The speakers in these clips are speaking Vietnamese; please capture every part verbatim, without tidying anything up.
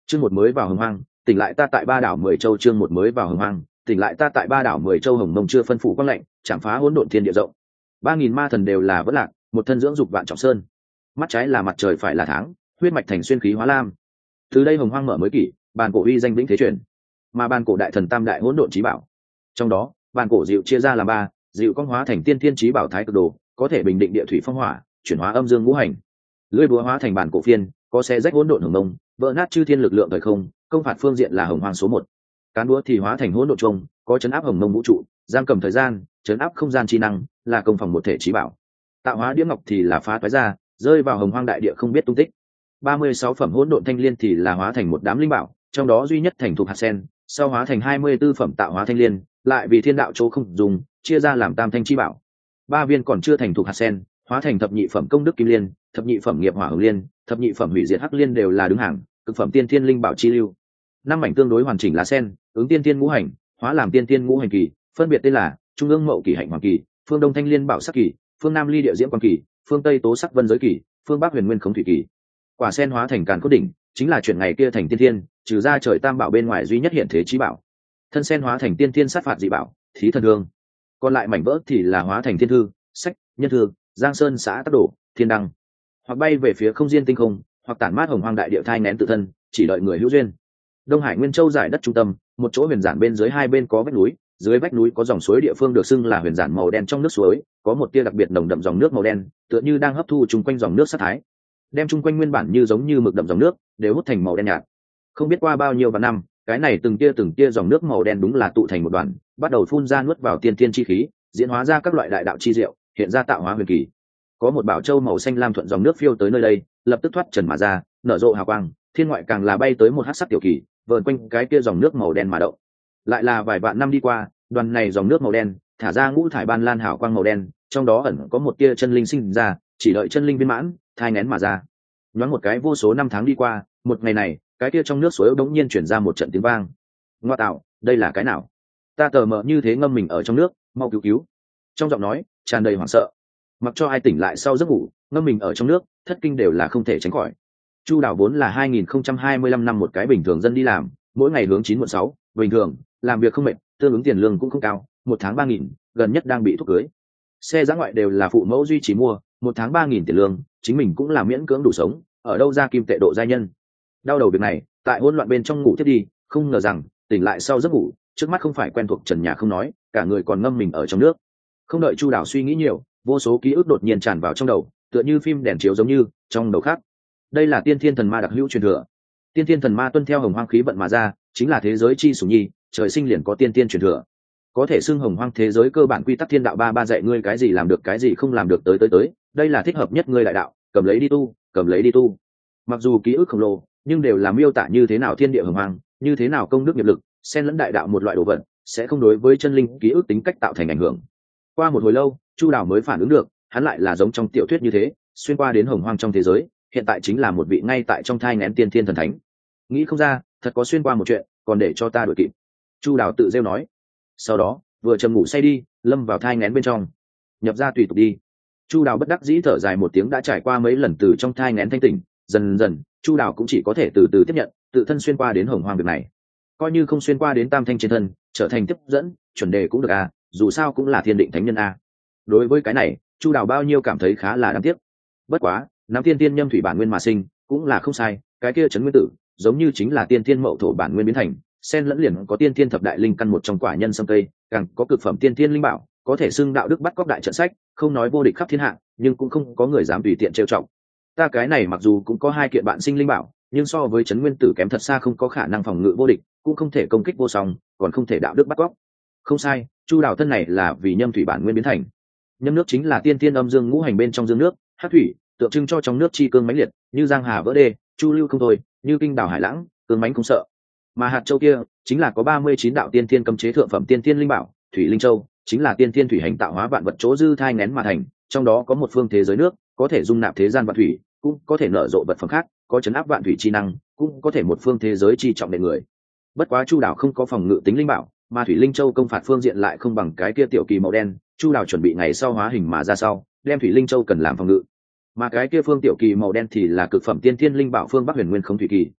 chương một mới vào hồng hoang, tỉnh lại ta tại ba đảo mười châu. Chương một mới vào hồng hoang, tỉnh lại ta tại ba đảo mười châu. Hồng Mông chưa phân phủ quang lạnh, chạm phá hỗn độn thiên địa rộng. Ba nghìn ma thần đều là vất lạc, một thân dưỡng dục vạn trọng sơn. Mắt trái là mặt trời, phải là tháng, huyết mạch thành xuyên khí hóa lam. Từ đây hồng hoang mở mới kỷ, bàn cổ uy danh vĩnh thế truyền. Mà bàn cổ đại thần tam đại hỗn độn chí bảo, trong đó bàn cổ diệu chia ra làm ba, diệu con hóa thành tiên thiên chí bảo thái cực đồ, có thể bình định địa thủy phong hỏa, chuyển hóa âm dương ngũ hành. Lưỡi búa hóa thành bàn cổ phiên, có xé rách hỗn độn hồng mông, vỡ nát chư thiên lực lượng thời không, công phạt phương diện là hồng hoang số một. Cán búa thì hóa thành hỗn độn trung, có chấn áp hồng mông vũ trụ, giam cầm thời gian, chấn áp không gian chi năng, là công phòng một thể chí bảo. Tạo hóa đĩa ngọc thì là phá toái ra, rơi vào hồng hoang đại địa không biết tung tích. Ba mươi sáu phẩm hỗn độn thanh liên thì là hóa thành một đám linh bảo, trong đó duy nhất thành thuộc hạt sen, sau hóa thành hai mươi tư phẩm tạo hóa thanh liên, lại vì thiên đạo chỗ không dùng, chia ra làm tam thanh chi bảo. Ba viên còn chưa thành thuộc hạt sen, hóa thành thập nhị phẩm công đức kim liên, thập nhị phẩm nghiệp hỏa hồng liên, thập nhị phẩm hủy diệt hắc liên đều là đứng hàng, cực phẩm tiên thiên linh bảo chi lưu. Năm mảnh tương đối hoàn chỉnh lá sen, ứng tiên thiên ngũ hành, hóa làm tiên thiên ngũ hành kỳ, phân biệt tên là trung ương mậu kỳ hạnh hoàng kỳ, phương đông thanh liên bảo sắc kỳ, phương nam ly địa diễm quang kỳ, phương tây tố sắc vân giới kỳ, phương bắc huyền nguyên khống thủy kỳ. Quả sen hóa thành càn cốt đỉnh, chính là chuyện ngày kia thành tiên thiên, trừ ra trời tam bảo bên ngoài duy nhất hiện thế chí bảo. Thân sen hóa thành tiên thiên sát phạt dị bảo, thí thần hương. Còn lại mảnh vỡ thì là hóa thành thiên thư, sách, nhân thư, giang sơn xã tắc đổ, thiên đăng, hoặc bay về phía không diên tinh không, hoặc tản mát hồng hoang đại địa thai nén tự thân, chỉ đợi người hữu duyên. Đông Hải Nguyên Châu giải đất trung tâm, một chỗ huyền giản bên dưới hai bên có vách núi, dưới vách núi có dòng suối địa phương được xưng là huyền giản màu đen trong nước suối, có một tia đặc biệt nồng đậm dòng nước màu đen, tựa như đang hấp thu chung quanh dòng nước sát thái, đem chung quanh nguyên bản như giống như mực đậm dòng nước đều hút thành màu đen nhạt. Không biết qua bao nhiêu vạn năm, cái này từng tia từng tia dòng nước màu đen đúng là tụ thành một đoàn, bắt đầu phun ra nuốt vào tiên tiên chi khí, diễn hóa ra các loại đại đạo chi diệu, hiện ra tạo hóa huyền kỳ. Có một bảo châu màu xanh lam thuận dòng nước phiêu tới nơi đây, lập tức thoát trần mà ra, nở rộ hào quang, thiên ngoại càng là bay tới một hắc sắc tiểu kỳ, vờn quanh cái kia dòng nước màu đen mà động. Lại là vài vạn năm đi qua, đoàn này dòng nước màu đen thả ra ngũ thải ban lan hào quang màu đen, trong đó ẩn có một tia chân linh sinh ra, chỉ đợi chân linh viên mãn, thai nén mà ra. Nhoáng một cái vô số năm tháng đi qua, một ngày này, cái kia trong nước suối đống nhiên chuyển ra một trận tiếng vang. Ngoa tạo, đây là cái nào? Ta tờ mờ như thế ngâm mình ở trong nước, mau cứu cứu! Trong giọng nói tràn đầy hoảng sợ. Mặc cho ai tỉnh lại sau giấc ngủ, ngâm mình ở trong nước, thất kinh đều là không thể tránh khỏi. Chu Đào vốn là hai nghìn không trăm hai mươi lăm năm một cái bình thường dân đi làm, mỗi ngày hướng chín muộn sáu, bình thường, làm việc không mệt, tương ứng tiền lương cũng không cao, một tháng ba nghìn, gần nhất đang bị thúc cưới. Xe dã ngoại đều là phụ mẫu duy trì mua, một tháng ba nghìn tiền lương, chính mình cũng là miễn cưỡng đủ sống, ở đâu ra kim tệ độ giai nhân. Đau đầu việc này, tại hỗn loạn bên trong ngủ tiếp đi, không ngờ rằng tỉnh lại sau giấc ngủ, trước mắt không phải quen thuộc trần nhà không nói, cả người còn ngâm mình ở trong nước. Không đợi Chu Đào suy nghĩ nhiều, vô số ký ức đột nhiên tràn vào trong đầu, tựa như phim đèn chiếu giống như trong đầu khác. Đây là tiên thiên thần ma đặc hữu truyền thừa. Tiên thiên thần ma tuân theo hồng hoang khí vận mà ra, chính là thế giới chi sủng nhi, trời sinh liền có tiên thiên truyền thừa. Có thể xưng hồng hoang thế giới cơ bản quy tắc thiên đạo ba ba dạy ngươi cái gì làm được cái gì không làm được tới tới tới, đây là thích hợp nhất ngươi đại đạo, cầm lấy đi tu, cầm lấy đi tu. Mặc dù ký ức khổng lồ, nhưng đều là miêu tả như thế nào thiên địa hồng hoang, như thế nào công đức nghiệp lực, xen lẫn đại đạo một loại đồ vật, sẽ không đối với chân linh ký ức tính cách tạo thành ảnh hưởng. Qua một hồi lâu, Chu Đào mới phản ứng được, hắn lại là giống trong tiểu thuyết như thế, xuyên qua đến hồng hoang trong thế giới, hiện tại chính là một vị ngay tại trong thai nghén tiên thiên thần thánh. Nghĩ không ra, thật có xuyên qua một chuyện, còn để cho ta đuổi kịp. Chu Đào tự rêu nói. Sau đó, vừa trầm ngủ say đi, lâm vào thai nghén bên trong. Nhập ra tùy tục đi. Chu Đào bất đắc dĩ thở dài một tiếng, đã trải qua mấy lần từ trong thai nghén thanh tỉnh, dần dần, Chu Đào cũng chỉ có thể từ từ tiếp nhận, tự thân xuyên qua đến hồng hoang việc này. Coi như không xuyên qua đến tam thanh trên thân, trở thành tiếp dẫn, chuẩn đề cũng được à, dù sao cũng là thiên định thánh nhân a. Đối với cái này, Chu Đào bao nhiêu cảm thấy khá là đáng tiếc. Bất quá, nắm tiên tiên nhâm thủy bản nguyên mà sinh, cũng là không sai, cái kia trấn nguyên tử, giống như chính là tiên tiên mậu thổ bản nguyên biến thành, xen lẫn liền có tiên tiên thập đại linh căn một trong quả nhân sâm cây, càng có cực phẩm tiên tiên linh bảo, có thể xưng đạo đức bắt cóc đại trận sách, không nói vô địch khắp thiên hạ, nhưng cũng không có người dám tùy tiện trêu chọc. Ta cái này mặc dù cũng có hai kiện bạn sinh linh bảo, nhưng so với trấn nguyên tử kém thật xa, không có khả năng phòng ngự vô địch, cũng không thể công kích vô song, còn không thể đạo đức bắt cóc. Không sai, Chu Đào thân này là vì nhâm thủy bản nguyên biến thành. Nhâm nước chính là tiên tiên âm dương ngũ hành bên trong dương nước, hắc thủy, tượng trưng cho trong nước chi cương mãnh liệt, như giang hà vỡ đê, chu lưu không thôi, như kinh đảo hải lãng, cương mãnh không sợ. Mà hạt châu kia chính là có ba mươi chín đạo tiên tiên cấm chế thượng phẩm tiên tiên linh bảo, thủy linh châu chính là tiên tiên thủy hành tạo hóa vạn vật chỗ dư thai nén mà thành, trong đó có một phương thế giới nước, có thể dung nạp thế gian vạn thủy, cũng có thể nở rộ vật phẩm khác, có chấn áp vạn thủy chi năng, cũng có thể một phương thế giới chi trọng đệ người. Bất quá Chu Đào không có phòng ngự tính linh bảo, mà thủy linh châu công phạt phương diện lại không bằng cái kia tiểu kỳ màu đen. Chu Đào chuẩn bị ngày sau hóa hình mà ra sau, đem thủy linh châu cần làm phòng ngự, mà cái kia phương tiểu kỳ màu đen thì là cực phẩm tiên thiên linh bảo phương bắc huyền nguyên không thủy kỳ,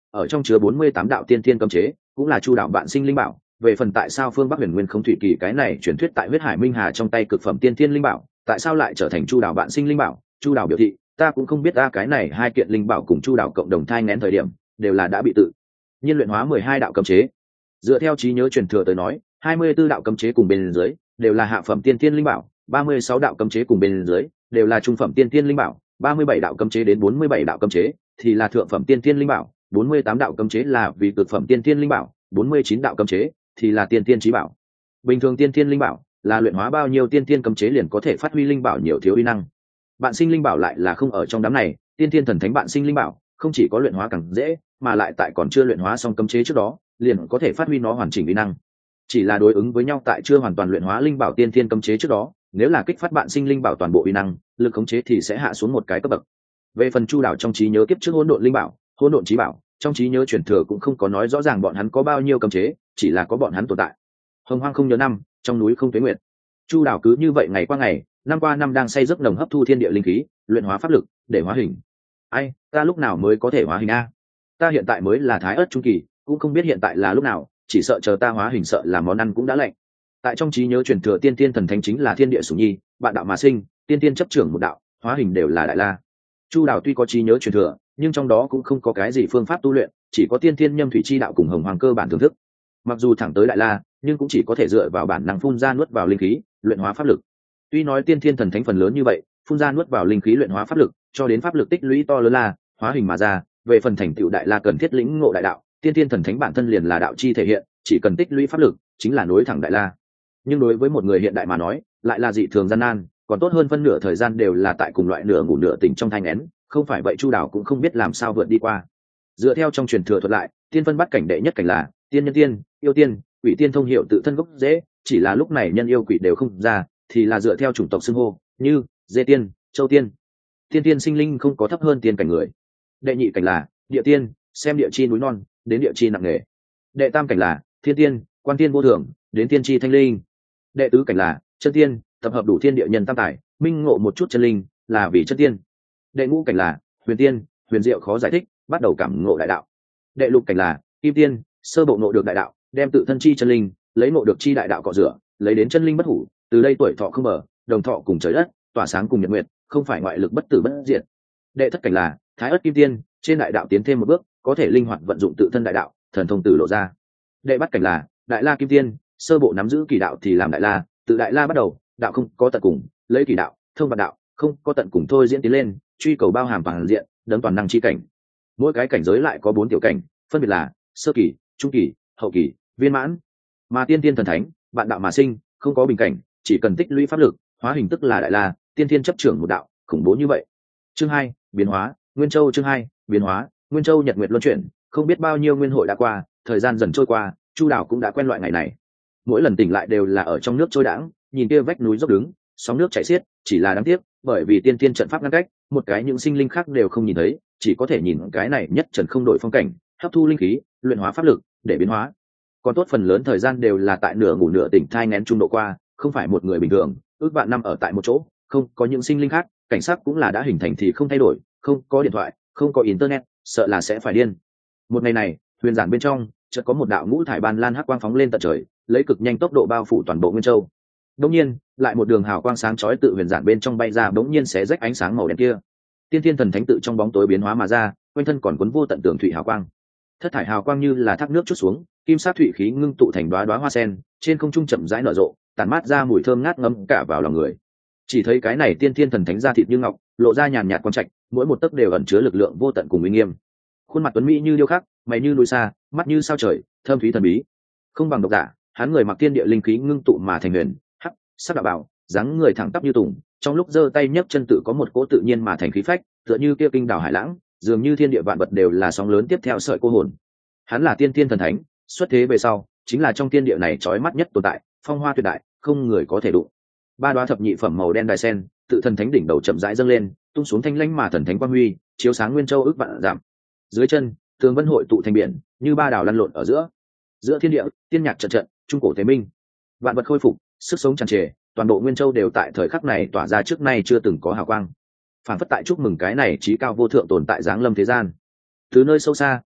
ở trong chứa bốn mươi tám đạo tiên thiên cấm chế, cũng là chu đạo vạn sinh linh bảo. Về phần tại sao phương Bắc Huyền Nguyên không thủy kỳ cái này truyền thuyết tại huyết hải minh hà trong tay cực phẩm tiên thiên linh bảo, tại sao lại trở thành chu đạo vạn sinh linh bảo, chu đạo biểu thị ta cũng không biết. Ta cái này hai kiện linh bảo cùng chu đạo cộng đồng thai nghén thời điểm đều là đã bị tự nhiên luyện hóa mười hai đạo cấm chế. Dựa theo trí nhớ truyền thừa tới nói, hai mươi tư đạo cấm chế cùng bên dưới đều là hạ phẩm tiên thiên linh bảo, ba mươi sáu đạo cấm chế cùng bên dưới đều là trung phẩm tiên thiên linh bảo, ba mươi bảy đạo cấm chế đến bốn mươi bảy đạo cấm chế thì là thượng phẩm tiên thiên linh bảo, bốn mươi tám đạo cấm chế là vì cực phẩm tiên thiên linh bảo, bốn mươi chín đạo cấm chế thì là tiên thiên chí bảo. Bình thường tiên thiên linh bảo là luyện hóa bao nhiêu tiên thiên cấm chế liền có thể phát huy linh bảo nhiều thiếu uy năng. Bạn sinh linh bảo lại là không ở trong đám này, tiên thiên thần thánh bạn sinh linh bảo không chỉ có luyện hóa càng dễ, mà lại tại còn chưa luyện hóa xong cấm chế trước đó, liền có thể phát huy nó hoàn chỉnh uy năng. Chỉ là đối ứng với nhau tại chưa hoàn toàn luyện hóa linh bảo tiên thiên cấm chế trước đó, nếu là kích phát bạn sinh linh bảo toàn bộ uy năng, lực khống chế thì sẽ hạ xuống một cái cấp bậc. Về phần chu đảo trong trí nhớ kiếp trước hỗn độn linh bảo, hỗn độn chí bảo, trong trí nhớ truyền thừa cũng không có nói rõ ràng bọn hắn có bao nhiêu cấm chế, chỉ là có bọn hắn tồn tại. Hồng Hoang không nhớ năm, trong núi không tuế nguyệt. Chu đảo cứ như vậy ngày qua ngày, năm qua năm đang say giấc nồng hấp thu thiên địa linh khí, luyện hóa pháp lực để hóa hình. Ai, ta lúc nào mới có thể hóa hình a? Ta hiện tại mới là thái ớt trung kỳ, cũng không biết hiện tại là lúc nào, chỉ sợ chờ ta hóa hình sợ là món ăn cũng đã lạnh. Tại trong trí nhớ truyền thừa tiên tiên thần thánh chính là thiên địa sủng nhi, bạn đạo mà sinh, tiên tiên chấp trưởng một đạo, hóa hình đều là đại la. Chu đảo tuy có trí nhớ truyền thừa, nhưng trong đó cũng không có cái gì phương pháp tu luyện, chỉ có tiên thiên nhâm thủy chi đạo cùng hồng hoàng cơ bản thưởng thức. Mặc dù thẳng tới đại la, nhưng cũng chỉ có thể dựa vào bản năng phun ra nuốt vào linh khí, luyện hóa pháp lực. Tuy nói tiên thiên thần thánh phần lớn như vậy, phun ra nuốt vào linh khí luyện hóa pháp lực, cho đến pháp lực tích lũy to lớn la, hóa hình mà ra. Về phần thành tựu đại la cần thiết lĩnh ngộ đại đạo, tiên thiên thần thánh bản thân liền là đạo chi thể hiện, chỉ cần tích lũy pháp lực, chính là nối thẳng đại la. Nhưng đối với một người hiện đại mà nói, lại là dị thường gian nan, còn tốt hơn phân nửa thời gian đều là tại cùng loại nửa ngủ nửa tỉnh trong thai nghén, không phải vậy chu đảo cũng không biết làm sao vượt đi qua. Dựa theo trong truyền thừa thuật lại, tiên phân bắt cảnh đệ nhất cảnh là tiên nhân tiên, yêu tiên, quỷ tiên thông hiệu tự thân gốc dễ, chỉ là lúc này nhân yêu quỷ đều không ra, thì là dựa theo chủng tộc xưng hô, như dê tiên, châu tiên. Tiên tiên sinh linh không có thấp hơn tiên cảnh người. Đệ nhị cảnh là địa tiên, xem địa chi núi non, đến địa chi nặng nề. Đệ tam cảnh là thiên tiên, quan tiên vô thường, đến tiên chi thanh linh. Đệ tứ cảnh là chân tiên, tập hợp đủ thiên địa nhân tam tài, minh ngộ một chút chân linh, là vì chân tiên. Đệ ngũ cảnh là huyền tiên, huyền diệu khó giải thích, bắt đầu cảm ngộ đại đạo. Đệ lục cảnh là kim tiên, sơ bộ ngộ được đại đạo, đem tự thân chi chân linh, lấy ngộ được chi đại đạo cọ rửa, lấy đến chân linh bất hủ, từ đây tuổi thọ không mở, đồng thọ cùng trời đất, tỏa sáng cùng nhật nguyệt, không phải ngoại lực bất tử bất diệt. Đệ thất cảnh là thái ất kim tiên, trên đại đạo tiến thêm một bước, có thể linh hoạt vận dụng tự thân đại đạo, thần thông tử lộ ra. Đệ bát cảnh là đại la kim tiên, sơ bộ nắm giữ kỳ đạo thì làm đại la, từ đại la bắt đầu, đạo không có tận cùng, lấy kỳ đạo thông vạn đạo, không có tận cùng thôi diễn tiến lên, truy cầu bao hàm toàn diện, đấng toàn năng chi cảnh. Mỗi cái cảnh giới lại có bốn tiểu cảnh, phân biệt là sơ kỳ, trung kỳ, hậu kỳ, viên mãn. Mà tiên tiên thần thánh, vạn đạo mà sinh, không có bình cảnh, chỉ cần tích lũy pháp lực, hóa hình tức là đại la, tiên tiên chấp trưởng một đạo, khủng bố như vậy. Chương hai, biến hóa, Nguyên Châu chương hai, biến hóa, Nguyên Châu nhật nguyệt luân chuyển, không biết bao nhiêu nguyên hội đã qua, thời gian dần trôi qua, Chu đảo cũng đã quen loại ngày này. Mỗi lần tỉnh lại đều là ở trong nước trôi đãng, nhìn kia vách núi dốc đứng, sóng nước chảy xiết, chỉ là đáng tiếc, bởi vì tiên tiên trận pháp ngăn cách, một cái những sinh linh khác đều không nhìn thấy, chỉ có thể nhìn cái này nhất trần không đổi phong cảnh, hấp thu linh khí, luyện hóa pháp lực, để biến hóa. Còn tốt phần lớn thời gian đều là tại nửa ngủ nửa tỉnh thai nghén trung độ qua, không phải một người bình thường, ước vạn năm ở tại một chỗ, không có những sinh linh khác, cảnh sát cũng là đã hình thành thì không thay đổi, không có điện thoại, không có internet, sợ là sẽ phải điên. Một ngày này, huyền giản bên trong, chợt có một đạo ngũ thải ban lan hắc quang phóng lên tận trời, lấy cực nhanh tốc độ bao phủ toàn bộ Nguyên Châu. Đống nhiên, lại một đường hào quang sáng chói tự huyền giản bên trong bay ra, bỗng nhiên xé rách ánh sáng màu đen kia. Tiên thiên thần thánh tự trong bóng tối biến hóa mà ra, quanh thân còn cuốn vô tận tường thủy hào quang. Thất thải hào quang như là thác nước chút xuống, kim sắc thủy khí ngưng tụ thành đóa đóa hoa sen, trên không trung chậm rãi nở rộ, tản mát ra mùi thơm ngát ngấm cả vào lòng người. Chỉ thấy cái này tiên thiên thần thánh da thịt như ngọc, lộ ra nhàn nhạt quang trạch, mỗi một tấc đều ẩn chứa lực lượng vô tận cùng uy nghiêm. Khuôn mặt tuấn mỹ như điêu khắc, mày như núi xa, mắt như sao trời, thơm thúy thần bí. Không bằng độc giả, hắn người mặc tiên địa linh khí ngưng tụ mà thành huyền, hắc, sắc đạo bảo, dáng người thẳng tắp như tùng, trong lúc giơ tay nhấc chân tự có một cỗ tự nhiên mà thành khí phách, tựa như kia kinh đảo hải lãng, dường như thiên địa vạn vật đều là sóng lớn tiếp theo sợi cô hồn. Hắn là tiên thiên thần thánh, xuất thế về sau, chính là trong tiên địa này chói mắt nhất tồn tại, phong hoa tuyệt đại, không người có thể đụng. Ba đoá thập nhị phẩm màu đen đài sen, tự thần thánh đỉnh đầu chậm rãi dâng lên, tung xuống thanh lãnh mà thần thánh quang huy, chiếu sáng Nguyên Châu ước vạn giảm. Dưới chân, tường vân hội tụ thành biển, như ba đảo lăn lộn ở giữa. Giữa thiên địa, tiên nhạc trận trận, trung cổ thế minh. Vạn vật khôi phục, sức sống tràn trề, toàn bộ Nguyên Châu đều tại thời khắc này tỏa ra trước nay chưa từng có hào quang. Phản phất tại chúc mừng cái này chí cao vô thượng tồn tại giáng lâm thế gian. Từ nơi sâu xa,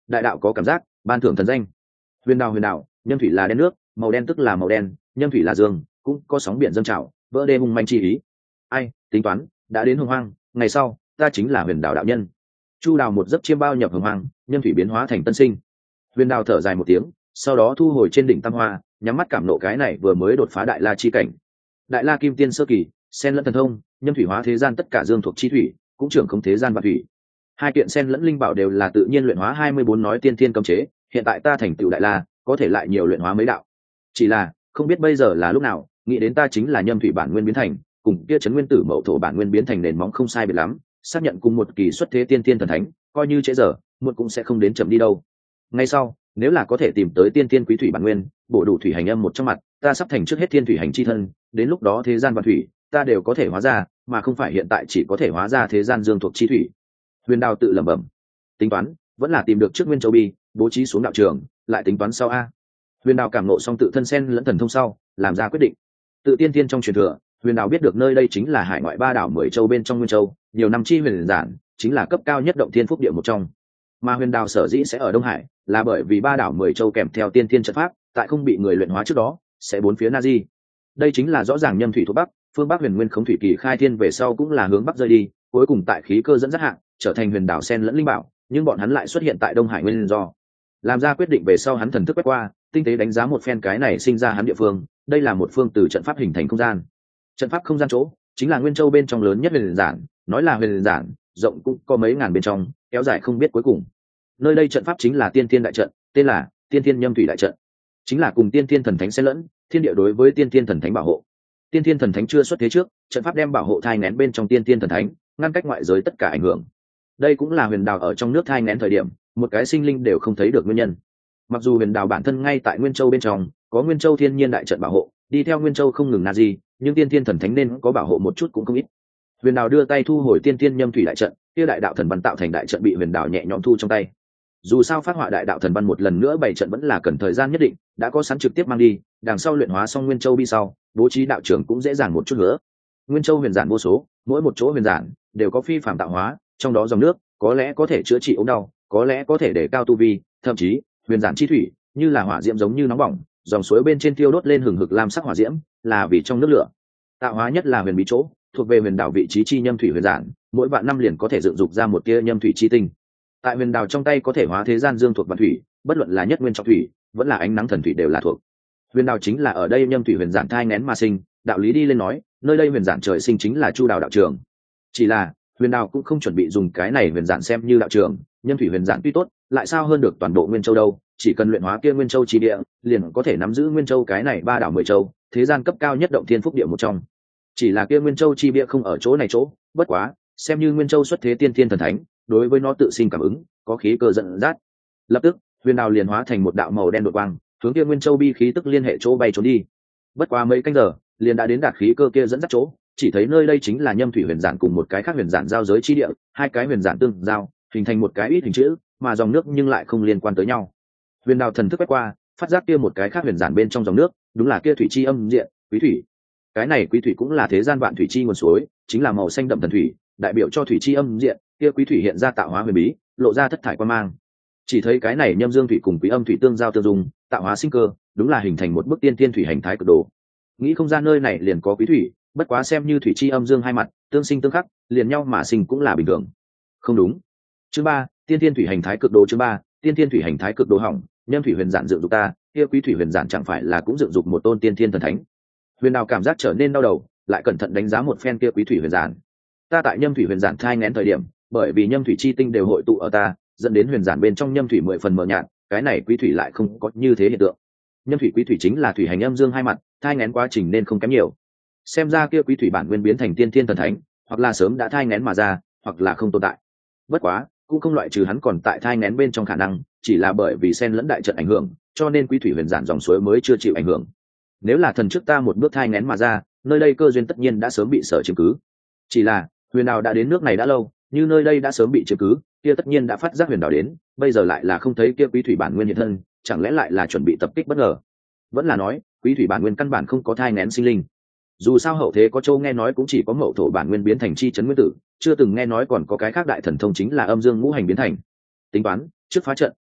đại đạo có cảm giác, ban thưởng thần danh. Huyền đào huyền đào, nhâm thủy là đen nước, màu đen tức là màu đen, nhâm thủy là dương, cũng có sóng biển dâng trào, vỡ đê hung manh chi ý. Ai tính toán, đã đến hồng hoang, ngày sau ta chính là huyền đào đạo nhân. Chu đào một giấc chiêm bao nhập hồng hoang, nhâm thủy biến hóa thành tân sinh. Huyền đào thở dài một tiếng, sau đó thu hồi trên đỉnh tam hoa, nhắm mắt cảm nộ cái này vừa mới đột phá đại la chi cảnh. Đại la kim tiên sơ kỳ, sen lẫn thần thông, nhâm thủy hóa thế gian tất cả dương thuộc chi thủy, cũng trưởng không thế gian và thủy. Hai kiện sen lẫn linh bảo đều là tự nhiên luyện hóa hai mươi bốn nói tiên thiên cấm chế, hiện tại ta thành tựu đại la, có thể lại nhiều luyện hóa mấy đạo. Chỉ là không biết bây giờ là lúc nào, nghĩ đến ta chính là nhâm thủy bản nguyên biến thành, cùng kia trấn nguyên tử mậu thổ bản nguyên biến thành nền móng không sai biệt lắm, xác nhận cùng một kỳ xuất thế tiên thiên thần thánh, coi như trễ giờ, muộn cũng sẽ không đến chậm đi đâu. Ngay sau, nếu là có thể tìm tới tiên thiên quý thủy bản nguyên, bổ đủ thủy hành âm một trong mặt, ta sắp thành trước hết thiên thủy hành chi thân, đến lúc đó thế gian và thủy, ta đều có thể hóa ra, mà không phải hiện tại chỉ có thể hóa ra thế gian dương thuộc chi thủy. Huyền đào tự lẩm bẩm, tính toán vẫn là tìm được trước nguyên châu bi, bố trí xuống đạo trường, lại tính toán sau a. Huyền đào cảm nộ xong tự thân sen lẫn thần thông sau, làm ra quyết định. Tự tiên tiên trong truyền thừa, huyền đào biết được nơi đây chính là hải ngoại ba đảo mười châu bên trong nguyên châu, nhiều năm chi huyền giản chính là cấp cao nhất động thiên phúc địa một trong. Mà huyền đào sở dĩ sẽ ở đông hải, là bởi vì ba đảo mười châu kèm theo tiên tiên trận pháp, tại không bị người luyện hóa trước đó, sẽ bốn phía na di. Đây chính là rõ ràng nhâm thủy thuộc bắc, phương bắc huyền nguyên khống thủy kỳ khai thiên về sau cũng là hướng bắc rơi đi, cuối cùng tại khí cơ dẫn dắt hạng trở thành huyền đảo sen lẫn linh bảo, nhưng bọn hắn lại xuất hiện tại đông hải nguyên do. Làm ra quyết định về sau, hắn thần thức quét qua, tinh tế đánh giá một phen cái này sinh ra hắn địa phương. Đây là một phương từ trận pháp hình thành không gian. Trận pháp không gian chỗ chính là nguyên châu bên trong lớn nhất huyền giản, nói là huyền giản rộng cũng có mấy ngàn bên trong, kéo dài không biết cuối cùng. Nơi đây trận pháp chính là tiên thiên đại trận, tên là tiên thiên nhâm thủy đại trận, chính là cùng tiên thiên thần thánh xen lẫn, thiên địa đối với tiên thiên thần thánh bảo hộ. Tiên thiên thần thánh chưa xuất thế trước, trận pháp đem bảo hộ thai nén bên trong tiên thiên thần thánh, ngăn cách ngoại giới tất cả ảnh hưởng. Đây cũng là huyền đào ở trong nước thai nén thời điểm, một cái sinh linh đều không thấy được nguyên nhân. Mặc dù huyền đào bản thân ngay tại nguyên châu bên trong, có nguyên châu thiên nhiên đại trận bảo hộ, đi theo nguyên châu không ngừng na di, nhưng tiên thiên thần thánh nên có bảo hộ một chút cũng không ít. Huyền đào đưa tay thu hồi tiên thiên nhâm thủy đại trận, kia đại đạo thần văn tạo thành đại trận bị huyền đào nhẹ nhõm thu trong tay. Dù sao phát họa đại đạo thần văn một lần nữa bày trận vẫn là cần thời gian nhất định, đã có sẵn trực tiếp mang đi, đằng sau luyện hóa xong nguyên châu bi sau, bố trí đạo trưởng cũng dễ dàng một chút nữa. Nguyên châu huyền giản vô số, mỗi một chỗ huyền giản đều có phi phàm tạo hóa, trong đó dòng nước có lẽ có thể chữa trị ốm đau, có lẽ có thể để cao tu vi, thậm chí huyền giản chi thủy như là hỏa diễm giống như nóng bỏng, dòng suối bên trên tiêu đốt lên hừng hực lam sắc hỏa diễm, là vì trong nước lửa. Tạo hóa nhất là huyền bí chỗ, thuộc về huyền đảo vị trí chi nhâm thủy huyền giản, mỗi vạn năm liền có thể dựng dục ra một tia nhâm thủy chi tinh. Tại huyền đảo trong tay có thể hóa thế gian dương thuộc vạn thủy, bất luận là nhất nguyên trọng thủy, vẫn là ánh nắng thần thủy đều là thuộc. Huyền đảo chính là ở đây nhâm thủy huyền giản thai nén mà sinh, đạo lý đi lên nói, nơi đây huyền giản trời sinh chính là Chu Đào đạo trường. Chỉ là huyền đào cũng không chuẩn bị dùng cái này huyền giản xem như đạo trường, nhâm thủy huyền giản tuy tốt, lại sao hơn được toàn bộ nguyên châu đâu, chỉ cần luyện hóa kia nguyên châu chi địa, liền có thể nắm giữ nguyên châu cái này ba đảo mười châu, thế gian cấp cao nhất động thiên phúc địa một trong. Chỉ là kia nguyên châu chi địa không ở chỗ này chỗ, bất quá, xem như nguyên châu xuất thế tiên thiên thần thánh, đối với nó tự sinh cảm ứng, có khí cơ dẫn dắt. Lập tức, huyền đào liền hóa thành một đạo màu đen đột quang, hướng kia nguyên châu bi khí tức liên hệ chỗ bay trốn đi. Bất quá mấy canh giờ, liền đã đến đạt khí cơ kia dẫn dắt chỗ, chỉ thấy nơi đây chính là nhâm thủy huyền giản cùng một cái khác huyền giản giao giới chi địa, hai cái huyền giản tương giao, hình thành một cái ít hình chữ, mà dòng nước nhưng lại không liên quan tới nhau. Huyền đào thần thức quét qua, phát giác kia một cái khác huyền giản bên trong dòng nước, đúng là kia thủy chi âm diện, quý thủy. Cái này quý thủy cũng là thế gian vạn thủy chi nguồn suối, chính là màu xanh đậm thần thủy, đại biểu cho thủy chi âm diện, kia quý thủy hiện ra tạo hóa huyền bí, lộ ra thất thải quan mang. Chỉ thấy cái này nhâm dương thủy cùng quý âm thủy tương giao tương dung, tạo hóa sinh cơ, đúng là hình thành một bức tiên tiên thủy hành thái cực đồ. Nghĩ không ra nơi này liền có quý thủy, bất quá xem như thủy chi âm dương hai mặt, tương sinh tương khắc, liền nhau mà sinh cũng là bình thường. Không đúng. Chương ba, tiên tiên thủy hành thái cực đồ. Chương ba, tiên tiên thủy hành thái cực đồ hỏng, nhâm thủy huyền giản dựng dục ta, kia quý thủy huyền giản chẳng phải là cũng dựng dục một tôn tiên tiên thần thánh. Huyền đào cảm giác trở nên đau đầu, lại cẩn thận đánh giá một phen kia quý thủy huyền giản. Ta tại nhâm thủy huyền giản thai nghén thời điểm, bởi vì nhâm thủy chi tinh đều hội tụ ở ta, dẫn đến huyền giản bên trong nhâm thủy mười phần mờ nhạt, cái này quý thủy lại không có như thế hiện tượng. Nhâm thủy quý thủy chính là thủy hành âm dương hai mặt, thai nghén quá trình nên không kém nhiều. Xem ra kia quý thủy bản nguyên biến thành tiên thiên thần thánh, hoặc là sớm đã thai nghén mà ra, hoặc là không tồn tại. Bất quá, cũng không loại trừ hắn còn tại thai nghén bên trong khả năng, chỉ là bởi vì xen lẫn đại trận ảnh hưởng, cho nên quý thủy huyền giản dòng suối mới chưa chịu ảnh hưởng. Nếu là thần trước ta một bước thai nghén mà ra, nơi đây cơ duyên tất nhiên đã sớm bị sở chiếm cứ. Chỉ là, huyền đào đã đến nước này đã lâu, như nơi đây đã sớm bị chiếm cứ, kia tất nhiên đã phát giác huyền đào đến, bây giờ lại là không thấy kia quý thủy bản nguyên hiện thân, chẳng lẽ lại là chuẩn bị tập kích bất ngờ? Vẫn là nói, quý thủy bản nguyên căn bản không có thai nghén sinh linh. Dù sao hậu thế có châu nghe nói cũng chỉ có mậu thổ bản nguyên biến thành chi chấn nguyên tử, chưa từng nghe nói còn có cái khác đại thần thông chính là âm dương ngũ hành biến thành. Tính toán, trước phá trận,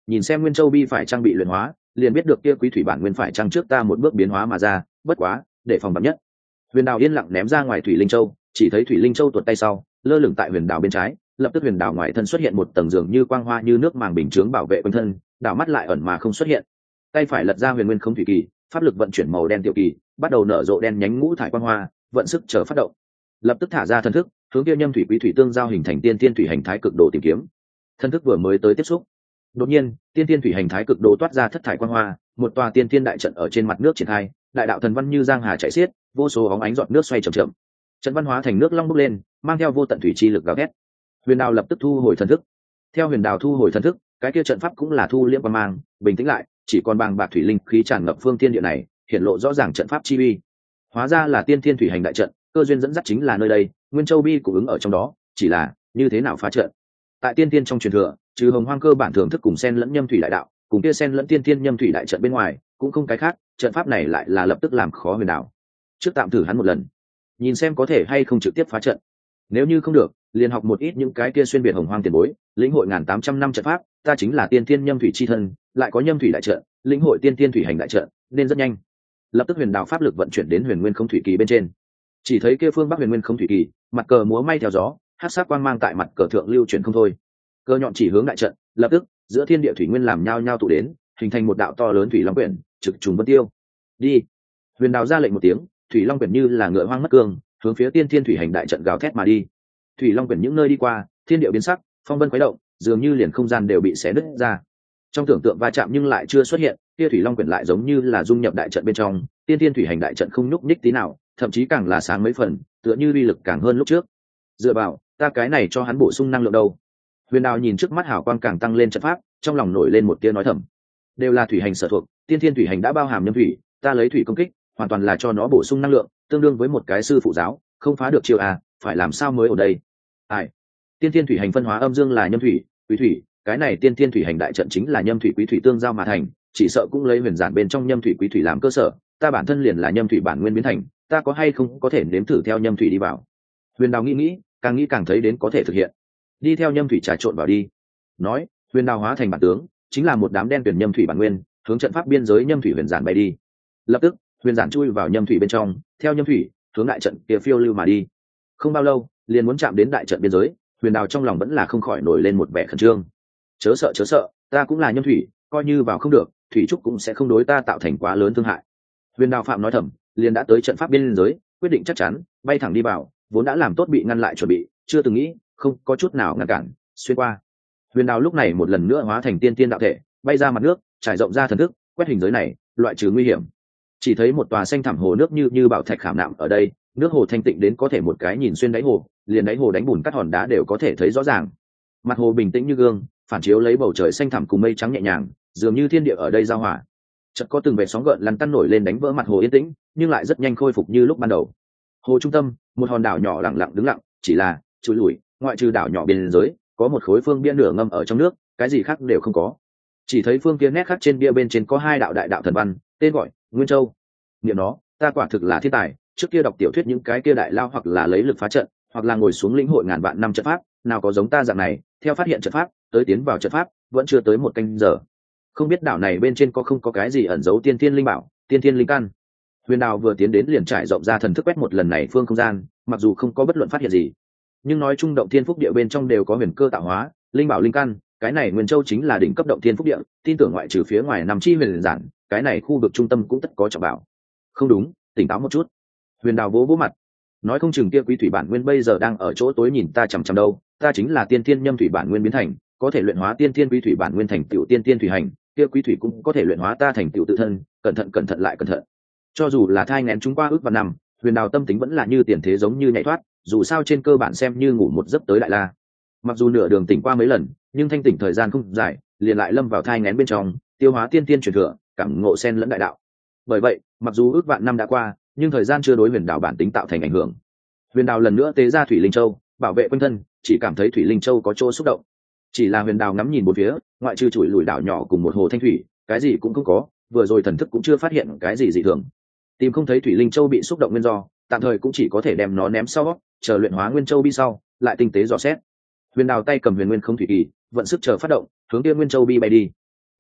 nhìn xem nguyên châu bi phải trang bị luyện hóa liền biết được kia quý thủy bản nguyên phải trang trước ta một bước biến hóa mà ra, bất quá để phòng vắn nhất. Huyền đào yên lặng ném ra ngoài thủy linh châu, chỉ thấy thủy linh châu tuột tay sau lơ lửng tại huyền đào bên trái, lập tức huyền đào ngoài thân xuất hiện một tầng giường như quang hoa như nước màng bình chướng bảo vệ quanh thân, đảo mắt lại ẩn mà không xuất hiện. Tay phải lật ra huyền nguyên không thủy kỳ, pháp lực vận chuyển màu đen tiểu kỳ, bắt đầu nở rộ đen nhánh ngũ thải quang hoa, vận sức chờ phát động. Lập tức thả ra thần thức, hướng kia nhâm thủy quý thủy tương giao hình thành tiên tiên thủy hành thái cực độ tìm kiếm. Thần thức vừa mới tới tiếp xúc, đột nhiên tiên tiên thủy hành thái cực độ toát ra thất thải quang hoa, một tòa tiên tiên đại trận ở trên mặt nước triển khai, đại đạo thần văn như giang hà chảy xiết, vô số óng ánh giọt nước xoay chậm chậm. Trận văn hóa thành nước long bốc lên, mang theo vô tận thủy chi lực gào thét. Huyền đào lập tức thu hồi thần thức. Theo huyền đào thu hồi thần thức, cái kia trận pháp cũng là thu liễm qua mang, bình tĩnh lại, chỉ còn bàng bạc thủy linh khí tràn ngập phương tiên địa này, hiện lộ rõ ràng trận pháp chi uy. Hóa ra là tiên thiên thủy hành đại trận, cơ duyên dẫn dắt chính là nơi đây, Nguyên Châu Bi cũng ứng ở trong đó, chỉ là như thế nào phá trận. Tại tiên thiên trong truyền thừa, trừ Hồng Hoang cơ bản thưởng thức cùng sen lẫn nhâm thủy đại đạo, cùng kia sen lẫn tiên thiên nhâm thủy đại trận bên ngoài, cũng không cái khác, trận pháp này lại là lập tức làm khó huyền đào. Trước tạm thử hắn một lần, nhìn xem có thể hay không trực tiếp phá trận. Nếu như không được, liền học một ít những cái kia xuyên biệt Hồng Hoang tiền bối, lĩnh hội ngàn tám trăm năm trận pháp, ta chính là tiên thiên nhâm thủy chi thân, lại có nhâm thủy đại trận, lĩnh hội tiên thiên thủy hành đại trận, nên rất nhanh. Lập tức huyền đào pháp lực vận chuyển đến huyền nguyên không thủy kỳ bên trên, chỉ thấy kia phương bắc huyền nguyên không thủy kỳ, mặt cờ múa may theo gió, hắc sắc quang mang tại mặt cờ thượng lưu chuyển không thôi. Cờ nhọn chỉ hướng đại trận, lập tức giữa thiên địa thủy nguyên làm nhao nhao tụ đến, hình thành một đạo to lớn thủy long quyển, trực trùng vân tiêu. Đi. Huyền đào ra lệnh một tiếng, thủy long quyển như là ngựa hoang mất cương, hướng phía tiên thiên thủy hành đại trận gào thét mà đi. Thủy long quyển những nơi đi qua, thiên địa biến sắc, phong vân khuấy động, dường như liền không gian đều bị xé nứt ra. Trong tưởng tượng va chạm nhưng lại chưa xuất hiện, kia thủy long quyển lại giống như là dung nhập đại trận bên trong, tiên thiên thủy hành đại trận không nhúc nhích tí nào, thậm chí càng là sáng mấy phần, tựa như uy lực càng hơn lúc trước. Dựa vào, ta cái này cho hắn bổ sung năng lượng đâu? Huyền đào nhìn trước mắt hào quang càng tăng lên trận pháp, trong lòng nổi lên một tia nói thầm. Đều là thủy hành sở thuộc, tiên thiên thủy hành đã bao hàm nhâm thủy, ta lấy thủy công kích, hoàn toàn là cho nó bổ sung năng lượng, tương đương với một cái sư phụ giáo, không phá được chiêu à, phải làm sao mới ở đây? Ai? Tiên thiên thủy hành phân hóa âm dương là nhâm thủy, quý thủy, cái này tiên thiên thủy hành đại trận chính là nhâm thủy quý thủy tương giao mà thành, chỉ sợ cũng lấy huyền giản bên trong nhâm thủy quý thủy làm cơ sở, ta bản thân liền là nhâm thủy bản nguyên biến thành, ta có hay không có thể nếm thử theo nhâm thủy đi vào. Huyền đào nghĩ nghĩ, càng nghĩ càng thấy đến có thể thực hiện. Đi theo nhâm thủy trà trộn vào đi. Nói, huyền đào hóa thành bản tướng, chính là một đám đen tuyển nhâm thủy bản nguyên, hướng trận pháp biên giới nhâm thủy huyền giản bay đi. Lập tức, huyền giản chui vào nhâm thủy bên trong, theo nhâm thủy hướng đại trận kia phiêu lưu mà đi. Không bao lâu, liền muốn chạm đến đại trận biên giới, huyền đào trong lòng vẫn là không khỏi nổi lên một vẻ khẩn trương. Chớ sợ chớ sợ, ta cũng là nhâm thủy, coi như vào không được, thủy trúc cũng sẽ không đối ta tạo thành quá lớn thương hại. Huyền đào phạm nói thầm, liền đã tới trận pháp biên giới, quyết định chắc chắn, bay thẳng đi vào, vốn đã làm tốt bị ngăn lại chuẩn bị, chưa từng nghĩ, không có chút nào ngăn cản, xuyên qua. Huyền đào lúc này một lần nữa hóa thành tiên tiên đạo thể, bay ra mặt nước, trải rộng ra thần thức, quét hình giới này, loại trừ nguy hiểm. Chỉ thấy một tòa xanh thẳm hồ nước như như bảo thạch khảm nạm ở đây, nước hồ thanh tịnh đến có thể một cái nhìn xuyên đáy hồ, liền đáy hồ đánh bùn cắt hòn đá đều có thể thấy rõ ràng. Mặt hồ bình tĩnh như gương, phản chiếu lấy bầu trời xanh thẳm cùng mây trắng nhẹ nhàng, dường như thiên địa ở đây giao hòa. Chợt có từng vệt sóng gợn lăn tăn nổi lên đánh vỡ mặt hồ yên tĩnh, nhưng lại rất nhanh khôi phục như lúc ban đầu. Hồ trung tâm, một hòn đảo nhỏ lặng lặng đứng lặng, chỉ là trụi lủi, ngoại trừ đảo nhỏ biên giới, có một khối phương bia nửa ngâm ở trong nước, cái gì khác đều không có. Chỉ thấy phương kia nét khắc trên bia bên trên có hai đạo đại đạo thần văn, tên gọi Nguyên Châu. Niệm nó, ta quả thực là thiên tài, trước kia đọc tiểu thuyết những cái kia đại lao hoặc là lấy lực phá trận, hoặc là ngồi xuống lĩnh hội ngàn vạn năm trận pháp, nào có giống ta dạng này, theo phát hiện trận pháp, tới tiến vào trận pháp, vẫn chưa tới một canh giờ. Không biết đảo này bên trên có không có cái gì ẩn giấu tiên thiên linh bảo, tiên thiên linh căn. Huyền đào vừa tiến đến liền trải rộng ra thần thức quét một lần này phương không gian, mặc dù không có bất luận phát hiện gì, nhưng nói chung động thiên phúc địa bên trong đều có huyền cơ tạo hóa, linh bảo linh căn, cái này Nguyên Châu chính là đỉnh cấp động thiên phúc địa, tin tưởng ngoại trừ phía ngoài nằm chi huyền giản, cái này khu vực trung tâm cũng tất có trọng bảo. Không đúng, tỉnh táo một chút. Huyền đào vỗ vỗ mặt, nói không chừng kia quý thủy bản nguyên bây giờ đang ở chỗ tối nhìn ta chằm chằm đâu, ta chính là tiên thiên nhâm thủy bản nguyên biến thành, có thể luyện hóa tiên thiên quý thủy bản nguyên thành tựu tiên thiên thủy hành, kia quý thủy cũng có thể luyện hóa ta thành tựu tự thân, cẩn thận cẩn thận lại cẩn thận. Cho dù là thai nghén chúng qua ước và năm, huyền đào tâm tính vẫn là như tiền thế giống như nhảy thoát, dù sao trên cơ bản xem như ngủ một giấc tới đại la. Mặc dù nửa đường tỉnh qua mấy lần, nhưng thanh tỉnh thời gian không dài, liền lại lâm vào thai nghén bên trong, tiêu hóa tiên tiên truyền thừa, cảm ngộ sen lẫn đại đạo. Bởi vậy, mặc dù ước vạn năm đã qua, nhưng thời gian chưa đối huyền đào bản tính tạo thành ảnh hưởng. Huyền đào lần nữa tế ra thủy linh châu, bảo vệ quanh thân, chỉ cảm thấy thủy linh châu có chỗ xúc động. Chỉ là huyền đào ngắm nhìn bốn phía, ngoại trừ chuỗi lùi đảo nhỏ cùng một hồ thanh thủy, cái gì cũng không có, vừa rồi thần thức cũng chưa phát hiện cái gì dị thường. Tìm không thấy thủy linh châu bị xúc động nguyên do, tạm thời cũng chỉ có thể đem nó ném sau, chờ luyện hóa nguyên châu bi sau, lại tinh tế dò xét. Huyền đào tay cầm huyền nguyên không thủy kỳ, vận sức chờ phát động, hướng kia nguyên châu bi bay đi.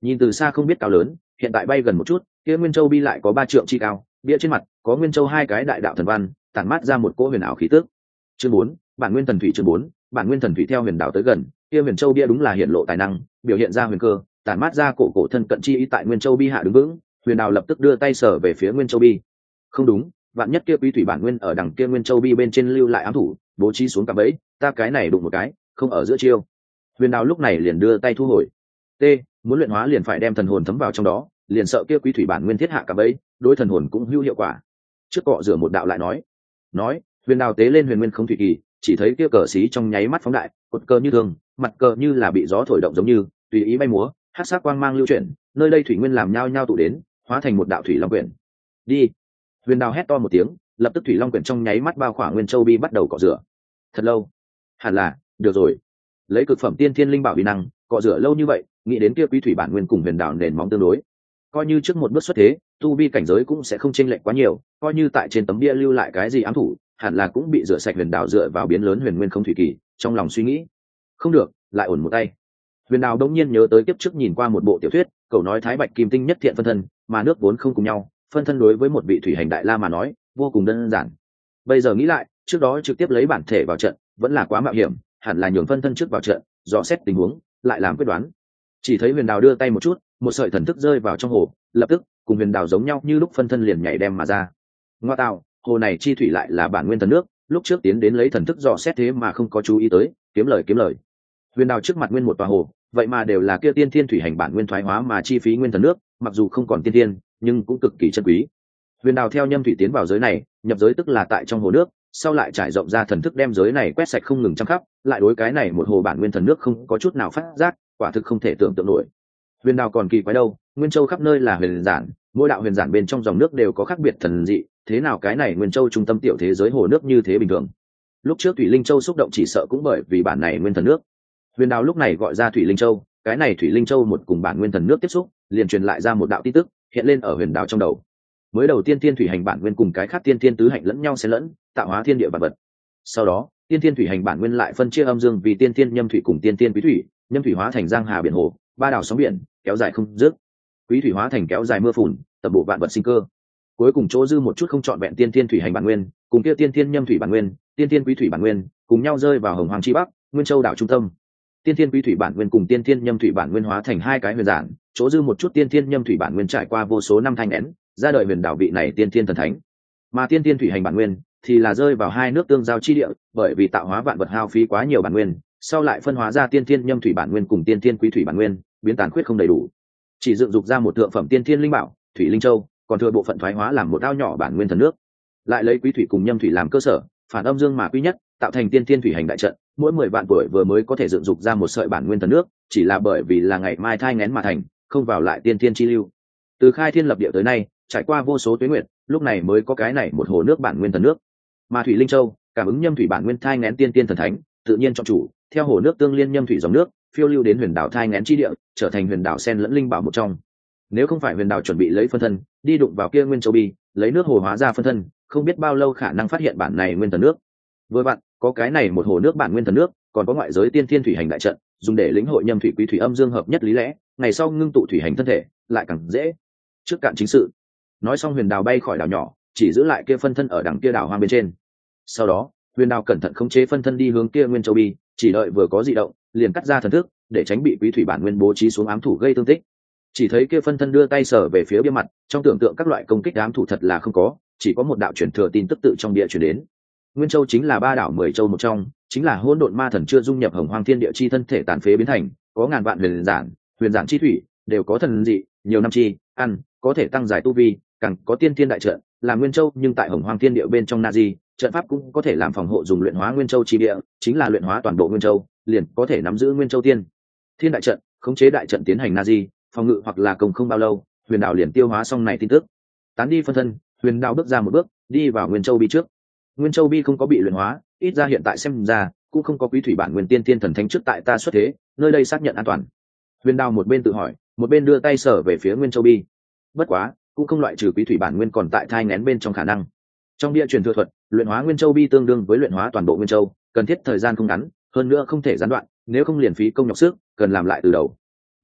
nhìn từ xa không biết cao lớn, hiện tại bay gần một chút, kia nguyên châu bi lại có ba trượng chi cao, bia trên mặt có nguyên châu hai cái đại đạo thần văn, tản mát ra một cỗ huyền ảo khí tức. Chương bốn, bản nguyên thần thủy. Chương bốn, bản nguyên thần thủy. Theo huyền đạo tới gần, kia huyền châu bia đúng là hiện lộ tài năng, biểu hiện ra huyền cơ, tản mát ra cổ cổ thân cận chi ý. Tại nguyên châu bi hạ đứng vững, huyền đạo lập tức đưa tay sở về phía nguyên châu bi. Không đúng, vạn nhất kia quý thủy bản nguyên ở đằng kia nguyên châu bi bên trên lưu lại ám thủ, bố trí xuống cả bẫy, ta cái này đụng một cái, không ở giữa chiêu. Huyền đạo lúc này liền đưa tay thu hồi. T, muốn luyện hóa liền phải đem thần hồn thấm vào trong đó, liền sợ kia quý thủy bản nguyên thiết hạ cả bẫy, đối thần hồn cũng hữu hiệu quả. Trước cọ rửa một đạo lại nói, nói, huyền đào tế lên huyền nguyên không thủy kỳ, chỉ thấy kia cờ xí trong nháy mắt phóng đại, cột cờ như thường, mặt cờ như là bị gió thổi động giống như tùy ý bay múa, hắc sắc quang mang lưu chuyển, nơi đây thủy nguyên làm nhao nhao tụ đến, hóa thành một đạo thủy long quyển. Đi! Huyền đào hét to một tiếng, lập tức thủy long quyển trong nháy mắt bao khỏa nguyên châu bi bắt đầu cọ rửa. Thật lâu, hẳn là được rồi. Lấy cực phẩm tiên thiên linh bảo uy năng, cọ rửa lâu như vậy, nghĩ đến kia quý thủy bản nguyên cùng huyền đào nền móng tương đối, coi như trước một bước xuất thế, tu vi cảnh giới cũng sẽ không chênh lệch quá nhiều, coi như tại trên tấm bia lưu lại cái gì ám thủ, hẳn là cũng bị rửa sạch. Huyền đào dựa vào biến lớn huyền nguyên không thủy kỳ, trong lòng suy nghĩ, không được, lại ổn một tay. Huyền đào đống nhiên nhớ tới kiếp trước nhìn qua một bộ tiểu thuyết, cậu nói thái bạch kim tinh nhất thiện phân thân, mà nước vốn không cùng nhau, phân thân đối với một vị thủy hành đại la mà nói vô cùng đơn giản. Bây giờ nghĩ lại, trước đó trực tiếp lấy bản thể vào trận vẫn là quá mạo hiểm, hẳn là nhường phân thân trước vào trận, dò xét tình huống, lại làm quyết đoán. Chỉ thấy huyền đào đưa tay một chút, một sợi thần thức rơi vào trong hồ, lập tức cùng huyền đào giống nhau như lúc phân thân liền nhảy đem mà ra. Ngoa tạo, hồ này chi thủy lại là bản nguyên thần nước, lúc trước tiến đến lấy thần thức dò xét thế mà không có chú ý tới, kiếm lời kiếm lời. Huyền đào trước mặt nguyên một tòa hồ, vậy mà đều là kia tiên thiên thủy hành bản nguyên thoái hóa mà chi phí nguyên thần nước, mặc dù không còn tiên thiên, nhưng cũng cực kỳ chân quý. Huyền đào theo nhâm thủy tiến vào giới này, nhập giới tức là tại trong hồ nước, sau lại trải rộng ra thần thức đem giới này quét sạch không ngừng chăm khắp, lại đối cái này một hồ bản nguyên thần nước không có chút nào phát giác, quả thực không thể tưởng tượng nổi. Huyền đào còn kỳ quái đâu, nguyên châu khắp nơi là huyền giản, mỗi đạo huyền giản bên trong dòng nước đều có khác biệt thần dị, thế nào cái này nguyên châu trung tâm tiểu thế giới hồ nước như thế bình thường. Lúc trước thủy linh châu xúc động chỉ sợ cũng bởi vì bản này nguyên thần nước. Huyền đào lúc này gọi ra thủy linh châu, cái này thủy linh châu một cùng bản nguyên thần nước tiếp xúc, liền truyền lại ra một đạo tin tức hiện lên ở huyền đào trong đầu. Mới đầu tiên thiên thủy hành bản nguyên cùng cái khác tiên thiên tứ hạnh lẫn nhau xen lẫn, tạo hóa thiên địa vật vật. Sau đó tiên thiên thủy hành bản nguyên lại phân chia âm dương vì tiên thiên nhâm thủy cùng tiên thiên quý thủy, nhâm thủy hóa thành giang hà biển hồ, ba đảo sóng biển kéo dài không dứt, quý thủy hóa thành kéo dài mưa phùn, tập bộ vạn vật sinh cơ. Cuối cùng chỗ dư một chút không trọn vẹn tiên thiên thủy hành bản nguyên cùng kia tiên thiên nhâm thủy bản nguyên, tiên thiên quý thủy bản nguyên cùng nhau rơi vào hồng hoàng chi bắc, nguyên châu đảo trung tâm. Tiên thiên quý thủy bản nguyên cùng tiên thiên nhâm thủy bản nguyên hóa thành hai cái huyền giản, chỗ dư một chút tiên thiên nhâm thủy bản nguyên trải qua vô số năm thanh nén, ra đời huyền đảo vị này tiên thiên thần thánh. Mà tiên thiên thủy hành bản nguyên thì là rơi vào hai nước tương giao chi địa, bởi vì tạo hóa vạn vật hao phí quá nhiều bản nguyên, sau lại phân hóa ra tiên thiên nhâm thủy bản nguyên cùng tiên thiên quý thủy bản nguyên, biến tàn khuyết không đầy đủ, chỉ dựng dục ra một thượng phẩm tiên thiên linh bảo thủy linh châu, còn thừa bộ phận thoái hóa làm một ao nhỏ bản nguyên thần nước, lại lấy quý thủy cùng nhâm thủy làm cơ sở, phản âm dương mà quý nhất, tạo thành tiên thiên thủy hành đại trận. Mỗi mười vạn tuổi vừa mới có thể dựng dục ra một sợi bản nguyên thần nước, chỉ là bởi vì là ngày mai thai nghén mà thành, không vào lại tiên thiên chi lưu. Từ khai thiên lập địa tới nay, trải qua vô số tuế nguyệt, lúc này mới có cái này một hồ nước bản nguyên thần nước. Mà thủy linh châu cảm ứng nhâm thủy bản nguyên thai nghén tiên tiên thần thánh, tự nhiên chọn chủ, theo hồ nước tương liên nhâm thủy dòng nước phiêu lưu đến huyền đảo thai nghén chi địa, trở thành huyền đảo sen lẫn linh bảo một trong. Nếu không phải huyền đảo chuẩn bị lấy phân thân đi đụng vào kia nguyên châu bi, lấy nước hồ hóa ra phân thân, không biết bao lâu khả năng phát hiện bản này nguyên thần nước. Với bạn có cái này một hồ nước bản nguyên thần nước, còn có ngoại giới tiên thiên thủy hành đại trận, dùng để lĩnh hội nhâm thủy quý thủy âm dương hợp nhất lý lẽ, ngày sau ngưng tụ thủy hành thân thể lại càng dễ. Trước cạn chính sự, nói xong huyền đào bay khỏi đảo nhỏ, chỉ giữ lại kia phân thân ở đằng kia đảo hoang bên trên. Sau đó huyền đào cẩn thận khống chế phân thân đi hướng kia nguyên châu bi, chỉ đợi vừa có dị động liền cắt ra thần thức, để tránh bị quý thủy bản nguyên bố trí xuống ám thủ gây thương tích. Chỉ thấy kia phân thân đưa tay sờ về phía bia mặt, trong tưởng tượng các loại công kích ám thủ thật là không có, chỉ có một đạo truyền thừa tin tức tự trong địa truyền đến. Nguyên châu chính là ba đảo mười châu một trong, chính là hỗn độn ma thần chưa dung nhập hồng hoang thiên địa chi thân thể tàn phế biến thành, có ngàn vạn huyền giản, huyền giản chi thủy đều có thần dị, nhiều năm chi ăn có thể tăng giải tu vi, càng có tiên thiên đại trận là nguyên châu, nhưng tại hồng hoang thiên địa bên trong na di trận pháp cũng có thể làm phòng hộ dùng luyện hóa nguyên châu chi địa, chính là luyện hóa toàn bộ nguyên châu liền có thể nắm giữ nguyên châu tiên thiên đại trận, khống chế đại trận tiến hành na di phòng ngự hoặc là công không bao lâu, huyền đạo liền tiêu hóa xong này tin tức, tán đi phân thân, huyền đạo bước ra một bước đi vào nguyên châu bi trước. Nguyên châu bi không có bị luyện hóa, ít ra hiện tại xem ra cũng không có quý thủy bản nguyên tiên tiên thần thánh trước tại ta xuất thế, nơi đây xác nhận an toàn. Huyền đào một bên tự hỏi, một bên đưa tay sở về phía nguyên châu bi. Bất quá cũng không loại trừ quý thủy bản nguyên còn tại thai nghén bên trong khả năng. Trong bia truyền thừa thuật, luyện hóa nguyên châu bi tương đương với luyện hóa toàn bộ nguyên châu, cần thiết thời gian không ngắn, hơn nữa không thể gián đoạn, nếu không liền phí công nhọc sức, cần làm lại từ đầu.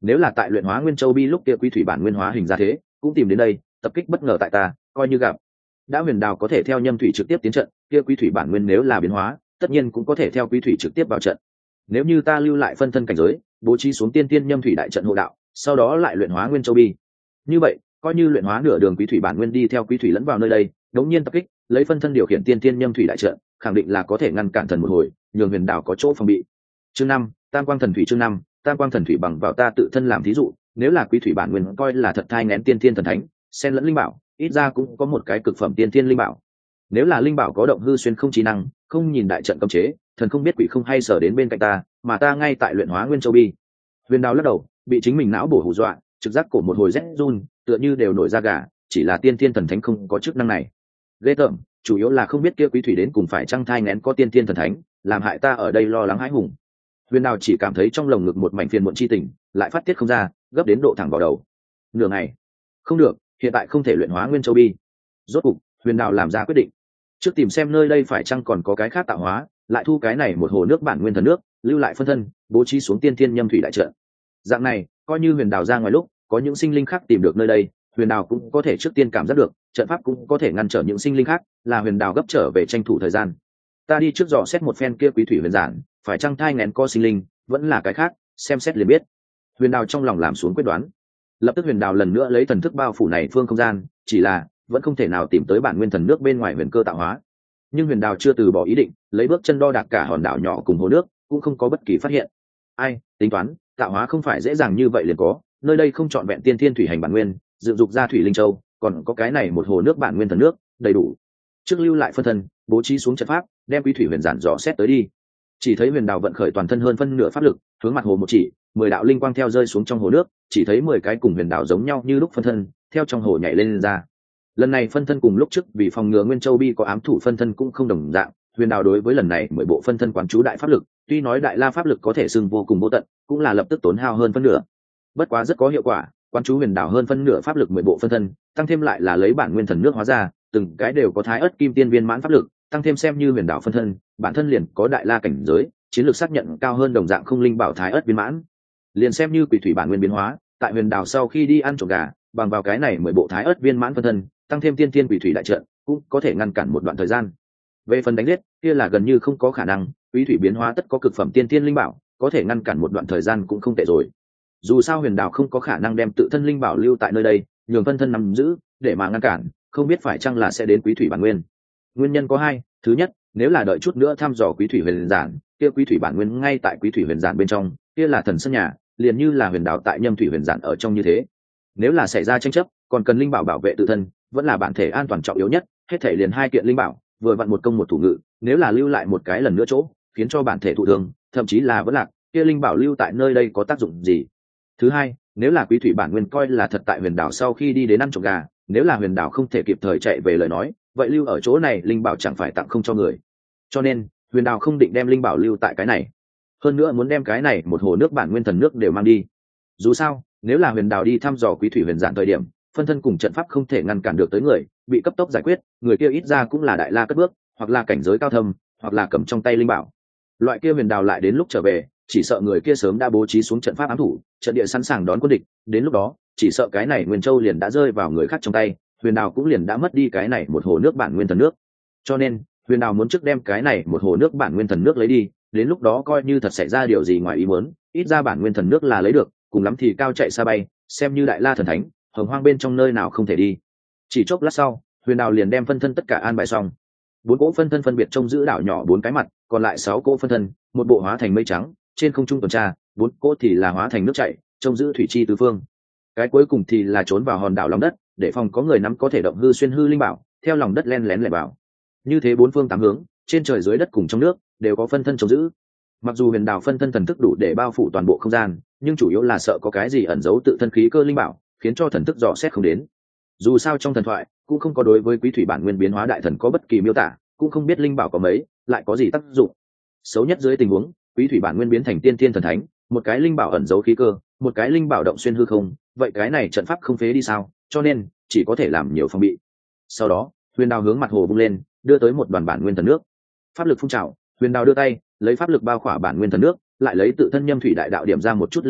nếu là tại luyện hóa nguyên châu bi lúc kia quý thủy bản nguyên hóa hình ra thế cũng tìm đến đây tập kích bất ngờ tại ta coi như gặp. Đã huyền đào có thể theo nhâm thủy trực tiếp tiến trận, kia quý thủy bản nguyên nếu là biến hóa tất nhiên cũng có thể theo quý thủy trực tiếp vào trận. Nếu như ta lưu lại phân thân cảnh giới, bố trí xuống tiên tiên nhâm thủy đại trận hộ đạo, sau đó lại luyện hóa nguyên châu bi, như vậy coi như luyện hóa nửa đường quý thủy bản nguyên đi theo quý thủy lẫn vào nơi đây đống nhiên tập kích, lấy phân thân điều khiển tiên tiên nhâm thủy đại trận, khẳng định là có thể ngăn cản thần một hồi, nhường huyền đảo có chỗ phòng bị. Chương năm, tam quang thần thủy. Chương năm, tam quang thần thủy bằng vào ta tự thân làm thí dụ, nếu là quý thủy bản nguyên coi là thật thai nghén tiên tiên thần thánh, xen lẫn linh bảo, ít ra cũng có một cái cực phẩm tiên tiên linh bảo. Nếu là linh bảo có động hư xuyên không trí năng, không nhìn đại trận cấm chế, thần không biết quỷ không hay sở đến bên cạnh ta, mà ta ngay tại luyện hóa nguyên châu bi. Huyền đào lắc đầu, bị chính mình não bổ hù dọa, trực giác cổ một hồi rét run, tựa như đều nổi da gà, chỉ là tiên tiên thần thánh không có chức năng này. Ghê tởm, chủ yếu là không biết kia quý thủy đến cùng phải trăng thai nghén có tiên tiên thần thánh, làm hại ta ở đây lo lắng hãi hùng. Huyền đào chỉ cảm thấy trong lồng ngực một mảnh phiền muộn chi tình, lại phát tiết không ra, gấp đến độ thẳng vào đầu. Nửa ngày, không được, hiện tại không thể luyện hóa nguyên châu bi. Rốt cục, huyền đào làm ra quyết định, trước tìm xem nơi đây phải chăng còn có cái khác tạo hóa, lại thu cái này một hồ nước bản nguyên thần nước, lưu lại phân thân, bố trí xuống tiên tiên nhâm thủy đại trận. Dạng này, coi như huyền đào ra ngoài lúc có những sinh linh khác tìm được nơi đây, huyền đào cũng có thể trước tiên cảm giác được, trận pháp cũng có thể ngăn trở những sinh linh khác, là huyền đào gấp trở về tranh thủ thời gian. Ta đi trước dò xét một phen kia quý thủy huyền giản, phải chăng thai nghén co sinh linh, vẫn là cái khác, xem xét liền biết. Huyền đào trong lòng làm xuống quyết đoán. Lập tức huyền đào lần nữa lấy thần thức bao phủ này phương không gian, chỉ là vẫn không thể nào tìm tới bản nguyên thần nước bên ngoài huyền cơ tạo hóa. Nhưng huyền đào chưa từ bỏ ý định, lấy bước chân đo đạc cả hòn đảo nhỏ cùng hồ nước, cũng không có bất kỳ phát hiện. Ai tính toán, tạo hóa không phải dễ dàng như vậy liền có, nơi đây không trọn vẹn tiên thiên thủy hành bản nguyên, dựng dục ra thủy linh châu, còn có cái này một hồ nước bản nguyên thần nước, đầy đủ. Trước lưu lại phân thân, bố trí xuống trận pháp, đem quý thủy huyền giản dò xét tới đi. Chỉ thấy huyền đào vận khởi toàn thân hơn phân nửa pháp lực, hướng mặt hồ một chỉ, mười đạo linh quang theo rơi xuống trong hồ nước, chỉ thấy mười cái cùng huyền đào giống nhau như lúc phân thân, theo trong hồ nhảy lên, lên ra. Lần này phân thân cùng lúc trước vì phòng ngừa nguyên châu bi có ám thủ phân thân cũng không đồng dạng, huyền đào đối với lần này mười bộ phân thân quán chú đại pháp lực, tuy nói đại la pháp lực có thể xưng vô cùng vô tận, cũng là lập tức tốn hao hơn phân nửa. Bất quá rất có hiệu quả, quán chú huyền đào hơn phân nửa pháp lực mười bộ phân thân, tăng thêm lại là lấy bản nguyên thần nước hóa ra, từng cái đều có thái ớt kim tiên viên mãn pháp lực, tăng thêm xem như huyền đào phân thân, bản thân liền có đại la cảnh giới, chiến lược xác nhận cao hơn đồng dạng không linh bảo thái ớt viên mãn. Liền xem như quỷ thủy bản nguyên biến hóa, tại huyền đào sau khi đi ăn trộm gà, bằng vào cái này mười bộ thái ớt viên mãn phân thân, tăng thêm tiên tiên quỷ thủy đại trận, cũng có thể ngăn cản một đoạn thời gian. Về phần đánh giết, kia là gần như không có khả năng, quỷ thủy biến hóa tất có cực phẩm tiên tiên linh bảo, có thể ngăn cản một đoạn thời gian cũng không tệ rồi. Dù sao huyền đào không có khả năng đem tự thân linh bảo lưu tại nơi đây, nhường phân thân nắm giữ để mà ngăn cản, không biết phải chăng là sẽ đến quý thủy bản nguyên. Nguyên nhân có hai, thứ nhất, nếu là đợi chút nữa thăm dò quý thủy huyền giản, kia quý thủy bản nguyên ngay tại quý thủy huyền giản bên trong, kia là thần sân nhà, liền như là huyền đào tại nhâm thủy huyền giản ở trong như thế. Nếu là xảy ra tranh chấp, còn cần linh bảo bảo vệ tự thân, vẫn là bản thể an toàn trọng yếu nhất, hết thể liền hai kiện linh bảo, vừa vặn một công một thủ ngự, nếu là lưu lại một cái lần nữa chỗ, khiến cho bản thể thụ thương, thậm chí là vẫn lạc, kia linh bảo lưu tại nơi đây có tác dụng gì? Thứ hai, nếu là quý thủy bản nguyên coi là thật tại huyền đảo sau khi đi đến ăn trộm gà, nếu là huyền đảo không thể kịp thời chạy về lời nói, vậy lưu ở chỗ này linh bảo chẳng phải tặng không cho người. Cho nên huyền đảo không định đem linh bảo lưu tại cái này, hơn nữa muốn đem cái này một hồ nước bản nguyên thần nước đều mang đi. Dù sao, nếu là huyền đảo đi thăm dò quý thủy huyền giản thời điểm, phân thân cùng trận pháp không thể ngăn cản được tới người, bị cấp tốc giải quyết, người kia ít ra cũng là đại la cất bước, hoặc là cảnh giới cao thâm, hoặc là cầm trong tay linh bảo. Loại kia huyền đảo lại đến lúc trở về, chỉ sợ người kia sớm đã bố trí xuống trận pháp ám thủ, trận địa sẵn sàng đón quân địch, đến lúc đó chỉ sợ cái này nguyên châu liền đã rơi vào người khác trong tay, huyền đào cũng liền đã mất đi cái này một hồ nước bản nguyên thần nước. Cho nên huyền đào muốn trước đem cái này một hồ nước bản nguyên thần nước lấy đi, đến lúc đó coi như thật xảy ra điều gì ngoài ý muốn, ít ra bản nguyên thần nước là lấy được, cùng lắm thì cao chạy xa bay, xem như đại la thần thánh, hồng hoang bên trong nơi nào không thể đi. Chỉ chốc lát sau, huyền đào liền đem phân thân tất cả an bài xong. Bốn cỗ phân thân phân biệt trông giữ đảo nhỏ bốn cái mặt, còn lại sáu cỗ phân thân, một bộ hóa thành mây trắng trên không trung tuần tra, bốn cỗ thì là hóa thành nước chảy trông giữ thủy chi tứ phương, cái cuối cùng thì là trốn vào hòn đảo lòng đất, để phòng có người nắm có thể động hư xuyên hư linh bảo theo lòng đất len lén lẻn vào. Như thế bốn phương tám hướng, trên trời dưới đất cùng trong nước đều có phân thân trông giữ. Mặc dù huyền đảo phân thân thần thức đủ để bao phủ toàn bộ không gian, nhưng chủ yếu là sợ có cái gì ẩn giấu tự thân khí cơ linh bảo, khiến cho thần thức dò xét không đến. Dù sao trong thần thoại cũng không có đối với quý thủy bản nguyên biến hóa đại thần có bất kỳ miêu tả, cũng không biết linh bảo có mấy, lại có gì tác dụng. Xấu nhất dưới tình huống, quý thủy bản nguyên biến thành tiên thiên thần thánh, một cái linh bảo ẩn giấu khí cơ, một cái linh bảo động xuyên hư không, vậy cái này trận pháp không phế đi sao? Cho nên chỉ có thể làm nhiều phòng bị. Sau đó huyền đào hướng mặt hồ vung lên, đưa tới một đoàn bản nguyên thần nước. Pháp lực phun trào, huyền đào đưa tay lấy pháp lực bao khỏa bản nguyên thần nước, lại lấy tự thân nhâm thủy đại đạo điểm ra một chút linh quang,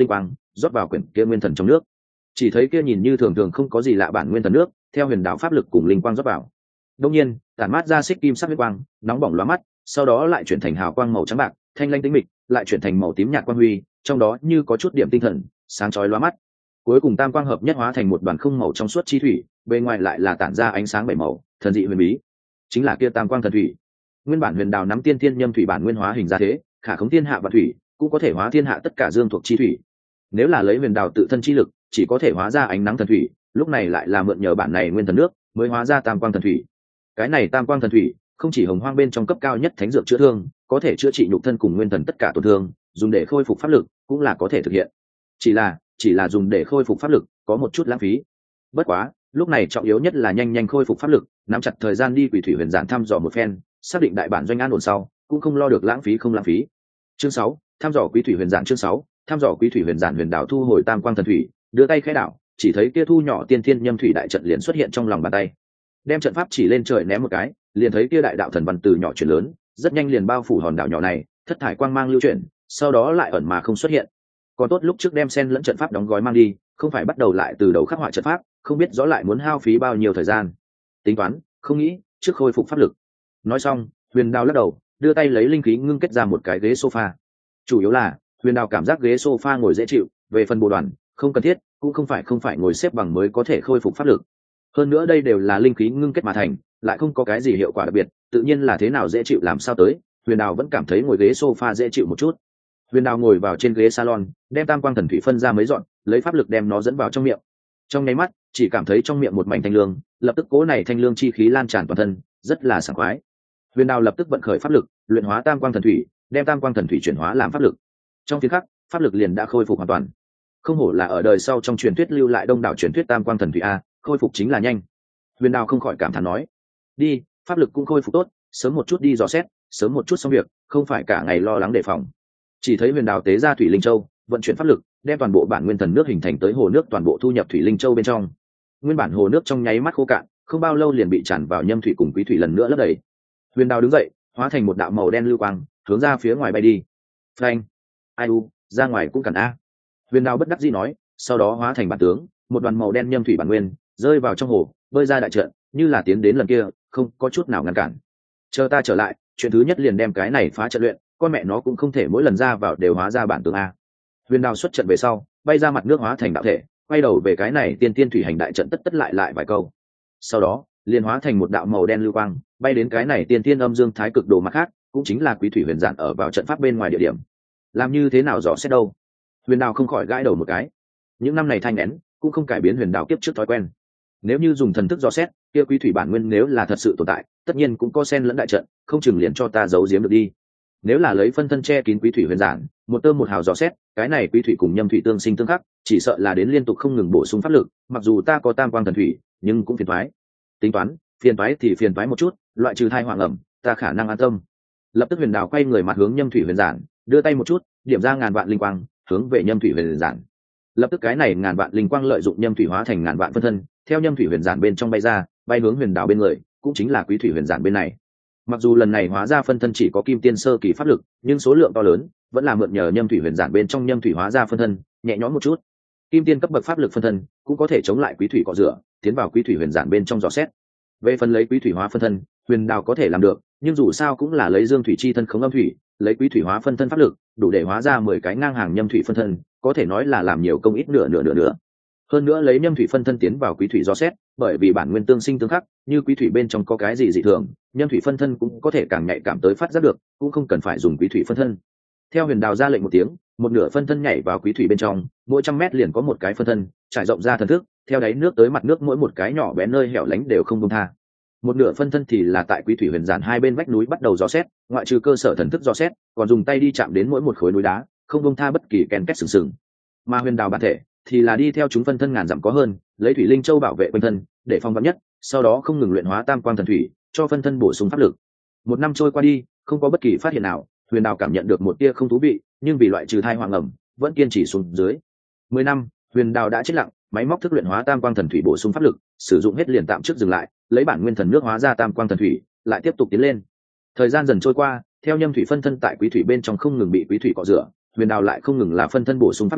rót vào quyển kia nguyên thần trong nước. Chỉ thấy kia nhìn như thường thường không có gì lạ bản nguyên thần nước theo huyền đạo pháp lực cùng linh quang rót vào, đông nhiên tản mát ra xích kim sắc huyết quang, nóng bỏng lóa mắt, sau đó lại chuyển thành hào quang màu trắng bạc, thanh lanh tĩnh mịch, lại chuyển thành màu tím nhạt quang huy, trong đó như có chút điểm tinh thần, sáng chói lóa mắt. Cuối cùng tam quang hợp nhất hóa thành một đoàn không màu trong suốt chi thủy, bên ngoài lại là tản ra ánh sáng bảy màu, thần dị huyền bí, chính là kia tam quang thần thủy. Nguyên bản huyền đào nắm tiên thiên nhâm thủy bản nguyên hóa hình ra thế, khả khống thiên hạ và thủy, cũng có thể hóa thiên hạ tất cả dương thuộc chi thủy. Nếu là lấy huyền đào tự thân chi lực, chỉ có thể hóa ra ánh nắng thần thủy, lúc này lại là mượn nhờ bản này nguyên thần nước, mới hóa ra tam quang thần thủy. Cái này tam quang thần thủy, không chỉ hồng hoang bên trong cấp cao nhất thánh dược chữa thương, có thể chữa trị nhục thân cùng nguyên thần tất cả tổn thương, dùng để khôi phục pháp lực, cũng là có thể thực hiện. Chỉ là, chỉ là dùng để khôi phục pháp lực, có một chút lãng phí. Bất quá, lúc này trọng yếu nhất là nhanh nhanh khôi phục pháp lực, nắm chặt thời gian đi quỷ thủy huyền giản thăm dò một phen, xác định đại bản doanh an ổn sau, cũng không lo được lãng phí không lãng phí. Chương sáu, thăm dò quý thủy huyền giản chương sáu, thăm dò quý thủy huyền giản huyền đảo thu hồi tam quang thần thủy, đưa tay khẽ đảo, chỉ thấy kia thu nhỏ tiên thiên nhâm thủy đại trận liền xuất hiện trong lòng bàn tay. Đem trận pháp chỉ lên trời ném một cái, liền thấy kia đại đạo thần văn từ nhỏ chuyển lớn, rất nhanh liền bao phủ hòn đảo nhỏ này, thất thải quang mang lưu chuyển, sau đó lại ẩn mà không xuất hiện. Còn tốt lúc trước đem sen lẫn trận pháp đóng gói mang đi, không phải bắt đầu lại từ đầu khắc họa trận pháp, không biết rõ lại muốn hao phí bao nhiêu thời gian. Tính toán, không nghĩ, trước khôi phục pháp lực. Nói xong, Huyền Đào lắc đầu, đưa tay lấy linh khí ngưng kết ra một cái ghế sofa. Chủ yếu là, Huyền Đào cảm giác ghế sofa ngồi dễ chịu, về phần bồ đoàn, không cần thiết, cũng không phải không phải ngồi xếp bằng mới có thể khôi phục pháp lực. Hơn nữa đây đều là linh khí ngưng kết mà thành, lại không có cái gì hiệu quả đặc biệt, tự nhiên là thế nào dễ chịu làm sao tới, Huyền Đào vẫn cảm thấy ngồi ghế sofa dễ chịu một chút. Huyền Đào ngồi vào trên ghế salon, đem tam quang thần thủy phân ra mấy dọn, lấy pháp lực đem nó dẫn vào trong miệng. Trong nháy mắt, chỉ cảm thấy trong miệng một mảnh thanh lương, lập tức cố này thanh lương chi khí lan tràn toàn thân, rất là sảng khoái. Huyền Đào lập tức vận khởi pháp lực, luyện hóa tam quang thần thủy, đem tam quang thần thủy chuyển hóa làm pháp lực. Trong phiến khắc, pháp lực liền đã khôi phục hoàn toàn. Không hổ là ở đời sau trong truyền thuyết lưu lại đông đảo truyền thuyết tam quang thần thủy a, khôi phục chính là nhanh. Huyền Đào không khỏi cảm thán nói: "Đi, pháp lực cũng khôi phục tốt, sớm một chút đi dò xét, sớm một chút xong việc, không phải cả ngày lo lắng đề phòng." Chỉ thấy Huyền Đào tế ra thủy linh châu, vận chuyển pháp lực, đem toàn bộ bản nguyên thần nước hình thành tới hồ nước toàn bộ thu nhập thủy linh châu bên trong. Nguyên bản hồ nước trong nháy mắt khô cạn, không bao lâu liền bị tràn vào nhâm thủy cùng quý thủy lần nữa lấp đầy. Huyền Đào đứng dậy, hóa thành một đạo màu đen lưu quang, hướng ra phía ngoài bay đi. Phanh! Ai u, ra ngoài cũng cần a. Huyền Đào bất đắc dĩ nói, sau đó hóa thành bản tướng, một đoàn màu đen nhâm thủy bản nguyên, rơi vào trong hồ, bơi ra đại trận, như là tiến đến lần kia, không có chút nào ngăn cản. Chờ ta trở lại, chuyện thứ nhất liền đem cái này phá trận luyện, con mẹ nó cũng không thể mỗi lần ra vào đều hóa ra bản tướng a. Huyền Đào xuất trận về sau, bay ra mặt nước hóa thành đạo thể, quay đầu về cái này tiên tiên thủy hành đại trận tất tất lại lại vài câu. Sau đó, liền hóa thành một đạo màu đen lưu quang, bay đến cái này tiên tiên âm dương thái cực đồ mặt khác, cũng chính là quý thủy huyền giản ở vào trận pháp bên ngoài địa điểm. Làm như thế nào rõ xét đâu? Huyền Đào không khỏi gãi đầu một cái. Những năm này thanh nén, cũng không cải biến Huyền Đào kiếp trước thói quen. Nếu như dùng thần thức dò xét, kia quý thủy bản nguyên nếu là thật sự tồn tại, tất nhiên cũng có sen lẫn đại trận, không chừng liền cho ta giấu giếm được đi. Nếu là lấy phân thân che kín quý thủy huyền giản, một tơ một hào dò xét, cái này quý thủy cùng nhâm thủy tương sinh tương khắc, chỉ sợ là đến liên tục không ngừng bổ sung pháp lực, mặc dù ta có tam quang thần thủy, nhưng cũng phiền toái. Tính toán, phiền toái thì phiền toái một chút, loại trừ thai hoàng ẩm, ta khả năng an tâm. Lập tức Huyền Đào quay người mặt hướng nhâm thủy huyền giản, đưa tay một chút, điểm ra ngàn vạn linh quang, hướng về nhâm thủy huyền giản. Lập tức cái này ngàn vạn linh quang lợi dụng nhâm thủy hóa thành ngàn vạn phân thân, theo nhâm thủy huyền giản bên trong bay ra, bay hướng Huyền Đào bên người, cũng chính là quý thủy huyền giản bên này. Mặc dù lần này hóa ra phân thân chỉ có kim tiên sơ kỳ pháp lực, nhưng số lượng to lớn, vẫn là mượn nhờ nhâm thủy huyền giản bên trong nhâm thủy hóa ra phân thân, nhẹ nhõm một chút. Kim tiên cấp bậc pháp lực phân thân cũng có thể chống lại quý thủy cọ rửa, tiến vào quý thủy huyền giản bên trong dò xét. Về phần lấy quý thủy hóa phân thân, Huyền Đào có thể làm được, nhưng dù sao cũng là lấy dương thủy chi thân khống âm thủy, lấy quý thủy hóa phân thân pháp lực, đủ để hóa ra mười cái ngang hàng nhâm thủy phân thân, có thể nói là làm nhiều công ít nửa nửa nửa nửa. Hơn nữa lấy nhâm thủy phân thân tiến vào quý thủy dò xét, bởi vì bản nguyên tương sinh tương khắc, như quý thủy bên trong có cái gì dị thường, nhâm thủy phân thân cũng có thể càng nhạy cảm tới phát giác được, cũng không cần phải dùng quý thủy phân thân. Theo Huyền Đào ra lệnh một tiếng, một nửa phân thân nhảy vào quý thủy bên trong, mỗi trăm mét liền có một cái phân thân trải rộng ra thần thức, theo đáy nước tới mặt nước mỗi một cái nhỏ bé nơi hẻo lánh đều không buông tha. Một nửa phân thân thì là tại quý thủy huyền giản hai bên vách núi bắt đầu dò xét, ngoại trừ cơ sở thần thức dò xét, còn dùng tay đi chạm đến mỗi một khối núi đá, không buông tha bất kỳ ken két sừng sừng. Mà Huyền Đào bản thể thì là đi theo chúng phân thân ngàn dặm có hơn, lấy thủy linh châu bảo vệ quanh thân, để phòng vắn nhất, sau đó không ngừng luyện hóa tam quang thần thủy, cho phân thân bổ sung pháp lực. Một năm trôi qua đi, không có bất kỳ phát hiện nào, Huyền Đào cảm nhận được một tia không thú vị, nhưng vì loại trừ thai hoàng ẩm, vẫn kiên trì xuống dưới. Mười năm, Huyền Đào đã chết lặng, máy móc thức luyện hóa tam quang thần thủy bổ sung pháp lực, sử dụng hết liền tạm trước dừng lại, lấy bản nguyên thần nước hóa ra tam quang thần thủy, lại tiếp tục tiến lên. Thời gian dần trôi qua, theo nhâm thủy phân thân tại quý thủy bên trong không ngừng bị quý thủy cọ rửa, Huyền Đào lại không ngừng là phân thân bổ sung pháp lực,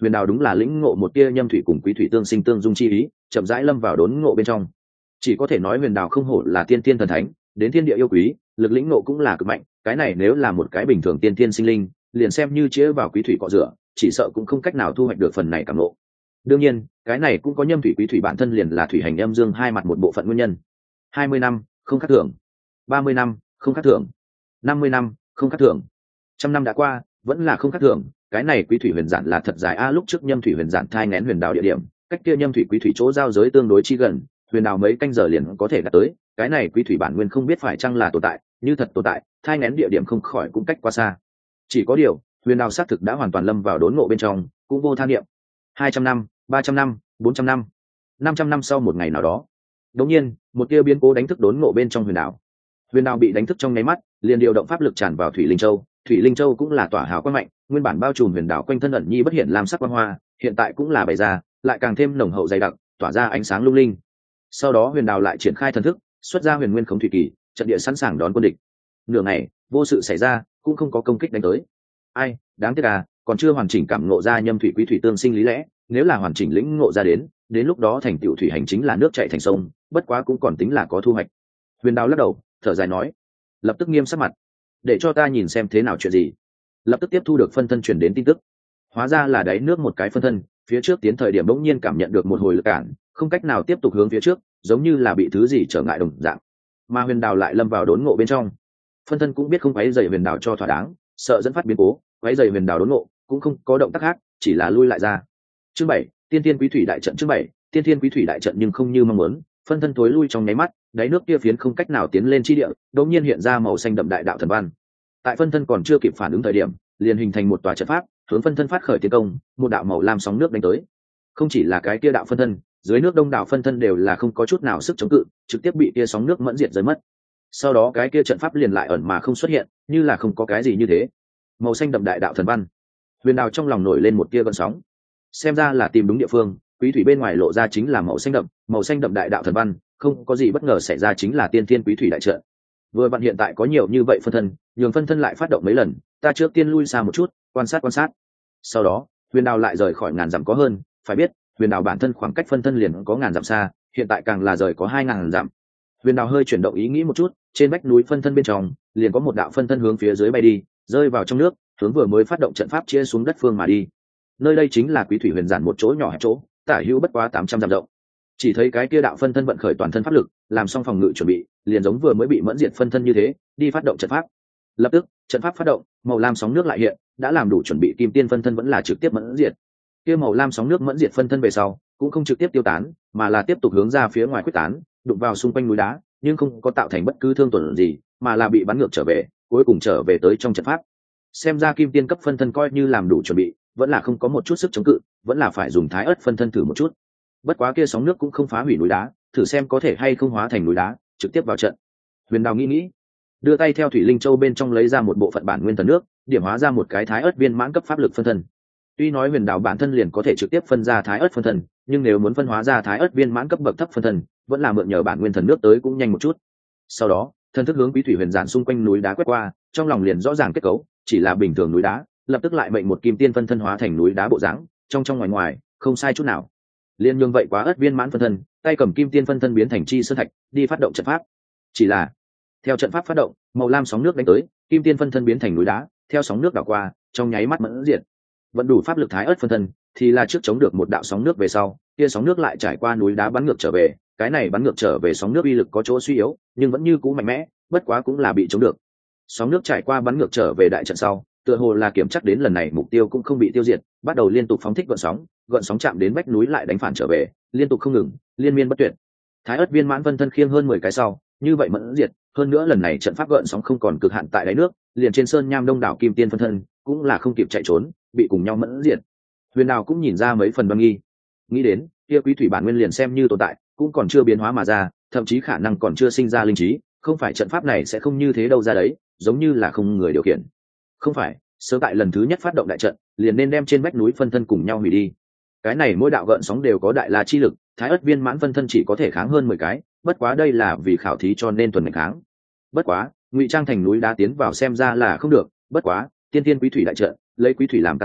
huyền đào đúng là lĩnh ngộ một tia nhâm thủy cùng quý thủy tương sinh tương dung chi ý, chậm rãi lâm vào đốn ngộ bên trong. Chỉ có thể nói huyền đào không hổ là tiên tiên thần thánh, đến thiên địa yêu quý, lực lĩnh ngộ cũng là cực mạnh. Cái này nếu là một cái bình thường tiên tiên sinh linh, liền xem như chĩa vào quý thủy cọ rửa, chỉ sợ cũng không cách nào thu hoạch được phần này cảm ngộ. Đương nhiên, cái này cũng có nhâm thủy quý thủy bản thân liền là thủy hành âm dương hai mặt một bộ phận nguyên nhân. hai mươi năm, không khác thường. ba mươi năm, không khác thường. năm mươi năm, không khác thường. Trăm năm đã qua, vẫn là không khác thường. Cái này quý thủy huyền giản là thật dài a, lúc trước nhâm thủy huyền giản thai nghén huyền đào địa điểm, cách kia nhâm thủy quý thủy chỗ giao giới tương đối chi gần, huyền đào mấy canh giờ liền có thể đạt tới. Cái này quý thủy bản nguyên không biết phải chăng là tồn tại, như thật tồn tại, thai nghén địa điểm không khỏi cũng cách quá xa. Chỉ có điều, huyền đào xác thực đã hoàn toàn lâm vào đốn ngộ bên trong, cũng vô tha niệm. Hai trăm năm, ba trăm năm, bốn trăm năm, năm trăm năm sau một ngày nào đó, đột nhiên một tia biến cố đánh thức đốn ngộ bên trong huyền đảo. Huyền đảo bị đánh thức trong nháy mắt, liền điều động pháp lực tràn vào thủy linh châu. Thủy linh châu cũng là tỏa hào quang mạnh, nguyên bản bao trùm huyền đảo quanh thân ẩn nhi bất hiện làm sắc quang hoa, hiện tại cũng là bày ra, lại càng thêm nồng hậu dày đặc, tỏa ra ánh sáng lung linh. Sau đó huyền đảo lại triển khai thần thức, xuất ra huyền nguyên khống thủy kỳ, trận địa sẵn sàng đón quân địch. Nửa ngày vô sự xảy ra, cũng không có công kích đánh tới. Ai, đáng tiếc à, còn chưa hoàn chỉnh cảm ngộ ra nhâm thủy quý thủy tương sinh lý lẽ, nếu là hoàn chỉnh lĩnh ngộ ra đến, đến lúc đó thành tựu thủy hành chính là nước chảy thành sông, bất quá cũng còn tính là có thu hoạch. Huyền đào lắc đầu, thở dài nói, lập tức nghiêm sắc mặt, để cho ta nhìn xem thế nào chuyện gì. Lập tức tiếp thu được phân thân truyền đến tin tức, hóa ra là đáy nước một cái phân thân, phía trước tiến thời điểm bỗng nhiên cảm nhận được một hồi lực cản, không cách nào tiếp tục hướng phía trước, giống như là bị thứ gì trở ngại đồng dạng. Mà huyền đào lại lâm vào đốn ngộ bên trong, phân thân cũng biết không quấy rầy huyền đào cho thỏa đáng, sợ dẫn phát biến cố, quấy rầy huyền đào đốn ngộ, cũng không có động tác khác, chỉ là lui lại ra. Chương bảy, tiên tiên quý thủy đại trận. Chương bảy, tiên tiên quý thủy đại trận, nhưng không như mong muốn, phân thân tối lui trong nháy mắt, đáy nước kia phiến không cách nào tiến lên chi địa, đột nhiên hiện ra màu xanh đậm đại đạo thần văn. Tại phân thân còn chưa kịp phản ứng thời điểm, liền hình thành một tòa trận pháp, hướng phân thân phát khởi tiến công, một đạo màu lam sóng nước đánh tới. Không chỉ là cái kia đạo phân thân, dưới nước đông đảo phân thân đều là không có chút nào sức chống cự, trực tiếp bị kia sóng nước mẫn diệt rơi mất. Sau đó cái kia trận pháp liền lại ẩn mà không xuất hiện, như là không có cái gì như thế. Màu xanh đậm đại đạo thần văn, huyền đào trong lòng nổi lên một tia gợn sóng. Xem ra là tìm đúng địa phương, quý thủy bên ngoài lộ ra chính là màu xanh đậm, màu xanh đậm đại đạo thần văn, không có gì bất ngờ xảy ra, chính là tiên thiên quý thủy đại trận. Vừa bạn hiện tại có nhiều như vậy phân thân, nhường phân thân lại phát động mấy lần, ta trước tiên lui xa một chút, quan sát quan sát. Sau đó, huyền đào lại rời khỏi ngàn dặm có hơn, phải biết, huyền đào bản thân khoảng cách phân thân liền có ngàn dặm xa, hiện tại càng là rời có hai ngàn dặm. Huyền đào hơi chuyển động ý nghĩ một chút, trên vách núi phân thân bên trong, liền có một đạo phân thân hướng phía dưới bay đi, rơi vào trong nước, hướng vừa mới phát động trận pháp chia xuống đất phương mà đi. Nơi đây chính là quý thủy huyền giản một chỗ nhỏ hẹp chỗ, tả hữu bất quá tám trăm dặm rộng. Chỉ thấy cái kia đạo phân thân vận khởi toàn thân pháp lực, làm xong phòng ngự chuẩn bị, liền giống vừa mới bị mẫn diệt phân thân như thế, đi phát động trận pháp. Lập tức, trận pháp phát động, màu lam sóng nước lại hiện, đã làm đủ chuẩn bị kim tiên phân thân vẫn là trực tiếp mẫn diệt. Kia màu lam sóng nước mẫn diệt phân thân về sau, cũng không trực tiếp tiêu tán, mà là tiếp tục hướng ra phía ngoài quyết tán, đụng vào xung quanh núi đá, nhưng không có tạo thành bất cứ thương tổn gì, mà là bị bắn ngược trở về, cuối cùng trở về tới trong trận pháp. Xem ra kim tiên cấp phân thân coi như làm đủ chuẩn bị, vẫn là không có một chút sức chống cự, vẫn là phải dùng thái ớt phân thân thử một chút. Bất quá kia sóng nước cũng không phá hủy núi đá, thử xem có thể hay không hóa thành núi đá, trực tiếp vào trận. Huyền đào nghĩ nghĩ, đưa tay theo thủy linh châu bên trong lấy ra một bộ phận bản nguyên thần nước, điểm hóa ra một cái thái ớt viên mãn cấp pháp lực phân thân. Tuy nói huyền đào bản thân liền có thể trực tiếp phân ra thái ớt phân thân, nhưng nếu muốn phân hóa ra thái ớt viên mãn cấp bậc thấp phân thân, vẫn là mượn nhờ bản nguyên thần nước tới cũng nhanh một chút. Sau đó, thần thức hướng quý thủy huyền giản xung quanh núi đá quét qua, trong lòng liền rõ ràng kết cấu, chỉ là bình thường núi đá, lập tức lại mệnh một kim tiên phân thân hóa thành núi đá bộ dáng, trong trong ngoài ngoài, không sai chút nào. Liên nhường vậy quá ớt viên mãn phân thân, tay cầm kim tiên phân thân biến thành chi sơn thạch, đi phát động trận pháp. Chỉ là, theo trận pháp phát động, màu lam sóng nước đánh tới, kim tiên phân thân biến thành núi đá, theo sóng nước đảo qua, trong nháy mắt mẫn diệt. Vẫn đủ pháp lực thái ớt phân thân, thì là trước chống được một đạo sóng nước về sau, kia sóng nước lại trải qua núi đá bắn ngược trở về, cái này bắn ngược trở về sóng nước uy lực có chỗ suy yếu, nhưng vẫn như cũ mạnh mẽ, bất quá cũng là bị chống được. Sóng nước trải qua bắn ngược trở về đại trận sau, tựa hồ là kiểm chắc đến lần này mục tiêu cũng không bị tiêu diệt, bắt đầu liên tục phóng thích gợn sóng, gợn sóng chạm đến vách núi lại đánh phản trở về, liên tục không ngừng, liên miên bất tuyệt. Thái ớt viên mãn phân thân khiêng hơn mười cái sau, như vậy mẫn diệt, hơn nữa lần này trận pháp gợn sóng không còn cực hạn tại đáy nước, liền trên sơn nham đông đảo kim tiên phân thân, cũng là không kịp chạy trốn, bị cùng nhau mẫn diệt. Huyền Đào cũng nhìn ra mấy phần đoan nghi, nghĩ đến kia quý thủy bản nguyên liền xem như tồn tại, cũng còn chưa biến hóa mà ra, thậm chí khả năng còn chưa sinh ra linh trí, không phải trận pháp này sẽ không như thế đâu ra đấy, giống như là không người điều khiển. Không phải, sớm tại lần thứ nhất phát động đại trận, liền nên đem trên vách núi phân thân cùng nhau hủy đi. Cái này mỗi đạo gợn sóng đều có đại la chi lực, thái ớt viên mãn phân thân chỉ có thể kháng hơn mười cái, bất quá đây là vì khảo thí cho nên tuần ngày kháng. Bất quá, ngụy trang thành núi đá tiến vào xem ra là không được, bất quá, tiên tiên quý thủy đại trận, lấy quý thủy làm căn cơ,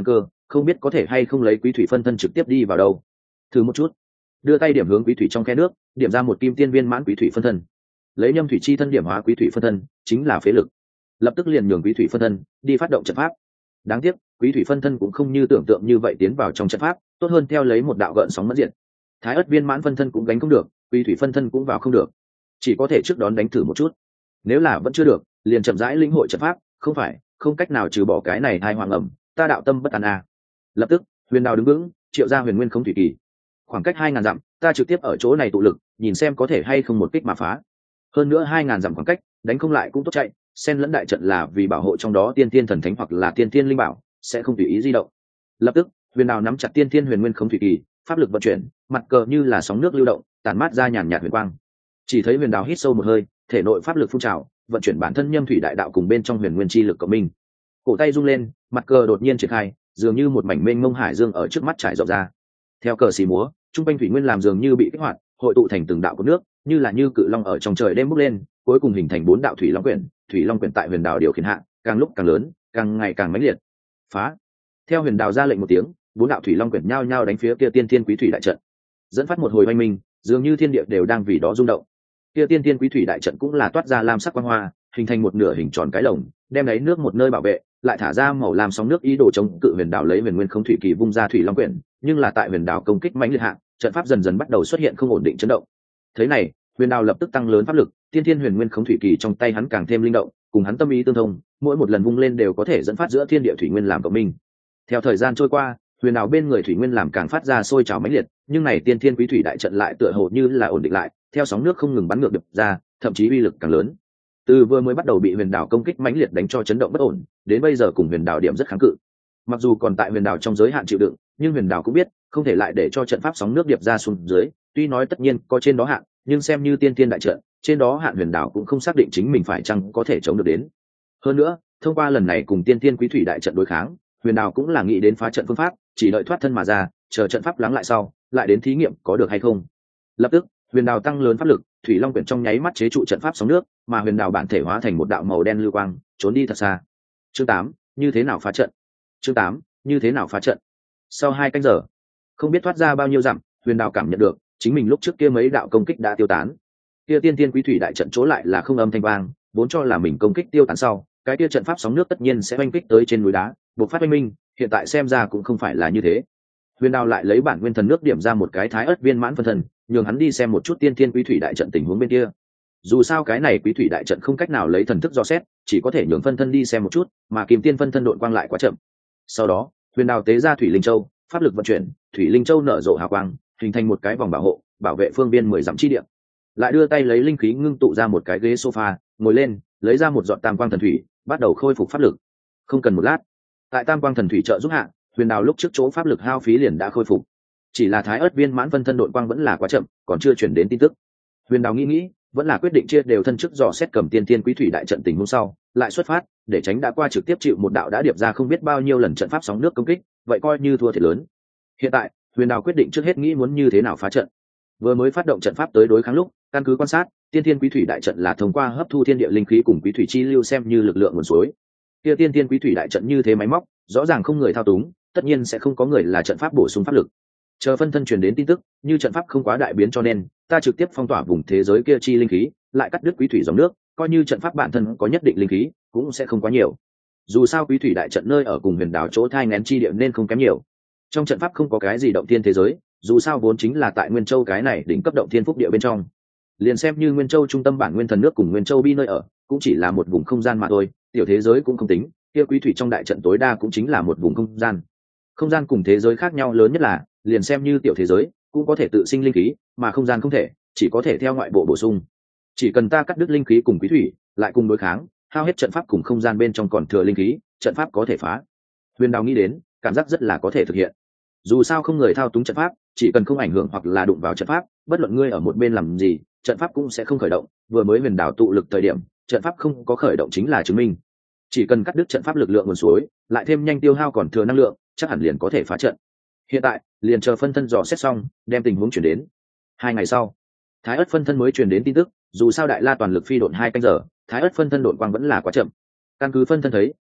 không biết có thể hay không lấy quý thủy phân thân trực tiếp đi vào đâu. Thử một chút, đưa tay điểm hướng quý thủy trong khe nước, điểm ra một kim tiên viên mãn quý thủy phân thân, lấy nhâm thủy chi thân điểm hóa quý thủy phân thân chính là phế lực, lập tức liền nhường quý thủy phân thân đi phát động trận pháp. Đáng tiếc quý thủy phân thân cũng không như tưởng tượng như vậy tiến vào trong trận pháp, tốt hơn theo lấy một đạo gợn sóng mất diện. Thái ất viên mãn phân thân cũng gánh không được, quý thủy phân thân cũng vào không được, chỉ có thể trước đón đánh thử một chút, nếu là vẫn chưa được liền chậm rãi linh hội trận pháp, không phải không cách nào trừ bỏ cái này hai hoàng ẩm, ta đạo tâm bất an a. Lập tức huyền đào đứng vững, triệu ra huyền nguyên không thủy kỳ, khoảng cách hai ngàn dặm, ta trực tiếp ở chỗ này tụ lực, nhìn xem có thể hay không một kích mà phá. Hơn nữa hai ngàn dặm khoảng cách, đánh không lại cũng tốt chạy, xen lẫn đại trận là vì bảo hộ trong đó tiên tiên thần thánh hoặc là tiên tiên linh bảo, sẽ không tùy ý di động. Lập tức huyền đào nắm chặt tiên tiên huyền nguyên không thủy kỳ, pháp lực vận chuyển, mặt cờ như là sóng nước lưu động, tản mát ra nhàn nhạt huyền quang. Chỉ thấy huyền đào hít sâu một hơi, thể nội pháp lực phun trào, vận chuyển bản thân nhâm thủy đại đạo cùng bên trong huyền nguyên chi lực cộng minh, cổ tay rung lên, mặt cờ đột nhiên triển khai, dường như một mảnh mênh mông hải dương ở trước mắt trải rộng ra. Theo cờ xì múa, trung quanh thủy nguyên làm dường như bị kích hoạt, hội tụ thành từng đạo của nước, như là như cự long ở trong trời đêm bốc lên, cuối cùng hình thành bốn đạo thủy long quyển. Thủy long quyển tại huyền đào điều khiển hạ, càng lúc càng lớn, càng ngày càng mãnh liệt. Phá! Theo huyền đào ra lệnh một tiếng, bốn đạo thủy long quyển nhao nhao đánh phía kia tiên thiên quý thủy đại trận, dẫn phát một hồi oanh minh, dường như thiên địa đều đang vì đó rung động. Kia tiên thiên quý thủy đại trận cũng là toát ra lam sắc quang hoa, hình thành một nửa hình tròn cái lồng, đem lấy nước một nơi bảo vệ, lại thả ra màu lam sóng nước ý đồ chống cự huyền đảo lấy huyền nguyên không thủy kỳ vung ra thủy long quyển, nhưng là tại huyền đảo công kích mãnh liệt hạ, trận pháp dần dần bắt đầu xuất hiện không ổn định chấn động. Thế này, huyền đảo lập tức tăng lớn pháp lực, tiên thiên huyền nguyên không thủy kỳ trong tay hắn càng thêm linh động, cùng hắn tâm ý tương thông, mỗi một lần vung lên đều có thể dẫn phát giữa thiên địa thủy nguyên làm cộng minh. Theo thời gian trôi qua, huyền đảo bên người thủy nguyên làm càng phát ra sôi trào mãnh liệt, nhưng này tiên thiên quý thủy đại trận lại tựa hồ như là ổn định lại, theo sóng nước không ngừng bắn ngược đập ra, thậm chí uy lực càng lớn. Từ vừa mới bắt đầu bị huyền đảo công kích mãnh liệt đánh cho chấn động bất ổn, đến bây giờ cùng huyền đảo điểm rất kháng cự. Mặc dù còn tại huyền đảo trong giới hạn chịu đựng, nhưng huyền đảo cũng biết không thể lại để cho trận pháp sóng nước điệp ra xuống dưới. Tuy nói tất nhiên có trên đó hạn, nhưng xem như tiên tiên đại trận, trên đó hạn huyền đảo cũng không xác định chính mình phải chăng có thể chống được đến. Hơn nữa, thông qua lần này cùng tiên tiên quý thủy đại trận đối kháng, huyền đảo cũng là nghĩ đến phá trận phương pháp, chỉ đợi thoát thân mà ra, chờ trận pháp lắng lại sau, lại đến thí nghiệm có được hay không. Lập tức, huyền đảo tăng lớn pháp lực, thủy long quyển trong nháy mắt chế trụ trận pháp sóng nước, mà huyền đảo bản thể hóa thành một đạo màu đen lưu quang, trốn đi thật xa. Chương tám, như thế nào phá trận? Chương tám, như thế nào phá trận? Sau hai canh giờ, không biết thoát ra bao nhiêu dặm, huyền đảo cảm nhận được chính mình lúc trước kia mấy đạo công kích đã tiêu tán. Kia tiên tiên quý thủy đại trận chỗ lại là không âm thanh vang, vốn cho là mình công kích tiêu tán sau, cái kia trận pháp sóng nước tất nhiên sẽ oanh kích tới trên núi đá, bộc phát oanh minh, hiện tại xem ra cũng không phải là như thế. Huyền đảo lại lấy bản nguyên thần nước điểm ra một cái thái ớt viên mãn phân thần, nhường hắn đi xem một chút tiên thiên quý thủy đại trận tình huống bên kia. Dù sao cái này quý thủy đại trận không cách nào lấy thần thức dò xét, chỉ có thể nhường phân thân đi xem một chút, mà kim tiên phân thân đội quang lại quá chậm. Sau đó huyền đào tế ra thủy linh châu, pháp lực vận chuyển, thủy linh châu nở rộ hào quang, hình thành một cái vòng bảo hộ, bảo vệ phương viên mười dặm chi địa. Lại đưa tay lấy linh khí ngưng tụ ra một cái ghế sofa, ngồi lên, lấy ra một giọt tam quang thần thủy, bắt đầu khôi phục pháp lực. Không cần một lát, tại tam quang thần thủy trợ giúp hạ, huyền đào lúc trước chỗ pháp lực hao phí liền đã khôi phục. Chỉ là thái ớt viên mãn phân thân đội quang vẫn là quá chậm, còn chưa chuyển đến tin tức. Huyền đào nghĩ nghĩ, vẫn là quyết định chia đều thân chức dò xét cầm tiên tiên quý thủy đại trận tình hôm sau lại xuất phát, để tránh đã qua trực tiếp chịu một đạo đã điệp ra không biết bao nhiêu lần trận pháp sóng nước công kích, vậy coi như thua thiệt lớn. Hiện tại huyền đào quyết định trước hết nghĩ muốn như thế nào phá trận. Vừa mới phát động trận pháp tới đối kháng lúc, căn cứ quan sát, tiên tiên quý thủy đại trận là thông qua hấp thu thiên địa linh khí cùng quý thủy chi lưu xem như lực lượng nguồn suối. Kia tiên tiên quý thủy đại trận như thế máy móc, rõ ràng không người thao túng, tất nhiên sẽ không có người là trận pháp bổ sung pháp lực. Chờ phân thân truyền đến tin tức, như trận pháp không quá đại biến cho nên ta trực tiếp phong tỏa vùng thế giới kia chi linh khí, lại cắt đứt quý thủy dòng nước, coi như trận pháp bản thân có nhất định linh khí, cũng sẽ không quá nhiều. Dù sao quý thủy đại trận nơi ở cùng huyền đảo chỗ thai nghén chi địa nên không kém nhiều. Trong trận pháp không có cái gì động thiên thế giới, dù sao vốn chính là tại Nguyên Châu cái này đỉnh cấp động thiên phúc địa bên trong. Liền xem như Nguyên Châu trung tâm bản nguyên thần nước cùng Nguyên Châu bi nơi ở, cũng chỉ là một vùng không gian mà thôi, tiểu thế giới cũng không tính, kia quý thủy trong đại trận tối đa cũng chính là một vùng không gian. Không gian cùng thế giới khác nhau lớn nhất là, liền xem như tiểu thế giới cũng có thể tự sinh linh khí, mà không gian không thể, chỉ có thể theo ngoại bộ bổ sung. Chỉ cần ta cắt đứt linh khí cùng quý thủy, lại cùng đối kháng, hao hết trận pháp cùng không gian bên trong còn thừa linh khí, trận pháp có thể phá. Huyền Đào nghĩ đến, cảm giác rất là có thể thực hiện. Dù sao không người thao túng trận pháp, chỉ cần không ảnh hưởng hoặc là đụng vào trận pháp, bất luận ngươi ở một bên làm gì, trận pháp cũng sẽ không khởi động. Vừa mới Huyền Đào tụ lực thời điểm, trận pháp không có khởi động chính là chứng minh. Chỉ cần cắt đứt trận pháp lực lượng nguồn suối, lại thêm nhanh tiêu hao còn thừa năng lượng, chắc hẳn liền có thể phá trận. Hiện tại liền chờ phân thân dò xét xong, đem tình huống chuyển đến. Hai ngày sau, thái ất phân thân mới truyền đến tin tức, dù sao đại la toàn lực phi độn hai canh giờ, thái ất phân thân độn quang vẫn là quá chậm. Căn cứ phân thân thấy,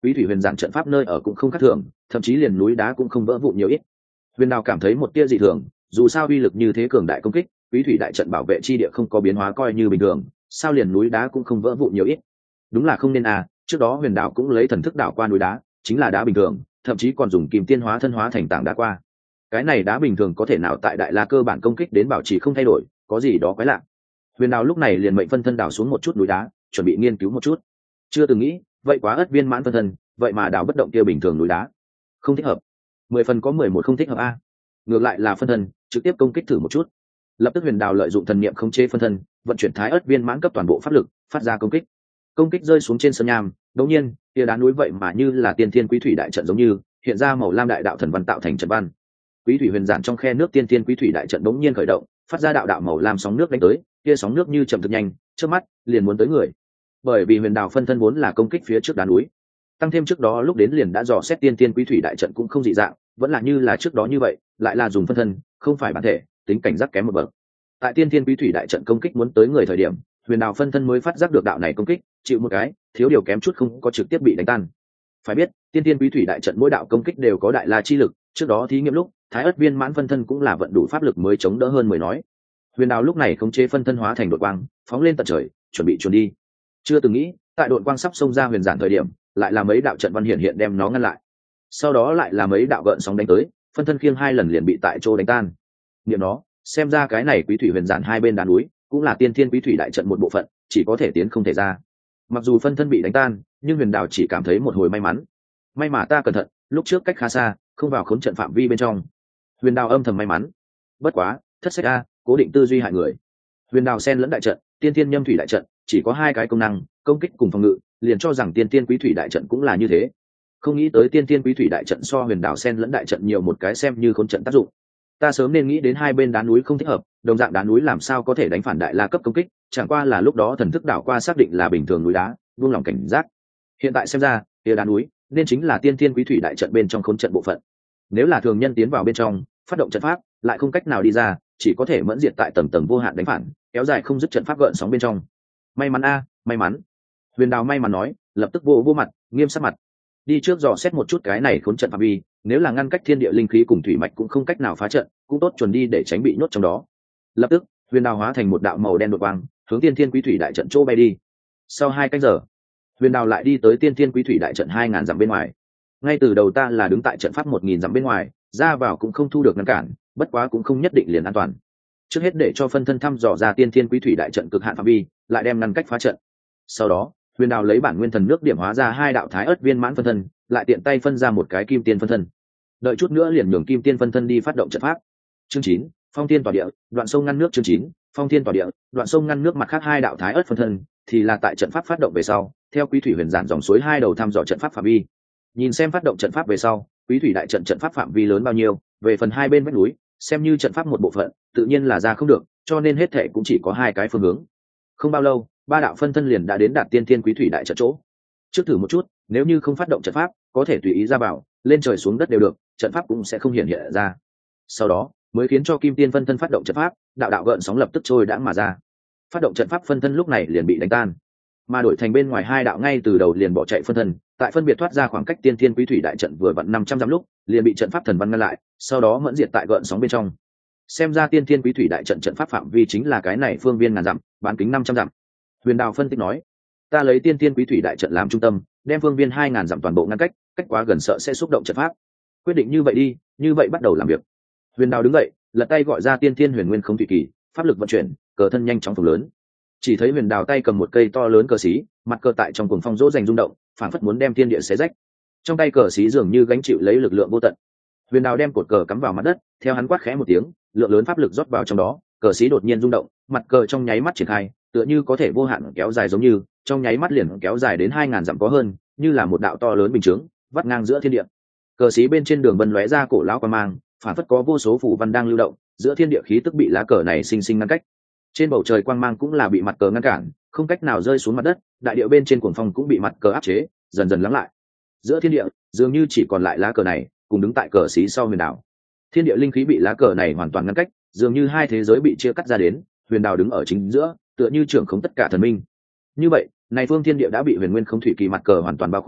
quý thủy huyền giản trận pháp nơi ở cũng không khác thường, thậm chí liền núi đá cũng không vỡ vụn nhiều ít. Huyền đào cảm thấy một tia dị thường, dù sao uy lực như thế cường đại công kích, quý thủy đại trận bảo vệ chi địa không có biến hóa coi như bình thường, sao liền núi đá cũng không vỡ vụn nhiều ít. Đúng là không nên à, trước đó huyền đào cũng lấy thần thức đảo qua núi đá, chính là đá bình thường, thậm chí còn dùng kim tiên hóa thân hóa thành tảng đá qua. Cái này đá bình thường có thể nào tại đại la cơ bản công kích đến bảo trì không thay đổi, có gì đó quái lạ. Huyền đào lúc này liền mệnh phân thân đào xuống một chút núi đá, chuẩn bị nghiên cứu một chút. Chưa từng nghĩ, vậy quá ất viên mãn phân thân, vậy mà đào bất động kia bình thường núi đá, không thích hợp. Mười phần có mười một không thích hợp a. Ngược lại là phân thân, trực tiếp công kích thử một chút. Lập tức huyền đào lợi dụng thần niệm khống chế phân thân, vận chuyển thái ất viên mãn cấp toàn bộ pháp lực, phát ra công kích. Công kích rơi xuống trên sơn nham, đột nhiên, kia đá núi vậy mà như là tiên thiên quý thủy đại trận giống như, hiện ra màu lam đại đạo thần văn tạo thành trận văn. Quý thủy huyền giản trong khe nước tiên thiên quý thủy đại trận đống nhiên khởi động, phát ra đạo đạo màu lam sóng nước đánh tới, kia sóng nước như chậm thực nhanh, trước mắt liền muốn tới người. Bởi vì huyền đào phân thân vốn là công kích phía trước đá núi, tăng thêm trước đó lúc đến liền đã dò xét tiên thiên quý thủy đại trận cũng không dị dạng, vẫn là như là trước đó như vậy, lại là dùng phân thân, không phải bản thể, tính cảnh giác kém một bậc. Tại tiên thiên quý thủy đại trận công kích muốn tới người thời điểm, huyền đào phân thân mới phát giác được đạo này công kích, chịu một cái, thiếu điều kém chút không có trực tiếp bị đánh tan. Phải biết, tiên thiên quý thủy đại trận mỗi đạo công kích đều có đại la chi lực, trước đó thí nghiệm lúc, thái ất viên mãn phân thân cũng là vận đủ pháp lực mới chống đỡ hơn mới nói. Huyền đào lúc này khống chế phân thân hóa thành đội quang, phóng lên tận trời, chuẩn bị chuồn đi. Chưa từng nghĩ, tại đội quang sắp xông ra huyền giản thời điểm, lại là mấy đạo trận văn hiện hiện đem nó ngăn lại. Sau đó lại là mấy đạo gợn sóng đánh tới, phân thân khiêng hai lần liền bị tại chỗ đánh tan. Niệm nó, xem ra cái này quý thủy huyền giản hai bên đá núi, cũng là tiên thiên quý thủy đại trận một bộ phận, chỉ có thể tiến không thể ra. Mặc dù phân thân bị đánh tan, nhưng huyền đào chỉ cảm thấy một hồi may mắn. May mà ta cẩn thận, lúc trước cách khá xa, không vào khốn trận phạm vi bên trong. Huyền đào âm thầm may mắn. Bất quá, thất sách a, cố định tư duy hại người. Huyền đào sen lẫn đại trận, tiên thiên nhâm thủy đại trận, chỉ có hai cái công năng, công kích cùng phòng ngự, liền cho rằng tiên thiên quý thủy đại trận cũng là như thế. Không nghĩ tới tiên thiên quý thủy đại trận so huyền đào sen lẫn đại trận nhiều một cái xem như khốn trận tác dụng. Ta sớm nên nghĩ đến hai bên đá núi không thích hợp, đồng dạng đá núi làm sao có thể đánh phản đại la cấp công kích, chẳng qua là lúc đó thần thức đảo qua xác định là bình thường núi đá, buông lòng cảnh giác. Hiện tại xem ra, kia đá núi nên chính là tiên thiên quý thủy đại trận bên trong khốn trận bộ phận. Nếu là thường nhân tiến vào bên trong, phát động trận pháp, lại không cách nào đi ra, chỉ có thể mẫn diệt tại tầng tầng vô hạn đánh phản, kéo dài không dứt trận pháp gợn sóng bên trong. May mắn a, may mắn. Huyền đào may mắn nói, lập tức vô vô mặt, nghiêm sắc mặt. Đi trước dò xét một chút cái này khốn trận phạm vi, nếu là ngăn cách thiên địa linh khí cùng thủy mạch cũng không cách nào phá trận, cũng tốt chuẩn đi để tránh bị nhốt trong đó. Lập tức, huyền đào hóa thành một đạo màu đen đột quang, hướng tiên thiên quý thủy đại trận chỗ bay đi. Sau hai canh giờ, huyền đào lại đi tới tiên thiên quý thủy đại trận hai ngàn dặm bên ngoài. Ngay từ đầu ta là đứng tại trận pháp một nghìn dặm bên ngoài, ra vào cũng không thu được ngăn cản, bất quá cũng không nhất định liền an toàn. Trước hết để cho phân thân thăm dò ra tiên thiên quý thủy đại trận cực hạn phạm vi, lại đem ngăn cách phá trận. Sau đó, huyền đào lấy bản nguyên thần nước điểm hóa ra hai đạo thái ớt viên mãn phân thân, lại tiện tay phân ra một cái kim tiên phân thân. Đợi chút nữa liền nhường kim tiên phân thân đi phát động trận pháp. Chương chín, phong thiên tỏa địa, đoạn sông ngăn nước. Chương chín, phong thiên tỏa địa, đoạn sông ngăn nước. Mặt khác hai đạo thái ớt phân thân thì là tại trận pháp phát động về sau, theo quý thủy huyền giản dòng suối hai đầu thăm dò trận pháp phạm vi. Nhìn xem phát động trận pháp về sau, quý thủy đại trận trận pháp phạm vi lớn bao nhiêu, về phần hai bên vách núi, xem như trận pháp một bộ phận, tự nhiên là ra không được, cho nên hết thệ cũng chỉ có hai cái phương hướng. Không bao lâu, ba đạo phân thân liền đã đến đạt tiên thiên quý thủy đại trận chỗ. Trước thử một chút, nếu như không phát động trận pháp, có thể tùy ý ra vào, lên trời xuống đất đều được, trận pháp cũng sẽ không hiện hiện ra. Sau đó, mới khiến cho kim tiên phân thân phát động trận pháp, đạo đạo gợn sóng lập tức trôi đãng mà ra. Phát động trận pháp phân thân lúc này liền bị đánh tan, mà đổi thành bên ngoài hai đạo ngay từ đầu liền bỏ chạy phân thân, tại phân biệt thoát ra khoảng cách tiên thiên quý thủy đại trận vừa vặn năm trăm dặm lúc, liền bị trận pháp thần văn ngăn lại, sau đó mẫn diệt tại gợn sóng bên trong. Xem ra tiên thiên quý thủy đại trận trận pháp phạm vi chính là cái này phương viên ngàn dặm, bán kính năm trăm dặm. Huyền đào phân tích nói, ta lấy tiên thiên quý thủy đại trận làm trung tâm, đem phương viên hai ngàn dặm toàn bộ ngăn cách, cách quá gần sợ sẽ xúc động trận pháp. Quyết định như vậy đi, như vậy bắt đầu làm việc. Huyền đào đứng dậy, lật tay gọi ra tiên thiên huyền nguyên không thủy kỳ, pháp lực vận chuyển, cờ thân nhanh chóng phồng lớn. Chỉ thấy huyền đào tay cầm một cây to lớn cờ xí, mặt cờ tại trong cuồng phong dỗ dành rung động, phảng phất muốn đem thiên địa xé rách. Trong tay cờ xí dường như gánh chịu lấy lực lượng vô tận. Huyền đào đem cột cờ cắm vào mặt đất, theo hắn quát khẽ một tiếng, lượng lớn pháp lực rót vào trong đó, cờ xí đột nhiên rung động, mặt cờ trong nháy mắt triển khai, tựa như có thể vô hạn kéo dài giống như, trong nháy mắt liền kéo dài đến hai ngàn dặm có hơn, như là một đạo to lớn bình chướng, vắt ngang giữa thiên địa. Cờ xí bên trên đường vân lóe ra cổ lão quang mang, phảng phất có vô số phù văn đang lưu động, giữa thiên địa khí tức bị lá cờ này sinh sinh ngăn cách. Trên bầu trời quang mang cũng là bị mặt cờ ngăn cản, không cách nào rơi xuống mặt đất, đại địa bên trên cuồng phong cũng bị mặt cờ áp chế, dần dần lắng lại. Giữa thiên địa, dường như chỉ còn lại lá cờ này, cùng đứng tại cờ xí sau huyền đảo. Thiên địa linh khí bị lá cờ này hoàn toàn ngăn cách, dường như hai thế giới bị chia cắt ra đến, huyền đảo đứng ở chính giữa, tựa như trưởng khống tất cả thần minh. Như vậy, này phương thiên địa đã bị huyền nguyên không thủy kỳ mặt cờ hoàn toàn bao khỏa,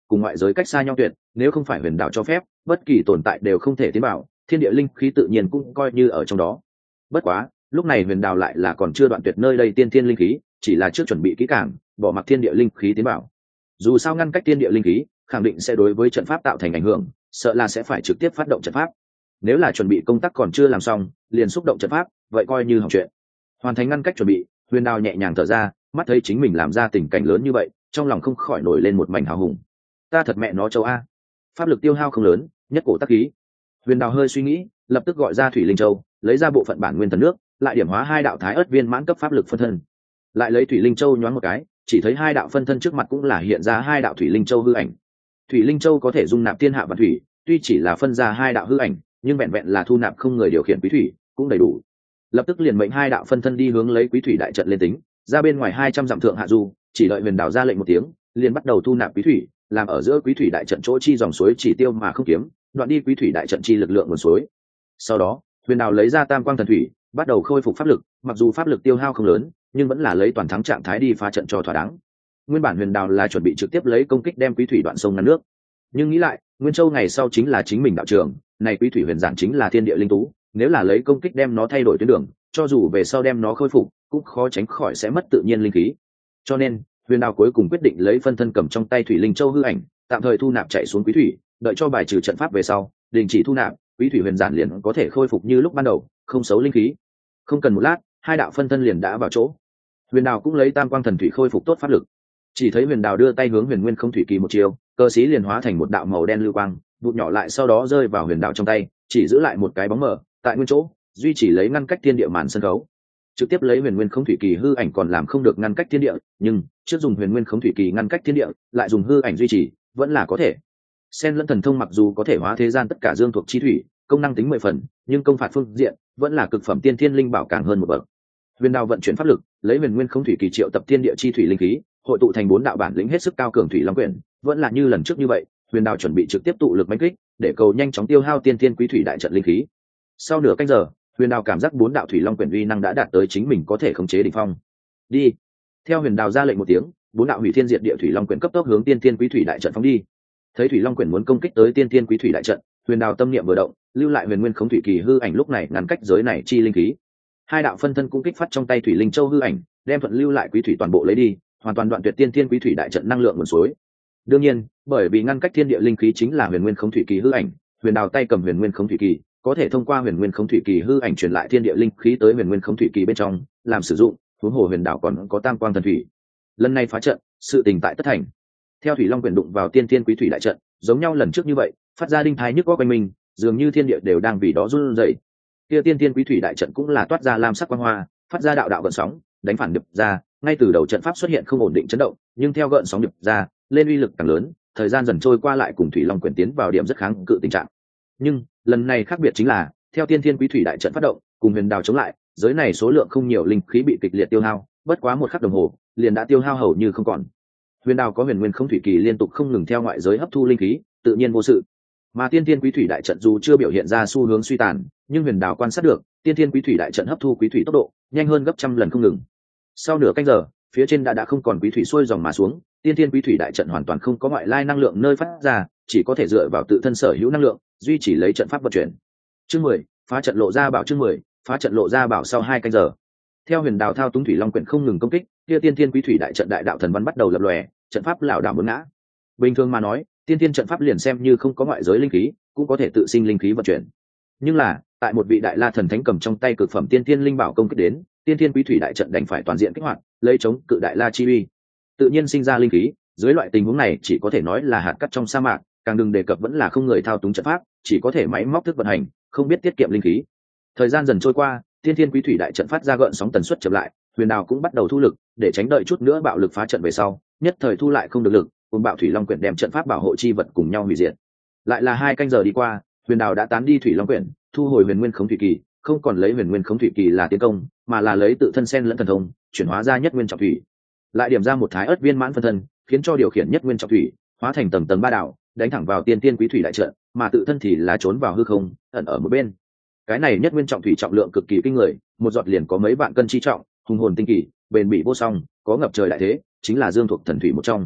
cùng ngoại giới cách xa nhau tuyệt, nếu không phải huyền đạo cho phép, bất kỳ tồn tại đều không thể tiến vào, thiên địa linh khí tự nhiên cũng coi như ở trong đó. Bất quá lúc này huyền đạo lại là còn chưa đoạn tuyệt nơi đây tiên thiên linh khí, chỉ là trước chuẩn bị kỹ càng, bỏ mặc thiên địa linh khí tiến vào. Dù sao ngăn cách thiên địa linh khí khẳng định sẽ đối với trận pháp tạo thành ảnh hưởng, sợ là sẽ phải trực tiếp phát động trận pháp. Nếu là chuẩn bị công tác còn chưa làm xong liền xúc động trận pháp, vậy coi như hỏng chuyện. Hoàn thành ngăn cách chuẩn bị, huyền đào nhẹ nhàng thở ra, mắt thấy chính mình làm ra tình cảnh lớn như vậy, trong lòng không khỏi nổi lên một mảnh hào hùng. Ta thật mẹ nó châu a, pháp lực tiêu hao không lớn, nhất cổ tắc khí. Huyền đào hơi suy nghĩ, lập tức gọi ra thủy linh châu, lấy ra bộ phận bản nguyên thần nước, lại điểm hóa hai đạo thái ớt viên mãn cấp pháp lực phân thân, lại lấy thủy linh châu nhoáng một cái, chỉ thấy hai đạo phân thân trước mặt cũng là hiện ra hai đạo thủy linh châu hư ảnh. Thủy linh châu có thể dung nạp thiên hạ và thủy, tuy chỉ là phân ra hai đạo hư ảnh, nhưng vẹn vẹn là thu nạp không người điều khiển quý thủy cũng đầy đủ. Lập tức liền mệnh hai đạo phân thân đi hướng lấy quý thủy đại trận lên tính, ra bên ngoài hai trăm dặm thượng hạ du, chỉ đợi huyền đào ra lệnh một tiếng, liền bắt đầu thu nạp quý thủy, làm ở giữa quý thủy đại trận chỗ chi dòng suối chỉ tiêu mà không kiếm, đoạn đi quý thủy đại trận chi lực lượng nguồn suối. Sau đó huyền đào lấy ra tam quang thần thủy, bắt đầu khôi phục pháp lực, mặc dù pháp lực tiêu hao không lớn, nhưng vẫn là lấy toàn thắng trạng thái đi phá trận cho thỏa đáng. Nguyên bản huyền đào là chuẩn bị trực tiếp lấy công kích đem quý thủy đoạn sông ngăn nước, nhưng nghĩ lại nguyên châu ngày sau chính là chính mình đạo trường, này quý thủy huyền giản chính là thiên địa linh tú, nếu là lấy công kích đem nó thay đổi tuyến đường, cho dù về sau đem nó khôi phục cũng khó tránh khỏi sẽ mất tự nhiên linh khí. Cho nên huyền đào cuối cùng quyết định lấy phân thân cầm trong tay thủy linh châu hư ảnh, tạm thời thu nạp chạy xuống quý thủy, đợi cho bài trừ trận pháp về sau đình chỉ thu nạp, quý thủy huyền giản liền có thể khôi phục như lúc ban đầu, không xấu linh khí. Không cần một lát, hai đạo phân thân liền đã vào chỗ. Huyền đào cũng lấy tam quang thần thủy khôi phục tốt pháp lực, chỉ thấy huyền đào đưa tay hướng huyền nguyên không thủy kỳ một chiều, cơ sĩ liền hóa thành một đạo màu đen lưu quang, vụt nhỏ lại sau đó rơi vào huyền đào trong tay, chỉ giữ lại một cái bóng mờ tại nguyên chỗ, duy chỉ lấy ngăn cách thiên địa màn sân khấu. Trực tiếp lấy huyền nguyên không thủy kỳ hư ảnh còn làm không được ngăn cách thiên địa, nhưng trước dùng huyền nguyên không thủy kỳ ngăn cách thiên địa, lại dùng hư ảnh duy trì, vẫn là có thể. Sen lẫn thần thông mặc dù có thể hóa thế gian tất cả dương thuộc chi thủy, công năng tính mười phần, nhưng công phạt phương diện vẫn là cực phẩm tiên thiên linh bảo càng hơn một bậc. Huyền đào vận chuyển pháp lực, lấy huyền nguyên không thủy kỳ triệu tập thiên địa chi thủy linh khí, hội tụ thành bốn đạo bản lĩnh hết sức cao cường thủy long quyển, vẫn là như lần trước như vậy, huyền đào chuẩn bị trực tiếp tụ lực mãnh kích, để cầu nhanh chóng tiêu hao tiên thiên quý thủy đại trận linh khí. Sau nửa canh giờ, huyền đào cảm giác bốn đạo thủy long quyển uy năng đã đạt tới chính mình có thể khống chế đỉnh phong. Đi. Theo huyền đào ra lệnh một tiếng, bốn đạo hủy thiên diệt địa thủy long quyển cấp tốc hướng tiên thiên quý thủy đại trận phóng đi. Thấy thủy long quyển muốn công kích tới tiên thiên quý thủy đại trận, huyền đào tâm niệm vừa động, lưu lại huyền nguyên không thủy kỳ hư ảnh lúc này ngăn cách giới này chi linh khí. Hai đạo phân thân cũng kích phát trong tay thủy linh châu hư ảnh, đem thuận lưu lại quý thủy toàn bộ lấy đi, hoàn toàn đoạn tuyệt tiên thiên quý thủy đại trận năng lượng nguồn suối. Đương nhiên, bởi vì ngăn cách thiên địa linh khí chính là huyền nguyên không thủy kỳ hư ảnh, huyền đào tay cầm huyền nguyên không thủy kỳ, có thể thông qua huyền nguyên không thủy kỳ hư ảnh truyền lại thiên địa linh khí tới huyền nguyên không thủy kỳ bên trong làm sử dụng. Huống hồ huyền đảo còn có tam quang thần thủy, lần này phá trận sự tình tại tất thành. Theo thủy long quyển đụng vào tiên thiên quý thủy đại trận, giống nhau lần trước như vậy, phát ra đinh thái nhức góc quanh mình, dường như thiên địa đều đang vì đó run rẩy. Kia tiên thiên quý thủy đại trận cũng là toát ra lam sắc quang hoa, phát ra đạo đạo gợn sóng, đánh phản điệp ra, ngay từ đầu trận pháp xuất hiện không ổn định chấn động, nhưng theo gợn sóng điệp ra lên uy lực càng lớn, thời gian dần trôi qua lại cùng thủy long quyển tiến vào điểm rất kháng cự tình trạng. Nhưng lần này khác biệt chính là theo tiên thiên quý thủy đại trận phát động, cùng huyền đào chống lại, giới này số lượng không nhiều linh khí bị kịch liệt tiêu hao, bất quá một khắc đồng hồ liền đã tiêu hao hầu như không còn. Huyền đào có huyền nguyên không thủy kỳ liên tục không ngừng theo ngoại giới hấp thu linh khí, tự nhiên vô sự. Mà tiên thiên quý thủy đại trận dù chưa biểu hiện ra xu hướng suy tàn, nhưng huyền đào quan sát được tiên thiên quý thủy đại trận hấp thu quý thủy tốc độ nhanh hơn gấp trăm lần không ngừng. Sau nửa canh giờ, phía trên đã đã không còn quý thủy xuôi dòng mà xuống, tiên thiên quý thủy đại trận hoàn toàn không có ngoại lai năng lượng nơi phát ra, chỉ có thể dựa vào tự thân sở hữu năng lượng duy trì lấy trận pháp vận chuyển. Chương mười, phá trận lộ ra bảo. Chương mười, phá trận lộ ra bảo. Sau hai canh giờ, theo huyền đào thao túng thủy long quyển không ngừng công kích, kia tiên thiên quý thủy đại trận đại đạo thần văn bắt đầu lập lòe, trận pháp lảo đảo muốn ngã. Bình thường mà nói, tiên thiên trận pháp liền xem như không có ngoại giới linh khí cũng có thể tự sinh linh khí vận chuyển, nhưng là tại một vị đại la thần thánh cầm trong tay cực phẩm tiên thiên linh bảo công kích đến, tiên thiên quý thủy đại trận đành phải toàn diện kích hoạt, lấy chống cự đại la chi uy, tự nhiên sinh ra linh khí. Dưới loại tình huống này chỉ có thể nói là hạt cát trong sa mạc, càng đừng đề cập vẫn là không người thao túng trận pháp, chỉ có thể máy móc thức vận hành, không biết tiết kiệm linh khí. Thời gian dần trôi qua, tiên thiên quý thủy đại trận phát ra gợn sóng tần suất chậm lại, huyền đào cũng bắt đầu thu lực, để tránh đợi chút nữa bạo lực phá trận về sau nhất thời thu lại không được lực, cùng bạo thủy long quyển đem trận pháp bảo hộ chi vật cùng nhau hủy diệt. Lại là hai canh giờ đi qua, huyền đào đã tán đi thủy long quyển, thu hồi huyền nguyên khống thủy kỳ, không còn lấy huyền nguyên khống thủy kỳ là tiến công, mà là lấy tự thân sen lẫn thần thông chuyển hóa ra nhất nguyên trọng thủy, lại điểm ra một thái ớt viên mãn phân thân, khiến cho điều khiển nhất nguyên trọng thủy hóa thành tầng tầng ba đạo, đánh thẳng vào tiên tiên quý thủy đại trận, mà tự thân thì là trốn vào hư không, ẩn ở một bên. Cái này nhất nguyên trọng thủy trọng lượng cực kỳ kinh người, một giọt liền có mấy vạn cân chi trọng, hùng hồn tinh kỳ, bền bỉ vô song, có ngập trời đại thế, chính là dương thuộc thần thủy một trong.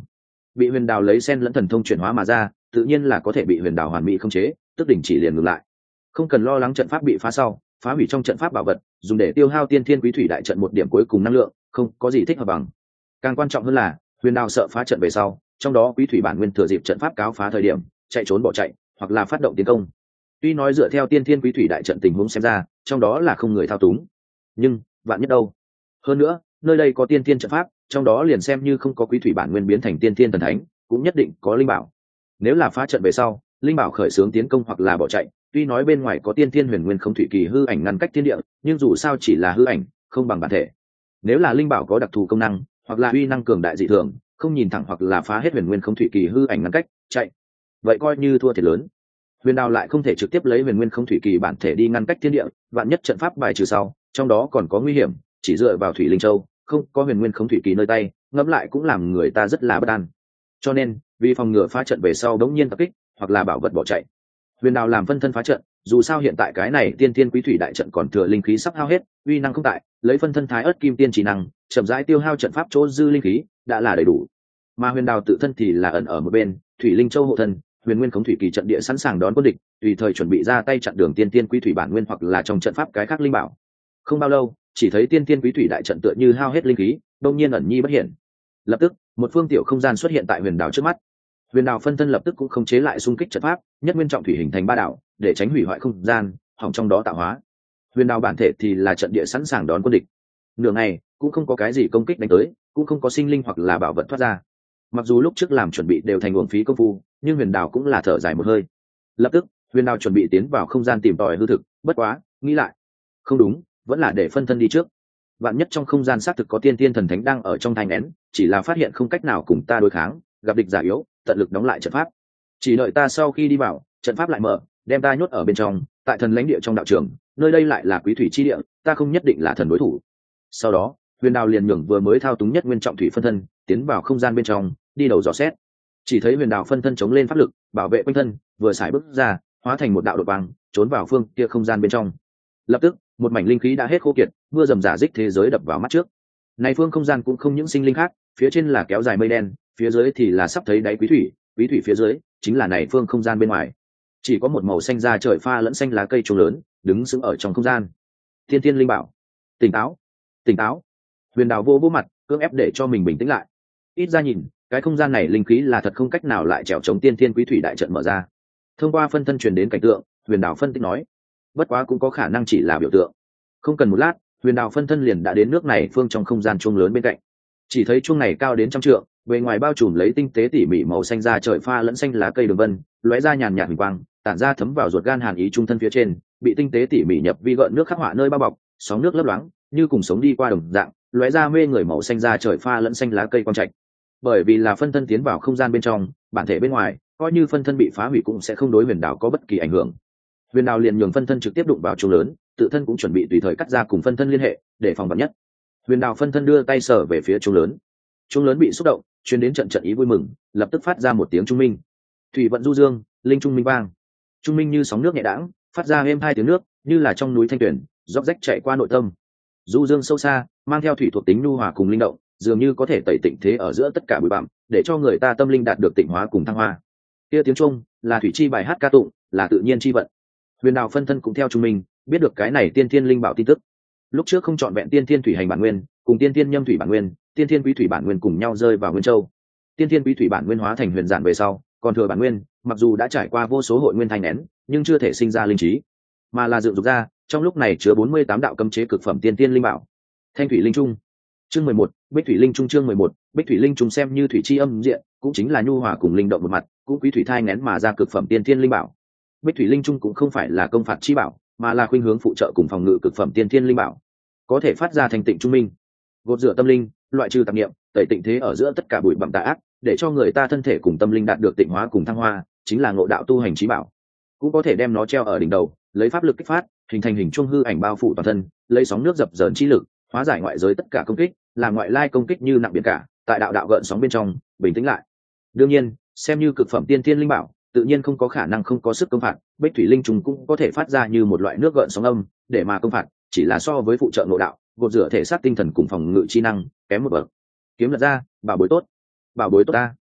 bị huyền đào lấy sen lẫn thần thông chuyển hóa mà ra, tự nhiên là có thể bị huyền đào hoàn mỹ khống chế, tức đỉnh chỉ liền ngừng lại, không cần lo lắng trận pháp bị phá sau phá hủy trong trận pháp bảo vật dùng để tiêu hao tiên thiên quý thủy đại trận một điểm cuối cùng năng lượng, không có gì thích hợp bằng. Càng quan trọng hơn là huyền đào sợ phá trận về sau, trong đó quý thủy bản nguyên thừa dịp trận pháp cáo phá thời điểm chạy trốn bỏ chạy hoặc là phát động tiến công. Tuy nói dựa theo tiên thiên quý thủy đại trận tình huống xem ra trong đó là không người thao túng, nhưng vạn nhất đâu. Hơn nữa nơi đây có tiên thiên trận pháp, trong đó liền xem như không có quý thủy bản nguyên biến thành tiên thiên thần thánh cũng nhất định có linh bảo. Nếu là phá trận về sau linh bảo khởi xướng tiến công hoặc là bỏ chạy, tuy nói bên ngoài có tiên thiên huyền nguyên không thủy kỳ hư ảnh ngăn cách thiên địa, nhưng dù sao chỉ là hư ảnh, không bằng bản thể. Nếu là linh bảo có đặc thù công năng hoặc là uy năng cường đại dị thường, không nhìn thẳng hoặc là phá hết huyền nguyên không thủy kỳ hư ảnh ngăn cách chạy, vậy coi như thua thiệt lớn. Huyền đào lại không thể trực tiếp lấy huyền nguyên không thủy kỳ bản thể đi ngăn cách thiên địa, vạn nhất trận pháp bài trừ sau trong đó còn có nguy hiểm, chỉ dựa vào thủy linh châu không có huyền nguyên không thủy kỳ nơi tay, ngẫm lại cũng làm người ta rất là bất an. Cho nên vì phòng ngừa phá trận về sau đống nhiên tập kích hoặc là bảo vật bỏ chạy, huyền đào làm phân thân phá trận. Dù sao hiện tại cái này tiên tiên quý thủy đại trận còn thừa linh khí sắp hao hết, uy năng không tại, lấy phân thân thái ớt kim tiên chỉ năng chậm rãi tiêu hao trận pháp chỗ dư linh khí đã là đầy đủ. Mà huyền đào tự thân thì là ẩn ở một bên, thủy linh châu hộ thân, huyền nguyên khống thủy kỳ trận địa sẵn sàng đón quân địch, tùy thời chuẩn bị ra tay chặn đường tiên tiên quý thủy bản nguyên hoặc là trong trận pháp cái khác linh bảo. Không bao lâu chỉ thấy tiên tiên quý thủy đại trận tựa như hao hết linh khí, đông nhiên ẩn nhi bất hiện. Lập tức một phương tiểu không gian xuất hiện tại huyền đào trước mắt. Huyền đào phân thân lập tức cũng khống chế lại xung kích trận pháp, nhất nguyên trọng thủy hình thành ba đảo để tránh hủy hoại không gian hỏng trong đó tạo hóa. Huyền đào bản thể thì là trận địa sẵn sàng đón quân địch. Nửa ngày cũng không có cái gì công kích đánh tới, cũng không có sinh linh hoặc là bảo vật thoát ra. Mặc dù lúc trước làm chuẩn bị đều thành uổng phí công phu, nhưng huyền đào cũng là thở dài một hơi. Lập tức huyền đào chuẩn bị tiến vào không gian tìm tòi hư thực, bất quá nghĩ lại không đúng, vẫn là để phân thân đi trước. Vạn nhất trong không gian xác thực có tiên tiên thần thánh đang ở trong thai nén, chỉ là phát hiện không cách nào cùng ta đối kháng, gặp địch giả yếu, tận lực đóng lại trận pháp, chỉ đợi ta sau khi đi vào trận pháp lại mở, đem ta nhốt ở bên trong, tại thần lãnh địa trong đạo trường, nơi đây lại là quý thủy chi địa, ta không nhất định là thần đối thủ. Sau đó huyền đào liền nhường vừa mới thao túng nhất nguyên trọng thủy phân thân tiến vào không gian bên trong, đi đầu dò xét. Chỉ thấy huyền đào phân thân chống lên pháp lực bảo vệ quanh thân, vừa xài bước ra hóa thành một đạo đột băng trốn vào phương kia không gian bên trong. Lập tức một mảnh linh khí đã hết khô kiệt, mưa rầm rả rích thế giới đập vào mắt trước. Này phương không gian cũng không những sinh linh khác, phía trên là kéo dài mây đen, phía dưới thì là sắp thấy đáy quý thủy, quý thủy phía dưới chính là này phương không gian bên ngoài. Chỉ có một màu xanh da trời pha lẫn xanh lá cây trùng lớn đứng sững ở trong không gian. Thiên tiên linh bảo, tỉnh táo, tỉnh táo. Huyền đào vô vô mặt cưỡng ép để cho mình bình tĩnh lại. Ít ra nhìn cái không gian này linh khí là thật không cách nào lại trèo chống tiên thiên quý thủy đại trận mở ra. Thông qua phân thân truyền đến cảnh tượng, huyền đào phân tích nói, bất quá cũng có khả năng chỉ là biểu tượng. Không cần một lát huyền đào phân thân liền đã đến nước này phương trong không gian chuông lớn bên cạnh. Chỉ thấy chuông này cao đến trăm trượng, bề ngoài bao trùm lấy tinh tế tỉ mỉ màu xanh da trời pha lẫn xanh lá cây đường vân, lóe ra nhàn nhạt huỳnh quang, tản ra thấm vào ruột gan hàn ý trung thân phía trên, bị tinh tế tỉ mỉ nhập vi gợn nước khắc họa nơi bao bọc, sóng nước lấp loáng như cùng sống đi qua đồng dạng, lóe ra mê người màu xanh da trời pha lẫn xanh lá cây quang trạch. Bởi vì là phân thân tiến vào không gian bên trong, bản thể bên ngoài, coi như phân thân bị phá hủy cũng sẽ không đối huyền đào có bất kỳ ảnh hưởng. Huyền đào liền nhường phân thân trực tiếp đụng vào chuông lớn, tự thân cũng chuẩn bị tùy thời cắt ra cùng phân thân liên hệ để phòng vạn nhất. Huyền đào phân thân đưa tay sờ về phía chuông lớn, chuông lớn bị xúc động, truyền đến trận trận ý vui mừng, lập tức phát ra một tiếng trung minh. Thủy vận du dương, linh trung minh vang. Trung minh như sóng nước nhẹ đãng, phát ra êm hai tiếng nước, như là trong núi thanh tuyển, róc rách chạy qua nội tâm. Du dương sâu xa, mang theo thủy thuộc tính nhu hòa cùng linh động, dường như có thể tẩy tịnh thế ở giữa tất cả bụi bặm, để cho người ta tâm linh đạt được tịnh hóa cùng thăng hoa. Kia tiếng trung là thủy chi bài hát ca tụng, là tự nhiên chi vận. Huyền đào phân thân cũng theo trung minh, biết được cái này tiên thiên linh bảo tin tức. Lúc trước không chọn vẹn tiên thiên thủy hành bản nguyên, cùng tiên thiên nhâm thủy bản nguyên, tiên thiên quý thủy bản nguyên cùng nhau rơi vào nguyên châu. Tiên thiên quý thủy bản nguyên hóa thành huyền giản về sau, còn thừa bản nguyên, mặc dù đã trải qua vô số hội nguyên thanh nén, nhưng chưa thể sinh ra linh trí, mà là dựng dục ra, trong lúc này chứa bốn mươi tám đạo cấm chế cực phẩm tiên thiên linh bảo. Thanh thủy linh trung, chương mười một, Bích thủy linh trung chương mười một, Bích thủy linh trung xem như thủy chi âm diện, cũng chính là nhu hòa cùng linh động một mặt, cũng quý thủy thai nén mà ra cực phẩm tiên thiên linh bảo. Bích thủy linh trung cũng không phải là công phạt chi bảo, mà là khuynh hướng phụ trợ cùng phòng ngự cực phẩm tiên thiên linh bảo, có thể phát ra thành tịnh trung minh, gột rửa tâm linh, loại trừ tạp niệm, tẩy tịnh thế ở giữa tất cả bụi bặm tà ác, để cho người ta thân thể cùng tâm linh đạt được tịnh hóa cùng thăng hoa, chính là ngộ đạo tu hành chí bảo. Cũng có thể đem nó treo ở đỉnh đầu, lấy pháp lực kích phát, hình thành hình chuông hư ảnh bao phủ toàn thân, lấy sóng nước dập dờn chi lực, hóa giải ngoại giới tất cả công kích, làm ngoại lai công kích như nặng biển cả, tại đạo đạo gợn sóng bên trong bình tĩnh lại. Đương nhiên, xem như cực phẩm tiên thiên linh bảo, tự nhiên không có khả năng không có sức công phạt, Bích thủy linh trùng cũng có thể phát ra như một loại nước gợn sóng âm, để mà công phạt, chỉ là so với phụ trợ nội đạo, gột rửa thể xác tinh thần cùng phòng ngự chi năng kém một bậc. Kiếm lật ra, bảo bối tốt, bảo bối tốt ta.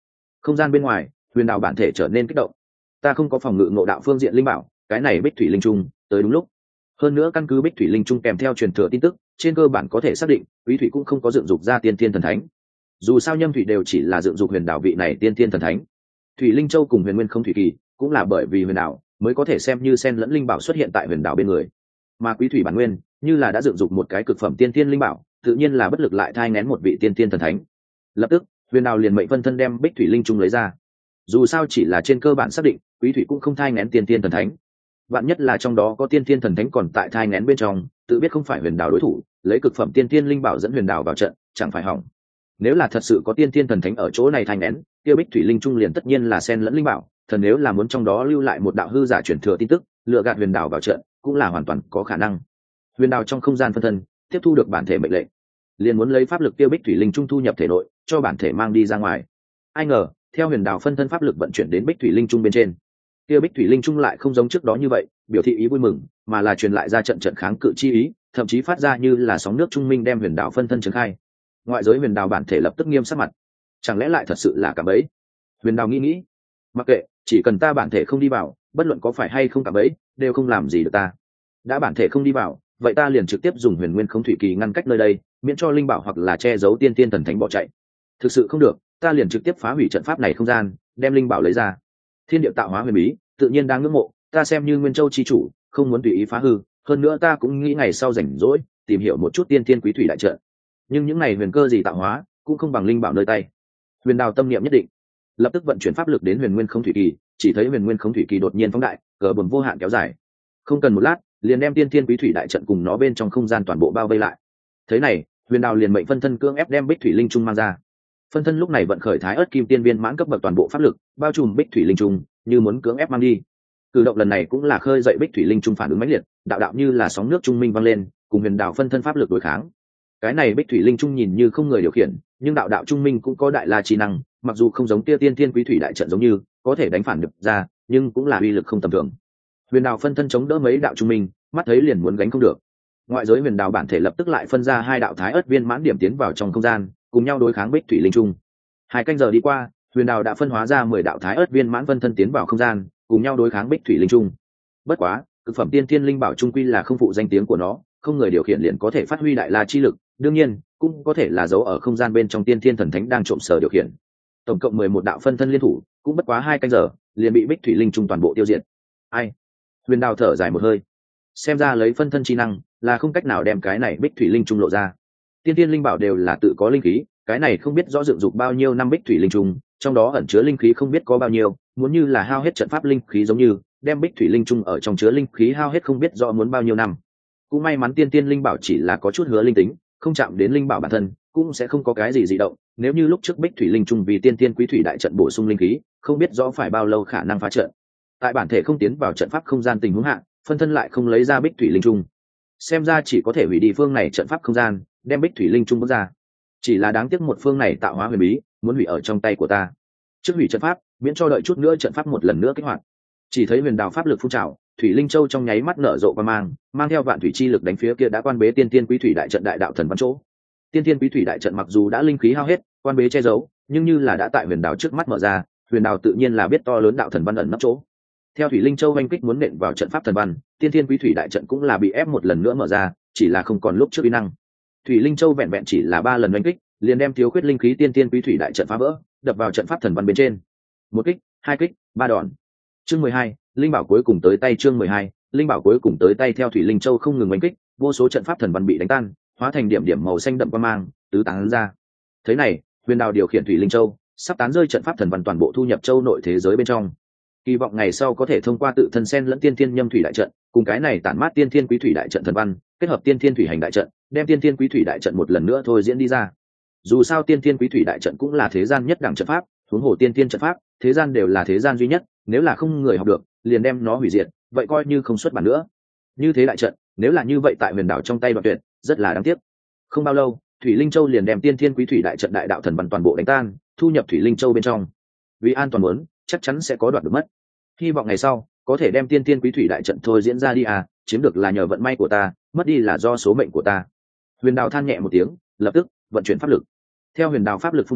Không gian bên ngoài, huyền đào bản thể trở nên kích động. Ta không có phòng ngự ngộ đạo phương diện linh bảo, cái này bích thủy linh trung tới đúng lúc. Hơn nữa căn cứ bích thủy linh trung kèm theo truyền thừa tin tức, trên cơ bản có thể xác định quý thủy cũng không có dựng dục ra tiên thiên thần thánh. Dù sao nhâm thủy đều chỉ là dựng dục huyền đảo vị này tiên thiên thần thánh. Thủy linh châu cùng huyền nguyên không thủy kỳ cũng là bởi vì huyền đảo mới có thể xem như sen lẫn linh bảo xuất hiện tại huyền đảo bên người. Mà quý thủy bản nguyên như là đã dựng dục một cái cực phẩm tiên thiên linh bảo, tự nhiên là bất lực lại thai nén một vị tiên thiên thần thánh. Lập tức huyền đảo liền mệnh phân thân đem bích thủy linh trung lấy ra. Dù sao chỉ là trên cơ bản xác định quý thủy cũng không thai nén tiên thiên thần thánh, vạn nhất là trong đó có tiên thiên thần thánh còn tại thai nén bên trong, tự biết không phải huyền đảo đối thủ, lấy cực phẩm tiên thiên linh bảo dẫn huyền đảo vào trận chẳng phải hỏng. Nếu là thật sự có tiên thiên thần thánh ở chỗ này thai nén, kia bích thủy linh trung liền tất nhiên là sen lẫn linh bảo, thần nếu là muốn trong đó lưu lại một đạo hư giả truyền thừa tin tức, lựa gạt huyền đảo vào trận cũng là hoàn toàn có khả năng. Huyền đảo trong không gian phân thân tiếp thu được bản thể mệnh lệnh, liền muốn lấy pháp lực tiêu bích thủy linh trung thu nhập thể nội, cho bản thể mang đi ra ngoài. Ai ngờ theo huyền đảo phân thân pháp lực vận chuyển đến bích thủy linh trung bên trên, kia bích thủy linh trung lại không giống trước đó như vậy biểu thị ý vui mừng, mà là truyền lại ra trận trận kháng cự chi ý, thậm chí phát ra như là sóng nước trung minh đem huyền đảo phân thân trấn khai. Ngoại giới huyền đảo bản thể lập tức nghiêm sắc mặt, chẳng lẽ lại thật sự là cả bẫy? Huyền đảo nghĩ nghĩ, mặc kệ, chỉ cần ta bản thể không đi vào, bất luận có phải hay không cả bẫy đều không làm gì được ta. Đã bản thể không đi vào, vậy ta liền trực tiếp dùng huyền nguyên không thủy kỳ ngăn cách nơi đây, miễn cho linh bảo hoặc là che giấu tiên tiên thần thánh bỏ chạy. Thực sự không được, ta liền trực tiếp phá hủy trận pháp này không gian, đem linh bảo lấy ra. Thiên địa tạo hóa huyền bí tự nhiên đang ngưỡng mộ, ta xem như nguyên châu chi chủ, không muốn tùy ý phá hư. Hơn nữa ta cũng nghĩ ngày sau rảnh rỗi tìm hiểu một chút tiên thiên quý thủy đại trận, nhưng những này huyền cơ gì tạo hóa cũng không bằng linh bảo nơi tay. Huyền đào tâm niệm nhất định, lập tức vận chuyển pháp lực đến huyền nguyên không thủy kỳ, chỉ thấy huyền nguyên không thủy kỳ đột nhiên phóng đại, cờ buồn vô hạn kéo dài, không cần một lát liền đem tiên thiên quý thủy đại trận cùng nó bên trong không gian toàn bộ bao vây lại. Thế này huyền đào liền mệnh phân thân cưỡng ép đem bích thủy linh trung mang ra. Phân thân lúc này vận khởi thái ớt kim tiên viên mãn cấp bậc toàn bộ pháp lực, bao trùm bích thủy linh trung, như muốn cưỡng ép mang đi. Cử động lần này cũng là khơi dậy bích thủy linh trung phản ứng mãnh liệt, đạo đạo như là sóng nước trung minh vang lên, cùng huyền đào phân thân pháp lực đối kháng. Cái này bích thủy linh trung nhìn như không người điều khiển, nhưng đạo đạo trung minh cũng có đại la chi năng, mặc dù không giống tia tiên thiên quý thủy đại trận giống như có thể đánh phản được ra, nhưng cũng là uy lực không tầm thường. Huyền đào phân thân chống đỡ mấy đạo trung minh, mắt thấy liền muốn gánh không được. Ngoại giới huyền đào bản thể lập tức lại phân ra hai đạo thái ớt viên mãn điểm tiến vào trong không gian, cùng nhau đối kháng bích thủy linh trung. Hai canh giờ đi qua, huyền đào đã phân hóa ra mười đạo thái ớt viên mãn phân thân tiến vào không gian, cùng nhau đối kháng bích thủy linh trung. Bất quá cực phẩm tiên thiên linh bảo trung quy là không phụ danh tiếng của nó, không người điều khiển liền có thể phát huy đại la chi lực, đương nhiên cũng có thể là giấu ở không gian bên trong tiên thiên thần thánh đang trộm sở điều khiển. Tổng cộng mười một đạo phân thân liên thủ, cũng bất quá hai canh giờ liền bị bích thủy linh trung toàn bộ tiêu diệt. Ai? Huyền đào thở dài một hơi, xem ra lấy phân thân chi năng là không cách nào đem cái này bích thủy linh trung lộ ra. Tiên thiên linh bảo đều là tự có linh khí, cái này không biết rõ dựng dục bao nhiêu năm bích thủy linh trung, trong đó ẩn chứa linh khí không biết có bao nhiêu, muốn như là hao hết trận pháp linh khí giống như đem bích thủy linh trung ở trong chứa linh khí hao hết không biết rõ muốn bao nhiêu năm. Cũng may mắn tiên tiên linh bảo chỉ là có chút hứa linh tính, không chạm đến linh bảo bản thân cũng sẽ không có cái gì dị động. Nếu như lúc trước bích thủy linh trung vì tiên tiên quý thủy đại trận bổ sung linh khí, không biết rõ phải bao lâu khả năng phá trận. Tại bản thể không tiến vào trận pháp không gian tình huống hạ, phân thân lại không lấy ra bích thủy linh trung, xem ra chỉ có thể hủy đi phương này trận pháp không gian, đem bích thủy linh trung bước ra. Chỉ là đáng tiếc một phương này tạo hóa huyền bí muốn hủy ở trong tay của ta. Trước hủy trận pháp, miễn cho đợi chút nữa trận pháp một lần nữa kích hoạt. Chỉ thấy huyền đào pháp lực phun trào, thủy linh châu trong nháy mắt nở rộ qua mang, mang theo vạn thủy chi lực đánh phía kia đã quan bế tiên tiên quý thủy đại trận đại đạo thần văn chỗ. Tiên tiên quý thủy đại trận mặc dù đã linh khí hao hết, quan bế che giấu, nhưng như là đã tại huyền đào trước mắt mở ra, huyền đào tự nhiên là biết to lớn đạo thần văn ẩn nấp chỗ. Theo thủy linh châu oanh kích muốn nện vào trận pháp thần văn, tiên tiên quý thủy đại trận cũng là bị ép một lần nữa mở ra, chỉ là không còn lúc trước uy năng. Thủy linh châu vẹn vẹn chỉ là ba lần oanh kích, liền đem thiếu khuyết linh khí tiên tiên quý thủy đại trận phá vỡ, đập vào trận pháp thần văn bên trên. Một kích, hai kích, ba đòn. Chương mười hai, linh bảo cuối cùng tới tay. Chương mười hai, linh bảo cuối cùng tới tay. Theo thủy linh châu không ngừng oanh kích, vô số trận pháp thần văn bị đánh tan, hóa thành điểm điểm màu xanh đậm quang mang, tứ tán ra. Thế này, huyền đào điều khiển thủy linh châu, sắp tán rơi trận pháp thần văn toàn bộ thu nhập châu nội thế giới bên trong. Kỳ vọng ngày sau có thể thông qua tự thân sen lẫn tiên thiên nhâm thủy đại trận, cùng cái này tản mát tiên thiên quý thủy đại trận thần văn, kết hợp tiên thiên thủy hành đại trận, đem tiên thiên quý thủy đại trận một lần nữa thôi diễn đi ra. Dù sao tiên thiên quý thủy đại trận cũng là thế gian nhất đẳng trận pháp, huống hồ tiên thiên trận pháp, thế gian đều là thế gian duy nhất, nếu là không người học được, liền đem nó hủy diệt, vậy coi như không xuất bản nữa. Như thế đại trận, nếu là như vậy tại huyền đảo trong tay đoạn tuyệt, rất là đáng tiếc. Không bao lâu, thủy linh châu liền đem tiên thiên quý thủy đại trận đại đạo thần văn toàn bộ đánh tan, thu nhập thủy linh châu bên trong. Vì an toàn muốn, chắc chắn sẽ có đoạt được mất. Hy vọng ngày sau có thể đem tiên thiên quý thủy đại trận thôi diễn ra đi à, chiếm được là nhờ vận may của ta, mất đi là do số mệnh của ta. Huyền đào than nhẹ một tiếng, lập tức vận chuyển pháp lực. Theo huyền đào pháp lực phun trào,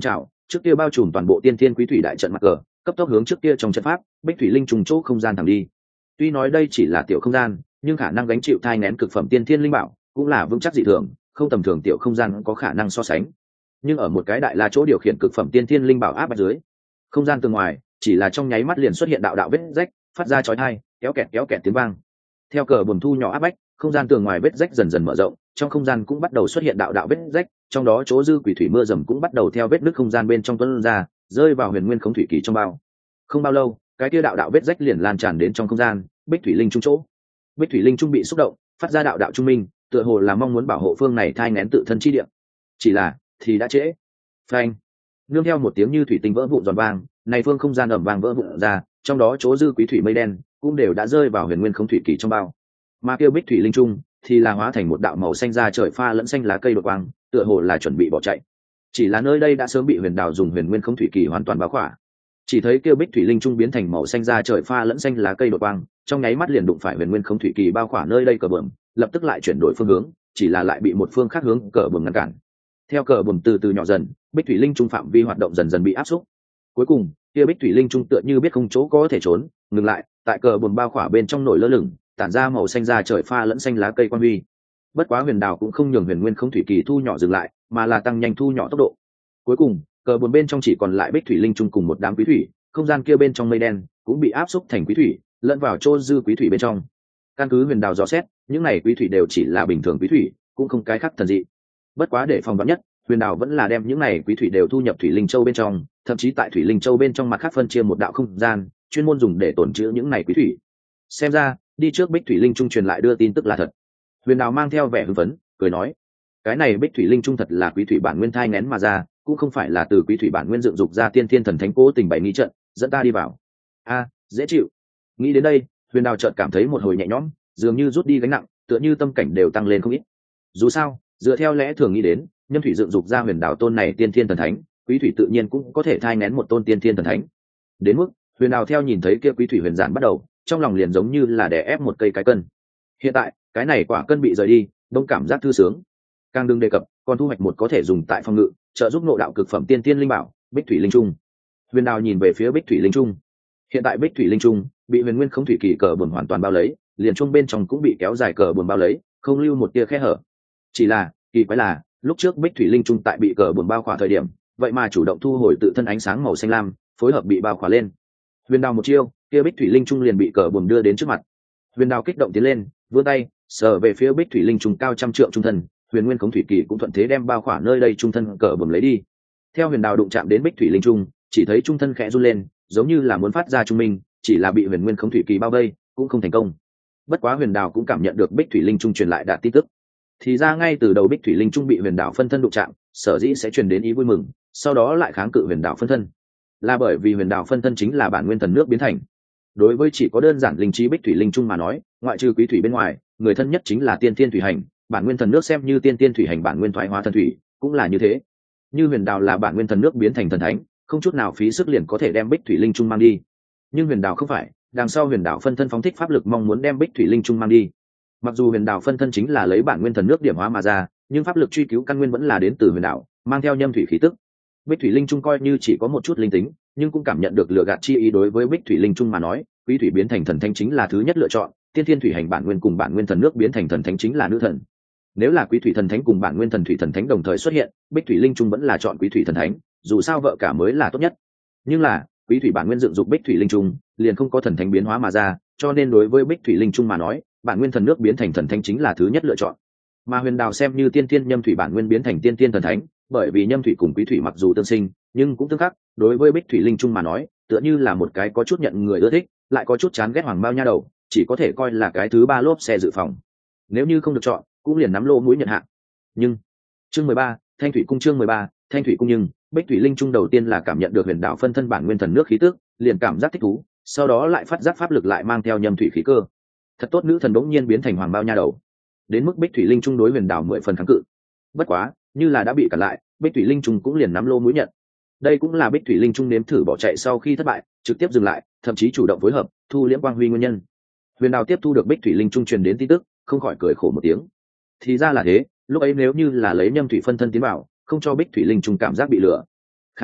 trước kia bao trùm toàn bộ tiên thiên quý thủy đại trận mặt cờ cấp tốc hướng trước kia trong trận pháp bích thủy linh trùng chỗ không gian thẳng đi. Tuy nói đây chỉ là tiểu không gian, nhưng khả năng gánh chịu thai nén cực phẩm tiên thiên linh bảo cũng là vững chắc dị thường, không tầm thường tiểu không gian có khả năng so sánh. Nhưng ở một cái đại la chỗ điều khiển cực phẩm tiên thiên linh bảo áp bách dưới, không gian từ ngoài chỉ là trong nháy mắt liền xuất hiện đạo đạo vết rách, phát ra chói tai kéo kẹt kéo kẹt tiếng vang. Theo cờ buồm thu nhỏ áp bách, không gian tường ngoài vết rách dần dần mở rộng, trong không gian cũng bắt đầu xuất hiện đạo đạo vết rách, trong đó chỗ dư quỷ thủy mưa rầm cũng bắt đầu theo vết nứt không gian bên trong tuôn ra, rơi vào huyền nguyên không thủy kỳ trong bao. Không bao lâu, cái kia đạo đạo vết rách liền lan tràn đến trong không gian bích thủy linh trung chỗ. Bích thủy linh trung bị xúc động, phát ra đạo đạo trung minh, tựa hồ là mong muốn bảo hộ phương này thai nén tự thân chi địa. Chỉ là thì đã trễ. Phanh! Nương theo một tiếng như thủy tinh vỡ vụn giòn vang, này phương không gian ầm vang vỡ vụn ra, trong đó chỗ dư quý thủy mây đen cũng đều đã rơi vào huyền nguyên không thủy kỳ trong bao. Mà kêu bích thủy linh trung thì là hóa thành một đạo màu xanh da trời pha lẫn xanh lá cây đột quang, tựa hồ là chuẩn bị bỏ chạy. Chỉ là nơi đây đã sớm bị huyền đào dùng huyền nguyên không thủy kỳ hoàn toàn bao khỏa. Chỉ thấy kêu bích thủy linh trung biến thành màu xanh da trời pha lẫn xanh lá cây đột quang, trong nháy mắt liền đụng phải huyền nguyên không thủy kỳ bao khỏa nơi đây cờ bờm, lập tức lại chuyển đổi phương hướng, chỉ là lại bị một phương khác hướng cờ bờm ngăn cản. Theo cờ bờm từ từ nhỏ dần, bích thủy linh trung phạm vi hoạt động dần dần bị áp xúc. Cuối cùng, kia bích thủy linh trung tựa như biết không chỗ có thể trốn, ngừng lại, tại cờ bờm bao khỏa bên trong nổi lơ lửng, tản ra màu xanh da trời pha lẫn xanh lá cây quan huy. Bất quá huyền đào cũng không nhường huyền nguyên không thủy kỳ thu nhỏ dừng lại, mà là tăng nhanh thu nhỏ tốc độ. Cuối cùng, cờ buồn bên trong chỉ còn lại bích thủy linh trung cùng một đám quý thủy, không gian kia bên trong mây đen cũng bị áp xúc thành quý thủy, lẫn vào chỗ dư quý thủy bên trong. Căn cứ huyền đào dò xét, những này quý thủy đều chỉ là bình thường quý thủy, cũng không cái khác thần dị. Bất quá để phòng vắn nhất, huyền đào vẫn là đem những này quý thủy đều thu nhập thủy linh châu bên trong, thậm chí tại thủy linh châu bên trong mặt khác phân chia một đạo không gian, chuyên môn dùng để tổn trữ những này quý thủy. Xem ra, đi trước bích thủy linh trung truyền lại đưa tin tức là thật. Huyền đào mang theo vẻ hưng phấn, cười nói: cái này bích thủy linh trung thật là quý thủy bản nguyên thai nén mà ra, cũng không phải là từ quý thủy bản nguyên dựng dục ra tiên thiên thần thánh cố tình bày nghi trận dẫn ta đi vào. A, dễ chịu. Nghĩ đến đây, huyền đào chợt cảm thấy một hồi nhẹ nhõm, dường như rút đi gánh nặng, tựa như tâm cảnh đều tăng lên không ít. Dù sao, dựa theo lẽ thường nghĩ đến, nhân thủy dựng dục ra huyền đào tôn này tiên thiên thần thánh, quý thủy tự nhiên cũng có thể thai nén một tôn tiên thiên thần thánh. Đến mức huyền đào theo nhìn thấy kia quý thủy huyền giản bắt đầu, trong lòng liền giống như là đè ép một cây cái cân. Hiện tại, cái này quả cân bị rời đi, đông cảm giác thư sướng. Càng đừng đề cập, còn thu hoạch một có thể dùng tại phòng ngự, trợ giúp ngộ đạo cực phẩm tiên tiên linh bảo, bích thủy linh trung. Huyền đào nhìn về phía bích thủy linh trung. Hiện tại bích thủy linh trung bị huyền nguyên không thủy kỳ cờ buồn hoàn toàn bao lấy, liền trung bên trong cũng bị kéo dài cờ buồn bao lấy, không lưu một tia khe hở. Chỉ là kỳ quái là, lúc trước bích thủy linh trung tại bị cờ buồn bao khỏa thời điểm, vậy mà chủ động thu hồi tự thân ánh sáng màu xanh lam, phối hợp bị bao khỏa lên. Huyền đào một chiêu, kia bích thủy linh trung liền bị cờ buồn đưa đến trước mặt. Huyền đào kích động tiến lên, vươn tay sờ về phía bích thủy linh trung cao trăm trượng trung thân, huyền nguyên khống thủy kỳ cũng thuận thế đem bao khỏa nơi đây trung thân cờ buồm lấy đi. Theo huyền đào đụng chạm đến bích thủy linh trung, chỉ thấy trung thân khẽ run lên, giống như là muốn phát ra trung minh, chỉ là bị huyền nguyên khống thủy kỳ bao vây, cũng không thành công. Bất quá huyền đào cũng cảm nhận được bích thủy linh trung truyền lại đạt tin tức. Thì ra ngay từ đầu bích thủy linh trung bị huyền đào phân thân đụng chạm, sở dĩ sẽ truyền đến ý vui mừng, sau đó lại kháng cự huyền đào phân thân, là bởi vì huyền đào phân thân chính là bản nguyên thần nước biến thành. Đối với chỉ có đơn giản linh trí bích thủy linh trung mà nói, ngoại trừ quý thủy bên ngoài, người thân nhất chính là tiên tiên thủy hành, bản nguyên thần nước xem như tiên tiên thủy hành bản nguyên thoái hóa thần thủy, cũng là như thế. Như huyền đào là bản nguyên thần nước biến thành thần thánh, không chút nào phí sức liền có thể đem bích thủy linh trung mang đi. Nhưng huyền đào không phải, đằng sau huyền đào phân thân phóng thích pháp lực mong muốn đem bích thủy linh trung mang đi. Mặc dù huyền đào phân thân chính là lấy bản nguyên thần nước điểm hóa mà ra, nhưng pháp lực truy cứu căn nguyên vẫn là đến từ huyền đào, mang theo nhâm thủy khí tức. Bích thủy linh trung coi như chỉ có một chút linh tính, nhưng cũng cảm nhận được lựa gạt chi ý. Đối với bích thủy linh trung mà nói, quý thủy biến thành thần thánh chính là thứ nhất lựa chọn, tiên thiên thủy hành bản nguyên cùng bản nguyên thần nước biến thành thần thánh chính là nữ thần. Nếu là quý thủy thần thánh cùng bản nguyên thần thủy thần thánh đồng thời xuất hiện, bích thủy linh trung vẫn là chọn quý thủy thần thánh, dù sao vợ cả mới là tốt nhất. Nhưng là quý thủy bản nguyên dựng dục bích thủy linh trung liền không có thần thánh biến hóa mà ra, cho nên đối với bích thủy linh trung mà nói, bản nguyên thần nước biến thành thần thánh chính là thứ nhất lựa chọn. Mà huyền đào xem như tiên thiên nhâm thủy bản nguyên biến thành tiên thiên thần thánh, bởi vì nhâm thủy cùng quý thủy mặc dù tương sinh nhưng cũng tương khắc, đối với bích thủy linh trung mà nói tựa như là một cái có chút nhận người ưa thích lại có chút chán ghét hoàng bao nha đầu, chỉ có thể coi là cái thứ ba lốp xe dự phòng. Nếu như không được chọn cũng liền nắm lô mũi nhận hạn. Nhưng chương mười ba thanh thủy cung, chương mười ba thanh thủy cung. Nhưng bích thủy linh trung đầu tiên là cảm nhận được huyền đạo phân thân bản nguyên thần nước khí tức, liền cảm giác thích thú, sau đó lại phát giác pháp lực lại mang theo nhâm thủy khí cơ. Thật tốt, nữ thần bỗng nhiên biến thành hoàng bao nha đầu, đến mức bích thủy linh trung đối huyền đạo mười phần kháng cự. Bất quá như là đã bị cản lại, bích thủy linh trung cũng liền nắm lô mũi nhận. Đây cũng là bích thủy linh trung nếm thử bỏ chạy sau khi thất bại trực tiếp dừng lại, thậm chí chủ động phối hợp thu liễm quang huy nguyên nhân. Huyền đào tiếp thu được bích thủy linh trung truyền đến tin tức, không khỏi cười khổ một tiếng. Thì ra là thế, lúc ấy nếu như là lấy nhâm thủy phân thân tiến vào, không cho bích thủy linh trung cảm giác bị lừa, khả năng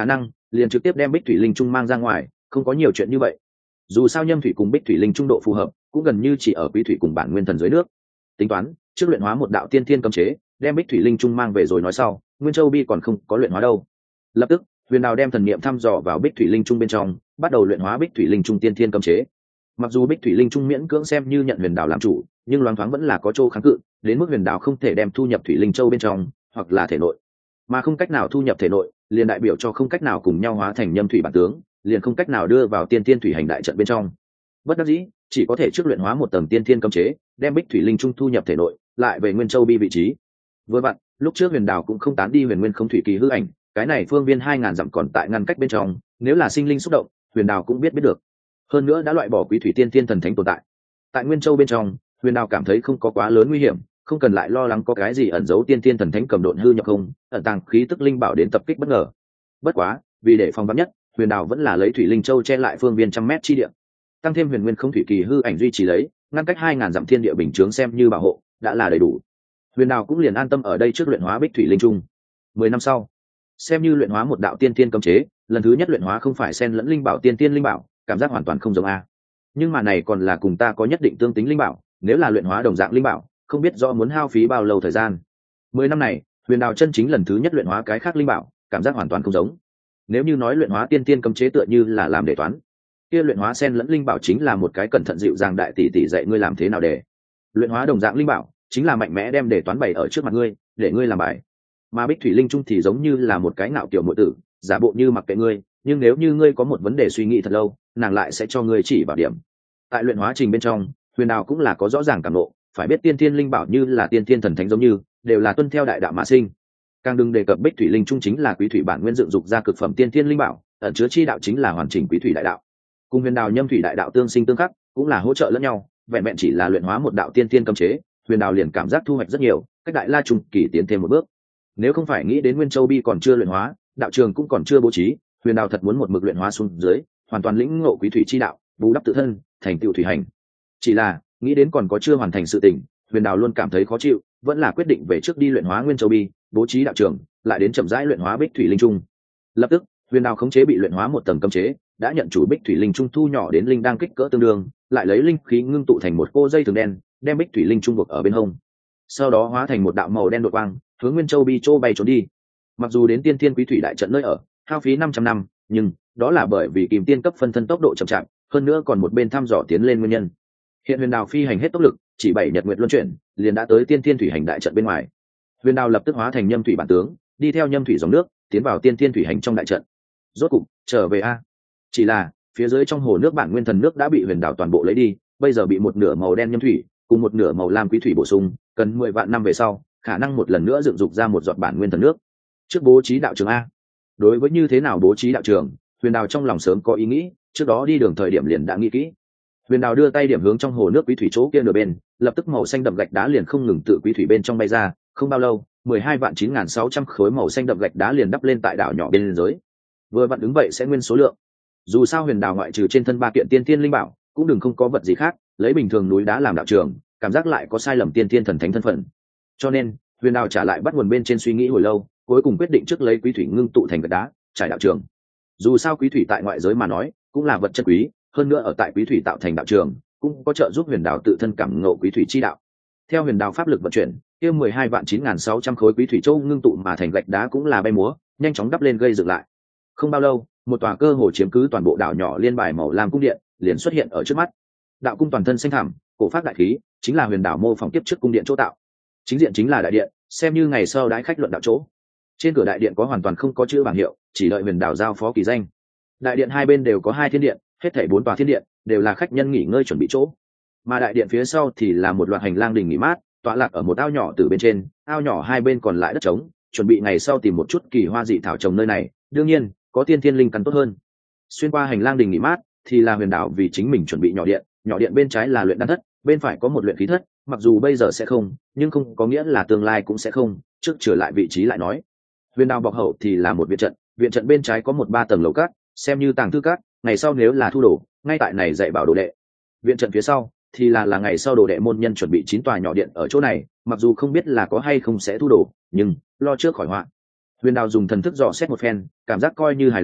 liền trực tiếp đem bích thủy linh trung mang ra ngoài, không có nhiều chuyện như vậy. Dù sao nhâm thủy cùng bích thủy linh trung độ phù hợp cũng gần như chỉ ở quý thủy cùng bản nguyên thần dưới nước. Tính toán trước luyện hóa một đạo tiên thiên cấm chế, đem bích thủy linh trung mang về rồi nói sau, nguyên châu bi còn không có luyện hóa đâu. Lập tức huyền đào đem thần niệm thăm dò vào bích thủy linh trung bên trong, bắt đầu luyện hóa bích thủy linh trung tiên thiên cấm chế. Mặc dù bích thủy linh trung miễn cưỡng xem như nhận huyền đào làm chủ, nhưng loáng thoáng vẫn là có chỗ kháng cự, đến mức huyền đào không thể đem thu nhập thủy linh châu bên trong hoặc là thể nội, mà không cách nào thu nhập thể nội liền đại biểu cho không cách nào cùng nhau hóa thành nhâm thủy bản tướng, liền không cách nào đưa vào tiên thiên thủy hành đại trận bên trong. Bất đắc dĩ chỉ có thể trước luyện hóa một tầng tiên thiên cấm chế, đem bích thủy linh trung thu nhập thể nội, lại về nguyên châu bi vị trí. Vừa vặn lúc trước huyền đào cũng không tán đi huyền nguyên không thủy kỳ hư ảnh, cái này phương viên hai ngàn dặm còn tại ngăn cách bên trong, nếu là sinh linh xúc động huyền đào cũng biết biết được. Hơn nữa đã loại bỏ quý thủy tiên thiên thần thánh tồn tại tại nguyên châu bên trong, huyền đào cảm thấy không có quá lớn nguy hiểm, không cần lại lo lắng có cái gì ẩn giấu tiên thiên thần thánh cầm độn hư nhập không, ẩn tàng khí tức linh bảo đến tập kích bất ngờ. Bất quá vì để phòng vắn nhất, huyền đào vẫn là lấy thủy linh châu che lại phương viên trăm mét chi địa, tăng thêm huyền nguyên không thủy kỳ hư ảnh duy trì lấy ngăn cách hai ngàn dặm thiên địa bình chướng xem như bảo hộ đã là đầy đủ. Huyền đào cũng liền an tâm ở đây trước luyện hóa bích thủy linh trung. Mười năm sau, xem như luyện hóa một đạo tiên tiên cấm chế, lần thứ nhất luyện hóa không phải xen lẫn linh bảo tiên tiên linh bảo, cảm giác hoàn toàn không giống a. Nhưng mà này còn là cùng ta có nhất định tương tính linh bảo, nếu là luyện hóa đồng dạng linh bảo, không biết do muốn hao phí bao lâu thời gian. Mười năm này, huyền đào chân chính lần thứ nhất luyện hóa cái khác linh bảo, cảm giác hoàn toàn không giống. Nếu như nói luyện hóa tiên tiên cấm chế tựa như là làm đề toán, kia luyện hóa xen lẫn linh bảo chính là một cái cẩn thận dịu dàng đại tỷ tỷ dạy ngươi làm thế nào để luyện hóa đồng dạng linh bảo, chính là mạnh mẽ đem đề toán bày ở trước mặt ngươi để ngươi làm bài. Mà bích thủy linh trung thì giống như là một cái ngạo kiểu muội tử, giả bộ như mặc kệ ngươi, nhưng nếu như ngươi có một vấn đề suy nghĩ thật lâu, nàng lại sẽ cho ngươi chỉ bảo điểm. Tại luyện hóa trình bên trong, huyền đào cũng là có rõ ràng cảm ngộ, phải biết tiên thiên linh bảo như là tiên thiên thần thánh giống như đều là tuân theo đại đạo mà sinh, càng đừng đề cập bích thủy linh trung chính là quý thủy bản nguyên dựng dục ra cực phẩm tiên thiên linh bảo, ẩn chứa chi đạo chính là hoàn chỉnh quý thủy đại đạo, cùng huyền đào nhâm thủy đại đạo tương sinh tương khắc, cũng là hỗ trợ lẫn nhau. Vẹn vẹn chỉ là luyện hóa một đạo tiên thiên cấm chế, huyền đào liền cảm giác thu hoạch rất nhiều, cách đại la trùng kỳ tiến thêm một bước. Nếu không phải nghĩ đến nguyên châu bi còn chưa luyện hóa, đạo trường cũng còn chưa bố trí, huyền đào thật muốn một mực luyện hóa xuống dưới, hoàn toàn lĩnh ngộ quý thủy chi đạo, bù đắp tự thân, thành tựu thủy hành. Chỉ là nghĩ đến còn có chưa hoàn thành sự tình, huyền đào luôn cảm thấy khó chịu, vẫn là quyết định về trước đi luyện hóa nguyên châu bi, bố trí đạo trường, lại đến chậm rãi luyện hóa bích thủy linh trung. Lập tức huyền đào khống chế bị luyện hóa một tầng cấm chế, đã nhận chủ bích thủy linh trung thu nhỏ đến linh đang kích cỡ tương đương, lại lấy linh khí ngưng tụ thành một cô dây thừng đen, đem bích thủy linh trung buộc ở bên hông, sau đó hóa thành một đạo màu đen đột quang, hướng nguyên châu bi châu bay trốn đi. Mặc dù đến tiên thiên quý thủy đại trận nơi ở hao phí năm trăm năm, nhưng đó là bởi vì kìm tiên cấp phân thân tốc độ chậm chạp, hơn nữa còn một bên thăm dò tiến lên nguyên nhân. Hiện huyền đào phi hành hết tốc lực, chỉ bảy nhật nguyệt luân chuyển, liền đã tới tiên thiên thủy hành đại trận bên ngoài. Huyền đào lập tức hóa thành nhâm thủy bản tướng, đi theo nhâm thủy dòng nước tiến vào tiên thiên thủy hành trong đại trận. Rốt cục trở về a. Chỉ là phía dưới trong hồ nước bản nguyên thần nước đã bị huyền đào toàn bộ lấy đi, bây giờ bị một nửa màu đen nhâm thủy cùng một nửa màu lam quý thủy bổ sung, cần mười vạn năm về sau khả năng một lần nữa dựng dục ra một giọt bản nguyên thần nước. Trước bố trí đạo trường a. Đối với như thế nào bố trí đạo trường, huyền đào trong lòng sớm có ý nghĩ, trước đó đi đường thời điểm liền đã nghĩ kỹ. Huyền đào đưa tay điểm hướng trong hồ nước quý thủy chỗ kia nửa bên, lập tức màu xanh đậm gạch đá liền không ngừng tự quý thủy bên trong bay ra, không bao lâu mười hai vạn chín nghìn sáu trăm khối màu xanh đậm gạch đá liền đắp lên tại đảo nhỏ bên dưới. Vừa vặn ứng vậy sẽ nguyên số lượng. Dù sao huyền đào ngoại trừ trên thân ba kiện tiên thiên linh bảo, cũng đừng không có vật gì khác, lấy bình thường núi đá làm đạo trường, cảm giác lại có sai lầm tiên thiên thần thánh thân phận. Cho nên huyền đào trả lại bắt nguồn bên trên suy nghĩ hồi lâu, cuối cùng quyết định trước lấy quý thủy ngưng tụ thành gạch đá trải đạo trường. Dù sao quý thủy tại ngoại giới mà nói cũng là vật chân quý, hơn nữa ở tại quý thủy tạo thành đạo trường cũng có trợ giúp huyền đào tự thân cảm ngộ quý thủy chi đạo. Theo huyền đào pháp lực vận chuyển, kia mười hai vạn chín nghìn sáu trăm khối quý thủy châu ngưng tụ mà thành gạch đá cũng là bay múa, nhanh chóng đắp lên gây dựng lại. Không bao lâu, một tòa cơ hồ chiếm cứ toàn bộ đảo nhỏ liên bài màu lam cung điện liền xuất hiện ở trước mắt. Đạo cung toàn thân xanh thẳm, cổ phát đại khí, chính là huyền đảo mô phỏng tiếp trước cung điện chỗ tạo. Chính diện chính là đại điện, xem như ngày sau đãi khách luận đạo chỗ. Trên cửa đại điện có hoàn toàn không có chữ bảng hiệu, chỉ đợi huyền đảo giao phó kỳ danh. Đại điện hai bên đều có hai thiên điện, hết thảy bốn tòa thiên điện đều là khách nhân nghỉ ngơi chuẩn bị chỗ. Mà đại điện phía sau thì là một loạt hành lang đình nghỉ mát, tọa lạc ở một ao nhỏ từ bên trên, ao nhỏ hai bên còn lại đất trống, chuẩn bị ngày sau tìm một chút kỳ hoa dị thảo trồng nơi này, đương nhiên có tiên thiên linh căn tốt hơn. Xuyên qua hành lang đình nghỉ mát thì là huyền đảo vì chính mình chuẩn bị nhỏ điện, nhỏ điện bên trái là luyện đan thất, bên phải có một luyện khí thất, mặc dù bây giờ sẽ không, nhưng không có nghĩa là tương lai cũng sẽ không, trước trở lại vị trí lại nói. Huyền đảo bọc hậu thì là một viện trận, viện trận bên trái có một ba tầng lầu cát, xem như tàng thư cát, ngày sau nếu là thu đồ, ngay tại này dạy bảo đồ đệ. Viện trận phía sau thì là là ngày sau đồ đệ môn nhân chuẩn bị chín tòa nhỏ điện ở chỗ này, mặc dù không biết là có hay không sẽ thu đồ, nhưng lo trước khỏi họa. Huyền đào dùng thần thức dò xét một phen, cảm giác coi như hài lòng,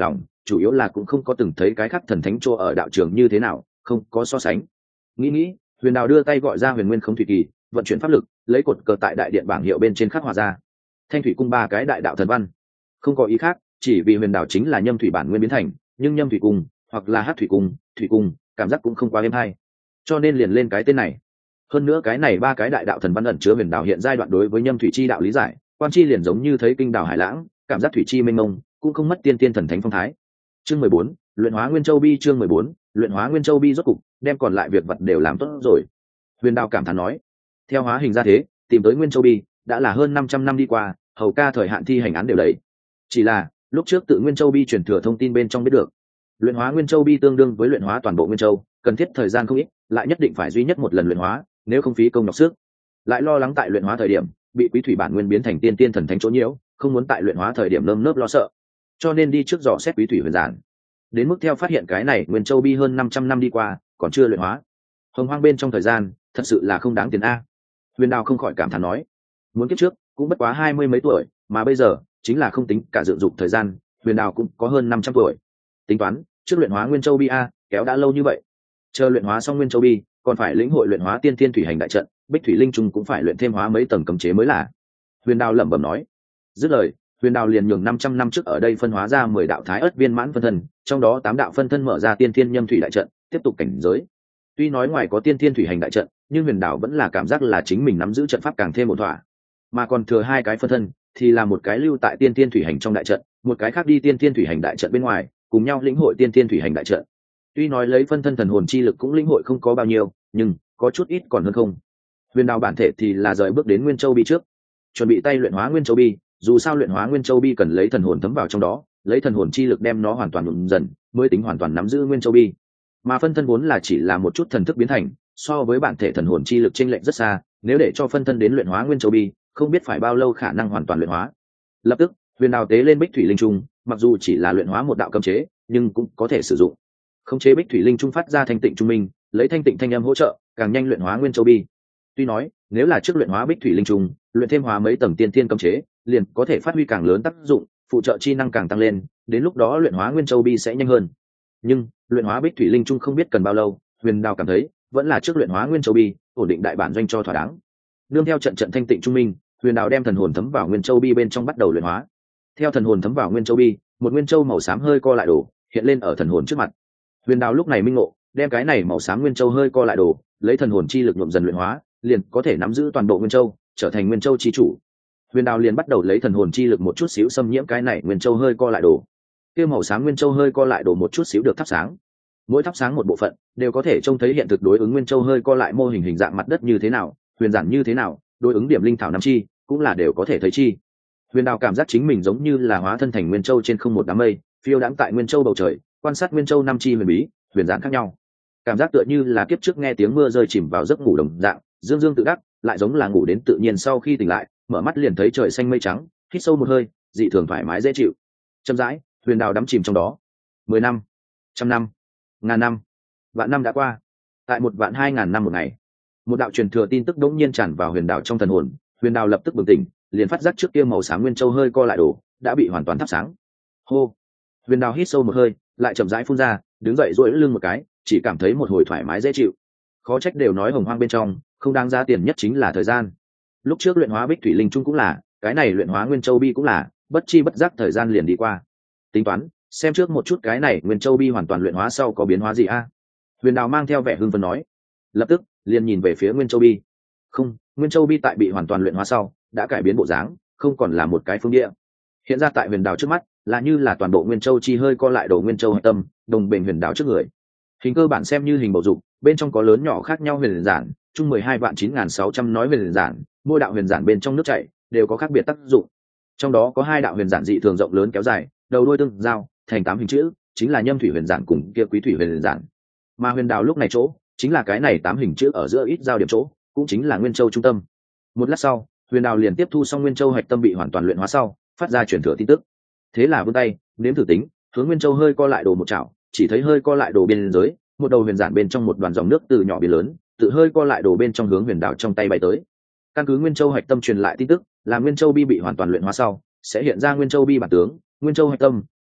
chủ yếu là cũng không có từng thấy cái khác thần thánh chỗ ở đạo trường như thế nào, không có so sánh. Nghĩ nghĩ, Huyền Đào đưa tay gọi ra Huyền Nguyên Không Thủy Kỳ, vận chuyển pháp lực, lấy cột cờ tại đại điện bảng hiệu bên trên khắc họa ra Thanh Thủy Cung ba cái đại đạo thần văn. Không có ý khác, chỉ vì Huyền Đào chính là Nhâm Thủy bản nguyên biến thành, nhưng Nhâm Thủy Cung hoặc là Hát Thủy Cung, Thủy Cung, cảm giác cũng không quá êm hay, cho nên liền lên cái tên này. Hơn nữa cái này ba cái đại đạo thần văn ẩn chứa Huyền Đào hiện giai đoạn đối với Nhâm Thủy chi đạo lý giải, quan chi liền giống như thấy kinh đào hải lãng, cảm giác thủy chi mênh mông, cũng không mất tiên tiên thần thánh phong thái. Chương mười bốn, luyện hóa Nguyên Châu Bi. Chương mười bốn, luyện hóa Nguyên Châu Bi rốt cục đem còn lại việc vật đều làm tốt rồi. Huyền Đào cảm thán nói, theo hóa hình ra thế, tìm tới Nguyên Châu Bi đã là hơn năm trăm năm đi qua, hầu ca thời hạn thi hành án đều đầy. Chỉ là lúc trước tự Nguyên Châu Bi truyền thừa thông tin bên trong biết được, luyện hóa Nguyên Châu Bi tương đương với luyện hóa toàn bộ Nguyên Châu, cần thiết thời gian không ít, lại nhất định phải duy nhất một lần luyện hóa, nếu không phí công nhọc sức. Lại lo lắng tại luyện hóa thời điểm bị Quý Thủy bản nguyên biến thành tiên tiên thần thánh chỗ nhiễu, không muốn tại luyện hóa thời điểm nơm nớp lo sợ, cho nên đi trước dò xét Quý Thủy huyền giản. Đến mức theo phát hiện cái này Nguyên Châu Bi hơn năm trăm năm đi qua còn chưa luyện hóa, hồng hoang bên trong thời gian thật sự là không đáng tiền a. Huyền Đào không khỏi cảm thán nói, muốn kiếp trước cũng bất quá hai mươi mấy tuổi, mà bây giờ chính là không tính cả dựng dục thời gian, Huyền Đào cũng có hơn năm trăm tuổi. Tính toán trước luyện hóa Nguyên Châu Bi a, kéo đã lâu như vậy, chờ luyện hóa xong Nguyên Châu Bi còn phải lĩnh hội luyện hóa tiên thiên thủy hành đại trận, Bích Thủy Linh Trung cũng phải luyện thêm hóa mấy tầng cấm chế mới là. Huyền Đào lẩm bẩm nói. Dứt lời, Huyền Đào liền nhường năm trăm năm trước ở đây phân hóa ra mười đạo thái ớt viên mãn phân thân, trong đó tám đạo phân thân mở ra tiên thiên nhâm thủy đại trận, tiếp tục cảnh giới. Tuy nói ngoài có tiên thiên thủy hành đại trận, nhưng Huyền Đào vẫn là cảm giác là chính mình nắm giữ trận pháp càng thêm một thỏa. Mà còn thừa hai cái phân thân thì là một cái lưu tại tiên thiên thủy hành trong đại trận, một cái khác đi tiên thiên thủy hành đại trận bên ngoài, cùng nhau lĩnh hội tiên thiên thủy hành đại trận. Tuy nói lấy phân thân thần hồn chi lực cũng lĩnh hội không có bao nhiêu, nhưng có chút ít còn hơn không. Huyền Đào bản thể thì là rời bước đến Nguyên Châu Bi trước, chuẩn bị tay luyện hóa Nguyên Châu Bi. Dù sao luyện hóa Nguyên Châu Bi cần lấy thần hồn thấm vào trong đó, lấy thần hồn chi lực đem nó hoàn toàn nhuộm dần, mới tính hoàn toàn nắm giữ Nguyên Châu Bi. Mà phân thân vốn là chỉ là một chút thần thức biến thành, so với bản thể thần hồn chi lực chênh lệch rất xa, nếu để cho phân thân đến luyện hóa Nguyên Châu Bi, không biết phải bao lâu khả năng hoàn toàn luyện hóa. Lập tức, Huyền Đào tế lên Bích Thủy Linh Trung, mặc dù chỉ là luyện hóa một đạo cấm chế, nhưng cũng có thể sử dụng. Khống chế Bích Thủy Linh Trung phát ra thanh tịnh trung minh, lấy thanh tịnh thanh âm hỗ trợ, càng nhanh luyện hóa Nguyên Châu Bi. Tuy nói, nếu là trước luyện hóa Bích Thủy Linh Trung, luyện thêm hóa mấy tầng tiên thiên cấm chế, liền có thể phát huy càng lớn tác dụng, phụ trợ chi năng càng tăng lên, đến lúc đó luyện hóa Nguyên Châu Bi sẽ nhanh hơn. Nhưng, luyện hóa Bích Thủy Linh Trung không biết cần bao lâu, Huyền Đào cảm thấy, vẫn là trước luyện hóa Nguyên Châu Bi, ổn định đại bản doanh cho thỏa đáng. Nương theo trận trận thanh tịnh trung minh, Huyền Đào đem thần hồn thấm vào Nguyên Châu Bi bên trong bắt đầu luyện hóa. Theo thần hồn thấm vào Nguyên Châu Bi, một nguyên châu màu xám hơi co lại đổ, hiện lên ở thần hồn trước mặt. Huyền Đào lúc này minh ngộ, đem cái này màu xám nguyên châu hơi co lại đổ, lấy thần hồn chi lực nhuộm dần luyện hóa, liền có thể nắm giữ toàn bộ nguyên châu, trở thành nguyên châu chi chủ. Huyền Đào liền bắt đầu lấy thần hồn chi lực một chút xíu xâm nhiễm cái này nguyên châu hơi co lại đổ. Kia màu xám nguyên châu hơi co lại đổ một chút xíu được thắp sáng. Mỗi thắp sáng một bộ phận, đều có thể trông thấy hiện thực đối ứng nguyên châu hơi co lại mô hình hình dạng mặt đất như thế nào, huyền giản như thế nào, đối ứng điểm linh thảo năm chi, cũng là đều có thể thấy chi. Huyền Đào cảm giác chính mình giống như là hóa thân thành nguyên châu trên không một đám mây, phiêu đãng tại nguyên châu bầu trời, quan sát nguyên châu năm chi huyền bí, huyền giản khác nhau. Cảm giác tựa như là kiếp trước nghe tiếng mưa rơi chìm vào giấc ngủ đồng dạng, dương dương tự đắc, lại giống là ngủ đến tự nhiên sau khi tỉnh lại, mở mắt liền thấy trời xanh mây trắng, hít sâu một hơi, dị thường thoải mái dễ chịu. Chậm rãi, Huyền Đào đắm chìm trong đó. Mười năm, trăm năm, ngàn năm, vạn năm đã qua. Tại một vạn hai ngàn năm một ngày, một đạo truyền thừa tin tức đống nhiên tràn vào Huyền Đào trong thần hồn. Huyền Đào lập tức bừng tỉnh, liền phát giác trước kia màu sáng nguyên châu hơi co lại đổ, đã bị hoàn toàn thắp sáng. Hô. Huyền Đào hít sâu một hơi, lại chậm rãi phun ra, đứng dậy duỗi lưng một cái, chỉ cảm thấy một hồi thoải mái dễ chịu. Khó trách đều nói hồng hoang bên trong không đáng giá tiền nhất chính là thời gian. Lúc trước luyện hóa Bích Thủy Linh Trung cũng là, cái này luyện hóa Nguyên Châu Bi cũng là, bất chi bất giác thời gian liền đi qua. Tính toán, xem trước một chút cái này Nguyên Châu Bi hoàn toàn luyện hóa sau có biến hóa gì a? Huyền Đào mang theo vẻ hưng phấn nói. Lập tức, liền nhìn về phía Nguyên Châu Bi. Không, Nguyên Châu Bi tại bị hoàn toàn luyện hóa sau, đã cải biến bộ dáng, không còn là một cái phương địa. Hiện ra tại Huyền Đào trước mắt, là như là toàn bộ Nguyên Châu chi hơi co lại đồ Nguyên Châu hạch tâm, đồng bình Huyền Đào trước người. Hình cơ bản xem như hình bầu dục, bên trong có lớn nhỏ khác nhau huyền giản, chung mười hai vạn chín nghìn sáu trăm nói huyền giản, mỗi đạo huyền giản bên trong nước chảy đều có khác biệt tác dụng. Trong đó có hai đạo huyền giản dị thường rộng lớn kéo dài, đầu đuôi tương giao, thành tám hình chữ, chính là Nhâm Thủy huyền giản cùng kia Quý Thủy huyền giản. Mà Huyền Đào lúc này chỗ, chính là cái này tám hình chữ ở giữa ít giao điểm chỗ, cũng chính là Nguyên Châu trung tâm. Một lát sau, Huyền Đào liền tiếp thu xong Nguyên Châu hạch tâm bị hoàn toàn luyện hóa sau, phát ra truyền thừa tin tức. Thế là vươn tay, nếm thử tính, hướng Nguyên Châu hơi co lại đồ một chảo, chỉ thấy hơi co lại đồ biên giới, một đầu huyền giản bên trong một đoàn dòng nước từ nhỏ biến lớn, tự hơi co lại đồ bên trong hướng Huyền Đào trong tay bay tới. Căn cứ Nguyên Châu hạch tâm truyền lại tin tức, là Nguyên Châu Bi bị hoàn toàn luyện hóa sau, sẽ hiện ra Nguyên Châu Bi bản tướng, Nguyên Châu hạch tâm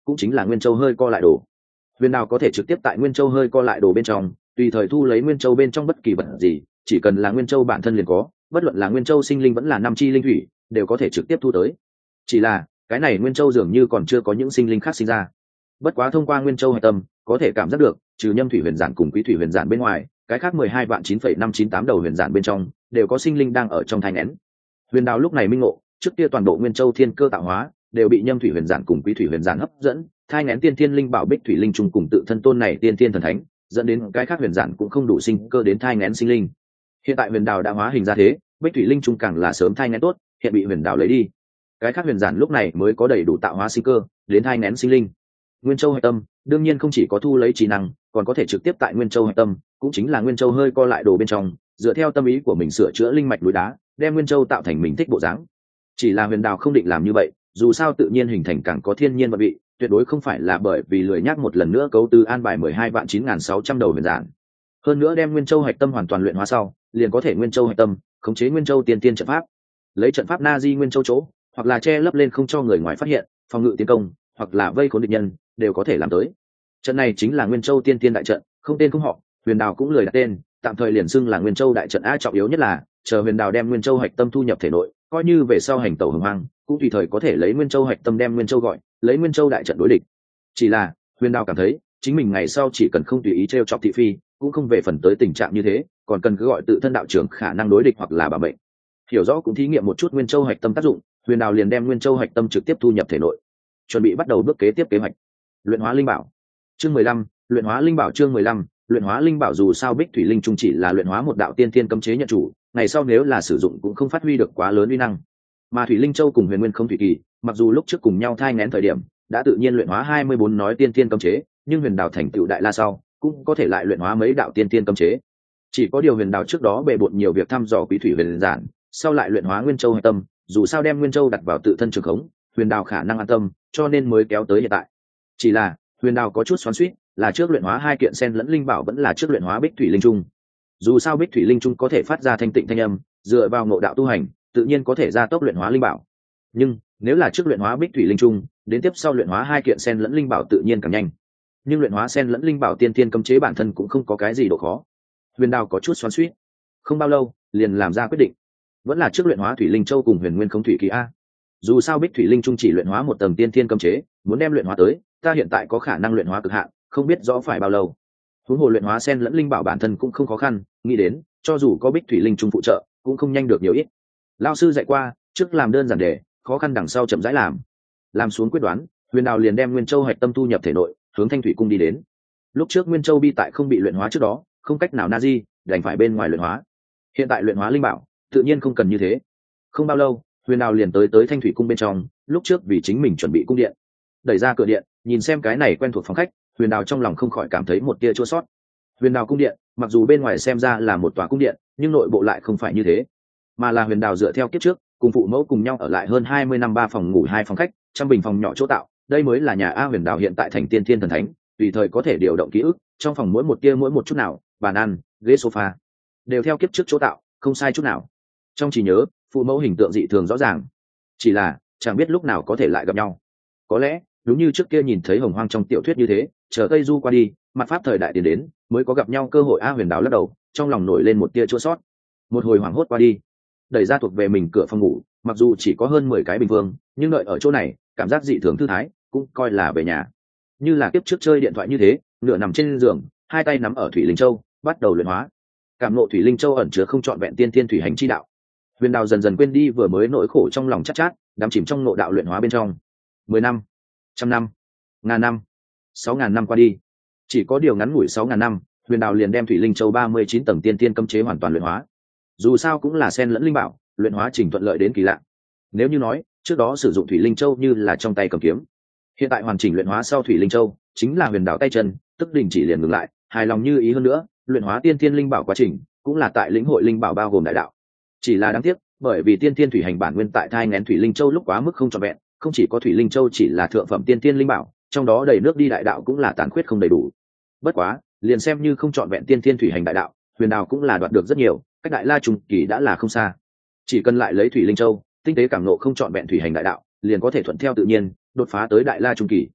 cũng chính là nguyên châu hơi co lại đồ. Huyền đào có thể trực tiếp tại nguyên châu hơi co lại đồ bên trong tùy thời thu lấy nguyên châu bên trong bất kỳ vật gì, chỉ cần là nguyên châu bản thân liền có, bất luận là nguyên châu sinh linh vẫn là năm chi linh thủy đều có thể trực tiếp thu tới. Chỉ là cái này nguyên châu dường như còn chưa có những sinh linh khác sinh ra. Bất quá thông qua nguyên châu hạch tâm có thể cảm giác được, trừ nhâm thủy huyền giản cùng quý thủy huyền giản bên ngoài, cái khác mười hai vạn chín phẩy năm chín tám đầu huyền giản bên trong đều có sinh linh đang ở trong thai nghén. Huyền đào lúc này minh ngộ, trước kia toàn bộ nguyên châu thiên cơ tạo hóa đều bị nhâm thủy huyền giản cùng quý thủy huyền giản hấp dẫn, thai nghén tiên thiên linh bảo bích thủy linh trùng cùng tự thân tôn này tiên thiên thần thánh, dẫn đến cái khác huyền giản cũng không đủ sinh cơ đến thai nghén sinh linh. Hiện tại huyền đào đã hóa hình ra thế, bích thủy linh trùng càng là sớm thai nghén tốt, hiện bị huyền đào lấy đi, cái khác huyền giản lúc này mới có đầy đủ tạo hóa sinh cơ đến thai nghén sinh linh. Nguyên châu hạch tâm đương nhiên không chỉ có thu lấy trí năng, còn có thể trực tiếp tại nguyên châu hạch tâm, cũng chính là nguyên châu hơi co lại đồ bên trong, dựa theo tâm ý của mình sửa chữa linh mạch núi đá, đem nguyên châu tạo thành mình thích bộ dáng. Chỉ là huyền đào không định làm như vậy, dù sao tự nhiên hình thành càng có thiên nhiên vận vị, tuyệt đối không phải là bởi vì lười nhắc một lần nữa cấu tư an bài mười hai vạn chín nghìn sáu trăm đầu huyền giản. Hơn nữa đem nguyên châu hạch tâm hoàn toàn luyện hóa sau, liền có thể nguyên châu hạch tâm khống chế nguyên châu tiên tiên trận pháp, lấy trận pháp na di nguyên châu chỗ, hoặc là che lấp lên không cho người ngoài phát hiện, phòng ngự tiến công, hoặc là vây khốn địch nhân, đều có thể làm tới. Trận này chính là nguyên châu tiên tiên đại trận, không tên không họ, huyền đào cũng lười đặt tên, tạm thời liền xưng là nguyên châu đại trận. A trọng yếu nhất là chờ huyền đào đem nguyên châu hạch tâm thu nhập thể nội, coi như về sau hành tẩu hồng hoang, cũng tùy thời có thể lấy nguyên châu hạch tâm đem nguyên châu gọi, lấy nguyên châu đại trận đối địch. Chỉ là huyền đào cảm thấy chính mình ngày sau chỉ cần không tùy ý trêu chọc thị phi, cũng không về phần tới tình trạng như thế, còn cần cứ gọi tự thân đạo trưởng khả năng đối địch hoặc là bảo mệnh. Hiểu rõ cũng thí nghiệm một chút nguyên châu hạch tâm tác dụng, huyền đào liền đem nguyên châu hạch tâm trực tiếp thu nhập thể nội, chuẩn bị bắt đầu bước kế tiếp kế hoạch. Luyện hóa linh bảo chương mười lăm, luyện hóa linh bảo chương mười lăm, luyện hóa linh bảo. Dù sao bích thủy linh trung chỉ là luyện hóa một đạo tiên thiên cấm chế nhận chủ, ngày sau nếu là sử dụng cũng không phát huy được quá lớn uy năng. Mà thủy linh châu cùng huyền nguyên không thủy kỳ, mặc dù lúc trước cùng nhau thai nghén thời điểm đã tự nhiên luyện hóa hai mươi bốn nói tiên thiên cấm chế, nhưng huyền đào thành tựu đại la sau cũng có thể lại luyện hóa mấy đạo tiên thiên cấm chế. Chỉ có điều huyền đào trước đó bề bộn nhiều việc thăm dò quý thủy huyền giản, sau lại luyện hóa nguyên châu hạch tâm, dù sao đem nguyên châu đặt vào tự thân trường khống, huyền đào khả năng an tâm, cho nên mới kéo tới hiện tại. Chỉ là huyền đào có chút xoắn xuýt, là trước luyện hóa hai kiện sen lẫn linh bảo vẫn là trước luyện hóa bích thủy linh trung. Dù sao bích thủy linh trung có thể phát ra thanh tịnh thanh âm, dựa vào ngộ đạo tu hành tự nhiên có thể gia tốc luyện hóa linh bảo, nhưng nếu là trước luyện hóa bích thủy linh trung, đến tiếp sau luyện hóa hai kiện sen lẫn linh bảo tự nhiên càng nhanh. Nhưng luyện hóa sen lẫn linh bảo tiên tiên cấm chế bản thân cũng không có cái gì độ khó. Huyền đào có chút xoắn xuýt, không bao lâu liền làm ra quyết định, vẫn là trước luyện hóa thủy linh châu cùng huyền nguyên không thủy kỳ a. Dù sao bích thủy linh trung chỉ luyện hóa một tầng tiên thiên cấm chế, muốn đem luyện hóa tới, ta hiện tại có khả năng luyện hóa cực hạn, không biết rõ phải bao lâu. Huống hồ luyện hóa sen lẫn linh bảo bản thân cũng không khó khăn, nghĩ đến cho dù có bích thủy linh trung phụ trợ cũng không nhanh được nhiều ít. Lão sư dạy qua, trước làm đơn giản đề, khó khăn đằng sau chậm rãi làm. Làm xuống quyết đoán, huyền đào liền đem nguyên châu hạch tâm thu nhập thể nội, hướng thanh thủy cung đi đến. Lúc trước nguyên châu bi tại không bị luyện hóa trước đó, không cách nào na di, đành phải bên ngoài luyện hóa. Hiện tại luyện hóa linh bảo tự nhiên không cần như thế. Không bao lâu huyền đào liền tới tới thanh thủy cung bên trong, lúc trước vì chính mình chuẩn bị cung điện. Đẩy ra cửa điện, nhìn xem cái này quen thuộc phòng khách, huyền đào trong lòng không khỏi cảm thấy một tia chua sót. Huyền đào cung điện mặc dù bên ngoài xem ra là một tòa cung điện, nhưng nội bộ lại không phải như thế, mà là huyền đào dựa theo kiếp trước cùng phụ mẫu cùng nhau ở lại hơn hai mươi năm, ba phòng ngủ hai phòng khách, trăm bình phòng nhỏ chỗ tạo, đây mới là nhà a. Huyền đào hiện tại thành tiên thiên thần thánh, tùy thời có thể điều động ký ức, trong phòng mỗi một tia mỗi một chút nào, bàn ăn, ghế sofa đều theo kiếp trước chỗ tạo, không sai chút nào. Trong trí nhớ phụ mẫu hình tượng dị thường rõ ràng, chỉ là chẳng biết lúc nào có thể lại gặp nhau. Có lẽ đúng như trước kia nhìn thấy hồng hoang trong tiểu thuyết như thế, chờ tây du qua đi, mặt pháp thời đại tiến đến, mới có gặp nhau cơ hội a. Huyền đào lắc đầu, trong lòng nổi lên một tia chua sót. Một hồi hoảng hốt qua đi, đẩy ra thuộc về mình cửa phòng ngủ, mặc dù chỉ có hơn mười cái bình phương, nhưng đợi ở chỗ này cảm giác dị thường thư thái, cũng coi là về nhà. Như là kiếp trước chơi điện thoại như thế, nửa nằm trên giường, hai tay nắm ở thủy linh châu, bắt đầu luyện hóa. Cảm ngộ thủy linh châu ẩn chứa không trọn vẹn tiên thiên thủy hành chi đạo. Huyền đào dần dần quên đi vừa mới nỗi khổ trong lòng chát chát, đắm chìm trong ngộ đạo luyện hóa bên trong. Mười năm, trăm năm, ngàn năm, sáu ngàn năm qua đi, chỉ có điều ngắn ngủi sáu ngàn năm, huyền đào liền đem thủy linh châu ba mươi chín tầng tiên thiên cấm chế hoàn toàn luyện hóa. Dù sao cũng là sen lẫn linh bảo, luyện hóa trình thuận lợi đến kỳ lạ. Nếu như nói trước đó sử dụng thủy linh châu như là trong tay cầm kiếm, hiện tại hoàn chỉnh luyện hóa sau thủy linh châu chính là huyền đào tay chân, tức đình chỉ liền ngừng lại, hài lòng như ý. Hơn nữa luyện hóa tiên thiên linh bảo quá trình cũng là tại lĩnh hội linh bảo bao gồm đại đạo. Chỉ là đáng tiếc, bởi vì tiên thiên thủy hành bản nguyên tại thai nghén thủy linh châu lúc quá mức không trọn vẹn, không chỉ có thủy linh châu chỉ là thượng phẩm tiên thiên linh bảo, trong đó đầy nước đi đại đạo cũng là tàn khuyết không đầy đủ. Bất quá liền xem như không trọn vẹn tiên thiên thủy hành đại đạo, huyền đào cũng là đoạt được rất nhiều, cách đại la trung kỳ đã là không xa. Chỉ cần lại lấy thủy linh châu tinh tế cảm nộ không trọn vẹn thủy hành đại đạo, liền có thể thuận theo tự nhiên đột phá tới đại la trung kỳ.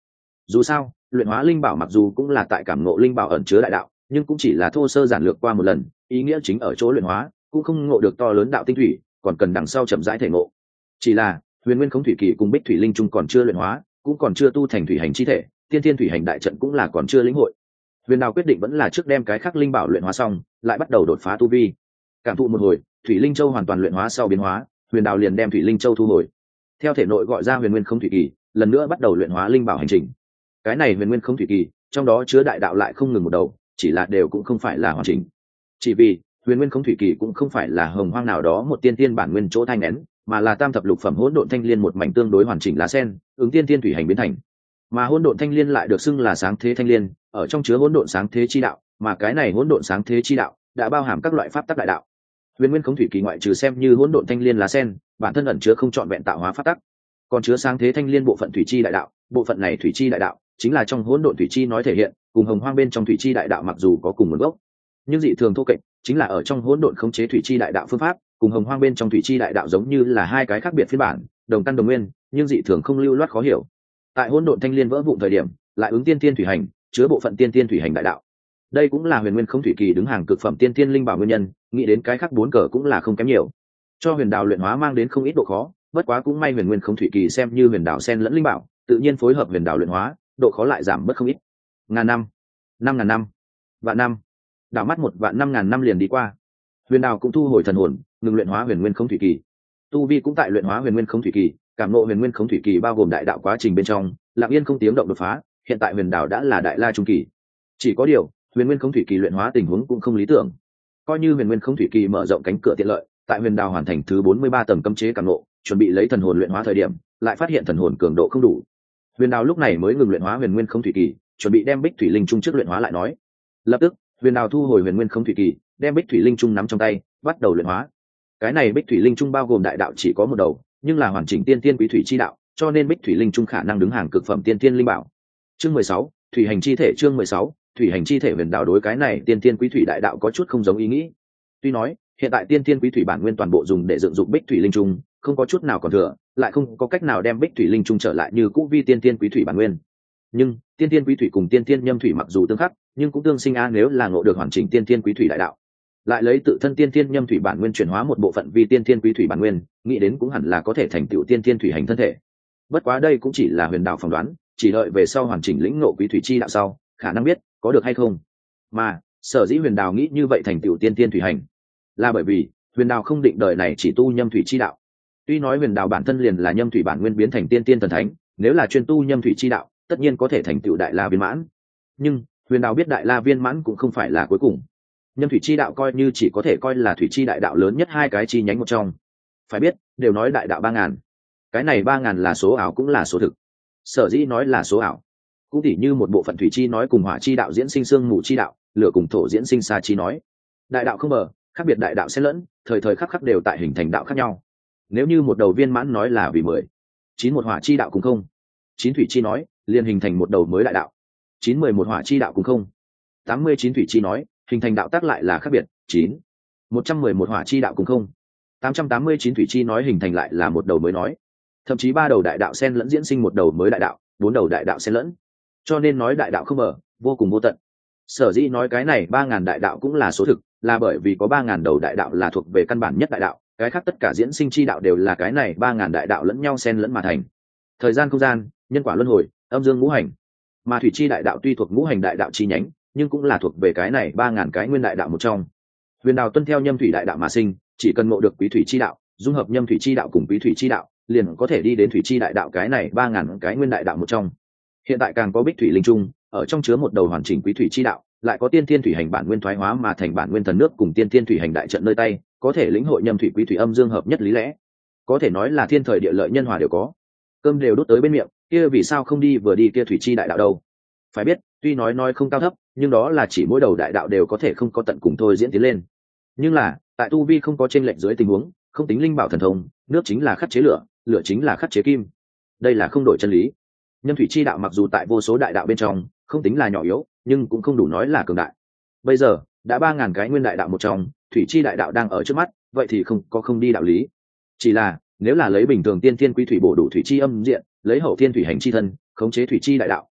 Dù sao luyện hóa linh bảo mặc dù cũng là tại cảm ngộ linh bảo ẩn chứa đại đạo, nhưng cũng chỉ là thô sơ giản lược qua một lần, ý nghĩa chính ở chỗ luyện hóa cũng không ngộ được to lớn đạo tinh thủy, còn cần đằng sau chậm rãi thể ngộ. Chỉ là huyền nguyên khống thủy kỳ cùng bích thủy linh trung còn chưa luyện hóa, cũng còn chưa tu thành thủy hành chi thể, tiên thiên thủy hành đại trận cũng là còn chưa lĩnh hội. Huyền đào quyết định vẫn là trước đem cái khắc linh bảo luyện hóa xong, lại bắt đầu đột phá tu vi. Cảm thụ một hồi thủy linh châu hoàn toàn luyện hóa sau biến hóa, huyền đào liền đem thủy linh châu thu hồi, theo thể nội gọi ra huyền nguyên khống thủy kỳ, lần nữa bắt đầu luyện hóa linh bảo hành trình. Cái này huyền nguyên khống thủy kỳ trong đó chứa đại đạo lại không ngừng một đầu, chỉ là đều cũng không phải là hoàn chỉnh. Chỉ vì huyền nguyên khống thủy kỳ cũng không phải là hồng hoang nào đó một tiên tiên bản nguyên chỗ thanh nén, mà là tam thập lục phẩm hỗn độn thanh liên một mảnh tương đối hoàn chỉnh lá sen, ứng tiên tiên thủy hành biến thành. Mà hỗn độn thanh liên lại được xưng là sáng thế thanh liên, ở trong chứa hỗn độn sáng thế chi đạo, mà cái này hỗn độn sáng thế chi đạo đã bao hàm các loại pháp tắc đại đạo. Huyền nguyên khống thủy kỳ ngoại trừ xem như hỗn độn thanh liên lá sen, bản thân ẩn chứa không trọn vẹn tạo hóa pháp tắc, còn chứa sáng thế thanh liên bộ phận thủy chi đại đạo. Bộ phận này thủy chi đại đạo chính là trong hỗn độn thủy chi nói thể hiện, cùng hồng hoang bên trong thủy chi đại đạo mặc dù có cùng nguồn gốc, nhưng dị thường thô kệch, chính là ở trong hỗn độn khống chế thủy chi đại đạo phương pháp cùng hồng hoang bên trong thủy chi đại đạo giống như là hai cái khác biệt phiên bản, đồng căn đồng nguyên, nhưng dị thường không lưu loát khó hiểu. Tại hỗn độn thanh liên vỡ vụn thời điểm, lại ứng tiên tiên thủy hành, chứa bộ phận tiên tiên thủy hành đại đạo. Đây cũng là huyền nguyên khống thủy kỳ đứng hàng cực phẩm tiên tiên linh bảo nguyên nhân, nghĩ đến cái khác bốn cờ cũng là không kém nhiều, cho huyền đào luyện hóa mang đến không ít độ khó. Bất quá cũng may huyền nguyên khống thủy kỳ xem như huyền đào sen lẫn linh bảo, tự nhiên phối hợp huyền đào luyện hóa, độ khó lại giảm bớt không ít. Ngàn năm, năm ngàn năm, vạn năm, đảo mắt một vạn năm ngàn năm liền đi qua. Huyền đào cũng thu hồi thần hồn, ngừng luyện hóa huyền nguyên khống thủy kỳ. Tu vi cũng tại luyện hóa huyền nguyên khống thủy kỳ, cảm ngộ huyền nguyên khống thủy kỳ bao gồm đại đạo quá trình bên trong, lặng yên không tiếng động đột phá. Hiện tại huyền đào đã là đại la trung kỳ. Chỉ có điều huyền nguyên khống thủy kỳ luyện hóa tình huống cũng không lý tưởng. Coi như huyền nguyên khống thủy kỳ mở rộng cánh cửa tiện lợi, tại huyền đào hoàn thành thứ bốn mươi ba tầng cấm chế cảm ngộ, chuẩn bị lấy thần hồn luyện hóa thời điểm, lại phát hiện thần hồn cường độ không đủ. Huyền đào lúc này mới ngừng luyện hóa huyền nguyên khống thủy kỳ, chuẩn bị đem bích thủy linh trung trước luyện hóa lại nói. Lập tức huyền đào thu hồi huyền nguyên khống thủy kỳ, đem bích thủy linh trung nắm trong tay, bắt đầu luyện hóa. Cái này bích thủy linh trung bao gồm đại đạo chỉ có một đầu, nhưng là hoàn chỉnh tiên tiên quý thủy chi đạo, cho nên bích thủy linh trung khả năng đứng hàng cực phẩm tiên tiên linh bảo. Chương mười sáu, thủy hành chi thể. Chương mười sáu, thủy hành chi thể. Huyền đào đối cái này tiên tiên quý thủy đại đạo có chút không giống ý nghĩ. Tuy nói hiện tại tiên tiên quý thủy bản nguyên toàn bộ dùng để dựng dục bích thủy linh trung, không có chút nào còn thừa, lại không có cách nào đem bích thủy linh trung trở lại như cũ vi tiên tiên quý thủy bản nguyên. Nhưng tiên tiên quý thủy cùng tiên tiên nhâm thủy mặc dù tương khắc, nhưng cũng tương sinh a, nếu là ngộ được hoàn chỉnh tiên tiên quý thủy đại đạo, lại lấy tự thân tiên tiên nhâm thủy bản nguyên chuyển hóa một bộ phận vi tiên tiên quý thủy bản nguyên, nghĩ đến cũng hẳn là có thể thành tựu tiên tiên thủy hành thân thể. Bất quá đây cũng chỉ là huyền đạo phỏng đoán, chỉ đợi về sau hoàn chỉnh lĩnh ngộ quý thủy chi đạo sau, khả năng biết có được hay không. Mà sở dĩ huyền đạo nghĩ như vậy thành tựu tiên tiên thủy hành, là bởi vì huyền đạo không định đời này chỉ tu nhâm thủy chi đạo. Tuy nói huyền đạo bản thân liền là nhâm thủy bản nguyên biến thành tiên tiên thần thánh, nếu là chuyên tu nhâm thủy chi đạo, tất nhiên có thể thành tựu đại la viên mãn. Nhưng huyền đạo biết đại la viên mãn cũng không phải là cuối cùng. Nhâm thủy chi đạo coi như chỉ có thể coi là thủy chi đại đạo lớn nhất hai cái chi nhánh một trong. Phải biết đều nói đại đạo ba ngàn, cái này ba ngàn là số ảo cũng là số thực. Sở dĩ nói là số ảo, cũng tỉ như một bộ phận thủy chi nói cùng hỏa chi đạo diễn sinh sương mù chi đạo, lửa cùng thổ diễn sinh xa chi nói. Đại đạo không bờ, khác biệt đại đạo xen lẫn, thời thời khắc khắc đều tại hình thành đạo khác nhau. Nếu như một đầu viên mãn nói là vì mười, chín một hỏa chi đạo cùng không, chín thủy chi nói liền hình thành một đầu mới đại đạo. Chín mười một hỏa chi đạo cùng không, tám mươi chín thủy chi nói hình thành đạo tác lại là khác biệt. Chín một trăm mười một hỏa chi đạo cùng không, tám trăm tám mươi chín thủy chi nói hình thành lại là một đầu mới nói. Thậm chí ba đầu đại đạo xen lẫn diễn sinh một đầu mới đại đạo, bốn đầu đại đạo xen lẫn, cho nên nói đại đạo không mở, vô cùng vô tận. Sở dĩ nói cái này ba ngàn đại đạo cũng là số thực, là bởi vì có ba ngàn đầu đại đạo là thuộc về căn bản nhất đại đạo, cái khác tất cả diễn sinh chi đạo đều là cái này ba ngàn đại đạo lẫn nhau xen lẫn mà thành. Thời gian không gian, nhân quả luân hồi, âm dương ngũ hành, mà thủy chi đại đạo tuy thuộc ngũ hành đại đạo chi nhánh, nhưng cũng là thuộc về cái này ba ngàn cái nguyên đại đạo một trong. Huyền đào tuân theo nhâm thủy đại đạo mà sinh, chỉ cần ngộ được quý thủy chi đạo, dung hợp nhâm thủy chi đạo cùng quý thủy chi đạo, liền có thể đi đến thủy chi đại đạo cái này ba ngàn cái nguyên đại đạo một trong. Hiện tại càng có bích thủy linh trung, ở trong chứa một đầu hoàn chỉnh quý thủy chi đạo, lại có tiên tiên thủy hành bản nguyên thoái hóa mà thành bản nguyên thần nước cùng tiên tiên thủy hành đại trận nơi tay, có thể lĩnh hội nhâm thủy quý thủy âm dương hợp nhất lý lẽ, có thể nói là thiên thời địa lợi nhân hòa đều có. Cơm đều đốt tới bên miệng, kia vì sao không đi vừa đi kia thủy chi đại đạo đâu? Phải biết, tuy nói nói không cao thấp, nhưng đó là chỉ mỗi đầu đại đạo đều có thể không có tận cùng thôi diễn tiến lên. Nhưng là tại tu vi không có chênh lệch dưới tình huống, không tính linh bảo thần thông, nước chính là khắc chế lửa, lửa chính là khắc chế kim, đây là không đổi chân lý. Nhân thủy chi đạo mặc dù tại vô số đại đạo bên trong không tính là nhỏ yếu, nhưng cũng không đủ nói là cường đại. Bây giờ đã ba ngàn cái nguyên đại đạo một trong, thủy chi đại đạo đang ở trước mắt, vậy thì không có không đi đạo lý. Chỉ là nếu là lấy bình thường tiên thiên quý thủy bổ đủ thủy chi âm diện, lấy hậu thiên thủy hành chi thân khống chế thủy chi đại đạo,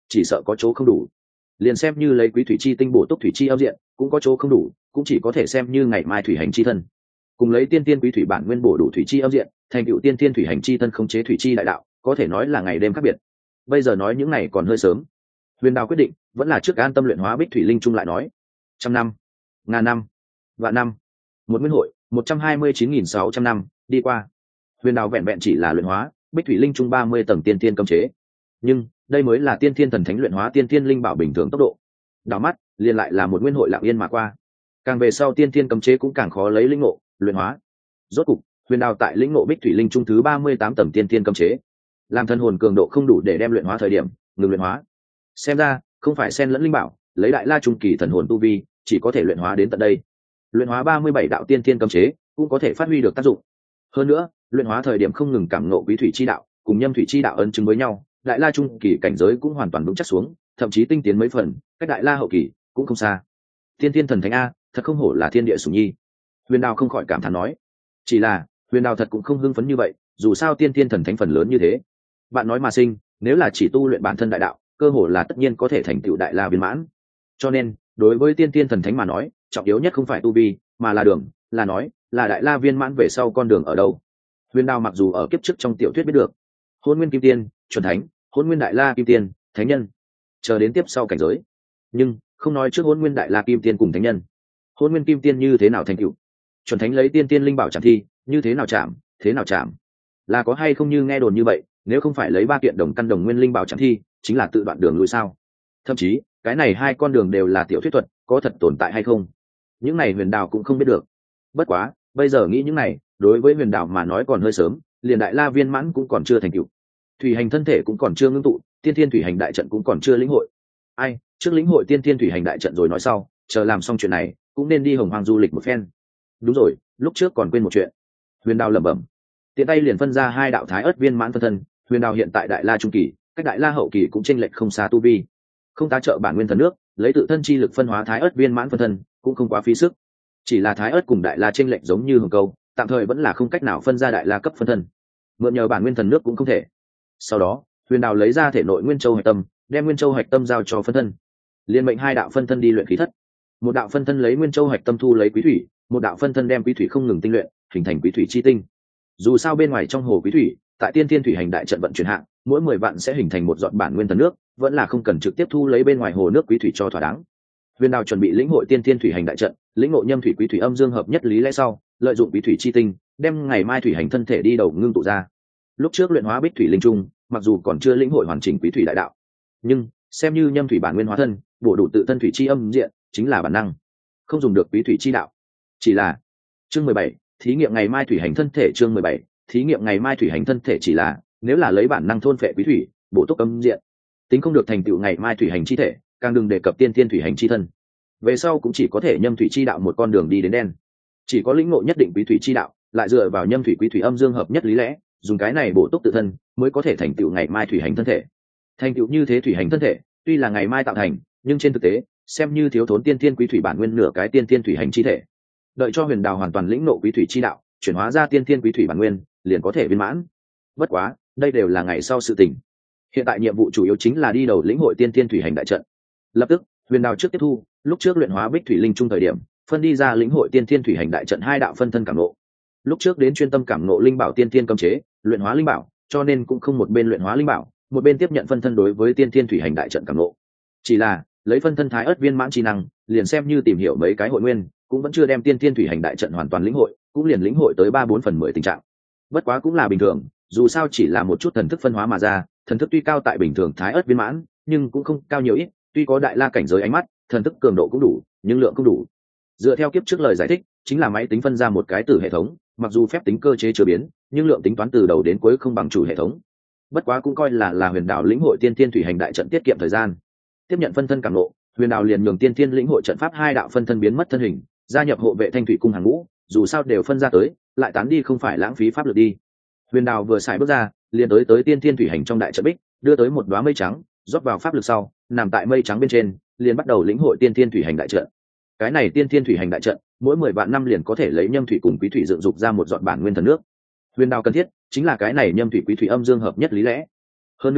chỉ sợ có chỗ không đủ. Liền xem như lấy quý thủy chi tinh bổ túc thủy chi âm diện cũng có chỗ không đủ, cũng chỉ có thể xem như ngày mai thủy hành chi thân cùng lấy tiên tiên quý thủy bản nguyên bổ đủ thủy chi âm diện, thành tựu tiên tiên thủy hành chi thân khống chế thủy chi đại đạo, có thể nói là ngày đêm khác biệt. Bây giờ nói những này còn hơi sớm. Huyền Đào quyết định vẫn là trước an tâm luyện hóa Bích Thủy Linh Trung lại nói. Trăm năm, ngàn năm, vạn năm, một nguyên hội, một trăm hai mươi chín nghìn sáu trăm năm đi qua. Huyền Đào vẹn vẹn chỉ là luyện hóa Bích Thủy Linh Trung ba mươi tầng tiên tiên cấm chế, nhưng đây mới là tiên thiên thần thánh luyện hóa tiên tiên linh bảo bình thường tốc độ. Đảo mắt liền lại là một nguyên hội lặng yên mà qua. Càng về sau tiên tiên cấm chế cũng càng khó lấy linh ngộ luyện hóa. Rốt cục Huyền Đào tại lĩnh ngộ Bích Thủy Linh Trung thứ ba mươi tám tầng tiên tiên cấm chế, làm thân hồn cường độ không đủ để đem luyện hóa thời điểm ngừng luyện hóa. Xem ra không phải xen lẫn linh bảo, lấy đại la trung kỳ thần hồn tu vi chỉ có thể luyện hóa đến tận đây. Luyện hóa ba mươi bảy đạo tiên tiên cấm chế cũng có thể phát huy được tác dụng. Hơn nữa luyện hóa thời điểm không ngừng cảm ngộ quý thủy chi đạo cùng nhâm thủy chi đạo ấn chứng với nhau, đại la trung kỳ cảnh giới cũng hoàn toàn vững chắc xuống, thậm chí tinh tiến mấy phần, cách đại la hậu kỳ cũng không xa. Tiên tiên thần thánh a, thật không hổ là thiên địa sủng nhi. Huyền Đào không khỏi cảm thán nói. Chỉ là Huyền Đào thật cũng không hưng phấn như vậy, dù sao tiên tiên thần thánh phần lớn như thế. Bạn nói mà sinh, nếu là chỉ tu luyện bản thân đại đạo, cơ hồ là tất nhiên có thể thành tựu đại la viên mãn. Cho nên đối với tiên tiên thần thánh mà nói, trọng yếu nhất không phải tu vi, mà là đường, là nói là đại la viên mãn về sau con đường ở đâu. Huyền Đào mặc dù ở kiếp trước trong tiểu thuyết biết được hôn nguyên kim tiên, chuẩn thánh, hôn nguyên đại la kim tiên, thánh nhân, chờ đến tiếp sau cảnh giới, nhưng không nói trước hôn nguyên đại la kim tiên cùng thánh nhân, hôn nguyên kim tiên như thế nào thành tựu, chuẩn thánh lấy tiên tiên linh bảo chạm thi như thế nào chạm, thế nào chạm, là có hay không như nghe đồn như vậy, nếu không phải lấy ba kiện đồng căn đồng nguyên linh bảo chạm thi chính là tự đoạn đường lùi sao. Thậm chí cái này hai con đường đều là tiểu thuyết thuật, có thật tồn tại hay không, những này Huyền Đào cũng không biết được. Bất quá bây giờ nghĩ những này đối với Huyền Đào mà nói còn hơi sớm, liền đại la viên mãn cũng còn chưa thành tựu, thủy hành thân thể cũng còn chưa ngưng tụ, tiên thiên thủy hành đại trận cũng còn chưa lĩnh hội. Ai trước lĩnh hội tiên thiên thủy hành đại trận rồi nói sau, chờ làm xong chuyện này cũng nên đi Hồng Hoang du lịch một phen. Đúng rồi, lúc trước còn quên một chuyện. Huyền Đào lẩm bẩm, tiện tay liền phân ra hai đạo thái ớt viên mãn phân thân. Huyền Đào hiện tại đại la trung kỳ, cách đại la hậu kỳ cũng chênh lệch không xa tu vi, không tá trợ bản nguyên thần nước, lấy tự thân chi lực phân hóa thái ớt viên mãn phân thân cũng không quá phí sức. Chỉ là thái ớt cùng đại la chênh lệch giống như hồng câu, tạm thời vẫn là không cách nào phân ra đại la cấp phân thân, mượn nhờ bản nguyên thần nước cũng không thể. Sau đó Huyền Đào lấy ra thể nội nguyên châu hạch tâm, đem nguyên châu hạch tâm giao cho phân thân, liên mệnh hai đạo phân thân đi luyện khí thất. Một đạo phân thân lấy nguyên châu hạch tâm thu lấy quý thủy, một đạo phân thân đem quý thủy không ngừng tinh luyện, hình thành quý thủy chi tinh. Dù sao bên ngoài trong hồ quý thủy, tại tiên thiên thủy hành đại trận vận chuyển hạng, mỗi mười vạn sẽ hình thành một giọt bản nguyên thần nước, vẫn là không cần trực tiếp thu lấy bên ngoài hồ nước quý thủy cho thỏa đáng. Huyền Đào chuẩn bị lĩnh hội tiên thiên thủy hành đại trận, lĩnh ngộ nhâm thủy quý thủy âm dương hợp nhất lý lẽ sau, lợi dụng quý thủy chi tinh, đem ngày mai thủy hành thân thể đi đầu ngưng tụ ra. Lúc trước luyện hóa Bích Thủy Linh Trung, mặc dù còn chưa lĩnh hội hoàn chỉnh quý thủy đại đạo, nhưng xem như nhâm thủy bản nguyên hóa thân, bổ đủ tự thân thủy chi âm diện, chính là bản năng, không dùng được quý thủy chi đạo. Chỉ là chương mười bảy, thí nghiệm ngày mai thủy hành thân thể. Chương mười bảy, thí nghiệm ngày mai thủy hành thân thể. Chỉ là nếu là lấy bản năng thôn phệ quý thủy, bổ túc âm diện, tính không được thành tựu ngày mai thủy hành chi thể, càng đừng đề cập tiên tiên thủy hành chi thân. Về sau cũng chỉ có thể nhâm thủy chi đạo một con đường đi đến đen. Chỉ có lĩnh ngộ nhất định quý thủy chi đạo, lại dựa vào nhâm thủy quý thủy âm dương hợp nhất lý lẽ, dùng cái này bổ túc tự thân, mới có thể thành tựu ngày mai thủy hành thân thể. Thành tựu như thế thủy hành thân thể, tuy là ngày mai tạo thành, nhưng trên thực tế xem như thiếu thốn tiên tiên quý thủy bản nguyên nửa cái tiên tiên thủy hành chi thể. Đợi cho Huyền Đào hoàn toàn lĩnh ngộ quý thủy chi đạo, chuyển hóa ra tiên tiên quý thủy bản nguyên, liền có thể viên mãn. Bất quá đây đều là ngày sau sự tình, hiện tại nhiệm vụ chủ yếu chính là đi đầu lĩnh hội tiên tiên thủy hành đại trận. Lập tức Huyền Đào trước tiếp thu lúc trước luyện hóa Bích Thủy Linh Trung thời điểm, phân đi ra lĩnh hội tiên tiên thủy hành đại trận hai đạo phân thân cảm ngộ. Lúc trước đến chuyên tâm cảm ngộ linh bảo tiên tiên cấm chế, luyện hóa linh bảo, cho nên cũng không một bên luyện hóa linh bảo, một bên tiếp nhận phân thân đối với tiên tiên thủy hành đại trận cảm ngộ. Chỉ là lấy phân thân thái ớt viên mãn chi năng, liền xem như tìm hiểu mấy cái hội nguyên, cũng vẫn chưa đem tiên tiên thủy hành đại trận hoàn toàn lĩnh hội, cũng liền lĩnh hội tới ba bốn phần mười tình trạng. Bất quá cũng là bình thường, dù sao chỉ là một chút thần thức phân hóa mà ra, thần thức tuy cao tại bình thường thái ớt viên mãn, nhưng cũng không cao nhiều ít, tuy có đại la cảnh giới ánh mắt, thần thức cường độ cũng đủ, nhưng lượng không đủ. Dựa theo kiếp trước lời giải thích, chính là máy tính phân ra một cái tử hệ thống, mặc dù phép tính cơ chế chưa biến, nhưng lượng tính toán từ đầu đến cuối không bằng chủ hệ thống. Bất quá cũng coi là là Huyền Đào lĩnh hội tiên tiên thủy hành đại trận tiết kiệm thời gian. Tiếp nhận phân thân cảm ngộ, Huyền Đào liền nhường tiên tiên lĩnh hội trận pháp hai đạo phân thân biến mất thân hình, gia nhập hộ vệ thanh thủy cung hàng ngũ, dù sao đều phân ra tới, lại tán đi không phải lãng phí pháp lực đi. Huyền Đào vừa xài bước ra, liền tới tới tiên tiên thủy hành trong đại trận bích, đưa tới một đóa mây trắng, rót vào pháp lực sau, nằm tại mây trắng bên trên, liền bắt đầu lĩnh hội tiên tiên thủy hành đại trận. Cái này tiên tiên thủy hành đại trận, mỗi mười vạn năm liền có thể lấy nhâm thủy cùng quý thủy dựng dục ra một giọt bản nguyên thần nước. Huyền Đào cần thiết chính là cái này nhâm thủy quý thủy âm dương hợp nhất lý lẽ. Hơn nữa,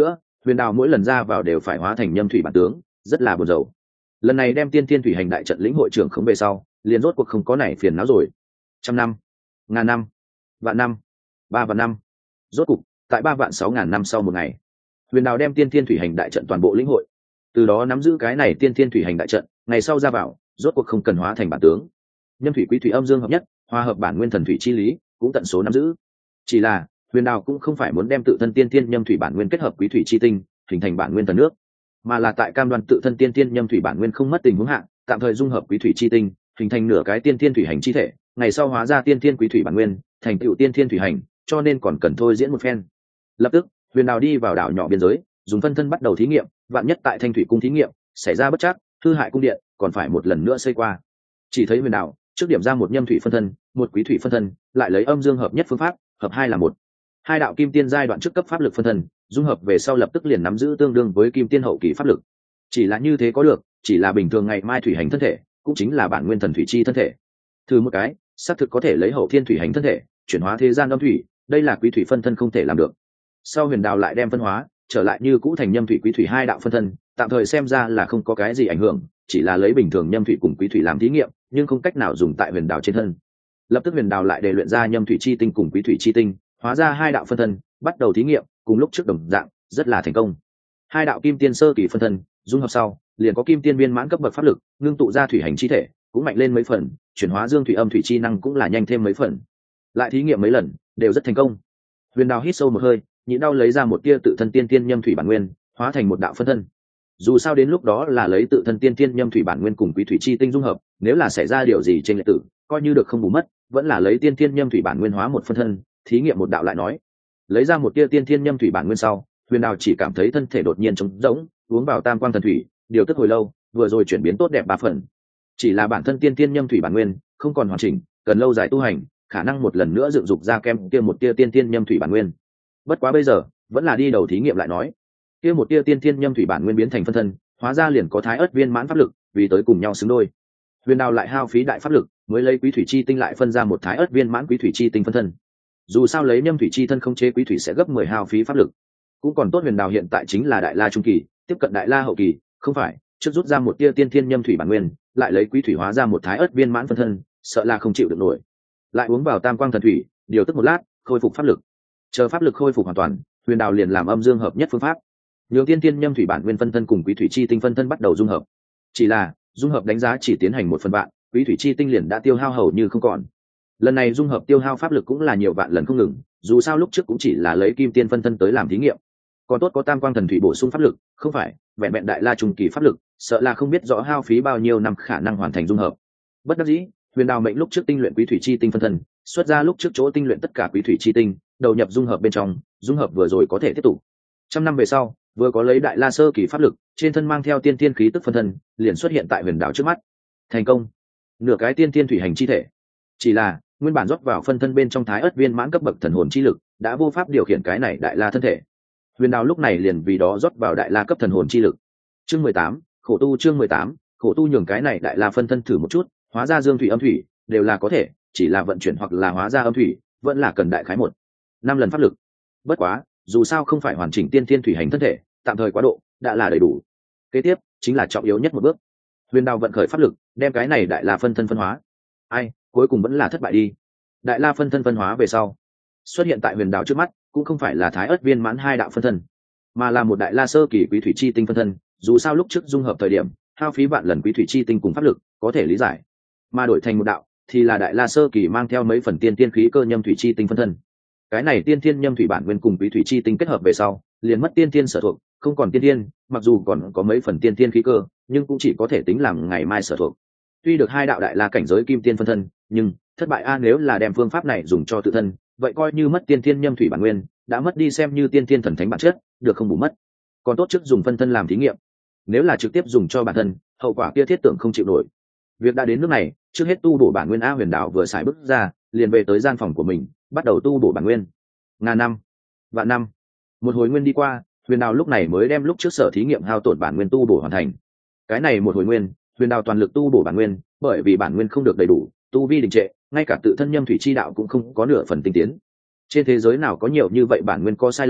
huyền đào mỗi lần ra vào đều phải hóa thành nhâm thủy bản tướng, rất là buồn rầu. Lần này đem tiên thiên thủy hành đại trận lĩnh hội trưởng khống về sau, liền rốt cuộc không có này phiền não rồi. Trăm năm, ngàn năm, vạn năm, ba vạn năm, rốt cục tại ba vạn sáu ngàn năm sau một ngày, huyền đào đem tiên thiên thủy hành đại trận toàn bộ lĩnh hội, từ đó nắm giữ cái này tiên thiên thủy hành đại trận, ngày sau ra vào rốt cuộc không cần hóa thành bản tướng. Nhâm thủy quý thủy âm dương hợp nhất, hòa hợp bản nguyên thần thủy chi lý, cũng tận số nắm giữ. Chỉ là huyền đào cũng không phải muốn đem tự thân tiên thiên nhâm thủy bản nguyên kết hợp quý thủy chi tinh, hình thành bản nguyên thần nước, mà là tại cam đoan tự thân tiên thiên nhâm thủy bản nguyên không mất tình huống hạn, tạm thời dung hợp quý thủy chi tinh, hình thành nửa cái tiên thiên thủy hành chi thể, ngày sau hóa ra tiên thiên quý thủy bản nguyên, thành tựu tiên thiên thủy hành, cho nên còn cần thôi diễn một phen. Lập tức huyền đào đi vào đảo nhỏ biên giới, dùng phân thân bắt đầu thí nghiệm, vạn nhất tại Thanh Thủy cung thí nghiệm xảy ra bất trắc, hư hại cung điện, còn phải một lần nữa xây qua. Chỉ thấy huyền đào trước điểm ra một nhâm thủy phân thân, một quý thủy phân thân, lại lấy âm dương hợp nhất phương pháp, hợp hai là một. Hai đạo kim tiên giai đoạn trước cấp pháp lực phân thân, dung hợp về sau lập tức liền nắm giữ tương đương với kim tiên hậu kỳ pháp lực. Chỉ là như thế có được, chỉ là bình thường ngày mai thủy hành thân thể, cũng chính là bản nguyên thần thủy chi thân thể. Thử một cái, xác thực có thể lấy hậu thiên thủy hành thân thể, chuyển hóa thế gian âm thủy, đây là quý thủy phân thân không thể làm được. Sau huyền đào lại đem phân hóa, trở lại như cũ thành nhâm thủy quý thủy hai đạo phân thân, tạm thời xem ra là không có cái gì ảnh hưởng, chỉ là lấy bình thường nhâm thủy cùng quý thủy làm thí nghiệm, nhưng không cách nào dùng tại huyền đào trên thân. Lập tức huyền đào lại đề luyện ra nhâm thủy chi tinh cùng quý thủy chi tinh, hóa ra hai đạo phân thân, bắt đầu thí nghiệm, cùng lúc trước đồng dạng, rất là thành công. Hai đạo kim tiên sơ kỳ phân thân, dung hợp sau, liền có kim tiên viên mãn cấp bậc pháp lực, ngưng tụ ra thủy hành chi thể, cũng mạnh lên mấy phần, chuyển hóa dương thủy âm thủy chi năng cũng là nhanh thêm mấy phần. Lại thí nghiệm mấy lần, đều rất thành công. Huyền đào hít sâu một hơi, nhịn đau lấy ra một tia tự thân tiên tiên nhâm thủy bản nguyên, hóa thành một đạo phân thân. Dù sao đến lúc đó là lấy tự thân tiên tiên nhâm thủy bản nguyên cùng quý thủy chi tinh dung hợp, nếu là xảy ra điều gì trên lệ tử, coi như được không bù mất, vẫn là lấy tiên tiên nhâm thủy bản nguyên hóa một phân thân, thí nghiệm một đạo lại nói. Lấy ra một tia tiên tiên nhâm thủy bản nguyên sau, huyền đào chỉ cảm thấy thân thể đột nhiên trống rỗng, uống vào tam quang thần thủy, điều tức hồi lâu, vừa rồi chuyển biến tốt đẹp ba phần. Chỉ là bản thân tiên tiên nhâm thủy bản nguyên không còn hoàn chỉnh, cần lâu dài tu hành, khả năng một lần nữa dựng dục ra kem kia một tia tiên tiên nhâm thủy bản nguyên. Bất quá bây giờ, vẫn là đi đầu thí nghiệm lại nói. Kia một tia tiên tiên nhâm thủy bản nguyên biến thành phân thân, hóa ra liền có thái ớt viên mãn pháp lực, vì tới cùng nhau xứng đôi. Huyền đào lại hao phí đại pháp lực, mới lấy quý thủy chi tinh lại phân ra một thái ớt viên mãn quý thủy chi tinh phân thân. Dù sao lấy nhâm thủy chi thân không chế quý thủy sẽ gấp mười hao phí pháp lực. Cũng còn tốt huyền đào hiện tại chính là đại la trung kỳ, tiếp cận đại la hậu kỳ, không phải trước rút ra một tia tiên thiên nhâm thủy bản nguyên, lại lấy quý thủy hóa ra một thái ớt viên mãn phân thân, sợ là không chịu được nổi. Lại uống vào tam quang thần thủy, điều tức một lát, khôi phục pháp lực. Chờ pháp lực khôi phục hoàn toàn, huyền đào liền làm âm dương hợp nhất phương pháp, nhường tiên thiên nhâm thủy bản nguyên phân thân cùng quý thủy chi tinh phân thân bắt đầu dung hợp. Chỉ là dung hợp đánh giá chỉ tiến hành một phần vạn, quý thủy chi tinh liền đã tiêu hao hầu như không còn. Lần này dung hợp tiêu hao pháp lực cũng là nhiều vạn lần không ngừng, dù sao lúc trước cũng chỉ là lấy kim tiên phân thân tới làm thí nghiệm. Còn tốt có tam quang thần thủy bổ sung pháp lực, không phải vẹn vẹn đại la trung kỳ pháp lực, sợ là không biết rõ hao phí bao nhiêu năm khả năng hoàn thành dung hợp. Bất đắc dĩ, huyền đào mệnh lúc trước tinh luyện quý thủy chi tinh phân thân, xuất ra lúc trước chỗ tinh luyện tất cả quý thủy chi tinh, đầu nhập dung hợp bên trong, dung hợp vừa rồi có thể tiếp tục. Trăm năm về sau, vừa có lấy đại la sơ kỳ pháp lực, trên thân mang theo tiên tiên khí tức phân thân, liền xuất hiện tại huyền đào trước mắt. Thành công, nửa cái tiên tiên thủy hành chi thể. Chỉ là nguyên bản rót vào phân thân bên trong thái ớt viên mãn cấp bậc thần hồn chi lực, đã vô pháp điều khiển cái này đại la thân thể. Huyền đào lúc này liền vì đó rót vào đại la cấp thần hồn chi lực. Chương mười tám, khổ tu chương mười tám, khổ tu nhường cái này đại la phân thân thử một chút, hóa ra dương thủy âm thủy đều là có thể, chỉ là vận chuyển hoặc là hóa ra âm thủy, vẫn là cần đại khái một năm lần pháp lực. Bất quá, dù sao không phải hoàn chỉnh tiên thiên thủy hành thân thể, tạm thời quá độ đã là đầy đủ. Kế tiếp chính là trọng yếu nhất một bước. Huyền đào vận khởi pháp lực, đem cái này đại la phân thân phân hóa. Ai, cuối cùng vẫn là thất bại đi. Đại la phân thân phân hóa về sau, xuất hiện tại huyền đào trước mắt, cũng không phải là thái ớt viên mãn hai đạo phân thân, mà là một đại la sơ kỳ quý thủy chi tinh phân thân. Dù sao lúc trước dung hợp thời điểm hao phí vạn lần quý thủy chi tinh cùng pháp lực, có thể lý giải, mà đổi thành một đạo thì là đại la sơ kỳ mang theo mấy phần tiên tiên khí cơ nhâm thủy chi tinh phân thân. Cái này tiên tiên nhâm thủy bản nguyên cùng quý thủy chi tinh kết hợp về sau, liền mất tiên tiên sở thuộc, không còn tiên tiên, mặc dù còn có mấy phần tiên tiên khí cơ, nhưng cũng chỉ có thể tính làm ngày mai sở thuộc. Tuy được hai đạo đại la cảnh giới kim tiên phân thân, nhưng thất bại a, nếu là đem phương pháp này dùng cho tự thân, vậy coi như mất tiên tiên nhâm thủy bản nguyên, đã mất đi xem như tiên tiên thần thánh bản chất, được không bù mất. Còn tốt trước dùng phân thân làm thí nghiệm, nếu là trực tiếp dùng cho bản thân, hậu quả kia thiết tưởng không chịu nổi. Việc đã đến nước này, trước hết tu bổ bản nguyên. A huyền đảo vừa xài bước ra, liền về tới gian phòng của mình, bắt đầu tu bổ bản nguyên. Ngàn năm, vạn năm, một hồi nguyên đi qua, huyền đào lúc này mới đem lúc trước sở thí nghiệm hao tổn bản nguyên tu bổ hoàn thành. Cái này một hồi nguyên, huyền đào toàn lực tu bổ bản nguyên, bởi vì bản nguyên không được đầy đủ, tu vi đình trệ, ngay cả tự thân nhâm thủy chi đạo cũng không có nửa phần tinh tiến. Trên thế giới nào có nhiều như vậy bản nguyên có sai lầm,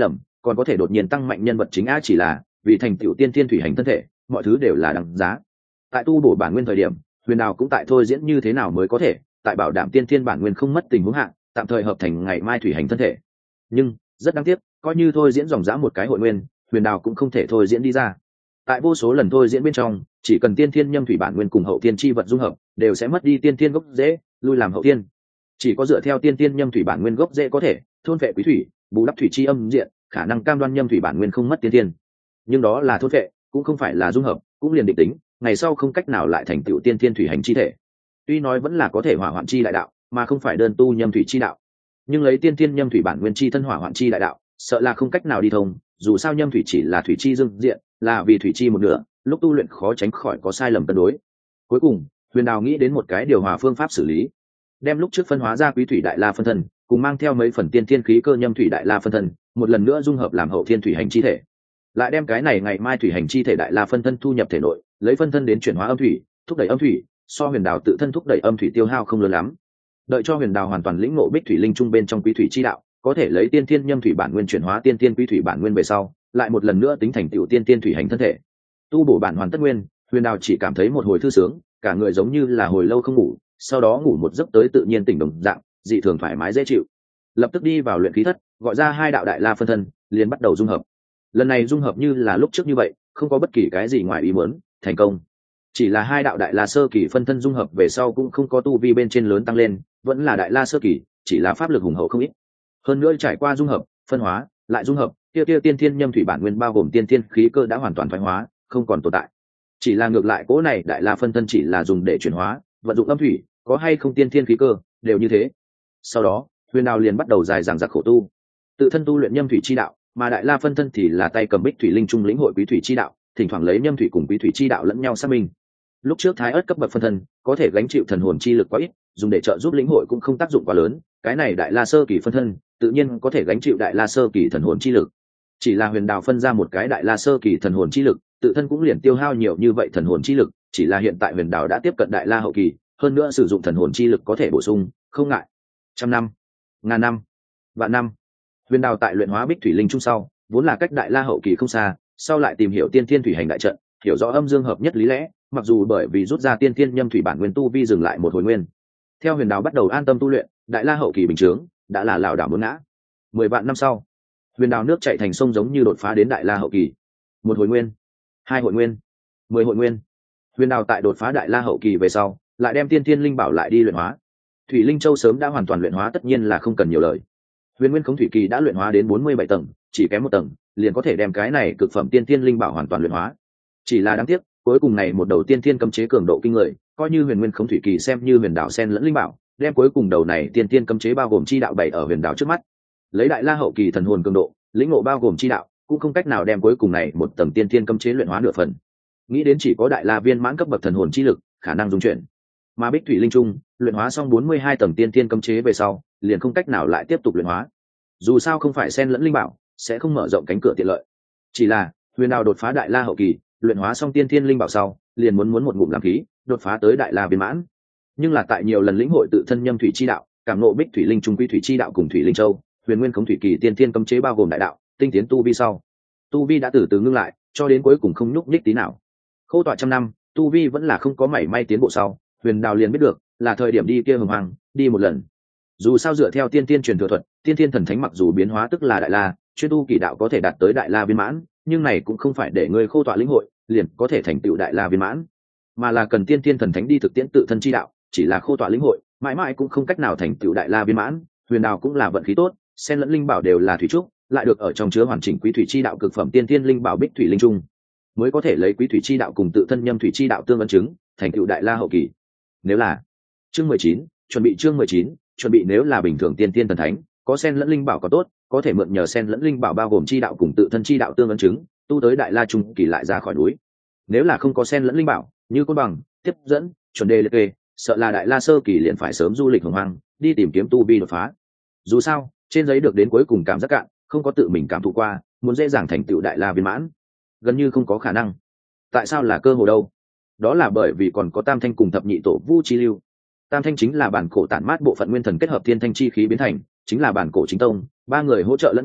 còn có thể đột nhiên tăng mạnh nhân vật chính a, chỉ là vì thành tựu tiên thiên thủy hành thân thể, mọi thứ đều là đằng giá. Tại tu bổ bản nguyên thời điểm, Huyền Đào cũng tại thôi diễn như thế nào mới có thể tại bảo đảm tiên thiên bản nguyên không mất tình huống hạ tạm thời hợp thành ngày mai thủy hành thân thể. Nhưng rất đáng tiếc, coi như thôi diễn dòng dã một cái hội nguyên, Huyền Đào cũng không thể thôi diễn đi ra. Tại vô số lần thôi diễn bên trong, chỉ cần tiên thiên nhâm thủy bản nguyên cùng hậu thiên chi vật dung hợp, đều sẽ mất đi tiên thiên gốc rễ, lui làm hậu thiên. Chỉ có dựa theo tiên thiên nhâm thủy bản nguyên gốc rễ có thể thôn vệ quý thủy, bù đắp thủy chi âm diện, khả năng cam đoan nhâm thủy bản nguyên không mất tiên thiên. Nhưng đó là thôn vệ, cũng không phải là dung hợp, cũng liền định tính, ngày sau không cách nào lại thành tựu tiên thiên thủy hành chi thể. Tuy nói vẫn là có thể hỏa hoạn chi đại đạo, mà không phải đơn tu nhâm thủy chi đạo, nhưng lấy tiên thiên nhâm thủy bản nguyên chi thân hỏa hoạn chi đại đạo, sợ là không cách nào đi thông. Dù sao nhâm thủy chỉ là thủy chi dương diện, là vì thủy chi một nửa, lúc tu luyện khó tránh khỏi có sai lầm cân đối. Cuối cùng, Huyền Đào nghĩ đến một cái điều hòa phương pháp xử lý, đem lúc trước phân hóa ra quý thủy đại la phân thân, cùng mang theo mấy phần tiên thiên khí cơ nhâm thủy đại la phân thân, một lần nữa dung hợp làm hậu thiên thủy hành chi thể. Lại đem cái này ngày mai thủy hành chi thể đại la phân thân thu nhập thể nội, lấy phân thân đến chuyển hóa âm thủy, thúc đẩy âm thủy, so Huyền Đào tự thân thúc đẩy âm thủy tiêu hao không lớn lắm. Đợi cho Huyền Đào hoàn toàn lĩnh ngộ bích thủy linh trung bên trong quý thủy chi đạo, có thể lấy tiên thiên nhâm thủy bản nguyên chuyển hóa tiên thiên quý thủy bản nguyên về sau, lại một lần nữa tính thành tiểu tiên thiên thủy hành thân thể. Tu bổ bản hoàn tất nguyên, Huyền Đào chỉ cảm thấy một hồi thư sướng, cả người giống như là hồi lâu không ngủ, sau đó ngủ một giấc tới tự nhiên tỉnh đồng dạng, dị thường thoải mái dễ chịu. Lập tức đi vào luyện khí thất, gọi ra hai đạo đại la phân thân, liền bắt đầu dung hợp. Lần này dung hợp như là lúc trước như vậy, không có bất kỳ cái gì ngoài ý muốn, thành công. Chỉ là hai đạo đại la sơ kỳ phân thân dung hợp về sau cũng không có tu vi bên trên lớn tăng lên, vẫn là đại la sơ kỳ, chỉ là pháp lực hùng hậu không ít. Hơn nữa trải qua dung hợp, phân hóa, lại dung hợp, kia kia tiên thiên nhâm thủy bản nguyên bao gồm tiên thiên khí cơ đã hoàn toàn thoái hóa, không còn tồn tại. Chỉ là ngược lại cỗ này đại la phân thân chỉ là dùng để chuyển hóa, vận dụng âm thủy, có hay không tiên thiên khí cơ, đều như thế. Sau đó, Huyền Đào liền bắt đầu dài dằng dặc khổ tu, tự thân tu luyện nhâm thủy chi đạo, mà đại la phân thân thì là tay cầm bích thủy linh trung lĩnh hội quý thủy chi đạo, thỉnh thoảng lấy nhâm thủy cùng quý thủy chi đạo lẫn nhau xác minh. Lúc trước thái ớt cấp bậc phân thân có thể gánh chịu thần hồn chi lực quá ít, dùng để trợ giúp lĩnh hội cũng không tác dụng quá lớn, cái này đại la sơ kỳ phân thân tự nhiên có thể gánh chịu đại la sơ kỳ thần hồn chi lực. Chỉ là Huyền Đào phân ra một cái đại la sơ kỳ thần hồn chi lực, tự thân cũng liền tiêu hao nhiều như vậy thần hồn chi lực, chỉ là hiện tại Huyền Đào đã tiếp cận đại la hậu kỳ, hơn nữa sử dụng thần hồn chi lực có thể bổ sung, không ngại. Trăm năm, ngàn năm, vạn năm. Huyền Đào tại luyện hóa bích thủy linh trung sau, vốn là cách đại la hậu kỳ không xa, sau lại tìm hiểu tiên thiên thủy hành đại trận, hiểu rõ âm dương hợp nhất lý lẽ, mặc dù bởi vì rút ra tiên thiên nhâm thủy bản nguyên tu vi dừng lại một hồi nguyên. Theo Huyền Đào bắt đầu an tâm tu luyện, đại la hậu kỳ bình chướng đã là lảo đảo muốn ngã. Mười vạn năm sau, Huyền Đào nước chảy thành sông giống như đột phá đến đại la hậu kỳ. Một hồi nguyên, hai hội nguyên, mười hội nguyên. Huyền Đào tại đột phá đại la hậu kỳ về sau, lại đem tiên thiên linh bảo lại đi luyện hóa. Thủy linh châu sớm đã hoàn toàn luyện hóa, tất nhiên là không cần nhiều lời. Huyền Nguyên Khống Thủy Kỳ đã luyện hóa đến bốn mươi bảy tầng, chỉ kém một tầng, liền có thể đem cái này cực phẩm tiên thiên linh bảo hoàn toàn luyện hóa. Chỉ là đáng tiếc, cuối cùng này một đầu tiên thiên cấm chế cường độ kinh người, coi như Huyền Nguyên Khống Thủy Kỳ xem như huyền đạo sen lẫn linh bảo, đem cuối cùng đầu này tiên thiên cấm chế bao gồm chi đạo bảy ở huyền đạo trước mắt. Lấy đại la hậu kỳ thần hồn cường độ, lĩnh ngộ bao gồm chi đạo, cũng không cách nào đem cuối cùng này một tầng tiên thiên cấm chế luyện hóa nửa phần. Nghĩ đến chỉ có đại la viên mãn cấp bậc thần hồn chi lực, khả năng dung chuyển. Mà Bích Thủy Linh Trung, luyện hóa xong bốn mươi hai tầng tiên thiên cấm chế về sau, liền không cách nào lại tiếp tục luyện hóa. Dù sao không phải sen lẫn linh bảo, sẽ không mở rộng cánh cửa tiện lợi. Chỉ là, Huyền Đào đột phá đại la hậu kỳ, luyện hóa xong tiên thiên linh bảo sau, liền muốn muốn một ngụm làm khí, đột phá tới đại la viên mãn. Nhưng là tại nhiều lần lĩnh hội tự thân nhâm thủy chi đạo, cảm ngộ Bích Thủy Linh Trung quy thủy chi đạo cùng Thủy Linh Châu, Huyền Nguyên Khống Thủy Kỳ tiên thiên cấm chế bao gồm đại đạo, tinh tiến tu vi sau, tu vi đã từ từ ngưng lại, cho đến cuối cùng không nhúc nhích tí nào. Khô tọa trăm năm, tu vi vẫn là không có mảy may tiến bộ sau, Huyền Đào liền biết được, là thời điểm đi kia hồng hoàng, đi một lần. Dù sao dựa theo tiên tiên truyền thừa thuật, tiên tiên thần thánh mặc dù biến hóa tức là đại la, chuyên tu kỳ đạo có thể đạt tới đại la viên mãn, nhưng này cũng không phải để ngươi khô tọa lĩnh hội, liền có thể thành tựu đại la viên mãn, mà là cần tiên tiên thần thánh đi thực tiễn tự thân chi đạo, chỉ là khô tọa lĩnh hội, mãi mãi cũng không cách nào thành tựu đại la viên mãn. Huyền Đào cũng là vận khí tốt, sen lẫn linh bảo đều là thủy trúc, lại được ở trong chứa hoàn chỉnh quý thủy chi đạo cực phẩm tiên tiên linh bảo Bích Thủy Linh Trung, mới có thể lấy quý thủy chi đạo cùng tự thân nhâm thủy chi đạo tương ấn chứng, thành tựu đại la hậu kỳ. Nếu là chương mười chín, chuẩn bị chương mười chín, chuẩn bị nếu là bình thường tiên tiên thần thánh, có sen lẫn linh bảo có tốt, có thể mượn nhờ sen lẫn linh bảo bao gồm chi đạo cùng tự thân chi đạo tương ấn chứng, tu tới đại la trung kỳ lại ra khỏi núi. Nếu là không có sen lẫn linh bảo, như côn bằng, tiếp dẫn, chuẩn đề liệt kê, sợ là đại la sơ kỳ liền phải sớm du lịch hồng hoang, đi tìm kiếm tu vi đột phá. Dù sao, trên giấy được đến cuối cùng cảm giác cạn, không có tự mình cảm thụ qua, muốn dễ dàng thành tựu đại la viên mãn, gần như không có khả năng. Tại sao là cơ hội đâu? Đó là bởi vì còn có tam thanh cùng thập nhị tổ vu chi lưu. Tam thanh chính là bản cổ tản mát bộ phận nguyên thần kết hợp thiên thanh chi khí biến thành, chính là bản cổ chính tông, ba người hỗ trợ lẫn nhau,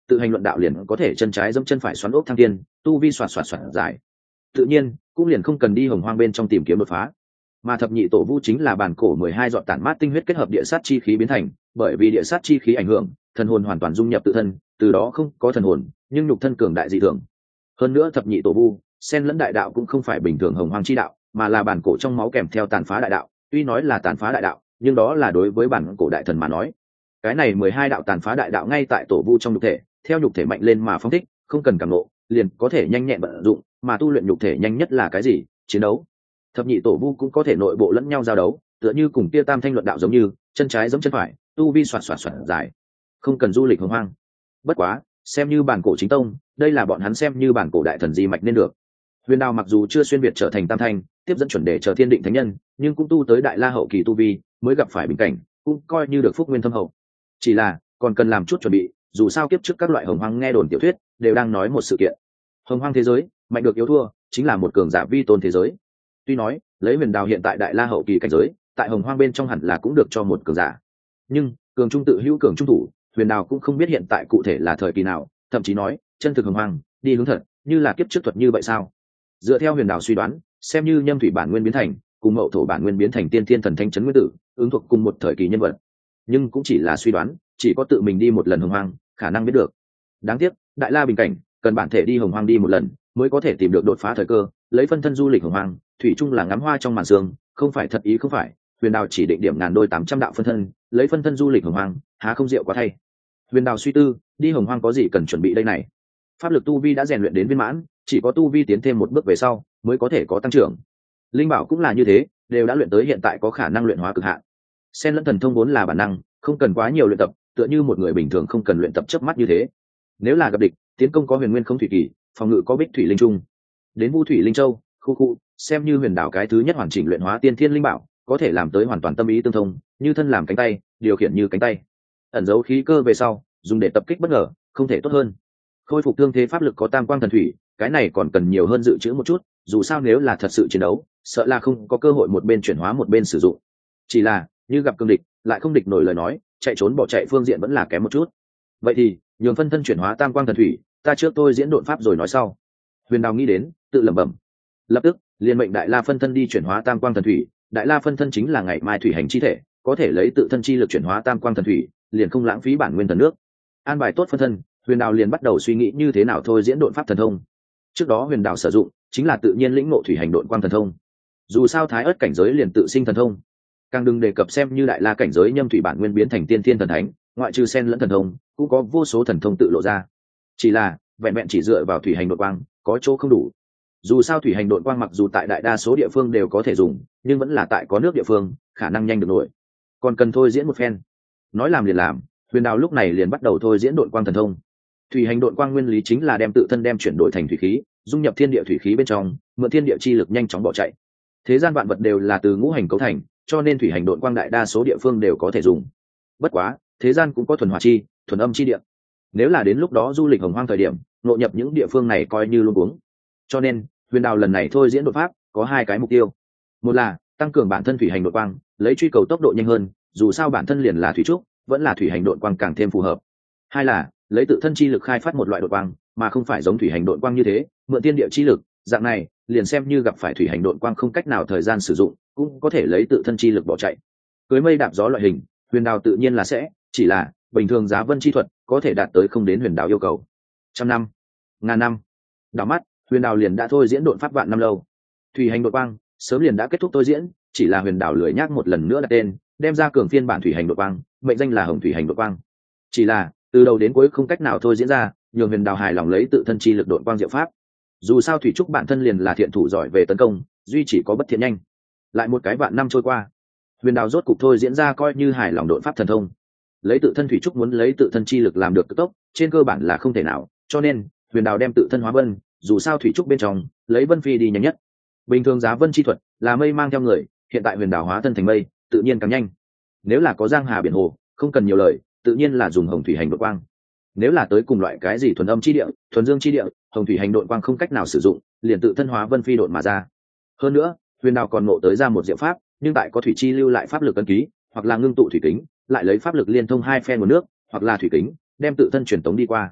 tự hành luận đạo liền có thể chân trái dẫm chân phải xoắn ốc thăng tiên, tu vi xoạt xoạt xoạt dài, tự nhiên cũng liền không cần đi hồng hoang bên trong tìm kiếm đột phá. Mà thập nhị tổ vu chính là bản cổ mười hai dọn tản mát tinh huyết kết hợp địa sát chi khí biến thành, bởi vì địa sát chi khí ảnh hưởng, thần hồn hoàn toàn dung nhập tự thân, từ đó không có thần hồn, nhưng nhục thân cường đại dị thường. Hơn nữa thập nhị tổ vu, xen lẫn đại đạo cũng không phải bình thường hồng hoang chi đạo, mà là bản cổ trong máu kèm theo tàn phá đại đạo, tuy nói là tàn phá đại đạo, nhưng đó là đối với bản cổ đại thần mà nói. Cái này mười hai đạo tàn phá đại đạo ngay tại tổ vu trong nhục thể, theo nhục thể mạnh lên mà phóng thích, không cần cảm ngộ, liền có thể nhanh nhẹn vận dụng, mà tu luyện nhục thể nhanh nhất là cái gì? Chiến đấu. Thập nhị tổ vu cũng có thể nội bộ lẫn nhau giao đấu, tựa như cùng kia tam thanh luận đạo giống như, chân trái giống chân phải, tu vi xoạt xoạt xoạt dài, không cần du lịch hồng hoang. Bất quá, xem như bản cổ chính tông, đây là bọn hắn xem như bản cổ đại thần di mạch nên được. Huyền Đào mặc dù chưa xuyên việt trở thành tam thanh, tiếp dẫn chuẩn đề trở thiên định thánh nhân, nhưng cũng tu tới đại la hậu kỳ tu vi, mới gặp phải bình cảnh, cũng coi như được phúc nguyên thâm hậu. Chỉ là còn cần làm chút chuẩn bị, dù sao kiếp trước các loại hồng hoang nghe đồn tiểu thuyết đều đang nói một sự kiện. Hồng hoang thế giới, mạnh được yếu thua, chính là một cường giả vi tôn thế giới. Tuy nói, lấy Huyền Đào hiện tại đại la hậu kỳ cảnh giới, tại hồng hoang bên trong hẳn là cũng được cho một cường giả. Nhưng, cường trung tự hữu cường trung thủ, Huyền Đào cũng không biết hiện tại cụ thể là thời kỳ nào, thậm chí nói, chân thực hồng hoang, đi hướng thật, như là kiếp trước thuật như vậy sao? Dựa theo Huyền Đào suy đoán, xem như nhâm thủy bản nguyên biến thành, cùng mậu thổ bản nguyên biến thành tiên thiên thần thanh chấn nguyên tử, ứng thuộc cùng một thời kỳ nhân vật. Nhưng cũng chỉ là suy đoán, chỉ có tự mình đi một lần hồng hoang, khả năng biết được. Đáng tiếc, đại la bình cảnh, cần bản thể đi hồng hoang đi một lần, mới có thể tìm được đột phá thời cơ, lấy phân thân du lịch hồng hoang, thủy chung là ngắm hoa trong màn sương, không phải thật ý không phải. Huyền Đào chỉ định điểm ngàn đôi tám trăm đạo phân thân, lấy phân thân du lịch hồng hoang, há không diệu quá thay. Huyền Đào suy tư, đi hồng hoang có gì cần chuẩn bị đây này? Pháp lực tu vi đã rèn luyện đến viên mãn, chỉ có tu vi tiến thêm một bước về sau, mới có thể có tăng trưởng. Linh bảo cũng là như thế, đều đã luyện tới hiện tại có khả năng luyện hóa cực hạn. Xen lẫn thần thông vốn là bản năng, không cần quá nhiều luyện tập, tựa như một người bình thường không cần luyện tập chớp mắt như thế. Nếu là gặp địch, tiến công có huyền nguyên không thủy kỳ, phòng ngự có bích thủy linh trung. Đến Vu Thủy Linh Châu, khu khu, xem như Huyền Đảo cái thứ nhất hoàn chỉnh luyện hóa tiên thiên linh bảo, có thể làm tới hoàn toàn tâm ý tương thông, như thân làm cánh tay, điều khiển như cánh tay. Ẩn giấu khí cơ về sau, dùng để tập kích bất ngờ, không thể tốt hơn. Khôi phục thương thế pháp lực có tam quang thần thủy, cái này còn cần nhiều hơn dự trữ một chút, dù sao nếu là thật sự chiến đấu, sợ là không có cơ hội một bên chuyển hóa một bên sử dụng. Chỉ là, như gặp cương địch, lại không địch nổi lời nói, chạy trốn bỏ chạy phương diện vẫn là kém một chút. Vậy thì, nhường phân thân chuyển hóa tam quang thần thủy, ta trước tôi diễn độn pháp rồi nói sau. Huyền Đào nghĩ đến, tự lẩm bẩm. Lập tức, liền mệnh Đại La phân thân đi chuyển hóa tam quang thần thủy, Đại La phân thân chính là ngày mai thủy hành chi thể, có thể lấy tự thân chi lực chuyển hóa tam quang thần thủy, liền không lãng phí bản nguyên thần nước. An bài tốt phân thân, Huyền Đào liền bắt đầu suy nghĩ như thế nào thôi diễn độn pháp thần thông. Trước đó Huyền Đào sử dụng chính là tự nhiên lĩnh ngộ thủy hành độn quang thần thông. Dù sao thái ớt cảnh giới liền tự sinh thần thông, càng đừng đề cập xem như Đại La cảnh giới nhâm thủy bản nguyên biến thành tiên thiên thần thánh, ngoại trừ sen lẫn thần thông, cũng có vô số thần thông tự lộ ra. Chỉ là vẹn vẹn chỉ dựa vào thủy hành độn quang, có chỗ không đủ. Dù sao thủy hành độn quang mặc dù tại đại đa số địa phương đều có thể dùng, nhưng vẫn là tại có nước địa phương, khả năng nhanh được nổi. Còn cần thôi diễn một phen. Nói làm liền làm, Huyền Đào lúc này liền bắt đầu thôi diễn độn quang thần thông. Thủy hành độn quang nguyên lý chính là đem tự thân đem chuyển đổi thành thủy khí, dung nhập thiên địa thủy khí bên trong, mượn thiên địa chi lực nhanh chóng bỏ chạy. Thế gian vạn vật đều là từ ngũ hành cấu thành, cho nên thủy hành độn quang đại đa số địa phương đều có thể dùng. Bất quá, thế gian cũng có thuần hỏa chi, thuần âm chi địa. Nếu là đến lúc đó du lịch hồng hoang thời điểm, ngộ nhập những địa phương này coi như luôn uống. Cho nên, Huyền Đào lần này thôi diễn đột pháp có hai cái mục tiêu. Một là tăng cường bản thân thủy hành độn quang, lấy truy cầu tốc độ nhanh hơn, dù sao bản thân liền là thủy trúc, vẫn là thủy hành độn quang càng thêm phù hợp. Hai là lấy tự thân chi lực khai phát một loại độn quang, mà không phải giống thủy hành độn quang như thế, mượn tiên địa chi lực, dạng này, liền xem như gặp phải thủy hành độn quang không cách nào thời gian sử dụng, cũng có thể lấy tự thân chi lực bỏ chạy. Cưới mây đạp gió loại hình, Huyền Đào tự nhiên là sẽ, chỉ là bình thường giá vân chi thuật có thể đạt tới không đến Huyền Đào yêu cầu. Trăm năm, ngàn năm, đảo mắt, Huyền Đào liền đã thôi diễn độn pháp vạn năm lâu. Thủy hành độn quang sớm liền đã kết thúc thôi diễn, chỉ là Huyền Đào lười nhác một lần nữa đặt tên, đem ra cường phiên bản thủy hành độn quang, mệnh danh là Hồng thủy hành độn quang. Chỉ là từ đầu đến cuối không cách nào thôi diễn ra, nhường Huyền Đào hài lòng lấy tự thân chi lực độn quang diệu pháp. Dù sao thủy trúc bản thân liền là thiện thủ giỏi về tấn công, duy chỉ có bất thiện nhanh. Lại một cái vạn năm trôi qua, Huyền Đào rốt cục thôi diễn ra coi như hài lòng độn pháp thần thông. Lấy tự thân thủy trúc muốn lấy tự thân chi lực làm được cực tốc, trên cơ bản là không thể nào, cho nên Huyền Đào đem tự thân hóa vân, dù sao thủy trúc bên trong lấy vân phi đi nhanh nhất. Bình thường giá vân chi thuật là mây mang theo người, hiện tại Huyền Đào hóa thân thành mây, tự nhiên càng nhanh. Nếu là có giang hà biển hồ, không cần nhiều lời, tự nhiên là dùng hồng thủy hành độn quang. Nếu là tới cùng loại cái gì thuần âm chi địa, thuần dương chi địa, hồng thủy hành độn quang không cách nào sử dụng, liền tự thân hóa vân phi độn mà ra. Hơn nữa, Huyền Đào còn ngộ tới ra một diệu pháp, nhưng tại có thủy chi lưu lại pháp lực ấn ký, hoặc là ngưng tụ thủy kính, lại lấy pháp lực liên thông hai phe nguồn nước, hoặc là thủy kính, đem tự thân truyền tống đi qua.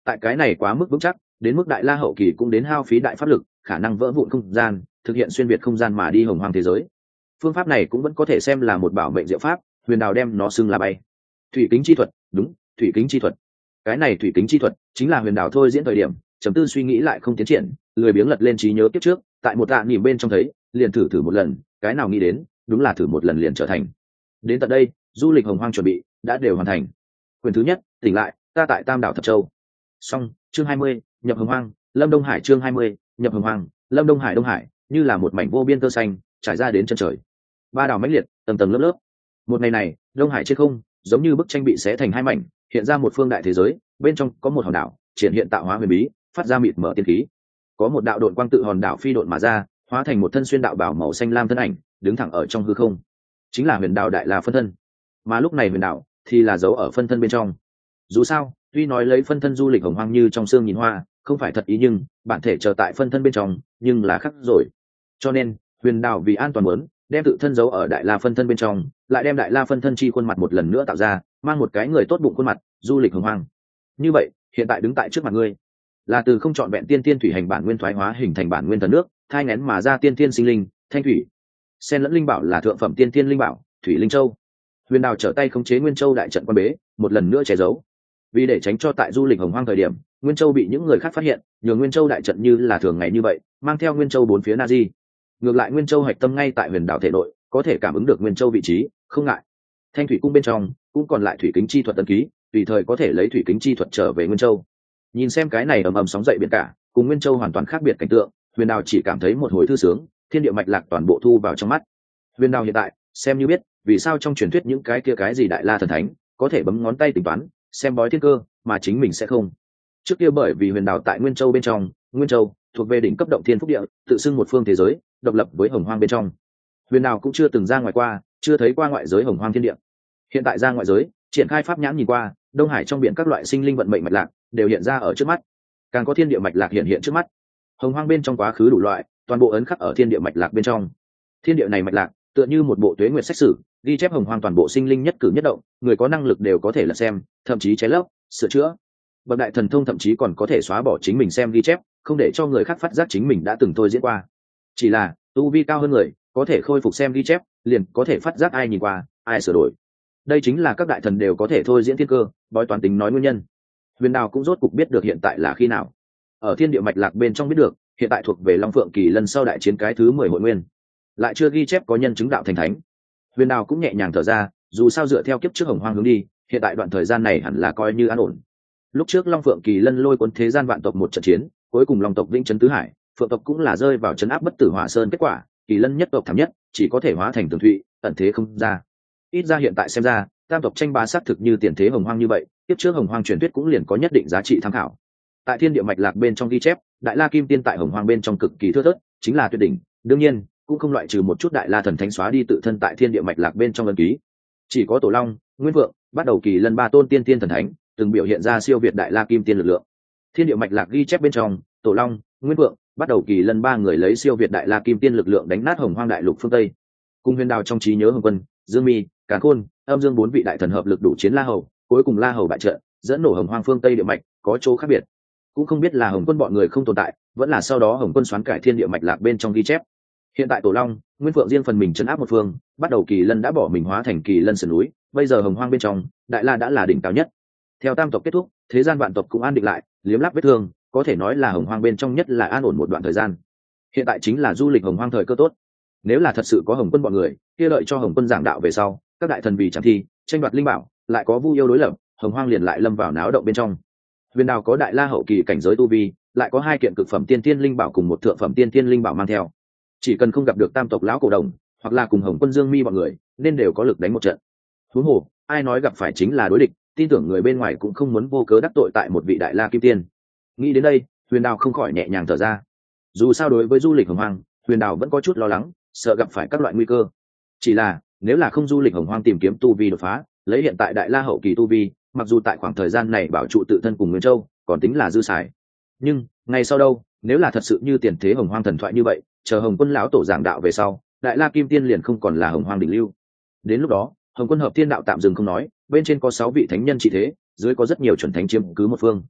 Tại cái này quá mức vững chắc, đến mức đại la hậu kỳ cũng đến hao phí đại pháp lực, khả năng vỡ vụn không gian, thực hiện xuyên việt không gian mà đi hồng hoang thế giới. Phương pháp này cũng vẫn có thể xem là một bảo mệnh diệu pháp, huyền đào đem nó xưng là bay. Thủy kính chi thuật, đúng, thủy kính chi thuật. Cái này thủy kính chi thuật chính là huyền đào thôi diễn thời điểm chấm tư suy nghĩ lại không tiến triển, lười biếng lật lên trí nhớ kiếp trước, tại một tạ niệm bên trong thấy, liền thử thử một lần, cái nào nghĩ đến, đúng là thử một lần liền trở thành. Đến tận đây, du lịch hồng hoang chuẩn bị đã đều hoàn thành. Quyền thứ nhất, tỉnh lại, ta tại Tam đảo Thập Châu. Xong, chương hai mươi, nhập hồng hoang, Lâm Đông Hải. Chương hai mươi, nhập hồng hoang, Lâm Đông Hải. Đông Hải như là một mảnh vô biên tơ xanh trải ra đến chân trời, ba đảo mãnh liệt, tầng tầng lớp lớp. Một ngày này, Đông Hải trên không giống như bức tranh bị xé thành hai mảnh, hiện ra một phương đại thế giới, bên trong có một hòn đảo triển hiện tạo hóa huyền bí, phát ra mịt mở tiên khí. Có một đạo độn quang tự hòn đảo phi độn mà ra, hóa thành một thân xuyên đạo bảo màu xanh lam thân ảnh, đứng thẳng ở trong hư không, chính là huyền đạo đại la phân thân. Mà lúc này huyền đạo thì là giấu ở phân thân bên trong. Dù sao, tuy nói lấy phân thân du lịch hồng hoang như trong xương nhìn hoa, không phải thật ý, nhưng bản thể chờ tại phân thân bên trong nhưng là khác rồi. Cho nên huyền đạo vì an toàn muốn đem tự thân giấu ở đại la phân thân bên trong, lại đem đại la phân thân chi khuôn mặt một lần nữa tạo ra, mang một cái người tốt bụng khuôn mặt du lịch hồng hoang. Như vậy hiện tại đứng tại trước mặt ngươi là từ không trọn vẹn tiên tiên thủy hành bản nguyên thoái hóa hình thành bản nguyên thần nước, thai ngén mà ra tiên tiên sinh linh thanh thủy. Sen lẫn linh bảo là thượng phẩm tiên tiên linh bảo thủy linh châu. Huyền đào trở tay khống chế nguyên châu đại trận quan bế, một lần nữa che giấu. Vì để tránh cho tại du lịch hồng hoang thời điểm nguyên châu bị những người khác phát hiện, nhường nguyên châu đại trận như là thường ngày như vậy mang theo nguyên châu bốn phía na di. Ngược lại nguyên châu hạch tâm ngay tại huyền đảo thể nội, có thể cảm ứng được nguyên châu vị trí, không ngại. Thanh thủy cung bên trong cũng còn lại thủy kính chi thuật tân ký, tùy thời có thể lấy thủy kính chi thuật trở về nguyên châu. Nhìn xem cái này ầm ầm sóng dậy biển cả, cùng nguyên châu hoàn toàn khác biệt cảnh tượng, huyền đào chỉ cảm thấy một hồi thư sướng, thiên địa mạch lạc toàn bộ thu vào trong mắt. Huyền đào hiện tại xem như biết vì sao trong truyền thuyết những cái kia cái gì đại la thần thánh có thể bấm ngón tay tính toán xem bói thiên cơ, mà chính mình sẽ không. Trước kia bởi vì huyền đào tại nguyên châu bên trong, nguyên châu thuộc về đỉnh cấp động thiên phúc địa, tự xưng một phương thế giới độc lập với hồng hoang bên trong. Huyền đào cũng chưa từng ra ngoài qua, chưa thấy qua ngoại giới hồng hoang thiên địa. Hiện tại ra ngoại giới, triển khai pháp nhãn nhìn qua, Đông Hải trong biển các loại sinh linh vận mệnh mạch lạc đều hiện ra ở trước mắt, càng có thiên địa mạch lạc hiện hiện trước mắt. Hồng hoang bên trong quá khứ đủ loại, toàn bộ ấn khắc ở thiên địa mạch lạc bên trong. Thiên địa này mạch lạc tựa như một bộ tuế nguyệt sách sử, ghi chép hồng hoang toàn bộ sinh linh nhất cử nhất động, người có năng lực đều có thể là xem, thậm chí chế lấp, sửa chữa. Bậc đại thần thông thậm chí còn có thể xóa bỏ chính mình xem ghi chép, không để cho người khác phát giác chính mình đã từng thôi diễn qua. Chỉ là tu vi cao hơn người, có thể khôi phục xem ghi chép, liền có thể phát giác ai nhìn qua, ai sửa đổi. Đây chính là các đại thần đều có thể thôi diễn thiên cơ, bói toán tính nói nguyên nhân. Huyền đào cũng rốt cục biết được hiện tại là khi nào. Ở thiên địa mạch lạc bên trong biết được, hiện tại thuộc về Long Phượng Kỳ lần sau đại chiến cái thứ mười hội nguyên, lại chưa ghi chép có nhân chứng đạo thành thánh. Huyền đào cũng nhẹ nhàng thở ra, dù sao dựa theo kiếp trước hồng hoang hướng đi, hiện tại đoạn thời gian này hẳn là coi như an ổn. Lúc trước Long Phượng Kỳ lân lôi cuốn thế gian vạn tộc một trận chiến, cuối cùng Long tộc vĩnh trấn tứ hải, Phượng tộc cũng là rơi vào trấn áp bất tử Hỏa Sơn kết quả, Kỳ lân nhất tộc thảm nhất, chỉ có thể hóa thành tường thụy, ẩn thế không ra. Ít ra hiện tại xem ra, tam tộc tranh bá sát thực như tiền thế hồng hoang như vậy, tiếp trước hồng hoang truyền thuyết cũng liền có nhất định giá trị tham khảo. Tại thiên địa mạch lạc bên trong ghi chép, đại la kim tiên tại hồng hoang bên trong cực kỳ thưa thớt, chính là tuyệt đỉnh. Đương nhiên cũng không loại trừ một chút đại la thần thánh xóa đi tự thân tại thiên địa mạch lạc bên trong ấn ký. Chỉ có Tổ Long, Nguyên Vượng, bắt đầu Kỳ lân ba tôn tiên tiên thần thánh từng biểu hiện ra siêu việt đại la kim tiên lực lượng. Thiên địa mạch lạc ghi chép bên trong, Tổ Long, Nguyên Vượng, bắt đầu Kỳ lân ba người lấy siêu việt đại la kim tiên lực lượng đánh nát hồng hoang đại lục phương Tây. Cùng huyền đào trong trí nhớ hồng quân, Dương Mi, Càn Khôn, Âm Dương bốn vị đại thần hợp lực đủ chiến La Hầu, cuối cùng La Hầu bại trận, dẫn nổ hồng hoang phương Tây địa mạch, có chỗ khác biệt. Cũng không biết là hồng quân bọn người không tồn tại, vẫn là sau đó hồng quân xoán cải thiên địa mạch lạc bên trong ghi chép. Hiện tại Tổ Long, Nguyên Phượng riêng phần mình chấn áp một phương, bắt đầu Kỳ lân đã bỏ mình hóa thành Kỳ lân sườn núi, bây giờ hồng hoang bên trong, đại la đã là đỉnh cao nhất. Theo tam tộc kết thúc, thế gian vạn tộc cũng an định lại, liếm láp vết thương, có thể nói là hồng hoang bên trong nhất là an ổn một đoạn thời gian. Hiện tại chính là du lịch hồng hoang thời cơ tốt. Nếu là thật sự có hồng quân bọn người, kia lợi cho hồng quân giảng đạo về sau, các đại thần vì chẳng thi, tranh đoạt linh bảo, lại có vu yêu đối lập, hồng hoang liền lại lâm vào náo động bên trong. Huyền đào có đại la hậu kỳ cảnh giới tu vi, lại có hai kiện cực phẩm tiên tiên linh bảo cùng một thượng phẩm tiên tiên linh bảo mang theo. Chỉ cần không gặp được tam tộc lão cổ đồng, hoặc là cùng hồng quân Dương Mi bọn người, nên đều có lực đánh một trận. Huống hồ, ai nói gặp phải chính là đối địch, tin tưởng người bên ngoài cũng không muốn vô cớ đắc tội tại một vị đại la kim tiên. Nghĩ đến đây, huyền đào không khỏi nhẹ nhàng thở ra. Dù sao đối với du lịch hồng hoang, huyền đào vẫn có chút lo lắng, sợ gặp phải các loại nguy cơ. Chỉ là nếu là không du lịch hồng hoang tìm kiếm tu vi đột phá, lấy hiện tại đại la hậu kỳ tu vi, mặc dù tại khoảng thời gian này bảo trụ tự thân cùng Nguyên Châu còn tính là dư xài, nhưng ngày sau đâu, nếu là thật sự như tiền thế hồng hoang thần thoại như vậy, chờ hồng quân lão tổ giảng đạo về sau, đại la kim tiên liền không còn là hồng hoang đỉnh lưu. Đến lúc đó, hồng quân hợp thiên đạo tạm dừng không nói, bên trên có sáu vị thánh nhân trị thế, dưới có rất nhiều chuẩn thánh chiếm cứ một phương.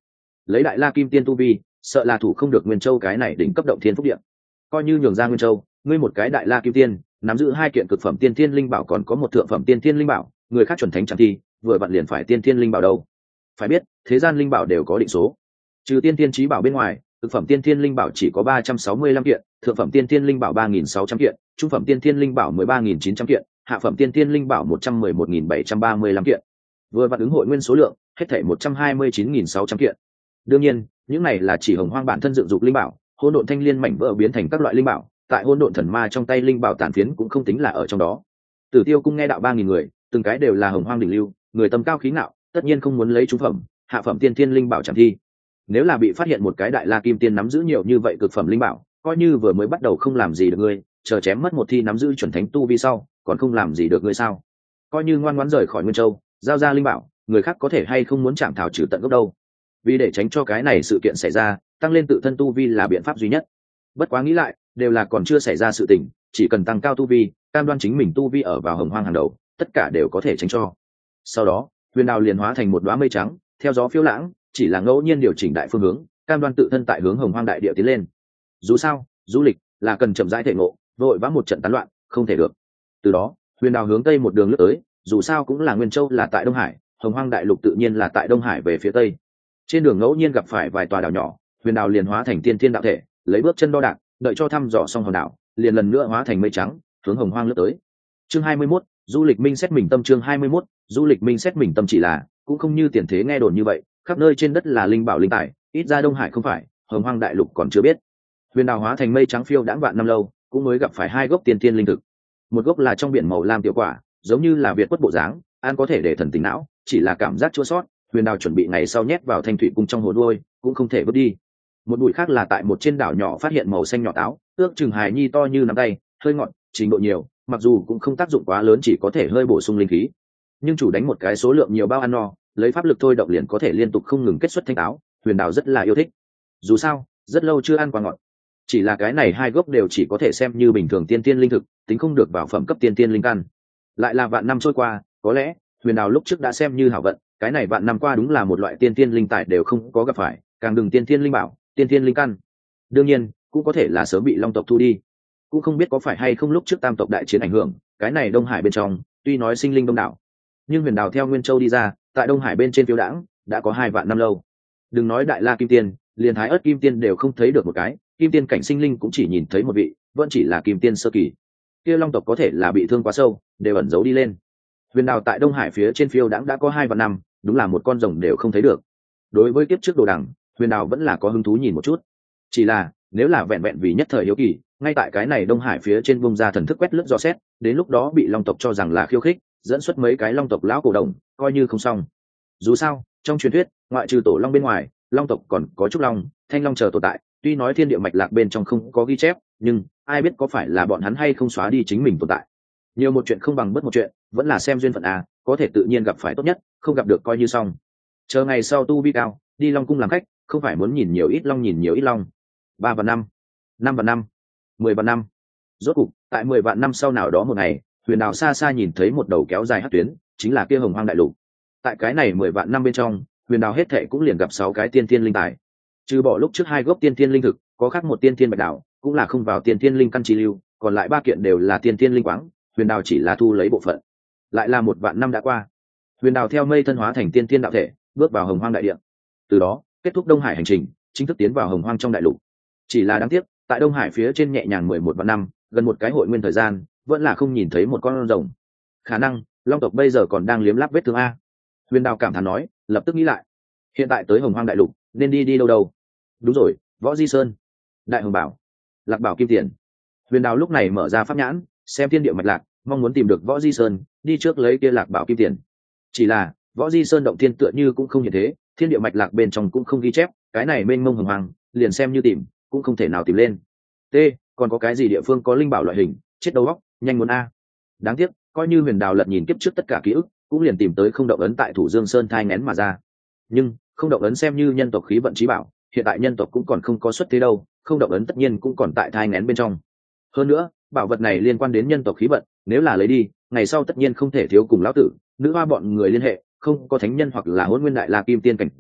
lấy đại la kim tiên tu vi sợ là thủ không được nguyên châu cái này đỉnh cấp động thiên phúc điện. Coi như nhường ra nguyên châu, ngươi một cái đại la kim tiên nắm giữ hai kiện cực phẩm tiên thiên linh bảo, còn có một thượng phẩm tiên thiên linh bảo, người khác chuẩn thánh chẳng thi vừa vặn liền phải tiên thiên linh bảo đâu. Phải biết thế gian linh bảo đều có định số, trừ tiên thiên trí bảo bên ngoài, cực phẩm tiên thiên linh bảo chỉ có ba trăm sáu mươi lăm kiện, thượng phẩm tiên thiên linh bảo ba nghìn sáu trăm kiện, trung phẩm tiên thiên linh bảo mười ba nghìn chín trăm kiện, hạ phẩm tiên thiên linh bảo một trăm mười một nghìn bảy trăm ba mươi lăm kiện, vừa vặn ứng hội nguyên số lượng hết thảy một trăm hai mươi chín nghìn sáu trăm kiện. Đương nhiên những này là chỉ hồng hoang bản thân dựng dục linh bảo, hỗn độn thanh liên mảnh vỡ biến thành các loại linh bảo, tại hỗn độn thần ma trong tay linh bảo tản phiến cũng không tính là ở trong đó. Tử Tiêu cung nghe đạo ba nghìn người, từng cái đều là hồng hoang đỉnh lưu, người tầm cao khí ngạo, tất nhiên không muốn lấy trung phẩm hạ phẩm tiên thiên linh bảo chẳng thi. Nếu là bị phát hiện một cái đại la kim tiên nắm giữ nhiều như vậy cực phẩm linh bảo, coi như vừa mới bắt đầu không làm gì được ngươi, chờ chém mất một thi nắm giữ chuẩn thánh tu vi sau còn không làm gì được ngươi sao? Coi như ngoan ngoãn rời khỏi nguyên châu giao ra linh bảo, người khác có thể hay không muốn chạm thảo trừ tận gốc đâu. Vì để tránh cho cái này sự kiện xảy ra, tăng lên tự thân tu vi là biện pháp duy nhất. Bất quá nghĩ lại đều là còn chưa xảy ra sự tình, chỉ cần tăng cao tu vi, cam đoan chính mình tu vi ở vào hồng hoang hàng đầu, tất cả đều có thể tránh cho. Sau đó huyền đào liền hóa thành một đóa mây trắng, theo gió phiêu lãng, chỉ là ngẫu nhiên điều chỉnh đại phương hướng, cam đoan tự thân tại hướng hồng hoang đại địa tiến lên. Dù sao du lịch là cần chậm rãi thể ngộ, vội vã một trận tán loạn không thể được. Từ đó huyền đào hướng tây một đường lướt tới, dù sao cũng là nguyên châu là tại đông hải, hồng hoang đại lục tự nhiên là tại đông hải về phía tây. Trên đường ngẫu nhiên gặp phải vài tòa đảo nhỏ, huyền đào liền hóa thành tiên thiên đạo thể, lấy bước chân đo đạc, đợi cho thăm dò xong hòn đảo, liền lần nữa hóa thành mây trắng hướng hồng hoang lướt tới. Chương hai mươi mốt, du lịch minh xét mình tâm. Chương hai mươi mốt, du lịch minh xét mình tâm. Chỉ là cũng không như tiền thế nghe đồn như vậy, khắp nơi trên đất là linh bảo linh tài, ít ra đông hải không phải, hồng hoang đại lục còn chưa biết. Huyền đào hóa thành mây trắng phiêu đãng vạn năm lâu, cũng mới gặp phải hai gốc tiên thiên linh thực. Một gốc là trong biển màu lam tiểu quả, giống như là việt quất bộ dáng, ăn có thể để thần tỉnh não, chỉ là cảm giác chua sót, huyền đào chuẩn bị ngày sau nhét vào thanh thủy cung trong hồ đuôi, cũng không thể vứt đi. Một bụi khác là tại một trên đảo nhỏ phát hiện màu xanh nhỏ táo, ước chừng hài nhi to như nắm tay, hơi ngọt, trình độ nhiều, mặc dù cũng không tác dụng quá lớn, chỉ có thể hơi bổ sung linh khí, nhưng chủ đánh một cái số lượng nhiều bao ăn no, lấy pháp lực thôi động liền có thể liên tục không ngừng kết xuất thanh táo, huyền đào rất là yêu thích. Dù sao rất lâu chưa ăn quá ngọt. Chỉ là cái này hai gốc đều chỉ có thể xem như bình thường tiên tiên linh thực, tính không được vào phẩm cấp tiên tiên linh căn. Lại là vạn năm trôi qua, có lẽ huyền đào lúc trước đã xem như hảo vận, cái này vạn năm qua đúng là một loại tiên tiên linh tài đều không có gặp phải, càng đừng tiên tiên linh bảo, tiên tiên linh căn. Đương nhiên cũng có thể là sớm bị long tộc thu đi, cũng không biết có phải hay không lúc trước tam tộc đại chiến ảnh hưởng, cái này đông hải bên trong tuy nói sinh linh đông đảo, nhưng huyền đào theo nguyên châu đi ra, tại đông hải bên trên phiêu đãng đã có hai vạn năm lâu. Đừng nói đại la kim tiên, liền thái ớt kim tiên đều không thấy được một cái, kim tiên cảnh sinh linh cũng chỉ nhìn thấy một vị, vẫn chỉ là kim tiên sơ kỳ. Kia long tộc có thể là bị thương quá sâu, đều ẩn giấu đi lên. Huyền đào tại đông hải phía trên phiêu đãng đã có hai vạn năm, đúng là một con rồng đều không thấy được. Đối với kiếp trước đồ đằng, huyền đào vẫn là có hứng thú nhìn một chút. Chỉ là nếu là vẹn vẹn vì nhất thời hiếu kỳ, ngay tại cái này đông hải phía trên bung ra thần thức quét lướt dò xét, đến lúc đó bị long tộc cho rằng là khiêu khích, dẫn xuất mấy cái long tộc lão cổ đồng, coi như không xong. Dù sao trong truyền thuyết, ngoại trừ tổ long bên ngoài, long tộc còn có trúc long, thanh long chờ tồn tại, tuy nói thiên địa mạch lạc bên trong không có ghi chép, nhưng ai biết có phải là bọn hắn hay không xóa đi chính mình tồn tại. Nhiều một chuyện không bằng bất một chuyện, vẫn là xem duyên phận à, có thể tự nhiên gặp phải tốt nhất, không gặp được coi như xong. Chờ ngày sau tu vi cao, đi long cung làm khách, không phải muốn nhìn nhiều ít long nhìn nhiều ít long. Ba vạn năm, năm vạn năm, mười vạn năm. Rốt cục tại mười vạn năm sau nào đó một ngày, huyền đào xa xa nhìn thấy một đầu kéo dài hắc tuyến, chính là kia hồng hoang đại lục. Tại cái này mười vạn năm bên trong, huyền đào hết thệ cũng liền gặp sáu cái tiên thiên linh tài, trừ bỏ lúc trước hai gốc tiên thiên linh thực, có khác một tiên thiên bạch đảo, cũng là không vào tiên thiên linh căn chi lưu, còn lại ba kiện đều là tiên thiên linh quáng, huyền đào chỉ là thu lấy bộ phận. Lại là một vạn năm đã qua, huyền đào theo mây thân hóa thành tiên thiên đạo thể, bước vào hồng hoang đại địa. Từ đó kết thúc đông hải hành trình, chính thức tiến vào hồng hoang trong đại lục. Chỉ là đáng tiếc, tại đông hải phía trên nhẹ nhàng mười một vạn năm, gần một cái hội nguyên thời gian, vẫn là không nhìn thấy một con rồng. Khả năng long tộc bây giờ còn đang liếm láp vết thương a. Huyền đào cảm thán nói, lập tức nghĩ lại, hiện tại tới hồng hoang đại lục nên đi đi đâu đâu. Đúng rồi, Võ Di Sơn, Đại Hồng Bảo, Lạc Bảo Kim Tiền. Huyền đào lúc này mở ra pháp nhãn, xem thiên địa mạch lạc, mong muốn tìm được Võ Di Sơn, đi trước lấy kia Lạc Bảo Kim Tiền. Chỉ là Võ Di Sơn động thiên tựa như cũng không như thế, thiên địa mạch lạc bên trong cũng không ghi chép, cái này mênh mông hồng hoang, liền xem như tìm cũng không thể nào tìm lên. T, còn có cái gì địa phương có linh bảo loại hình, chết đầu óc, nhanh muốn a. Đáng tiếc, coi như huyền đào lật nhìn kiếp trước tất cả ký ức, cũng liền tìm tới không động ấn tại Thủ Dương Sơn thai nghén mà ra. Nhưng không động ấn xem như nhân tộc khí vận chí bảo, hiện tại nhân tộc cũng còn không có xuất thế đâu, không động ấn tất nhiên cũng còn tại thai nghén bên trong. Hơn nữa bảo vật này liên quan đến nhân tộc khí vận, nếu là lấy đi, ngày sau tất nhiên không thể thiếu cùng lão tử nữ hoa bọn người liên hệ, không có thánh nhân hoặc là hôn nguyên đại la kim tiên cảnh giới,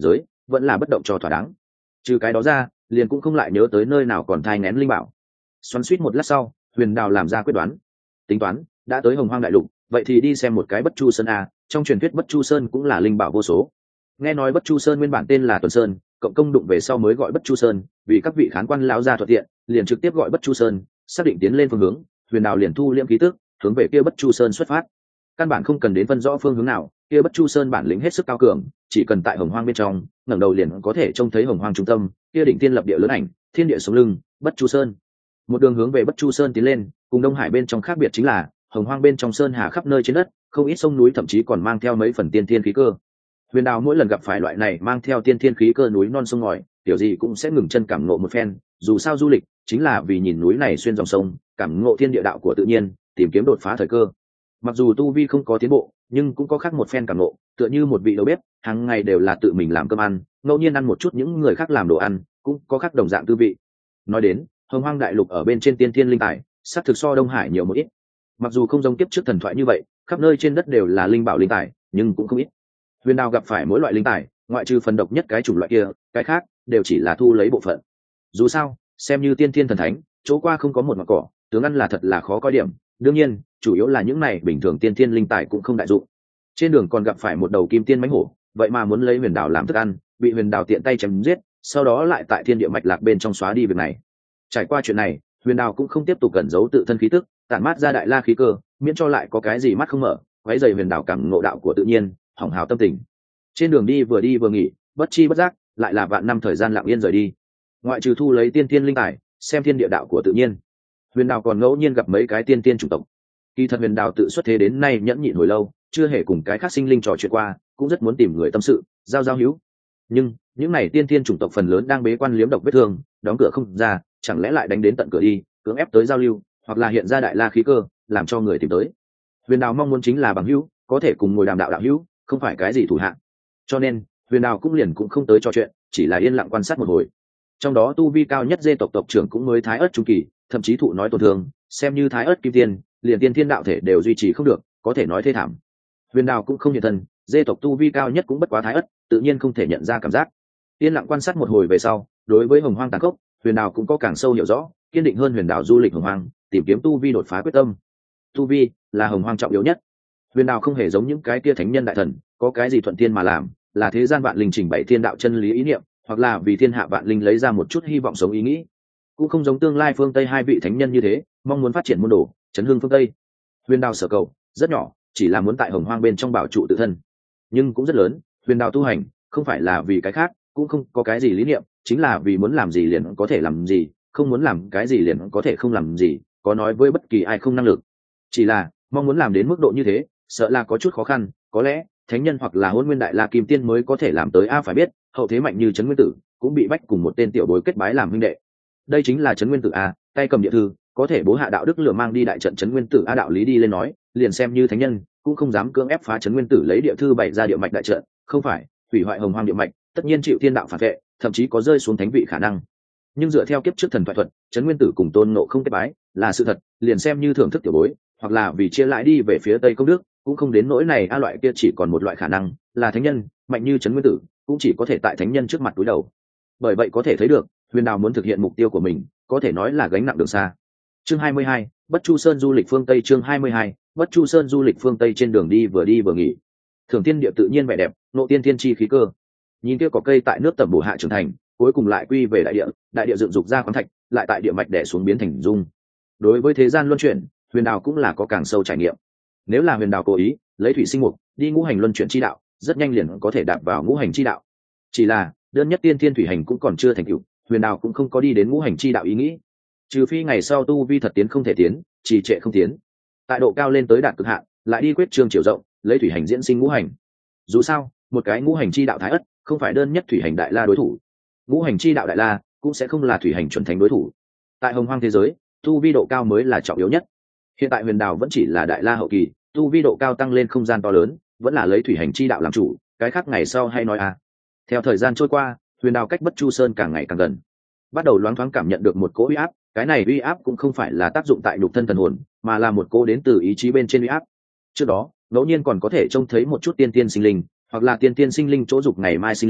vẫn là bất động cho thỏa đáng. Trừ cái đó ra, liền cũng không lại nhớ tới nơi nào còn thai nén linh bảo. Xoắn suýt một lát sau, Huyền Đào làm ra quyết đoán. Tính toán, đã tới Hồng Hoang đại lục, vậy thì đi xem một cái Bất Chu Sơn a, trong truyền thuyết Bất Chu Sơn cũng là linh bảo vô số. Nghe nói Bất Chu Sơn nguyên bản tên là Tuần Sơn, cộng công đụng về sau mới gọi Bất Chu Sơn, vì các vị khán quan lão gia thuận tiện, liền trực tiếp gọi Bất Chu Sơn, xác định tiến lên phương hướng, Huyền Đào liền thu liễm khí tức, hướng về kia Bất Chu Sơn xuất phát. Căn bản không cần đến phân rõ phương hướng nào, kia Bất Chu Sơn bản lĩnh hết sức cao cường, chỉ cần tại Hồng Hoang bên trong, ngẩng đầu liền có thể trông thấy Hồng Hoang trung tâm, kia đỉnh tiên lập địa lớn ảnh, thiên địa sống lưng, Bất Chu Sơn. Một đường hướng về Bất Chu Sơn tiến lên, cùng Đông Hải bên trong khác biệt chính là, Hồng Hoang bên trong sơn hà khắp nơi trên đất, không ít sông núi thậm chí còn mang theo mấy phần tiên thiên khí cơ. Huyền Đào mỗi lần gặp phải loại này mang theo tiên thiên khí cơ núi non sông ngòi, kiểu gì cũng sẽ ngừng chân cảm ngộ một phen, dù sao du lịch chính là vì nhìn núi này xuyên dòng sông, cảm ngộ thiên địa đạo của tự nhiên, tìm kiếm đột phá thời cơ. Mặc dù tu vi không có tiến bộ, nhưng cũng có khác một phen cảm ngộ, tựa như một vị đầu bếp, hàng ngày đều là tự mình làm cơm ăn, ngẫu nhiên ăn một chút những người khác làm đồ ăn, cũng có khác đồng dạng tư vị. Nói đến, Hồng Hoang đại lục ở bên trên tiên thiên linh tài, sát thực so Đông Hải nhiều một ít. Mặc dù không giống tiếp trước thần thoại như vậy, khắp nơi trên đất đều là linh bảo linh tài, nhưng cũng không ít. Huyền Đào gặp phải mỗi loại linh tài, ngoại trừ phần độc nhất cái chủng loại kia, cái khác đều chỉ là thu lấy bộ phận. Dù sao, xem như tiên thiên thần thánh, chỗ qua không có một ngọn cỏ, tướng ăn là thật là khó coi điểm. Đương nhiên, chủ yếu là những này bình thường tiên thiên linh tài cũng không đại dụng. Trên đường còn gặp phải một đầu kim tiên mãnh hổ, vậy mà muốn lấy Huyền Đào làm thức ăn, bị Huyền Đào tiện tay chém giết, sau đó lại tại thiên địa mạch lạc bên trong xóa đi việc này. Trải qua chuyện này, Huyền Đào cũng không tiếp tục cẩn giấu tự thân khí tức, tản mát ra đại la khí cơ, miễn cho lại có cái gì mắt không mở, quấy rầy Huyền Đào cảm ngộ đạo của tự nhiên, hỏng hào tâm tình. Trên đường đi vừa đi vừa nghỉ, bất chi bất giác lại là vạn năm thời gian lặng yên rời đi. Ngoại trừ thu lấy tiên tiên linh tài, xem thiên địa đạo của tự nhiên, Huyền Đào còn ngẫu nhiên gặp mấy cái tiên tiên chủng tộc. Kỳ thật Huyền Đào tự xuất thế đến nay nhẫn nhịn hồi lâu, chưa hề cùng cái khác sinh linh trò chuyện qua, cũng rất muốn tìm người tâm sự, giao giao hữu. Nhưng những này tiên tiên chủng tộc phần lớn đang bế quan liếm độc vết thương, đóng cửa không ra, chẳng lẽ lại đánh đến tận cửa đi, cưỡng ép tới giao lưu, hoặc là hiện ra đại la khí cơ, làm cho người tìm tới. Huyền Đào mong muốn chính là bằng hữu, có thể cùng ngồi đàm đạo đạo hữu, không phải cái gì thủ hạng. Cho nên Huyền Đào cũng liền cũng không tới trò chuyện, chỉ là yên lặng quan sát một hồi. Trong đó tu vi cao nhất dê tộc tộc trưởng cũng mới thái ớt trung kỳ, thậm chí thụ nói tổn thương, xem như thái ớt kim tiên, liền tiên thiên đạo thể đều duy trì không được, có thể nói thê thảm. Huyền Đào cũng không nhận thân, dê tộc tu vi cao nhất cũng bất quá thái ớt, tự nhiên không thể nhận ra cảm giác. Yên lặng quan sát một hồi về sau, đối với Hồng Hoang tàn khốc, Huyền Đào cũng có càng sâu hiểu rõ, kiên định hơn Huyền Đào du lịch Hồng Hoang, tìm kiếm tu vi đột phá quyết tâm. Tu vi là Hồng Hoang trọng yếu nhất. Huyền Đào không hề giống những cái kia thánh nhân đại thần, có cái gì thuận thiên mà làm, là thế gian vạn linh trình bày thiên đạo chân lý ý niệm, hoặc là vì thiên hạ vạn linh lấy ra một chút hy vọng sống ý nghĩ. Cũng không giống tương lai phương Tây hai vị thánh nhân như thế, mong muốn phát triển môn đồ, chấn hưng phương Tây. Huyền Đào sở cầu rất nhỏ, chỉ là muốn tại Hồng Hoang bên trong bảo trụ tự thân, nhưng cũng rất lớn. Huyền Đào tu hành không phải là vì cái khác, cũng không có cái gì lý niệm, chính là vì muốn làm gì liền có thể làm gì, không muốn làm cái gì liền có thể không làm gì, có nói với bất kỳ ai không năng lực. Chỉ là mong muốn làm đến mức độ như thế, sợ là có chút khó khăn, có lẽ thánh nhân hoặc là Hỗn Nguyên Đại La Kim Tiên mới có thể làm tới. A phải biết, hậu thế mạnh như Trấn Nguyên Tử cũng bị bách cùng một tên tiểu bối kết bái làm huynh đệ. Đây chính là Trấn Nguyên Tử a, tay cầm địa thư, có thể bố hạ đạo đức lửa mang đi đại trận Trấn Nguyên Tử a. Đạo lý đi lên nói, liền xem như thánh nhân cũng không dám cưỡng ép phá Trấn Nguyên Tử lấy địa thư bày ra địa mạch đại trận, không phải hủy hoại Hồng Hoang địa mạch, tất nhiên chịu thiên đạo phản vệ, thậm chí có rơi xuống thánh vị khả năng. Nhưng dựa theo kiếp trước thần thoại thuật, Trấn Nguyên Tử cùng Tôn Ngộ không kết bái là sự thật, liền xem như thưởng thức tiểu bối, hoặc là vì chia lại đi về phía tây công đức, cũng không đến nỗi này. A loại kia chỉ còn một loại khả năng, là thánh nhân mạnh như Trấn Nguyên Tử cũng chỉ có thể tại thánh nhân trước mặt cúi đầu. Bởi vậy có thể thấy được, Huyền Đào muốn thực hiện mục tiêu của mình, có thể nói là gánh nặng đường xa. Chương hai mươi hai, Bất Chu Sơn du lịch phương Tây. Chương hai mươi hai, Bất Chu Sơn du lịch phương Tây. Trên đường đi vừa đi vừa nghỉ, thưởng tiên địa tự nhiên vẻ đẹp, nộ tiên tiên chi khí cơ. Nhìn kia có cây tại nước tẩm bổ hạ trưởng thành, cuối cùng lại quy về đại địa, đại địa dựng dục ra khoáng thạch, lại tại địa mạch đè xuống biến thành dung. Đối với thế gian luân chuyển, Huyền Đào cũng là có càng sâu trải nghiệm. Nếu là Huyền Đào cố ý lấy thủy sinh mục, đi ngũ hành luân chuyển chi đạo, rất nhanh liền có thể đạp vào ngũ hành chi đạo. Chỉ là đơn nhất tiên thiên thủy hành cũng còn chưa thành tựu, Huyền Đào cũng không có đi đến ngũ hành chi đạo ý nghĩ. Trừ phi ngày sau tu vi thật tiến không thể tiến, trì trệ không tiến, tại độ cao lên tới đạt cực hạn, lại đi quyết trương chiều rộng, lấy thủy hành diễn sinh ngũ hành. Dù sao, một cái ngũ hành chi đạo thái ất không phải đơn nhất thủy hành đại la đối thủ, ngũ hành chi đạo đại la cũng sẽ không là thủy hành chuẩn thánh đối thủ. Tại Hồng Hoang thế giới, tu vi độ cao mới là trọng yếu nhất. Hiện tại Huyền Đào vẫn chỉ là đại la hậu kỳ, tu vi độ cao tăng lên không gian to lớn, vẫn là lấy thủy hành chi đạo làm chủ, cái khác ngày sau hay nói à. Theo thời gian trôi qua, Huyền Đào cách Bất Chu Sơn càng ngày càng gần, bắt đầu loáng thoáng cảm nhận được một cỗ uy áp. Cái này uy áp cũng không phải là tác dụng tại nhục thân thần hồn, mà là một cỗ đến từ ý chí bên trên uy áp. Trước đó ngẫu nhiên còn có thể trông thấy một chút tiên tiên sinh linh, hoặc là tiên tiên sinh linh chỗ dục ngày mai sinh linh,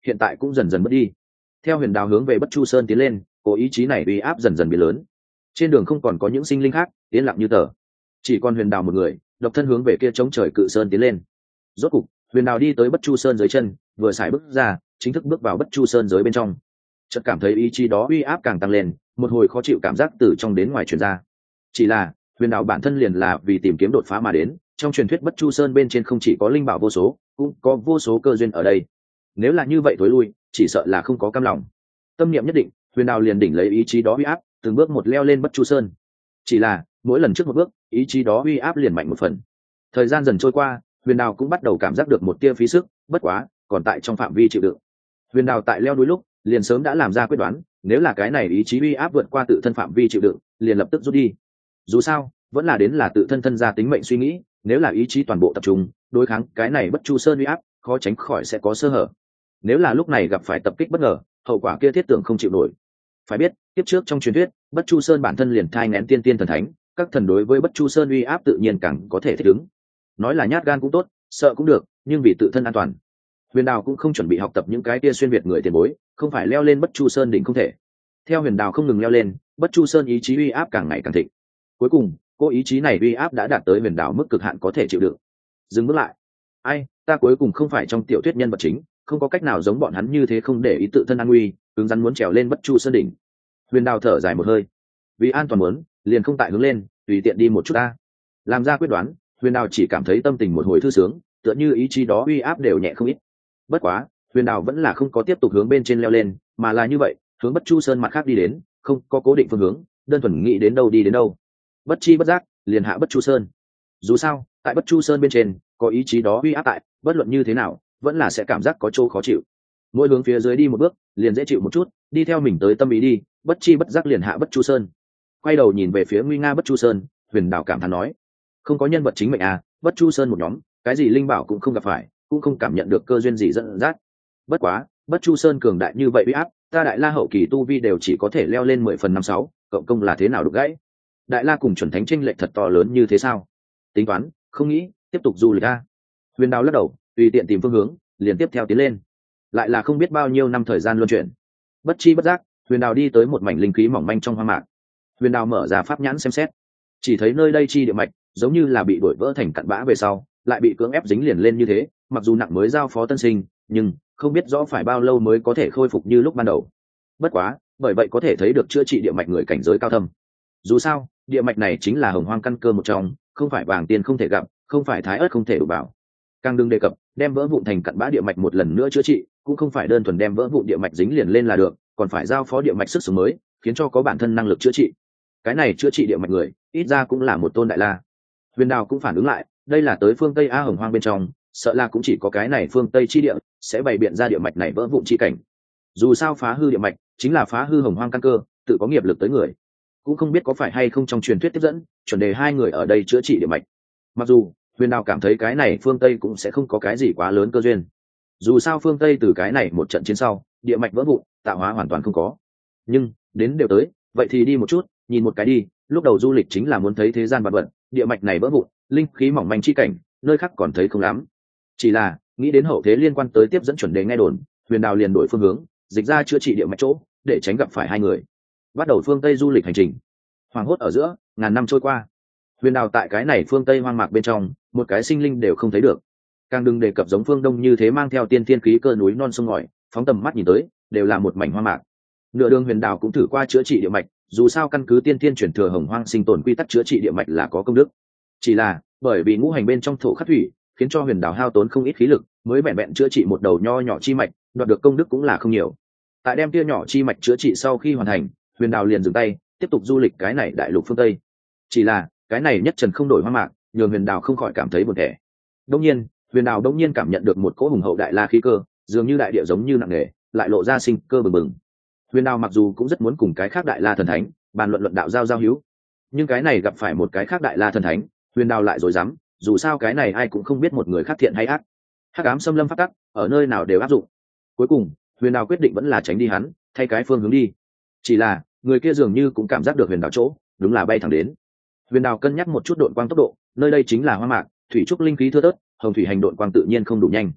hiện tại cũng dần dần mất đi. Theo huyền đào hướng về Bất Chu Sơn tiến lên, cố ý chí này uy áp dần dần biến lớn. Trên đường không còn có những sinh linh khác, yên lặng như tờ, chỉ còn huyền đào một người độc thân hướng về kia chống trời cự sơn tiến lên. Rốt cục huyền đào đi tới Bất Chu Sơn dưới chân, vừa xài bước ra chính thức bước vào Bất Chu Sơn giới bên trong. Chợt cảm thấy ý chí đó uy áp càng tăng lên, một hồi khó chịu cảm giác từ trong đến ngoài truyền ra. Chỉ là huyền đào bản thân liền là vì tìm kiếm đột phá mà đến, trong truyền thuyết Bất Chu Sơn bên trên không chỉ có linh bảo vô số, cũng có vô số cơ duyên ở đây. Nếu là như vậy tối lui, chỉ sợ là không có cam lòng. Tâm niệm nhất định, huyền đào liền đỉnh lấy ý chí đó uy áp, từng bước một leo lên Bất Chu Sơn. Chỉ là mỗi lần trước một bước, ý chí đó uy áp liền mạnh một phần. Thời gian dần trôi qua, huyền đào cũng bắt đầu cảm giác được một tia phí sức, bất quá còn tại trong phạm vi chịu đựng. Huyền đào tại leo núi lúc liền sớm đã làm ra quyết đoán, nếu là cái này ý chí uy áp vượt qua tự thân phạm vi chịu đựng, liền lập tức rút đi. Dù sao vẫn là đến là tự thân thân ra tính mệnh suy nghĩ, nếu là ý chí toàn bộ tập trung đối kháng cái này Bất Chu Sơn uy áp, khó tránh khỏi sẽ có sơ hở. Nếu là lúc này gặp phải tập kích bất ngờ, hậu quả kia thiết tưởng không chịu nổi. Phải biết tiếp trước trong truyền thuyết Bất Chu Sơn bản thân liền thai nghén tiên tiên thần thánh, các thần đối với Bất Chu Sơn uy áp tự nhiên càng có thể thích ứng. Nói là nhát gan cũng tốt, sợ cũng được, nhưng vì tự thân an toàn, huyền đào cũng không chuẩn bị học tập những cái kia xuyên việt người tiền bối, không phải leo lên Bất Chu Sơn đỉnh không thể. Theo huyền đào không ngừng leo lên, Bất Chu Sơn ý chí uy áp càng ngày càng thịnh. Cuối cùng cô ý chí này uy áp đã đạt tới huyền đào mức cực hạn có thể chịu đựng. Dừng bước lại. Ai, ta cuối cùng không phải trong tiểu thuyết nhân vật chính, không có cách nào giống bọn hắn như thế không để ý tự thân an nguy, cứng rắn muốn trèo lên Bất Chu Sơn đỉnh. Huyền đào thở dài một hơi, vì an toàn muốn liền không tại hướng lên, tùy tiện đi một chút ta. Làm ra quyết đoán, huyền đào chỉ cảm thấy tâm tình một hồi thư sướng, tựa như ý chí đó uy áp đều nhẹ không ít. Bất quá huyền đào vẫn là không có tiếp tục hướng bên trên leo lên, mà là như vậy hướng Bất Chu Sơn mặt khác đi đến, không có cố định phương hướng, đơn thuần nghĩ đến đâu đi đến đâu. Bất chi bất giác liền hạ Bất Chu Sơn. Dù sao tại Bất Chu Sơn bên trên có ý chí đó uy áp tại, bất luận như thế nào vẫn là sẽ cảm giác có chỗ khó chịu. Mỗi hướng phía dưới đi một bước liền dễ chịu một chút, đi theo mình tới tâm ý đi, bất chi bất giác liền hạ Bất Chu Sơn. Quay đầu nhìn về phía nguy nga Bất Chu Sơn, huyền đào cảm thán nói, không có nhân vật chính mệnh à, Bất Chu Sơn một nhóm cái gì linh bảo cũng không gặp phải, cũng không cảm nhận được cơ duyên gì dẫn dắt. Bất quá Bất Chu Sơn cường đại như vậy uy áp, ta đại la hậu kỳ tu vi đều chỉ có thể leo lên mười phần năm sáu, cộng công là thế nào được gãy. Đại la cùng chuẩn thánh chênh lệch thật to lớn như thế sao? Tính toán không nghĩ tiếp tục du lịch a. Huyền đào lắc đầu, tùy tiện tìm phương hướng liền tiếp theo tiến lên. Lại là không biết bao nhiêu năm thời gian luân chuyển, bất chi bất giác huyền đào đi tới một mảnh linh khí mỏng manh trong hoang mạc. Huyền đào mở ra pháp nhãn xem xét, chỉ thấy nơi đây chi địa mạch giống như là bị đuổi vỡ thành cặn bã về sau lại bị cưỡng ép dính liền lên như thế, mặc dù nặng mới giao phó tân sinh, nhưng không biết rõ phải bao lâu mới có thể khôi phục như lúc ban đầu. Bất quá bởi vậy có thể thấy được chữa trị địa mạch người cảnh giới cao thâm. Dù sao địa mạch này chính là hồng hoang căn cơ một trong, không phải vàng tiền không thể gặp, không phải thái ớt không thể đụng vào. Càng đừng đề cập đem vỡ vụn thành cặn bã địa mạch một lần nữa chữa trị, cũng không phải đơn thuần đem vỡ vụn địa mạch dính liền lên là được, còn phải giao phó địa mạch sức sống mới, khiến cho có bản thân năng lực chữa trị. Cái này chữa trị địa mạch người ít ra cũng là một tôn đại la. Huyền đào cũng phản ứng lại, đây là tới phương tây a hồng hoang bên trong, sợ là cũng chỉ có cái này phương tây chi địa sẽ bày biện ra địa mạch này vỡ vụn chi cảnh. Dù sao phá hư địa mạch chính là phá hư hồng hoang căn cơ, tự có nghiệp lực tới người. Cũng không biết có phải hay không trong truyền thuyết tiếp dẫn chuẩn đề hai người ở đây chữa trị địa mạch. Mặc dù huyền đào cảm thấy cái này phương tây cũng sẽ không có cái gì quá lớn cơ duyên, dù sao phương tây từ cái này một trận chiến sau địa mạch vỡ vụn, tạo hóa hoàn toàn không có. Nhưng đến đều tới, vậy thì đi một chút, nhìn một cái đi. Lúc đầu du lịch chính là muốn thấy thế gian vật vật, địa mạch này vỡ vụn, linh khí mỏng manh chi cảnh, nơi khác còn thấy không lắm. Chỉ là nghĩ đến hậu thế liên quan tới tiếp dẫn chuẩn đề nghe đồn, huyền đào liền đổi phương hướng, dịch ra chữa trị địa mạch chỗ, để tránh gặp phải hai người. Bắt đầu phương tây du lịch hành trình. Hoàng hốt ở giữa ngàn năm trôi qua, huyền đào tại cái này phương tây hoang mạc bên trong một cái sinh linh đều không thấy được, càng đừng đề cập giống phương đông như thế mang theo tiên thiên khí cơ núi non sông ngòi, phóng tầm mắt nhìn tới đều là một mảnh hoang mạc. Nửa đường huyền đào cũng thử qua chữa trị địa mạch, dù sao căn cứ tiên thiên chuyển thừa hồng hoang sinh tồn quy tắc chữa trị địa mạch là có công đức. Chỉ là bởi vì ngũ hành bên trong thổ khắc thủy, khiến cho huyền đào hao tốn không ít khí lực mới vẹn vẹn chữa trị một đầu nho nhỏ chi mạch, đoạt được công đức cũng là không nhiều. Tại đem tia nhỏ chi mạch chữa trị sau khi hoàn thành, huyền đào liền dừng tay tiếp tục du lịch cái này đại lục phương tây. Chỉ là cái này nhất trần không đổi hoang mạc, nhường huyền đào không khỏi cảm thấy buồn thẻ. Đông nhiên huyền đào đông nhiên cảm nhận được một cỗ hùng hậu đại la khí cơ, dường như đại địa giống như nặng nề, lại lộ ra sinh cơ bừng bừng. Huyền đào mặc dù cũng rất muốn cùng cái khác đại la thần thánh bàn luận luận đạo giao giao hữu, nhưng cái này gặp phải một cái khác đại la thần thánh, huyền đào lại rồi dám, dù sao cái này ai cũng không biết một người khác thiện hay ác, hắc ám xâm lâm phát tắc ở nơi nào đều áp dụng. Cuối cùng huyền đào quyết định vẫn là tránh đi hắn, thay cái phương hướng đi. Chỉ là người kia dường như cũng cảm giác được huyền đào chỗ, đúng là bay thẳng đến. Huyền đào cân nhắc một chút độn quang tốc độ, nơi đây chính là hoa mạc, thủy trúc linh khí thưa thớt, hồng thủy hành độn quang tự nhiên không đủ nhanh.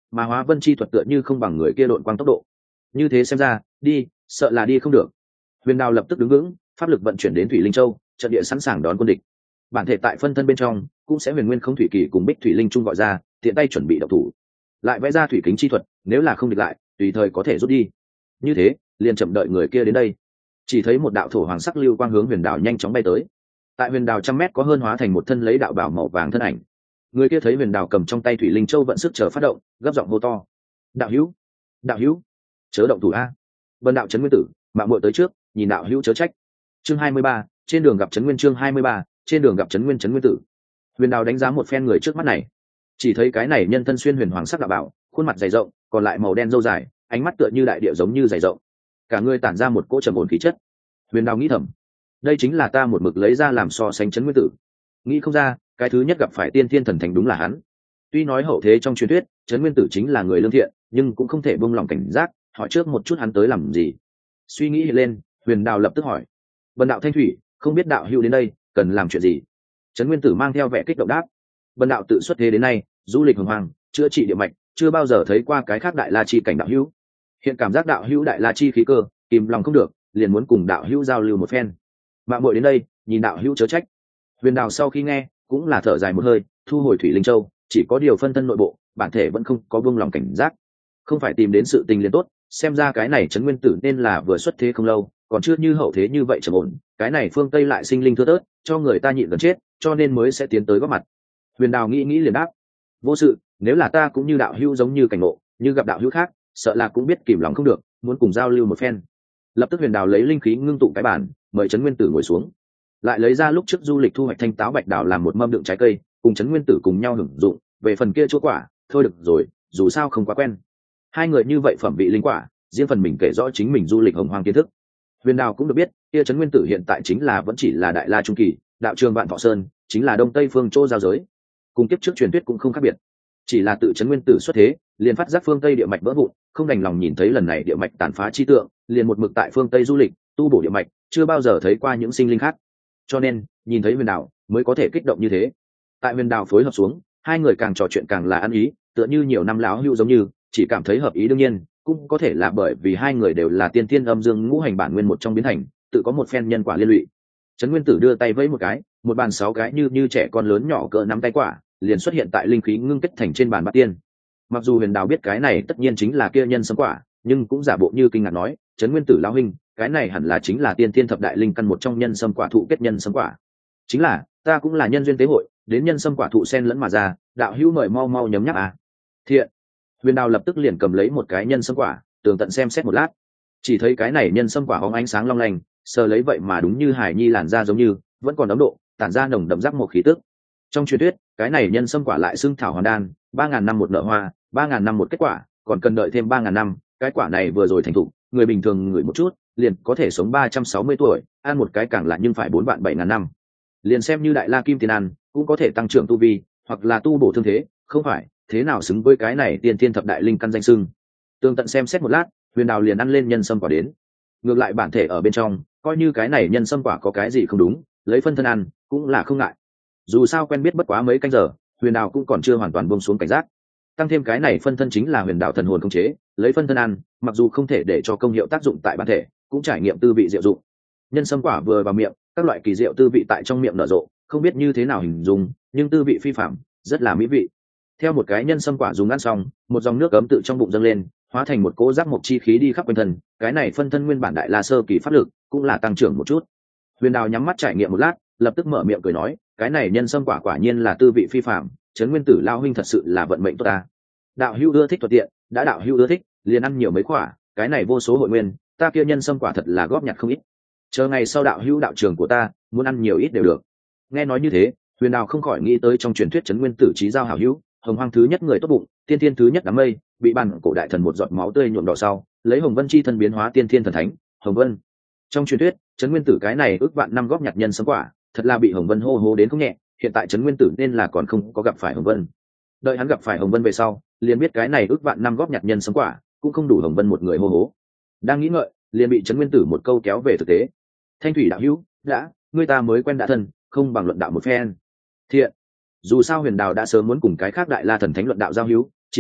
mà hóa vân chi thuật tựa như không bằng người kia đội quang tốc độ. Như thế xem ra đi sợ là đi không được. Huyền Đào lập tức đứng vững, pháp lực vận chuyển đến Thủy Linh Châu, trận địa sẵn sàng đón quân địch. Bản thể tại phân thân bên trong cũng sẽ huyền nguyên không thủy kỳ cùng Bích Thủy Linh Trung gọi ra, tiện tay chuẩn bị động thủ. Lại vẽ ra thủy kính chi thuật, nếu là không địch lại, tùy thời có thể rút đi. Như thế, liền chậm đợi người kia đến đây. Chỉ thấy một đạo thổ hoàng sắc lưu quang hướng Huyền Đào nhanh chóng bay tới. Tại Huyền Đào trăm mét có hơn hóa thành một thân lấy đạo bảo màu vàng thân ảnh. Người kia thấy Huyền Đào cầm trong tay Thủy Linh Châu vận sức chờ phát động, gấp giọng hô to: "Đạo hữu, đạo hữu, chớ động thủ a!" Vân đạo trấn nguyên tử, mạng muội tới trước, nhìn đạo hữu chớ trách. Chương hai mươi ba, trên đường gặp trấn nguyên. Chương hai mươi ba, trên đường gặp trấn nguyên. Trấn nguyên tử. Huyền Đào đánh giá một phen người trước mắt này, chỉ thấy cái này nhân thân xuyên huyền hoàng sắc đạo bảo, khuôn mặt dày rộng, còn lại màu đen râu dài, ánh mắt tựa như đại địa giống như dày rộng, cả người tản ra một cỗ trầm ổn khí chất. Huyền Đào nghĩ thầm, đây chính là ta một mực lấy ra làm so sánh trấn nguyên tử. Nghĩ không ra, cái thứ nhất gặp phải tiên thiên thần thánh đúng là hắn. Tuy nói hậu thế trong truyền thuyết trấn nguyên tử chính là người lương thiện, nhưng cũng không thể buông lòng cảnh giác, hỏi trước một chút hắn tới làm gì. Suy nghĩ lên, Huyền Đào lập tức hỏi: "Bần đạo Thanh Thủy, không biết đạo hữu đến đây cần làm chuyện gì?" Trấn nguyên tử mang theo vẻ kích động đáp: "Bần đạo tự xuất thế đến nay, du lịch hồng hoàng, chữa trị địa mạch, chưa bao giờ thấy qua cái khác đại la chi cảnh đạo hữu. Hiện cảm giác đạo hữu đại la chi khí cơ, kìm lòng không được, liền muốn cùng đạo hữu giao lưu một phen. Mạng muội đến đây, nhìn đạo hữu chớ trách." Huyền Đào sau khi nghe, cũng là thở dài một hơi, thu hồi Thủy Linh Châu, chỉ có điều phân thân nội bộ, bản thể vẫn không có buông lòng cảnh giác. Không phải tìm đến sự tình liền tốt, xem ra cái này trấn nguyên tử nên là vừa xuất thế không lâu, còn chưa như hậu thế như vậy trầm ổn, cái này phương Tây lại sinh linh thưa thớt, cho người ta nhịn gần chết, cho nên mới sẽ tiến tới góp mặt. Huyền Đào nghĩ nghĩ liền đáp: "Vô sự, nếu là ta cũng như đạo hữu giống như cảnh ngộ, như gặp đạo hữu khác, sợ là cũng biết kìm lòng không được, muốn cùng giao lưu một phen." Lập tức Huyền Đào lấy linh khí ngưng tụ cái bàn, mời trấn nguyên tử ngồi xuống, lại lấy ra lúc trước du lịch thu hoạch thanh táo bạch đào làm một mâm đựng trái cây, cùng trấn nguyên tử cùng nhau hưởng dụng. Về phần kia chỗ quả, thôi được rồi, dù sao không quá quen. Hai người như vậy phẩm vị linh quả, riêng phần mình kể rõ chính mình du lịch hồng hoang kiến thức. Huyền Đào cũng được biết, kia trấn nguyên tử hiện tại chính là vẫn chỉ là đại la trung kỳ, đạo trường Vạn Thọ Sơn chính là đông tây phương chỗ giao giới, cùng kiếp trước truyền thuyết cũng không khác biệt. Chỉ là tự trấn nguyên tử xuất thế, liền phát giác phương tây địa mạch vỡ vụn, không đành lòng nhìn thấy lần này địa mạch tàn phá chi tượng, liền một mực tại phương tây du lịch, tu bổ địa mạch, chưa bao giờ thấy qua những sinh linh khác. Cho nên, nhìn thấy Huyền Đào mới có thể kích động như thế. Tại Huyền Đào phối hợp xuống, hai người càng trò chuyện càng là ăn ý, tựa như nhiều năm láo hữu giống như, chỉ cảm thấy hợp ý. Đương nhiên, cũng có thể là bởi vì hai người đều là tiên tiên âm dương ngũ hành bản nguyên một trong biến thành, tự có một phen nhân quả liên lụy. Trấn nguyên tử đưa tay vẫy một cái, một bàn sáu cái như như trẻ con lớn nhỏ cỡ nắm tay quả, liền xuất hiện tại linh khí ngưng kết thành trên bàn bát tiên. Mặc dù Huyền Đào biết cái này tất nhiên chính là kia nhân sâm quả, nhưng cũng giả bộ như kinh ngạc nói: "Trấn nguyên tử lão huynh, cái này hẳn là chính là tiên tiên thập đại linh căn một trong nhân sâm quả thụ kết nhân sâm quả." "Chính là, ta cũng là nhân duyên tế hội, đến nhân sâm quả thụ sen lẫn mà ra, đạo hữu mời mau mau nhấm nháp à." "Thiện." Huyền Đào lập tức liền cầm lấy một cái nhân sâm quả, tường tận xem xét một lát, chỉ thấy cái này nhân sâm quả hóng ánh sáng long lanh, sờ lấy vậy mà đúng như hải nhi làn da giống như, vẫn còn ấm độ, tản ra nồng đậm rắc một khí tức. Trong truyền thuyết, cái này nhân sâm quả lại xưng thảo hoàn đan, ba ngàn năm một nở hoa, ba ngàn năm một kết quả, còn cần đợi thêm ba ngàn năm, cái quả này vừa rồi thành thục, người bình thường ngửi một chút, liền có thể sống ba trăm sáu mươi tuổi, ăn một cái càng lại nhưng phải bốn vạn bảy ngàn năm. Liền xem như đại la kim tiền ăn, cũng có thể tăng trưởng tu vi, hoặc là tu bổ thương thế, không phải, thế nào xứng với cái này tiên thiên thập đại linh căn danh xưng. Tương tận xem xét một lát, Huyền Đào liền ăn lên nhân sâm quả đến. Ngược lại bản thể ở bên trong, coi như cái này nhân sâm quả có cái gì không đúng, lấy phân thân ăn cũng là không ngại. Dù sao quen biết bất quá mấy canh giờ, Huyền Đào cũng còn chưa hoàn toàn buông xuống cảnh giác. Tăng thêm cái này phân thân chính là Huyền Đào thần hồn khống chế, lấy phân thân ăn, mặc dù không thể để cho công hiệu tác dụng tại bản thể, cũng trải nghiệm tư vị diệu dụng. Nhân sâm quả vừa vào miệng, các loại kỳ diệu tư vị tại trong miệng nở rộ, không biết như thế nào hình dung, nhưng tư vị phi phàm, rất là mỹ vị. Theo một cái nhân sâm quả dùng ăn xong, một dòng nước ấm tự trong bụng dâng lên, hóa thành một cỗ giác mộc chi khí đi khắp quanh thân. Cái này phân thân nguyên bản đại la sơ kỳ pháp lực, cũng là tăng trưởng một chút. Huyền Đào nhắm mắt trải nghiệm một lát, lập tức mở miệng cười nói: "Cái này nhân sâm quả quả nhiên là tư vị phi phàm, trấn nguyên tử lao huynh thật sự là vận mệnh tốt ta. Đạo hữu ưa thích thuận tiện, đã đạo hữu ưa thích, liền ăn nhiều mấy quả, cái này vô số hội nguyên, ta kia nhân sâm quả thật là góp nhặt không ít. Chờ ngày sau đạo hữu đạo trường của ta, muốn ăn nhiều ít đều được." Nghe nói như thế, Huyền Đào không khỏi nghĩ tới trong truyền thuyết trấn nguyên tử chí giao hảo hữu, hồng hoang thứ nhất người tốt bụng, tiên thiên thứ nhất đám mây, bị bàn cổ đại thần một giọt máu tươi nhuộm đỏ sau, lấy hồng vân chi thân biến hóa tiên thiên thần thánh, hồng vân. Trong truyền thuyết, trấn nguyên tử cái này ước vạn năm góp nhặt nhân sâm quả, thật là bị hồng vân hô hô đến không nhẹ. Hiện tại trấn nguyên tử nên là còn không có gặp phải hồng vân. Đợi hắn gặp phải hồng vân về sau, liền biết cái này ước vạn năm góp nhặt nhân sâm quả, cũng không đủ hồng vân một người hô hố. Đang nghĩ ngợi, liền bị trấn nguyên tử một câu kéo về thực tế. "Thanh thủy đạo hữu, đã, ngươi ta mới quen đã thân, không bằng luận đạo một phen." Thiện. Dù sao Huyền Đào đã sớm muốn cùng cái khác đại la thần thánh luận đạo giao hữu, chỉ là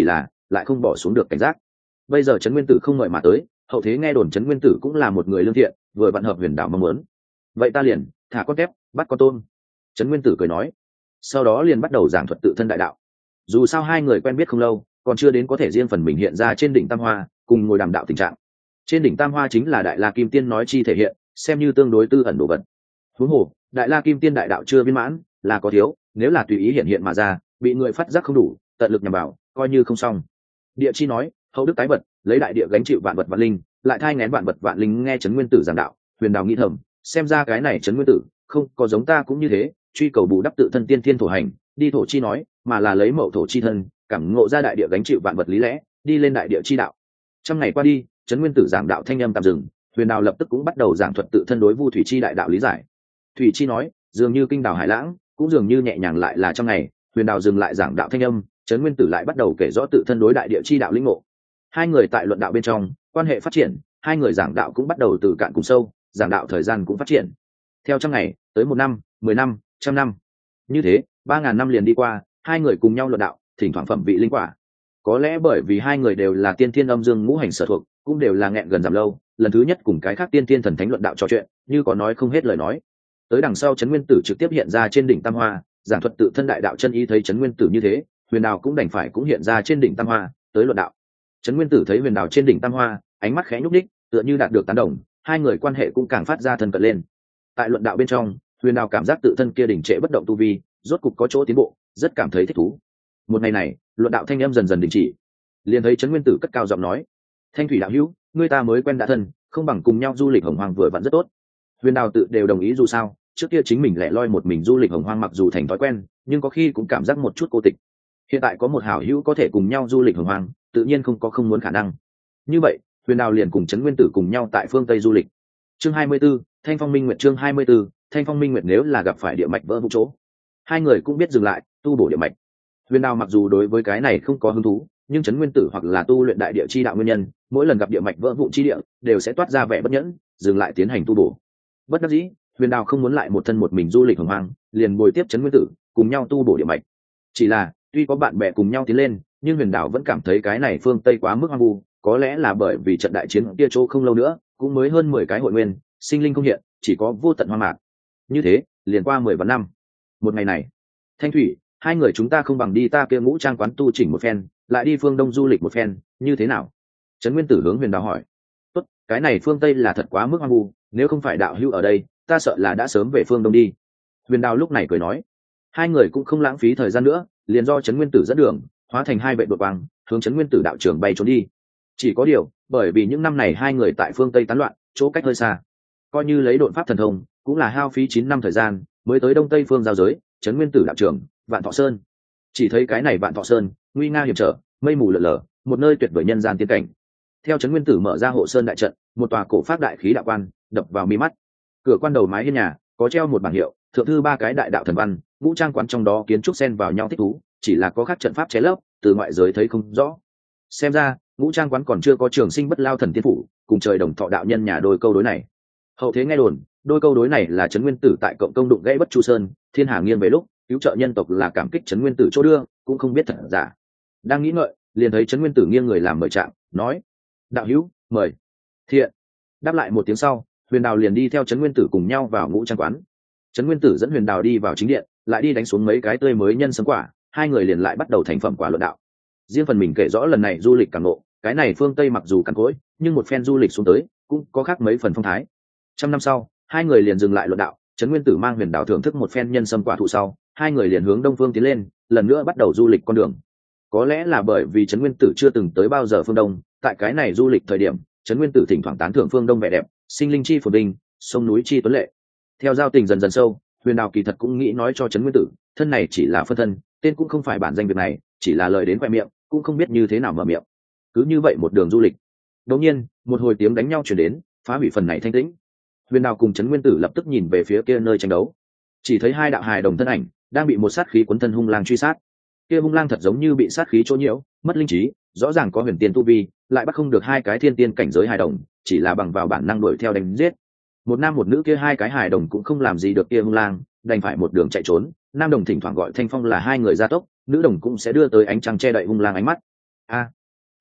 lại không bỏ xuống được cảnh giác. Bây giờ Trấn Nguyên Tử không ngợi mà tới, hậu thế nghe đồn Trấn Nguyên Tử cũng là một người lương thiện, vừa vặn hợp huyền đảo mong muốn. Vậy ta liền thả con tép, bắt con tôm. Trấn Nguyên Tử cười nói, sau đó liền bắt đầu giảng thuật tự thân đại đạo. Dù sao hai người quen biết không lâu, còn chưa đến có thể riêng phần mình hiện ra trên đỉnh Tam Hoa, cùng ngồi đàm đạo tình trạng. Trên đỉnh Tam Hoa chính là Đại La Kim Tiên nói chi thể hiện, xem như tương đối tư ẩn đồ vật. Huống hồ, Đại La Kim Tiên đại đạo chưa viên mãn, là có thiếu, nếu là tùy ý hiện hiện mà ra, bị người phát giác không đủ, tận lực nhằm vào, coi như không xong. Địa chi nói, hậu đức tái vật, lấy đại địa gánh chịu vạn vật vạn linh, lại thai nghén vạn vật vạn linh. Nghe Trấn Nguyên Tử giảng đạo, huyền đào nghĩ thầm, xem ra cái này Trấn Nguyên Tử không có giống ta cũng như thế, truy cầu bù đắp tự thân tiên thiên thổ hành, đi thổ chi nói, mà là lấy mậu thổ chi thân, cảm ngộ ra đại địa gánh chịu vạn vật lý lẽ, đi lên đại địa chi đạo. Trăm ngày qua đi, Trấn Nguyên Tử giảng đạo thanh âm tạm dừng, huyền đào lập tức cũng bắt đầu giảng thuật tự thân đối vu thủy chi đại đạo lý giải. Thủy chi nói, dường như kinh đào hải lãng, cũng dường như nhẹ nhàng. Lại là trong ngày, huyền đào dừng lại giảng đạo thanh âm, Trấn Nguyên Tử lại bắt đầu kể rõ tự thân đối đại địa chi đạo lĩnh ngộ. Hai người tại luận đạo bên trong quan hệ phát triển, hai người giảng đạo cũng bắt đầu từ cạn cùng sâu, giảng đạo thời gian cũng phát triển. Theo trăm ngày tới một năm, mười năm, trăm năm, như thế ba ngàn năm liền đi qua, hai người cùng nhau luận đạo, thỉnh thoảng phẩm vị linh quả. Có lẽ bởi vì hai người đều là tiên thiên âm dương ngũ hành sở thuộc, cũng đều là nghẹn gần giảm lâu, lần thứ nhất cùng cái khác tiên thiên thần thánh luận đạo trò chuyện, như có nói không hết lời nói. Tới đằng sau Trấn Nguyên Tử trực tiếp hiện ra trên đỉnh Tam Hoa, giảng thuật tự thân đại đạo chân ý. Thấy Trấn Nguyên Tử như thế, huyền đào cũng đành phải cũng hiện ra trên đỉnh Tam Hoa tới luận đạo. Trấn Nguyên Tử thấy huyền đào trên đỉnh Tam Hoa, ánh mắt khẽ nhúc đích, tựa như đạt được tán đồng, hai người quan hệ cũng càng phát ra thân cận lên. Tại luận đạo bên trong, huyền đào cảm giác tự thân kia đỉnh trệ bất động tu vi, rốt cục có chỗ tiến bộ, rất cảm thấy thích thú. Một ngày này, luận đạo thanh âm dần dần đình chỉ, liền thấy Trấn Nguyên Tử cất cao giọng nói, thanh thủy đạo hữu, ngươi ta mới quen đã thân, không bằng cùng nhau du lịch hồng hoang vừa vặn rất tốt. Huyền đào tự đều đồng ý, dù sao trước kia chính mình lẻ loi một mình du lịch hồng hoang, mặc dù thành thói quen, nhưng có khi cũng cảm giác một chút cô tịch. Hiện tại có một hảo hữu có thể cùng nhau du lịch hồng hoang, tự nhiên không có không muốn khả năng. Như vậy, huyền đào liền cùng Trấn Nguyên Tử cùng nhau tại phương Tây du lịch. Chương hai mươi 24, Thanh Phong Minh Nguyệt. Chương hai mươi 24, Thanh Phong Minh Nguyệt. Nếu là gặp phải địa mạch vỡ vụ chỗ, hai người cũng biết dừng lại tu bổ địa mạch. Huyền đào mặc dù đối với cái này không có hứng thú, nhưng Trấn Nguyên Tử hoặc là tu luyện đại địa chi đạo nguyên nhân, mỗi lần gặp địa mạch vỡ vụn chi địa đều sẽ toát ra vẻ bất nhẫn, dừng lại tiến hành tu bổ. Bất đắc dĩ, huyền đào không muốn lại một thân một mình du lịch hồng hoang, liền bồi tiếp Trấn Nguyên Tử cùng nhau tu bổ địa mạch. Chỉ là tuy có bạn bè cùng nhau tiến lên, nhưng huyền đào vẫn cảm thấy cái này phương Tây quá mức hoang vu, có lẽ là bởi vì trận đại chiến kia chỗ không lâu nữa, cũng mới hơn mười cái hội nguyên, sinh linh không hiện, chỉ có vô tận hoang mạc. Như thế, liền qua mười vạn năm. Một ngày này, Thanh Thủy, hai người chúng ta không bằng đi ta kia ngũ trang quán tu chỉnh một phen, lại đi phương Đông du lịch một phen, như thế nào? Trấn Nguyên Tử hướng huyền đào hỏi. Tốt, cái này phương Tây là thật quá mức hoang vu, nếu không phải đạo hữu ở đây, ta sợ là đã sớm về phương Đông đi. Huyền đào lúc này cười nói. Hai người cũng không lãng phí thời gian nữa, liền do Trấn Nguyên Tử dẫn đường, hóa thành hai vệ đột vàng, hướng Trấn Nguyên Tử đạo trường bay trốn đi. Chỉ có điều, bởi vì những năm này hai người tại phương Tây tán loạn, chỗ cách hơi xa, coi như lấy độn pháp thần thông, cũng là hao phí chín năm thời gian mới tới Đông Tây phương giao giới, Trấn Nguyên Tử đạo trường, Vạn Thọ Sơn. Chỉ thấy cái này Vạn Thọ Sơn, nguy nga hiểm trở, mây mù lờ lờ, một nơi tuyệt vời nhân gian tiên cảnh. Theo Trấn Nguyên Tử mở ra hộ sơn đại trận, một tòa cổ pháp đại khí đạo quan đập vào mi mắt. Cửa quan đầu mái hiên nhà có treo một bảng hiệu, thượng thư ba cái đại đạo thần văn, ngũ trang quán trong đó kiến trúc xen vào nhau thích thú, chỉ là có khác trận pháp chế lấp, từ ngoại giới thấy không rõ. Xem ra ngũ trang quán còn chưa có trường sinh bất lao thần tiên phủ cùng trời đồng thọ đạo nhân nhà đôi câu đối này. Hậu thế nghe đồn, đôi câu đối này là Trấn Nguyên Tử tại cộng công đụng gãy bất chu sơn, thiên hà nghiêng về lúc cứu trợ nhân tộc là cảm kích Trấn Nguyên Tử chỗ đưa, cũng không biết thật giả. Đang nghĩ ngợi, liền thấy Trấn Nguyên Tử nghiêng người làm mời trạng, nói: đạo hữu, mời. Thiện. Đáp lại một tiếng sau, huyền đào liền đi theo Trấn Nguyên Tử cùng nhau vào ngũ trang quán. Trấn Nguyên Tử dẫn huyền đào đi vào chính điện, lại đi đánh xuống mấy cái tươi mới nhân sấm quả, hai người liền lại bắt đầu thành phẩm quả luận đạo. Riêng phần mình kể rõ lần này du lịch cảm ngộ, cái này phương Tây mặc dù cằn cỗi, nhưng một phen du lịch xuống tới cũng có khác mấy phần phong thái. Trăm năm sau, hai người liền dừng lại luận đạo. Trấn Nguyên Tử mang huyền đào thưởng thức một phen nhân sâm quả thụ sau, hai người liền hướng đông phương tiến lên, lần nữa bắt đầu du lịch con đường. Có lẽ là bởi vì Trấn Nguyên Tử chưa từng tới bao giờ phương Đông, tại cái này du lịch thời điểm, Trấn Nguyên Tử thỉnh thoảng tán thưởng phương Đông vẻ đẹp, sinh linh chi phồn vinh, sông núi chi tuấn lệ. Theo giao tình dần dần sâu, huyền đào kỳ thật cũng nghĩ nói cho Trấn Nguyên Tử, thân này chỉ là phân thân, tên cũng không phải bản danh việc này, chỉ là lời đến khoe miệng, cũng không biết như thế nào mở miệng. Cứ như vậy một đường du lịch, đột nhiên một hồi tiếng đánh nhau truyền đến, phá hủy phần này thanh tĩnh. Huyền đào cùng Trấn Nguyên Tử lập tức nhìn về phía kia nơi tranh đấu, chỉ thấy hai đạo hài đồng thân ảnh đang bị một sát khí cuốn thân hung lang truy sát. Kia hung lang thật giống như bị sát khí chỗ nhiễu, mất linh trí, rõ ràng có huyền tiên tu vi, lại bắt không được hai cái thiên tiên cảnh giới hài đồng, chỉ là bằng vào bản năng đuổi theo đánh giết. Một nam một nữ kia hai cái hài đồng cũng không làm gì được kia hung lang, đành phải một đường chạy trốn. Nam đồng thỉnh thoảng gọi Thanh Phong là hai người gia tốc, nữ đồng cũng sẽ đưa tới ánh trăng che đậy hung lang ánh mắt. A,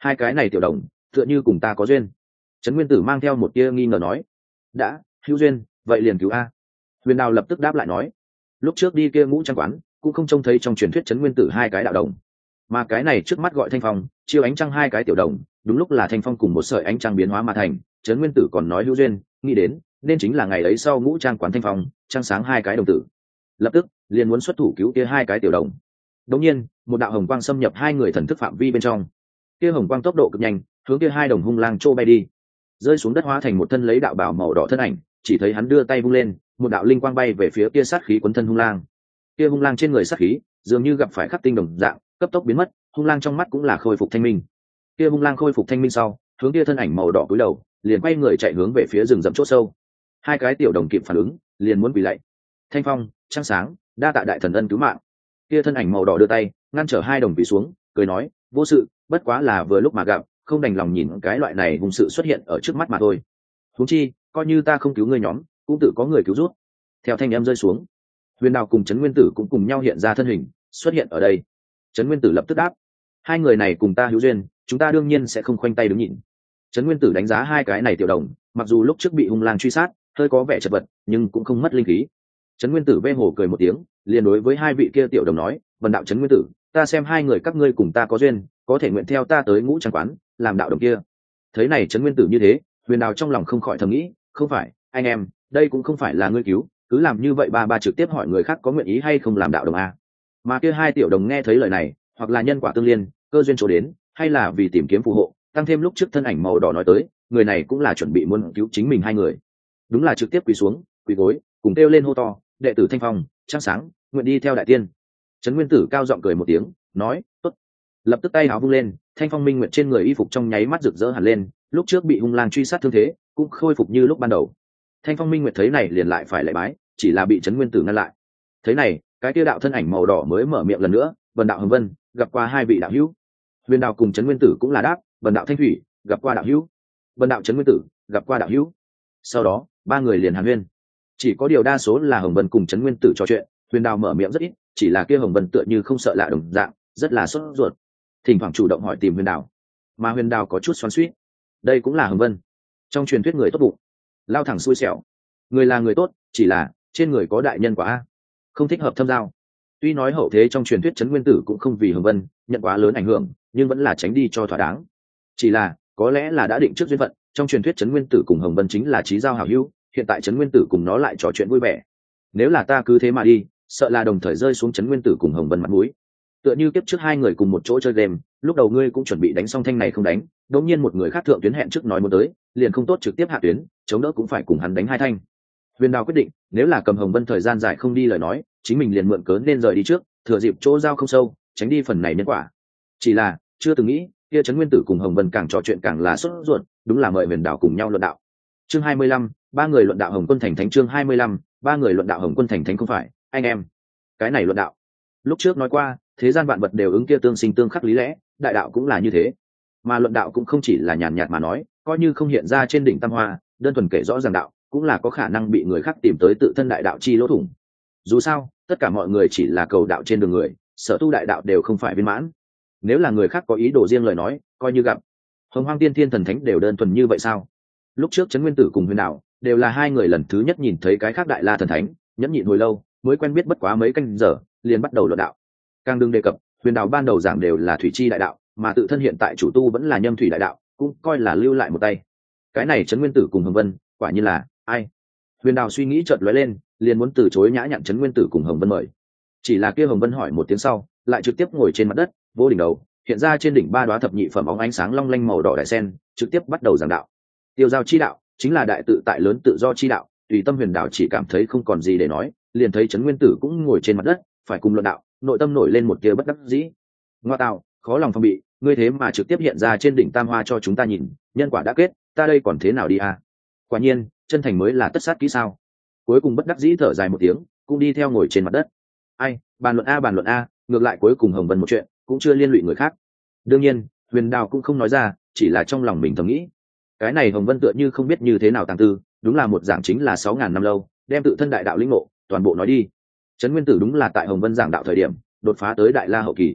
hai cái này tiểu đồng tựa như cùng ta có duyên. Trấn Nguyên Tử mang theo một tia nghi ngờ nói. Đã hữu duyên vậy liền cứu a. Huyền Đào lập tức đáp lại nói. Lúc trước đi kia ngũ trang quán cũng không trông thấy trong truyền thuyết Trấn Nguyên Tử hai cái đạo đồng, mà cái này trước mắt gọi Thanh Phong chiêu ánh trăng hai cái tiểu đồng, đúng lúc là Thanh Phong cùng một sợi ánh trăng biến hóa mà thành. Trấn Nguyên Tử còn nói hữu duyên, nghĩ đến nên chính là ngày ấy sau ngũ trang quán Thanh Phong trăng sáng hai cái đồng tử, lập tức liền muốn xuất thủ cứu kia hai cái tiểu đồng. Đột nhiên một đạo hồng quang xâm nhập hai người thần thức phạm vi bên trong, kia hồng quang tốc độ cực nhanh hướng kia hai đồng hung lang trô bay đi, rơi xuống đất hóa thành một thân lấy đạo bào màu đỏ thân ảnh. Chỉ thấy hắn đưa tay vung lên, một đạo linh quang bay về phía kia sát khí quấn thân hung lang. Kia hung lang trên người sát khí dường như gặp phải khắc tinh đồng dạng cấp tốc biến mất, hung lang trong mắt cũng là khôi phục thanh minh. Kia hung lang khôi phục thanh minh sau, hướng kia thân ảnh màu đỏ cúi đầu, liền quay người chạy hướng về phía rừng rậm chỗ sâu. Hai cái tiểu đồng kịp phản ứng, liền muốn quỳ lạy. Thanh Phong, trăng sáng, đa tạ đại thần ân cứu mạng. Kia thân ảnh màu đỏ đưa tay ngăn trở hai đồng quỳ xuống, cười nói, vô sự, bất quá là vừa lúc mà gặp, không đành lòng nhìn cái loại này hung sự xuất hiện ở trước mắt mà thôi. Huống chi coi như ta không cứu ngươi nhóm, cũng tự có người cứu rút. Theo thanh âm rơi xuống, Huyền Đào cùng Trấn Nguyên Tử cũng cùng nhau hiện ra thân hình xuất hiện ở đây. Trấn Nguyên Tử lập tức đáp, hai người này cùng ta hữu duyên, chúng ta đương nhiên sẽ không khoanh tay đứng nhìn. Trấn Nguyên Tử đánh giá hai cái này tiểu đồng, mặc dù lúc trước bị hung lang truy sát hơi có vẻ chật vật, nhưng cũng không mất linh khí. Trấn Nguyên Tử vê hồ cười một tiếng, liền đối với hai vị kia tiểu đồng nói, vần đạo Trấn Nguyên Tử, ta xem hai người các ngươi cùng ta có duyên, có thể nguyện theo ta tới ngũ trang quán làm đạo đồng kia. Thấy này Trấn Nguyên Tử như thế, Huyền Đào trong lòng không khỏi thầm nghĩ, không phải anh em, đây cũng không phải là ngươi cứu, cứ làm như vậy ba ba trực tiếp hỏi người khác có nguyện ý hay không làm đạo đồng a. Mà kia hai tiểu đồng nghe thấy lời này, hoặc là nhân quả tương liên, cơ duyên chỗ đến, hay là vì tìm kiếm phù hộ, tăng thêm lúc trước thân ảnh màu đỏ nói tới, người này cũng là chuẩn bị muốn cứu chính mình hai người. Đúng là trực tiếp quỳ xuống, quỳ gối, cùng kêu lên hô to, đệ tử Thanh Phong, trăng sáng, nguyện đi theo đại tiên. Trấn Nguyên Tử cao giọng cười một tiếng, nói, tốt. Lập tức tay áo vung lên, Thanh Phong minh nguyệt trên người y phục trong nháy mắt rực rỡ hẳn lên, lúc trước bị hung lang truy sát thương thế cũng khôi phục như lúc ban đầu. Thanh Phong minh nguyệt thấy này liền lại phải lạy bái, chỉ là bị Trấn Nguyên Tử ngăn lại. Thấy này, cái kia đạo thân ảnh màu đỏ mới mở miệng lần nữa, vần đạo Hồng Vân gặp qua hai vị đạo hữu. Huyền Đào cùng Trấn Nguyên Tử cũng là đáp, vần đạo Thanh Thủy gặp qua đạo hữu. Vần đạo Trấn Nguyên Tử gặp qua đạo hữu. Sau đó ba người liền hàn huyên. Chỉ có điều đa số là Hồng Vân cùng Trấn Nguyên Tử trò chuyện, Huyền Đào mở miệng rất ít, chỉ là kia Hồng Vân tựa như không sợ lạ đồng dạng, rất là sốt ruột, thỉnh thoảng chủ động hỏi tìm Huyền Đào. Mà Huyền Đào có chút xoắn xuýt, đây cũng là Hồng Vân trong truyền thuyết người tốt bụng, lao thẳng xui xẻo. Người là người tốt, chỉ là trên người có đại nhân quả a, không thích hợp thâm giao. Tuy nói hậu thế trong truyền thuyết Trấn Nguyên Tử cũng không vì Hồng Vân nhận quá lớn ảnh hưởng, nhưng vẫn là tránh đi cho thỏa đáng. Chỉ là có lẽ là đã định trước duyên phận, trong truyền thuyết Trấn Nguyên Tử cùng Hồng Vân chính là chí giao hảo hữu, hiện tại Trấn Nguyên Tử cùng nó lại trò chuyện vui vẻ. Nếu là ta cứ thế mà đi, sợ là đồng thời rơi xuống Trấn Nguyên Tử cùng Hồng Vân mặt mũi. Tựa như kiếp trước hai người cùng một chỗ chơi game, lúc đầu ngươi cũng chuẩn bị đánh xong thanh này không đánh, đột nhiên một người khác thượng tuyến hẹn trước nói muốn tới, liền không tốt trực tiếp hạ tuyến, chống đỡ cũng phải cùng hắn đánh hai thanh. Huyền Đào quyết định, nếu là cầm Hồng Vân thời gian dài không đi lời nói, chính mình liền mượn cớ nên rời đi trước, thừa dịp chỗ giao không sâu, tránh đi phần này nhân quả. Chỉ là chưa từng nghĩ, kia Trấn Nguyên Tử cùng Hồng Vân càng trò chuyện càng là sốt ruột, đúng là mời Huyền Đào cùng nhau luận đạo. Chương hai mươi lăm, ba người luận đạo Hồng Quân thành thánh. Chương hai mươi lăm, ba người luận đạo Hồng Quân thành thánh. Không phải anh em, cái này luận đạo, lúc trước nói qua, thế gian vạn vật đều ứng kia tương sinh tương khắc lý lẽ, đại đạo cũng là như thế. Mà luận đạo cũng không chỉ là nhàn nhạt mà nói, coi như không hiện ra trên đỉnh tam hoa, đơn thuần kể rõ ràng đạo, cũng là có khả năng bị người khác tìm tới tự thân đại đạo chi lỗ thủng. Dù sao, tất cả mọi người chỉ là cầu đạo trên đường người, sở tu đại đạo đều không phải viên mãn. Nếu là người khác có ý đồ riêng lời nói, coi như gặp. Hồng Hoang Tiên Thiên thần thánh đều đơn thuần như vậy sao? Lúc trước Trấn Nguyên Tử cùng Huyền Đào đều là hai người lần thứ nhất nhìn thấy cái khác đại la thần thánh, nhẫn nhịn hồi lâu mới quen biết bất quá mấy canh giờ, liền bắt đầu luận đạo. Càng đừng đề cập, Huyền Đào ban đầu giảng đều là thủy chi đại đạo, mà tự thân hiện tại chủ tu vẫn là nhâm thủy đại đạo, cũng coi là lưu lại một tay. Cái này Trấn Nguyên Tử cùng Hồng Vân, quả nhiên là ai? Huyền Đào suy nghĩ chợt lóe lên, liền muốn từ chối nhã nhặn Trấn Nguyên Tử cùng Hồng Vân mời. Chỉ là kia Hồng Vân hỏi một tiếng sau, lại trực tiếp ngồi trên mặt đất, vô đỉnh đầu, hiện ra trên đỉnh ba đóa thập nhị phẩm óng ánh sáng long lanh màu đỏ đại sen, trực tiếp bắt đầu giảng đạo. Tiêu giao chi đạo chính là đại tự tại lớn tự do chi đạo. Tùy tâm Huyền Đào chỉ cảm thấy không còn gì để nói, liền thấy Trấn Nguyên Tử cũng ngồi trên mặt đất, phải cùng luận đạo, nội tâm nổi lên một tia bất đắc dĩ. Ngoa tạo, khó lòng phòng bị, ngươi thế mà trực tiếp hiện ra trên đỉnh tam hoa cho chúng ta nhìn, nhân quả đã kết, ta đây còn thế nào đi à? Quả nhiên, chân thành mới là tất sát kỹ sao? Cuối cùng bất đắc dĩ thở dài một tiếng, cũng đi theo ngồi trên mặt đất. Ai, bàn luận a bàn luận a, ngược lại cuối cùng Hồng Vân một chuyện, cũng chưa liên lụy người khác. Đương nhiên, Huyền Đào cũng không nói ra, chỉ là trong lòng mình thầm nghĩ, cái này Hồng Vân tựa như không biết như thế nào tàng tư, đúng là một giảng chính là sáu ngàn năm lâu, đem tự thân đại đạo lĩnh ngộ toàn bộ nói đi. Trấn Nguyên Tử đúng là tại Hồng Vân giảng đạo thời điểm đột phá tới đại la hậu kỳ.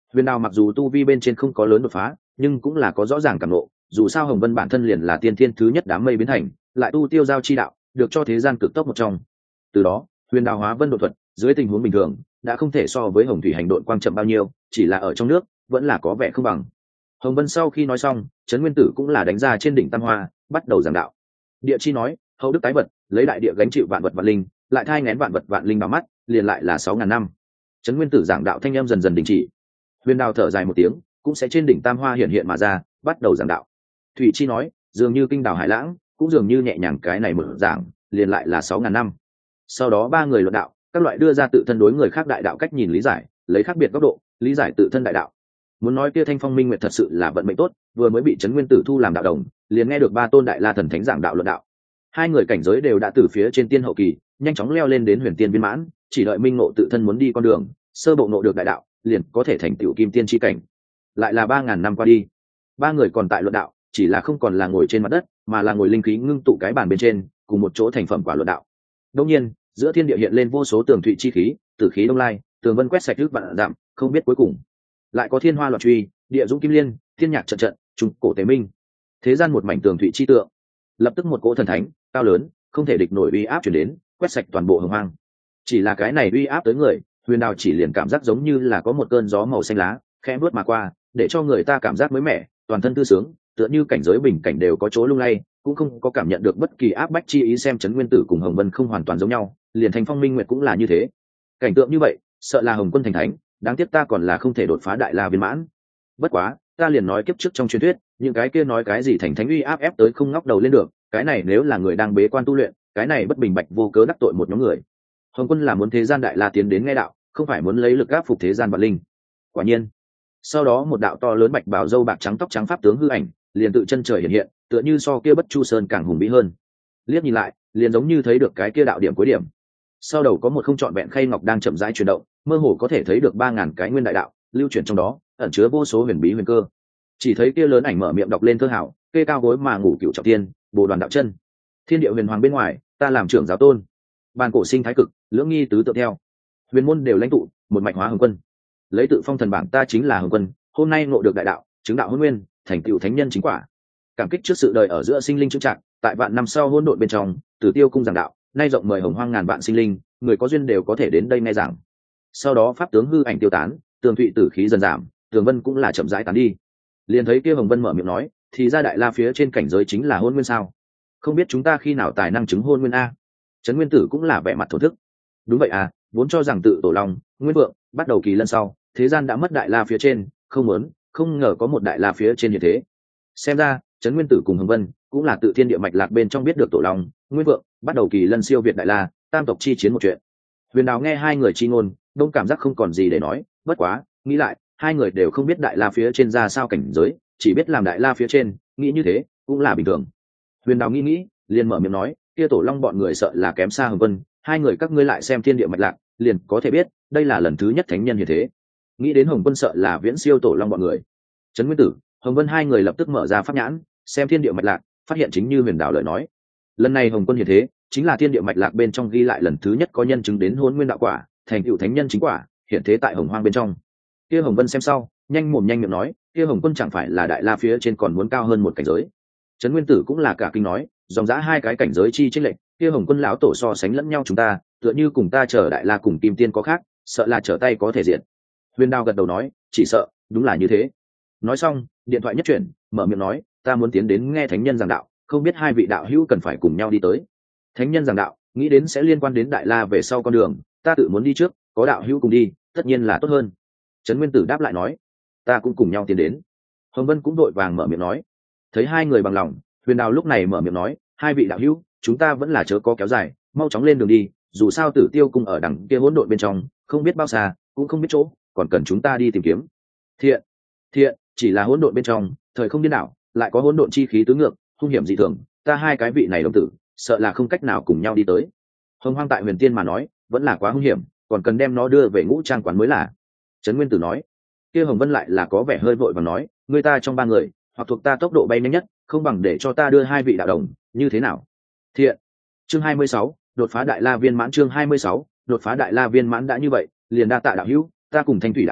Huyền đào mặc dù tu vi bên trên không có lớn đột phá, nhưng cũng là có rõ ràng cảm ngộ, dù sao hồng vân bản thân liền là tiên thiên thứ nhất đám mây biến thành, lại tu tiêu giao chi đạo, được cho thế gian cực tốc một trong. Từ đó huyền đào hóa vân độ thuật dưới tình huống bình thường đã không thể so với hồng thủy hành độn quang chậm bao nhiêu, chỉ là ở trong nước vẫn là có vẻ không bằng. Hồng vân sau khi nói xong, trấn nguyên tử cũng là đánh ra trên đỉnh tam hoa, bắt đầu giảng đạo. Địa chi nói hậu đức tái vật, lấy đại địa gánh chịu vạn vật vạn linh, lại thai ngén vạn vật vạn linh vào mắt, liền lại là sáu ngàn năm. Trấn nguyên tử giảng đạo thanh em dần dần đình chỉ. Huyền đào thở dài một tiếng, cũng sẽ trên đỉnh tam hoa hiện hiện mà ra, bắt đầu giảng đạo. Thủy chi nói dường như kinh đào hải lãng, cũng dường như nhẹ nhàng cái này mở giảng, liền lại là sáu ngàn năm. Sau đó ba người luận đạo, các loại đưa ra tự thân đối người khác đại đạo cách nhìn lý giải, lấy khác biệt góc độ lý giải tự thân đại đạo. Muốn nói kia thanh phong minh nguyệt thật sự là vận mệnh tốt, vừa mới bị trấn nguyên tử thu làm đạo đồng, liền nghe được ba tôn đại la thần thánh giảng đạo luận đạo. Hai người cảnh giới đều đã từ phía trên tiên hậu kỳ nhanh chóng leo lên đến huyền tiên viên mãn, chỉ đợi minh ngộ tự thân muốn đi con đường, sơ bộ ngộ được đại đạo, liền có thể thành tựu kim tiên chi cảnh. Lại là ba ngàn năm qua đi, ba người còn tại luận đạo, chỉ là không còn là ngồi trên mặt đất, mà là ngồi linh khí ngưng tụ cái bàn bên trên, cùng một chỗ thành phẩm quả luận đạo. Đương nhiên, giữa thiên địa hiện lên vô số tường thụy chi khí, tử khí đông lai, tường vân quét sạch nước vạn dặm, không biết cuối cùng. Lại có thiên hoa loạn truy, địa dũng kim liên, thiên nhạc trận trận, trung cổ tế minh. Thế gian một mảnh tường thụy chi tượng, lập tức một cỗ thần thánh, cao lớn, không thể địch nổi uy áp truyền đến, quét sạch toàn bộ hồng hoang. Chỉ là cái này uy áp tới người, huyền đào chỉ liền cảm giác giống như là có một cơn gió màu xanh lá khẽ bước mà qua, để cho người ta cảm giác mới mẻ, toàn thân tư sướng, tựa như cảnh giới bình cảnh đều có chỗ lung lay, cũng không có cảm nhận được bất kỳ áp bách chi ý. Xem trấn nguyên tử cùng hồng vân không hoàn toàn giống nhau, liền thành phong minh nguyệt cũng là như thế. Cảnh tượng như vậy sợ là hồng quân thành thánh, đáng tiếc ta còn là không thể đột phá đại la viên mãn. Bất quá ta liền nói kiếp trước trong truyền thuyết, những cái kia nói cái gì thành thánh uy áp ép tới không ngóc đầu lên được, cái này nếu là người đang bế quan tu luyện, cái này bất bình bạch vô cớ đắc tội một nhóm người. Hồng quân là muốn thế gian đại la tiến đến nghe đạo, không phải muốn lấy lực áp phục thế gian vạn linh. Quả nhiên, sau đó một đạo to lớn bạch bào râu bạc trắng tóc trắng pháp tướng hư ảnh liền tự chân trời hiện hiện, tựa như so kia bất chu sơn càng hùng vĩ hơn. Liếc nhìn lại, liền giống như thấy được cái kia đạo điểm cuối điểm. Sau đầu có một không trọn vẹn khay ngọc đang chậm rãi chuyển động, mơ hồ có thể thấy được ba ngàn cái nguyên đại đạo lưu chuyển trong đó, ẩn chứa vô số huyền bí huyền cơ. Chỉ thấy kia lớn ảnh mở miệng đọc lên thơ hảo, kê cao gối mà ngủ cửu trọng tiên, bồ đoàn đạo chân. Thiên địa huyền hoàng bên ngoài, ta làm trưởng giáo tôn. Bàn cổ sinh thái cực, lưỡng nghi tứ tự theo. Huyền môn đều lãnh tụ, một mạch hóa hồng quân. Lấy tự phong thần bảng ta chính là hồng quân, hôm nay ngộ được đại đạo, chứng đạo hôn nguyên, thành tựu thánh nhân chính quả. Cảm kích trước sự đời ở giữa sinh linh chứng trạng, tại vạn năm sau hỗn độn bên trong, Tử Tiêu cung giảng đạo, nay rộng mời hồng hoang ngàn vạn sinh linh, người có duyên đều có thể đến đây nghe giảng. Sau đó pháp tướng hư ảnh tiêu tán, tường thụy tử khí dần giảm, tường vân cũng là chậm rãi tán đi. Liền thấy kia hồng vân mở miệng nói, thì ra đại la phía trên cảnh giới chính là hôn nguyên sao? Không biết chúng ta khi nào tài năng chứng hôn nguyên a? Trấn nguyên tử cũng là vẻ mặt thổ thức. Đúng vậy à, vốn cho rằng tự tổ long, nguyên vượng bắt đầu kỳ lân sau, thế gian đã mất đại la phía trên, không muốn, không ngờ có một đại la phía trên như thế. Xem ra trấn nguyên tử cùng hồng vân cũng là tự thiên địa mạch lạc bên trong biết được tổ long, nguyên vượng bắt đầu kỳ lân siêu việt đại la, tam tộc chi chiến một chuyện. Huyền đào nghe hai người chi ngôn, đông cảm giác không còn gì để nói. Bất quá nghĩ lại, hai người đều không biết đại la phía trên ra sao cảnh giới, chỉ biết làm đại la phía trên, nghĩ như thế cũng là bình thường. Huyền đào nghĩ nghĩ, liền mở miệng nói, kia tổ long bọn người sợ là kém xa hồng vân, hai người các ngươi lại xem thiên địa mạch lạc, liền có thể biết đây là lần thứ nhất thánh nhân như thế. Nghĩ đến hồng quân sợ là viễn siêu tổ long bọn người. Trấn nguyên tử, hồng vân hai người lập tức mở ra pháp nhãn, xem thiên địa mạch lạc, phát hiện chính như huyền đào lời nói, lần này hồng quân như thế chính là thiên địa mạch lạc bên trong ghi lại lần thứ nhất có nhân chứng đến hôn nguyên đạo quả, thành tựu thánh nhân chính quả, hiện thế tại hồng hoang bên trong. Kia hồng vân xem sau, nhanh mồm nhanh miệng nói, kia hồng quân chẳng phải là đại la phía trên còn muốn cao hơn một cảnh giới. Trấn nguyên tử cũng là cả kinh nói, dòng dã hai cái cảnh giới chi chênh lệch, kia hồng quân lão tổ so sánh lẫn nhau chúng ta, tựa như cùng ta chờ đại la cùng kim tiên có khác, sợ là trở tay có thể diện. Huyền đào gật đầu nói, chỉ sợ đúng là như thế. Nói xong, điện thoại nhất chuyển, mở miệng nói, ta muốn tiến đến nghe thánh nhân giảng đạo, không biết hai vị đạo hữu cần phải cùng nhau đi tới. Thánh nhân giảng đạo, nghĩ đến sẽ liên quan đến đại la về sau con đường, ta tự muốn đi trước, có đạo hữu cùng đi, tất nhiên là tốt hơn. Trấn nguyên tử đáp lại nói, ta cũng cùng nhau tiến đến. Hồng vân cũng đội vàng mở miệng nói. Thấy hai người bằng lòng, huyền đào lúc này mở miệng nói, hai vị đạo hữu, chúng ta vẫn là chớ có kéo dài, mau chóng lên đường đi, dù sao Tử Tiêu cung ở đằng kia hỗn độn bên trong, không biết bao xa, cũng không biết chỗ, còn cần chúng ta đi tìm kiếm. Thiện, thiện, chỉ là hỗn độn bên trong, thời không điên đảo, lại có hỗn độn chi khí tứ ngược, hung hiểm dị thường, ta hai cái vị này đồng tử, sợ là không cách nào cùng nhau đi tới. Hồng hoang tại huyền tiên mà nói, vẫn là quá hung hiểm, còn cần đem nó đưa về ngũ trang quán mới là. Trấn nguyên tử nói. Kia hồng vân lại là có vẻ hơi vội và nói, người ta trong ba người, hoặc thuộc ta tốc độ bay nhanh nhất, không bằng để cho ta đưa hai vị đạo đồng, như thế nào? Thiện. Chương hai mươi sáu, đột phá đại la viên mãn. Chương hai mươi sáu, đột phá đại la viên mãn. Đã như vậy, liền đa tạ đạo hữu, ta cùng thanh thủy đạo hữu,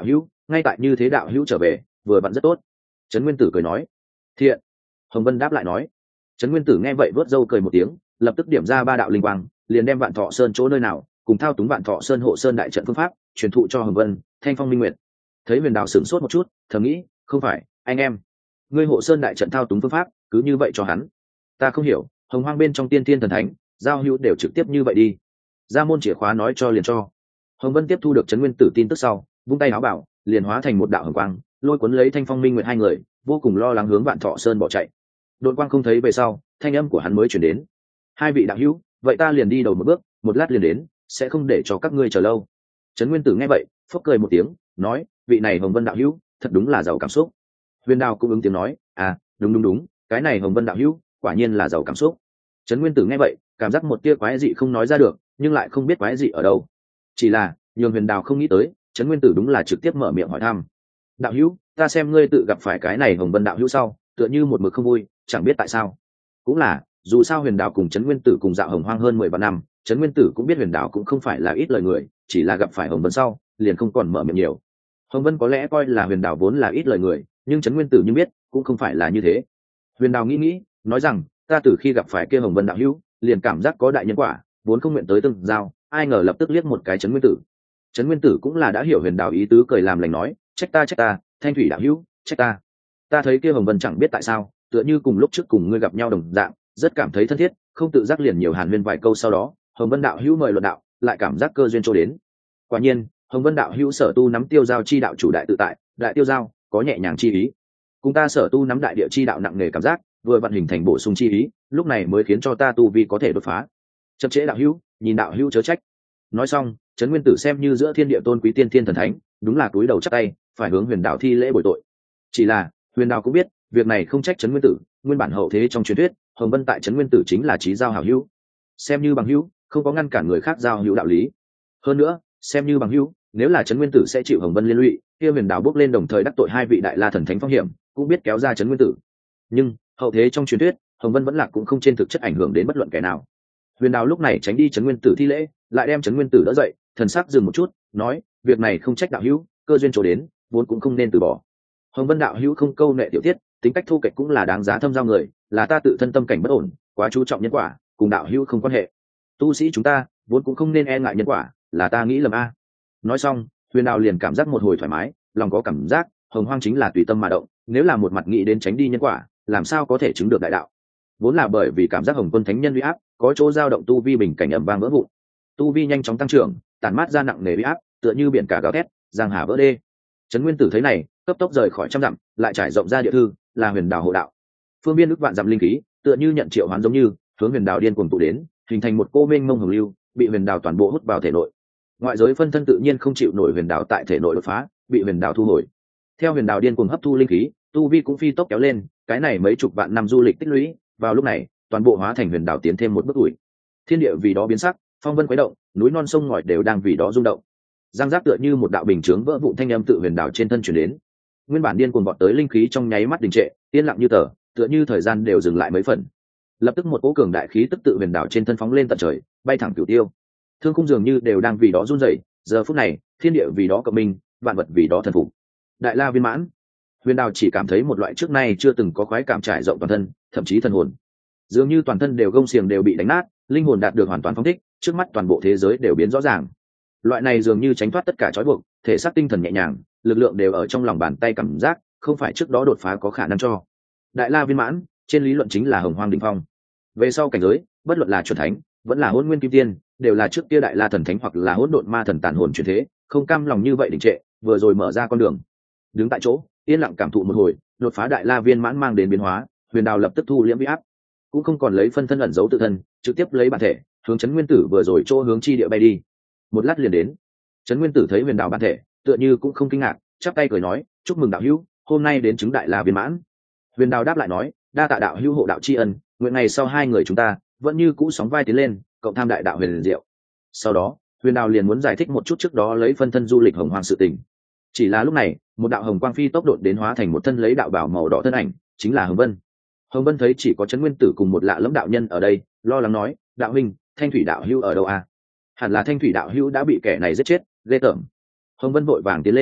ngay tại như thế đạo hữu trở về vừa vặn rất tốt. Trấn Nguyên Tử cười nói. Thiện. Hồng Vân đáp lại nói. Trấn Nguyên Tử nghe vậy vớt râu cười một tiếng, lập tức điểm ra ba đạo linh quang, liền đem Vạn Thọ Sơn chỗ nơi nào cùng thao túng Vạn Thọ Sơn hộ sơn đại trận phương pháp truyền thụ cho Hồng Vân, Thanh Phong, Minh Nguyệt. Thấy Huyền Đào sửng sốt một chút, thầm nghĩ, không phải, anh em, ngươi hộ sơn đại trận thao túng phương pháp cứ như vậy cho hắn? Ta không hiểu, Hồng Hoang bên trong tiên thiên thần thánh giao hữu đều trực tiếp như vậy đi. Ra môn chìa khóa nói cho liền cho. Hồng Vân tiếp thu được Trấn Nguyên Tử tin tức sau, vung tay áo bảo, liền hóa thành một đạo hồng quang, lôi cuốn lấy Thanh Phong, Minh Nguyệt hai người, vô cùng lo lắng hướng Vạn Thọ Sơn bỏ chạy. Đột quang không thấy về sau, thanh âm của hắn mới chuyển đến. Hai vị đạo hữu, vậy ta liền đi đầu một bước, một lát liền đến, sẽ không để cho các ngươi chờ lâu. Trấn Nguyên Tử nghe vậy, phốc cười một tiếng, nói, vị này Hồng Vân đạo hữu, thật đúng là giàu cảm xúc. Huyền Đào cũng ứng tiếng nói, à, đúng đúng đúng, cái này Hồng Vân đạo hữu, quả nhiên là giàu cảm xúc. Trấn Nguyên Tử nghe vậy, cảm giác một tia quái dị không nói ra được, nhưng lại không biết quái dị ở đâu. Chỉ là, nhường Huyền Đào không nghĩ tới, Trấn Nguyên Tử đúng là trực tiếp mở miệng hỏi thăm. Đạo hữu, ta xem ngươi tự gặp phải cái này Hồng Vân đạo hữu sau, tựa như một mực không vui, chẳng biết tại sao. Cũng là, dù sao Huyền Đào cùng Trấn Nguyên Tử cùng dạo Hồng Hoang hơn mười vạn năm, Trấn Nguyên Tử cũng biết Huyền Đào cũng không phải là ít lời người, chỉ là gặp phải Hồng Vân sau, liền không còn mở miệng nhiều. Hồng Vân có lẽ coi là Huyền Đào vốn là ít lời người, nhưng Trấn Nguyên Tử nhưng biết, cũng không phải là như thế. Huyền Đào nghĩ nghĩ, nói rằng, ta từ khi gặp phải kia Hồng Vân đạo hữu, liền cảm giác có đại nhân quả, vốn không nguyện tới từng giao, ai ngờ lập tức liếc một cái Trấn Nguyên Tử. Trấn Nguyên Tử cũng là đã hiểu Huyền Đào ý tứ, cười làm lành nói, trách ta trách ta, Thanh Thủy đạo hữu, trách ta. Ta thấy kia Hồng Vân chẳng biết tại sao, tựa như cùng lúc trước cùng ngươi gặp nhau đồng dạng, rất cảm thấy thân thiết, không tự giác liền nhiều hàn huyên vài câu, sau đó Hồng Vân đạo hữu mời luận đạo, lại cảm giác cơ duyên trôi đến. Quả nhiên, Hồng Vân đạo hữu sở tu nắm tiêu giao chi đạo chủ đại tự tại, đại tiêu giao có nhẹ nhàng chi ý, cùng ta sở tu nắm đại địa chi đạo nặng nề cảm giác, vừa vận hình thành bổ sung chi ý, lúc này mới khiến cho ta tu vi có thể đột phá. Chậm trễ đạo hữu, nhìn đạo hữu chớ trách. Nói xong, Trấn Nguyên Tử xem như giữa thiên địa tôn quý tiên thiên thần thánh, đúng là cúi đầu chắp tay, phải hướng Huyền Đào thi lễ bồi tội. Chỉ là Huyền Đào cũng biết, việc này không trách Trấn Nguyên Tử, nguyên bản hậu thế trong truyền thuyết, Hồng Vân tại Trấn Nguyên Tử chính là chí giao hảo hữu, xem như bằng hữu, không có ngăn cản người khác giao hữu đạo lý. Hơn nữa, xem như bằng hữu, nếu là Trấn Nguyên Tử sẽ chịu Hồng Vân liên lụy, kia Huyền Đào bước lên đồng thời đắc tội hai vị đại la thần thánh phong hiểm, cũng biết kéo ra Trấn Nguyên Tử. Nhưng hậu thế trong truyền thuyết, Hồng Vân vẫn lạc cũng không trên thực chất ảnh hưởng đến bất luận kẻ nào. Huyền Đào lúc này tránh đi Trấn Nguyên Tử thi lễ, lại đem Trấn Nguyên Tử đỡ dậy, thần sắc dừng một chút, nói, việc này không trách đạo hữu, cơ duyên chỗ đến, vốn cũng không nên từ bỏ. Hồng Vân đạo hữu không câu nệ tiểu tiết, tính cách thu kệch cũng là đáng giá thâm giao người, là ta tự thân tâm cảnh bất ổn, quá chú trọng nhân quả, cùng đạo hữu không quan hệ. Tu sĩ chúng ta vốn cũng không nên e ngại nhân quả, là ta nghĩ lầm a. Nói xong, Huyền Đào liền cảm giác một hồi thoải mái, lòng có cảm giác, Hồng Hoang chính là tùy tâm mà động, nếu là một mặt nghĩ đến tránh đi nhân quả, làm sao có thể chứng được đại đạo. Vốn là bởi vì cảm giác Hồng Quân thánh nhân uy áp, có chỗ dao động tu vi bình cảnh ầm vang vỡ vụn, tu vi nhanh chóng tăng trưởng, tản mát ra nặng nề uy áp, tựa như biển cả gào thét, giang hà vỡ đê. Trấn Nguyên Tử thấy này, cấp tốc rời khỏi trăm dặm, lại trải rộng ra địa thư, là Huyền Đào hộ đạo. Phương biên ức vạn dặm linh khí, tựa như nhận triệu hoán giống như, hướng Huyền Đào điên cuồng tụ đến, hình thành một cô mênh mông hồng lưu, bị Huyền Đào toàn bộ hút vào thể nội. Ngoại giới phân thân tự nhiên không chịu nổi Huyền Đào tại thể nội đột phá, bị Huyền Đào thu hồi. Theo Huyền Đào điên cuồng hấp thu linh khí, tu vi cũng phi tốc kéo lên, cái này mấy chục vạn năm du lịch tích lũy, vào lúc này, toàn bộ hóa thành Huyền Đào tiến thêm một bước ủi. Thiên địa vì đó biến sắc, phong vân quấy động, núi non sông ngòi đều đang vì đó rung động. Giang giác tựa như một đạo bình chướng vỡ vụn thanh âm tự Huyền Đào trên thân truyền đến. Nguyên bản điên cuồng vọt tới linh khí trong nháy mắt đình trệ, yên lặng như tờ, tựa như thời gian đều dừng lại mấy phần. Lập tức một cỗ cường đại khí tức tự Huyền Đào trên thân phóng lên tận trời, bay thẳng cửu tiêu. Thương khung dường như đều đang vì đó run rẩy, giờ phút này, thiên địa vì đó cộng minh, vạn vật vì đó thần phục. Đại la viên mãn. Huyền Đào chỉ cảm thấy một loại trước nay chưa từng có khoái cảm trải rộng toàn thân, thậm chí thần hồn. Dường như toàn thân đều gông xiềng đều bị đánh nát, linh hồn đạt được hoàn toàn phóng thích, trước mắt toàn bộ thế giới đều biến rõ ràng. Loại này dường như tránh thoát tất cả trói buộc, thể xác tinh thần nhẹ nhàng, lực lượng đều ở trong lòng bàn tay cảm giác, không phải trước đó đột phá có khả năng cho. Đại la viên mãn, trên lý luận chính là Hồng Hoang đỉnh phong. Về sau cảnh giới, bất luận là chuẩn thánh, vẫn là hỗn nguyên kim tiên, đều là trước kia đại la thần thánh hoặc là hỗn độn ma thần tàn hồn chuyển thế, không cam lòng như vậy đình trệ, vừa rồi mở ra con đường. Đứng tại chỗ, yên lặng cảm thụ một hồi, đột phá đại la viên mãn mang đến biến hóa, Huyền Đào lập tức thu liễm uy áp, cũng không còn lấy phân thân ẩn giấu tự thân, trực tiếp lấy bản thể, hướng Trấn Nguyên Tử vừa rồi chỗ hướng chi địa bay đi. Một lát liền đến. Trấn Nguyên Tử thấy Huyền Đào bản thể, tựa như cũng không kinh ngạc, chắp tay cười nói, chúc mừng đạo hữu, hôm nay đến chứng đại la viên mãn. Huyền Đào đáp lại nói, đa tạ đạo hữu hộ đạo tri ân, nguyện ngày sau hai người chúng ta vẫn như cũ sóng vai tiến lên, cộng tham đại đạo huyền diệu. Sau đó, Huyền Đào liền muốn giải thích một chút trước đó lấy phân thân du lịch Hồng Hoang sự tình. Chỉ là lúc này, một đạo hồng quang phi tốc độ đến hóa thành một thân lấy đạo bảo màu đỏ thân ảnh, chính là Hồng Vân. Hồng Vân thấy chỉ có Trấn Nguyên Tử cùng một lạ lẫm đạo nhân ở đây, lo lắng nói, đạo huynh, Thanh Thủy đạo hữu ở đâu à? Hẳn là Thanh Thủy đạo hữu đã bị kẻ này giết chết, ghê tởm. Hồng Vân vội vàng tiến lên,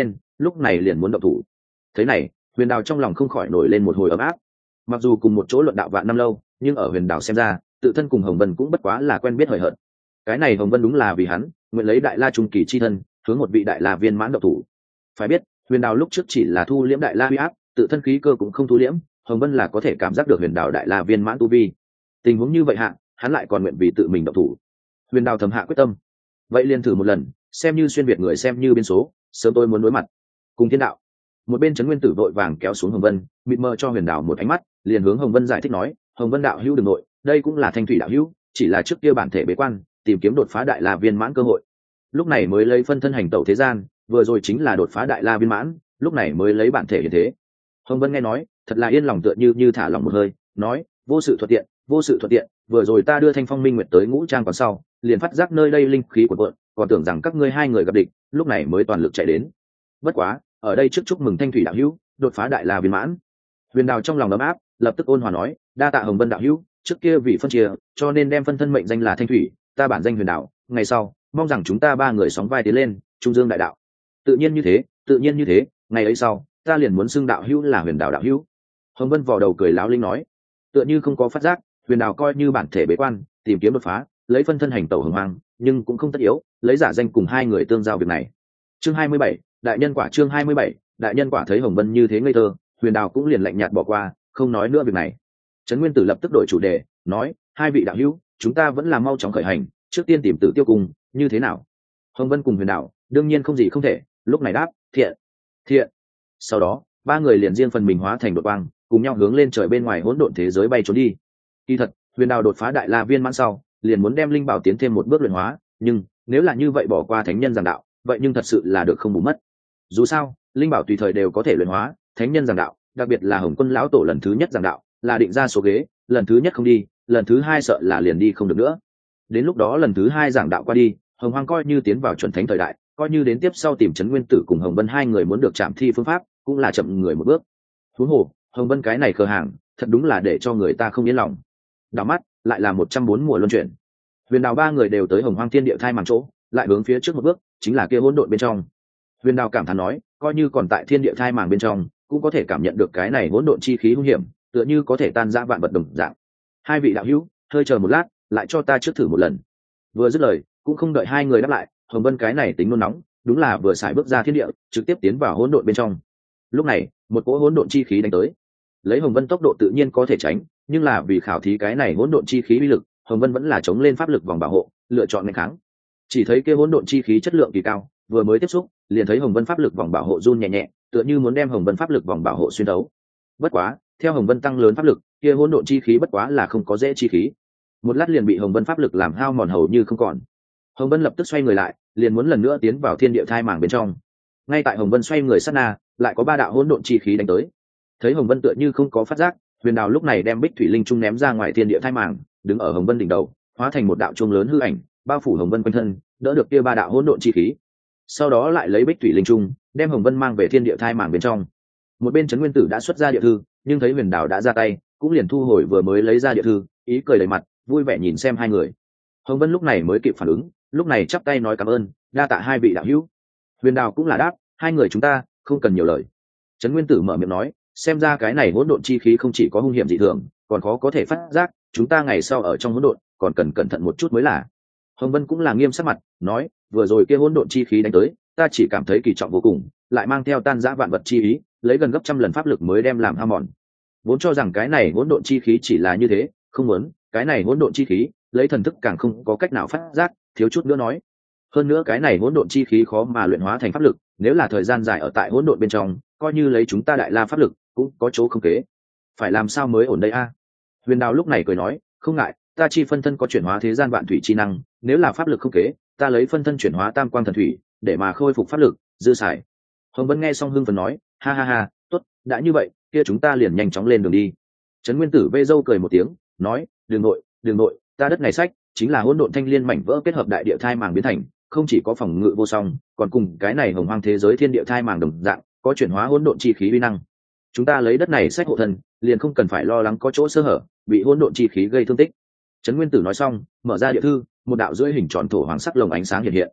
lúc này liền muốn động thủ. Thế này, Huyền Đào trong lòng không khỏi nổi lên một hồi ấm áp. Mặc dù cùng một chỗ luận đạo vạn năm lâu, nhưng ở Huyền Đào xem ra, tự thân cùng Hồng Vân cũng bất quá là quen biết hời hợt. Cái này Hồng Vân đúng là vì hắn nguyện lấy đại la trung kỳ chi thân hướng một vị đại la viên mãn động thủ. Phải biết, Huyền Đào lúc trước chỉ là thu liễm đại la uy áp, tự thân khí cơ cũng không thu liễm, Hồng Vân là có thể cảm giác được Huyền Đào đại la viên mãn tu vi. Tình huống như vậy hạ, hắn lại còn nguyện vì tự mình động thủ. Huyền Đào thầm hạ quyết tâm, vậy liền thử một lần, xem như xuyên việt người, xem như biến số, sớm tôi muốn đối mặt cùng thiên đạo. Một bên Trấn Nguyên Tử vội vàng kéo xuống Hồng Vân, mịt mờ cho Huyền Đào một ánh mắt, liền hướng Hồng Vân giải thích nói, Hồng Vân đạo hữu đừng nội, đây cũng là thanh thủy đạo hữu, chỉ là trước kia bản thể bế quan, tìm kiếm đột phá đại la viên mãn cơ hội, lúc này mới lấy phân thân hành tẩu thế gian, vừa rồi chính là đột phá đại la viên mãn, lúc này mới lấy bản thể hiện thế. Hồng Vân nghe nói, thật là yên lòng, tựa như như thả lòng một hơi, nói, vô sự thuận tiện, vô sự thuận tiện, vừa rồi ta đưa Thanh Phong Minh Nguyệt tới Ngũ Trang còn sau, liền phát giác nơi đây linh khí của vợn, còn tưởng rằng các ngươi hai người gặp địch, lúc này mới toàn lực chạy đến. Bất quá, ở đây trước chúc mừng Thanh Thủy đạo hữu đột phá đại la viên mãn. Huyền Đào trong lòng ấm áp, lập tức ôn hòa nói, đa tạ Hồng Vân đạo hữu, trước kia vì phân chia, cho nên đem phân thân mệnh danh là Thanh Thủy, ta bản danh Huyền Đào, ngày sau mong rằng chúng ta ba người sóng vai tiến lên, trung dương đại đạo. Tự nhiên như thế, tự nhiên như thế, ngày ấy sau, ta liền muốn xưng đạo hữu là Huyền Đào đạo hữu. Hồng Vân vò đầu cười láo linh nói, tựa như không có phát giác, Huyền Đào coi như bản thể bế quan, tìm kiếm đột phá, lấy phân thân hành tẩu hồng hoang, nhưng cũng không tất yếu lấy giả danh cùng hai người tương giao việc này. Chương hai mươi bảy, đại nhân quả. Chương hai mươi bảy, đại nhân quả. Thấy Hồng Vân như thế ngây thơ, Huyền Đào cũng liền lạnh nhạt bỏ qua, không nói nữa việc này. Trấn Nguyên Tử lập tức đổi chủ đề, nói, hai vị đạo hữu, chúng ta vẫn là mau chóng khởi hành, trước tiên tìm Tử Tiêu Cung, như thế nào? Hồng Vân cùng Huyền Đào đương nhiên không gì không thể, lúc này đáp, thiện, thiện. Sau đó, ba người liền riêng phần mình hóa thành đột quang, cùng nhau hướng lên trời bên ngoài hỗn độn thế giới bay trốn đi. Kỳ thật, Huyền Đào đột phá đại la viên mãn sau, liền muốn đem linh bảo tiến thêm một bước luyện hóa, nhưng nếu là như vậy bỏ qua thánh nhân giảng đạo, vậy nhưng thật sự là được không bù mất. Dù sao, linh bảo tùy thời đều có thể luyện hóa, thánh nhân giảng đạo, đặc biệt là Hồng Quân lão tổ lần thứ nhất giảng đạo, là định ra số ghế, lần thứ nhất không đi, lần thứ hai sợ là liền đi không được nữa. Đến lúc đó lần thứ hai giảng đạo qua đi, Hồng Hoang coi như tiến vào chuẩn thánh thời đại, coi như đến tiếp sau tìm Trấn Nguyên Tử cùng Hồng Vân hai người muốn được chạm thi phương pháp, cũng là chậm người một bước. Huống hồ, Hồng Vân cái này khờ hàng, thật đúng là để cho người ta không yên lòng. Đảo mắt, lại là một trăm bốn mùa luân chuyển. Huyền Đào ba người đều tới Hồng Hoang Thiên Địa thai màng chỗ, lại hướng phía trước một bước, chính là kia hỗn độn bên trong. Huyền Đào cảm thán nói, coi như còn tại Thiên Địa thai màng bên trong, cũng có thể cảm nhận được cái này hỗn độn chi khí hung hiểm, tựa như có thể tan ra vạn vật đồng dạng. Hai vị đạo hữu, hơi chờ một lát, lại cho ta trước thử một lần. Vừa dứt lời, cũng không đợi hai người đáp lại, Hồng Vân cái này tính nôn nóng, đúng là vừa xài bước ra thiên địa, trực tiếp tiến vào hỗn độn bên trong. Lúc này, một cỗ hỗn độn chi khí đánh tới. Lấy Hồng Vân tốc độ tự nhiên có thể tránh, nhưng là vì khảo thí cái này hỗn độn chi khí uy lực, Hồng Vân vẫn là chống lên pháp lực vòng bảo hộ, lựa chọn nghênh kháng. Chỉ thấy kia hỗn độn chi khí chất lượng kỳ cao, vừa mới tiếp xúc, liền thấy Hồng Vân pháp lực vòng bảo hộ run nhẹ nhẹ, tựa như muốn đem Hồng Vân pháp lực vòng bảo hộ xuyên thấu. Bất quá, theo Hồng Vân tăng lớn pháp lực, kia hỗn độn chi khí bất quá là không có dễ chi khí. Một lát liền bị Hồng Vân pháp lực làm hao mòn hầu như không còn. Hồng Vân lập tức xoay người lại, liền muốn lần nữa tiến vào thiên địa thai màng bên trong. Ngay tại Hồng Vân xoay người sát na, lại có ba đạo hỗn độn chi khí đánh tới. Thấy Hồng Vân tựa như không có phát giác, Huyền Đào lúc này đem Bích Thủy Linh Trung ném ra ngoài thiên địa thai màng, đứng ở Hồng Vân đỉnh đầu, hóa thành một đạo chuông lớn hư ảnh, bao phủ Hồng Vân quanh thân, đỡ được kia ba đạo hỗn độn chi khí. Sau đó lại lấy Bích Thủy Linh Trung, đem Hồng Vân mang về thiên địa thai màng bên trong. Một bên Trấn Nguyên Tử đã xuất ra địa thư, nhưng thấy Huyền Đào đã ra tay, cũng liền thu hồi vừa mới lấy ra địa thư, ý cười đầy mặt, vui vẻ nhìn xem hai người. Hồng Vân lúc này mới kịp phản ứng, lúc này chắp tay nói cảm ơn, đa tạ hai vị đạo hữu. Huyền Đào cũng là đáp, hai người chúng ta không cần nhiều lời. Trấn Nguyên Tử mở miệng nói, xem ra cái này hỗn độn chi khí không chỉ có hung hiểm dị thường, còn khó có thể phát giác, chúng ta ngày sau ở trong hỗn độn còn cần cẩn thận một chút mới là. Hồng Vân cũng là nghiêm sắc mặt, nói, vừa rồi kia hỗn độn chi khí đánh tới, ta chỉ cảm thấy kỳ trọng vô cùng, lại mang theo tan rã vạn vật chi ý, lấy gần gấp trăm lần pháp lực mới đem làm hao mòn. Vốn cho rằng cái này hỗn độn chi khí chỉ là như thế, không muốn, cái này hỗn độn chi khí, lấy thần thức càng không có cách nào phát giác, thiếu chút nữa nói. Hơn nữa cái này hỗn độn chi khí khó mà luyện hóa thành pháp lực, nếu là thời gian dài ở tại hỗn độn bên trong, coi như lấy chúng ta đại la pháp lực, cũng có chỗ không kế. Phải làm sao mới ổn đây a? Huyền Đào lúc này cười nói, không ngại, ta chi phân thân có chuyển hóa thế gian vạn thủy chi năng, nếu là pháp lực không kế, ta lấy phân thân chuyển hóa tam quang thần thủy, để mà khôi phục pháp lực, dư xài. Hồng Vân nghe xong hưng phấn nói, ha ha ha, tốt, đã như vậy, kia chúng ta liền nhanh chóng lên đường đi. Trấn Nguyên Tử vê dâu cười một tiếng, nói, đường nội, đường nội, ta đất này sách chính là hỗn độn thanh liên mảnh vỡ kết hợp đại địa thai màng biến thành, không chỉ có phòng ngự vô song, còn cùng cái này hồng hoang thế giới thiên địa thai màng đồng dạng, có chuyển hóa hỗn độn chi khí uy năng. Chúng ta lấy đất này sách hộ thân, liền không cần phải lo lắng có chỗ sơ hở, bị hỗn độn chi khí gây thương tích. Trấn Nguyên Tử nói xong, mở ra địa thư, một đạo rưỡi hình tròn thổ hoàng sắc lồng ánh sáng hiện hiện.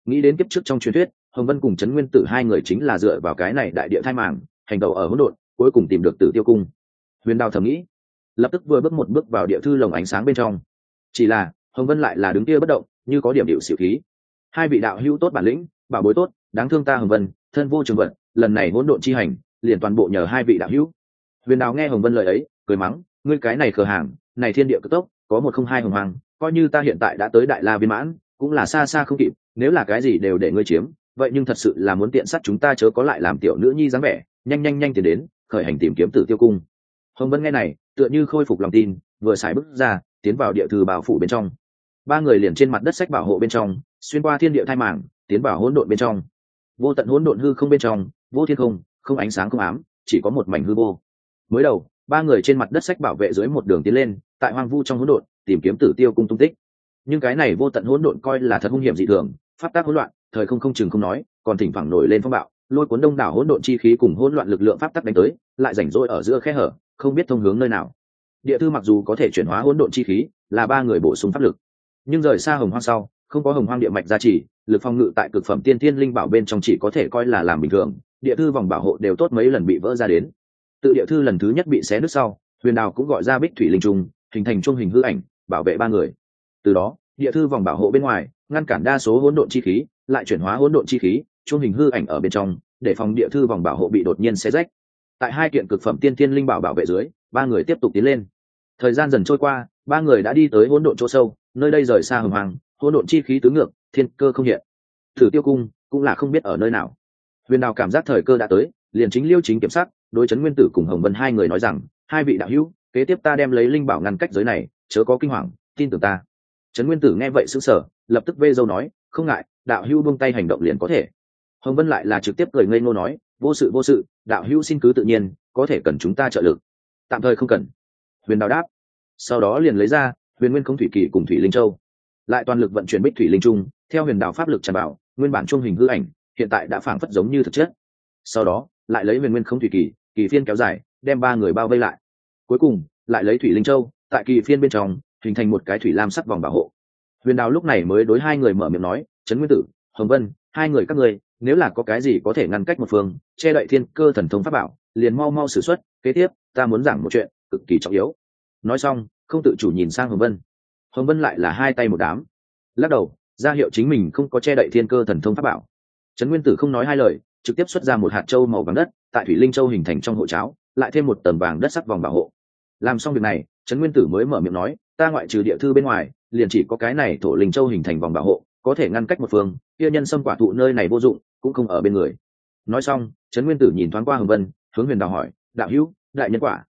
nghĩ đến kiếp trước trong truyền thuyết, Hồng Vân cùng Trấn Nguyên Tử hai người chính là dựa vào cái này đại địa thai màng hành tẩu ở hỗn độn, cuối cùng tìm được Tử Tiêu cung. Huyền Đào thầm nghĩ, lập tức vừa bước một bước vào địa thư lồng ánh sáng bên trong. Chỉ là Hồng Vân lại là đứng kia bất động, như có điểm điệu xỉu khí. Hai vị đạo hữu tốt bản lĩnh, bảo bối tốt, đáng thương ta Hồng Vân thân vô trường vật, lần này hỗn độn chi hành liền toàn bộ nhờ hai vị đạo hữu. Huyền Đào nghe Hồng Vân lời ấy, cười mắng, ngươi cái này khờ hàng, này thiên địa cực tốc, có một không hai hồng hoàng, coi như ta hiện tại đã tới đại la viên mãn, cũng là xa xa không kịp, nếu là cái gì đều để ngươi chiếm, vậy nhưng thật sự là muốn tiện sát chúng ta, chớ có lại làm tiểu nữ nhi dáng vẻ, nhanh nhanh nhanh tiến đến, khởi hành tìm kiếm Tử Tiêu cung. Hồng Vân nghe này, tựa như khôi phục lòng tin, vừa xài bước ra, tiến vào địa thư bảo phủ bên trong. Ba người liền trên mặt đất sách bảo hộ bên trong, xuyên qua thiên địa thai màng, tiến vào hỗn độn bên trong. Vô tận hỗn độn hư không bên trong, vô thiên không, không ánh sáng không ám, chỉ có một mảnh hư vô. Mới đầu, ba người trên mặt đất sách bảo vệ dưới một đường tiến lên, tại hoang vu trong hỗn độn tìm kiếm Tử Tiêu cung tung tích. Nhưng cái này vô tận hỗn độn coi là thật hung hiểm dị thường, pháp tác hỗn loạn, thời không không chừng không nói, còn thỉnh thoảng nổi lên phong bạo, lôi cuốn đông đảo hỗn độn chi khí cùng hỗn loạn lực lượng pháp tắc đánh tới, lại rảnh rỗi ở giữa khe hở, không biết thông hướng nơi nào. Địa thư mặc dù có thể chuyển hóa hỗn độn chi khí, là ba người bổ sung pháp lực, nhưng rời xa hồng hoang sau, không có hồng hoang địa mạch gia trì, lực phòng ngự tại cực phẩm tiên thiên linh bảo bên trong chỉ có thể coi là làm bình thường, địa thư vòng bảo hộ đều tốt mấy lần bị vỡ ra đến. Tự địa thư lần thứ nhất bị xé nứt sau, Huyền Đào cũng gọi ra Bích Thủy Linh Trung, hình thành chuông hình hư ảnh, bảo vệ ba người. Từ đó, địa thư vòng bảo hộ bên ngoài, ngăn cản đa số hỗn độn chi khí, lại chuyển hóa hỗn độn chi khí, chuông hình hư ảnh ở bên trong, để phòng địa thư vòng bảo hộ bị đột nhiên xé rách. Tại hai kiện cực phẩm tiên thiên linh bảo bảo vệ dưới, ba người tiếp tục tiến lên. Thời gian dần trôi qua, ba người đã đi tới hỗn độn chỗ sâu, nơi đây rời xa hồng hoàng, hỗn độn chi khí tứ ngược, thiên cơ không hiện. Tử Tiêu cung cũng là không biết ở nơi nào. Huyền Đào cảm giác thời cơ đã tới, liền chính Liêu Chính kiểm sát, đối Trấn Nguyên Tử cùng Hồng Vân hai người nói rằng, hai vị đạo hữu, kế tiếp ta đem lấy linh bảo ngăn cách giới này, chớ có kinh hoàng, tin tưởng ta. Trấn Nguyên Tử nghe vậy sững sờ, lập tức vê dâu nói, không ngại, đạo hữu buông tay hành động liền có thể. Hồng Vân lại là trực tiếp cười ngây ngô nói, vô sự vô sự, đạo hữu xin cứ tự nhiên, có thể cần chúng ta trợ lực. Tạm thời không cần. Huyền Đào đáp. Sau đó liền lấy ra Huyền Nguyên Không Thủy Kỳ cùng Thủy Linh Châu, lại toàn lực vận chuyển Bích Thủy Linh Trung, theo Huyền Đào pháp lực tràn bảo, nguyên bản trung hình hư ảnh, hiện tại đã phảng phất giống như thực chất. Sau đó, lại lấy Huyền Nguyên Không Thủy Kỳ, kỳ phiên kéo dài, đem ba người bao vây lại. Cuối cùng, lại lấy Thủy Linh Châu, tại kỳ phiên bên trong, hình thành một cái thủy lam sắc vòng bảo hộ. Huyền Đào lúc này mới đối hai người mở miệng nói, Trấn Nguyên Tử, Hồng Vân, hai người các ngươi, nếu là có cái gì có thể ngăn cách một phương, che đậy thiên cơ thần thông pháp bảo, liền mau mau sử xuất, kế tiếp, ta muốn giảng một chuyện cực kỳ trọng yếu. Nói xong, không tự chủ nhìn sang Hồng Vân. Hồng Vân lại là hai tay một đám, lắc đầu, ra hiệu chính mình không có che đậy thiên cơ thần thông pháp bảo. Trấn Nguyên Tử không nói hai lời, trực tiếp xuất ra một hạt châu màu vàng đất, tại Thủy Linh Châu hình thành trong hộ cháo, lại thêm một tầng vàng đất sắc vòng bảo hộ. Làm xong việc này, Trấn Nguyên Tử mới mở miệng nói, ta ngoại trừ địa thư bên ngoài, liền chỉ có cái này Thổ Linh Châu hình thành vòng bảo hộ, có thể ngăn cách một phương, kia nhân sâm quả thụ nơi này vô dụng, cũng không ở bên người. Nói xong, Trấn Nguyên Tử nhìn thoáng qua Hồng Vân, hướng Huyền Đào hỏi, đạo hữu, đại nhân quả,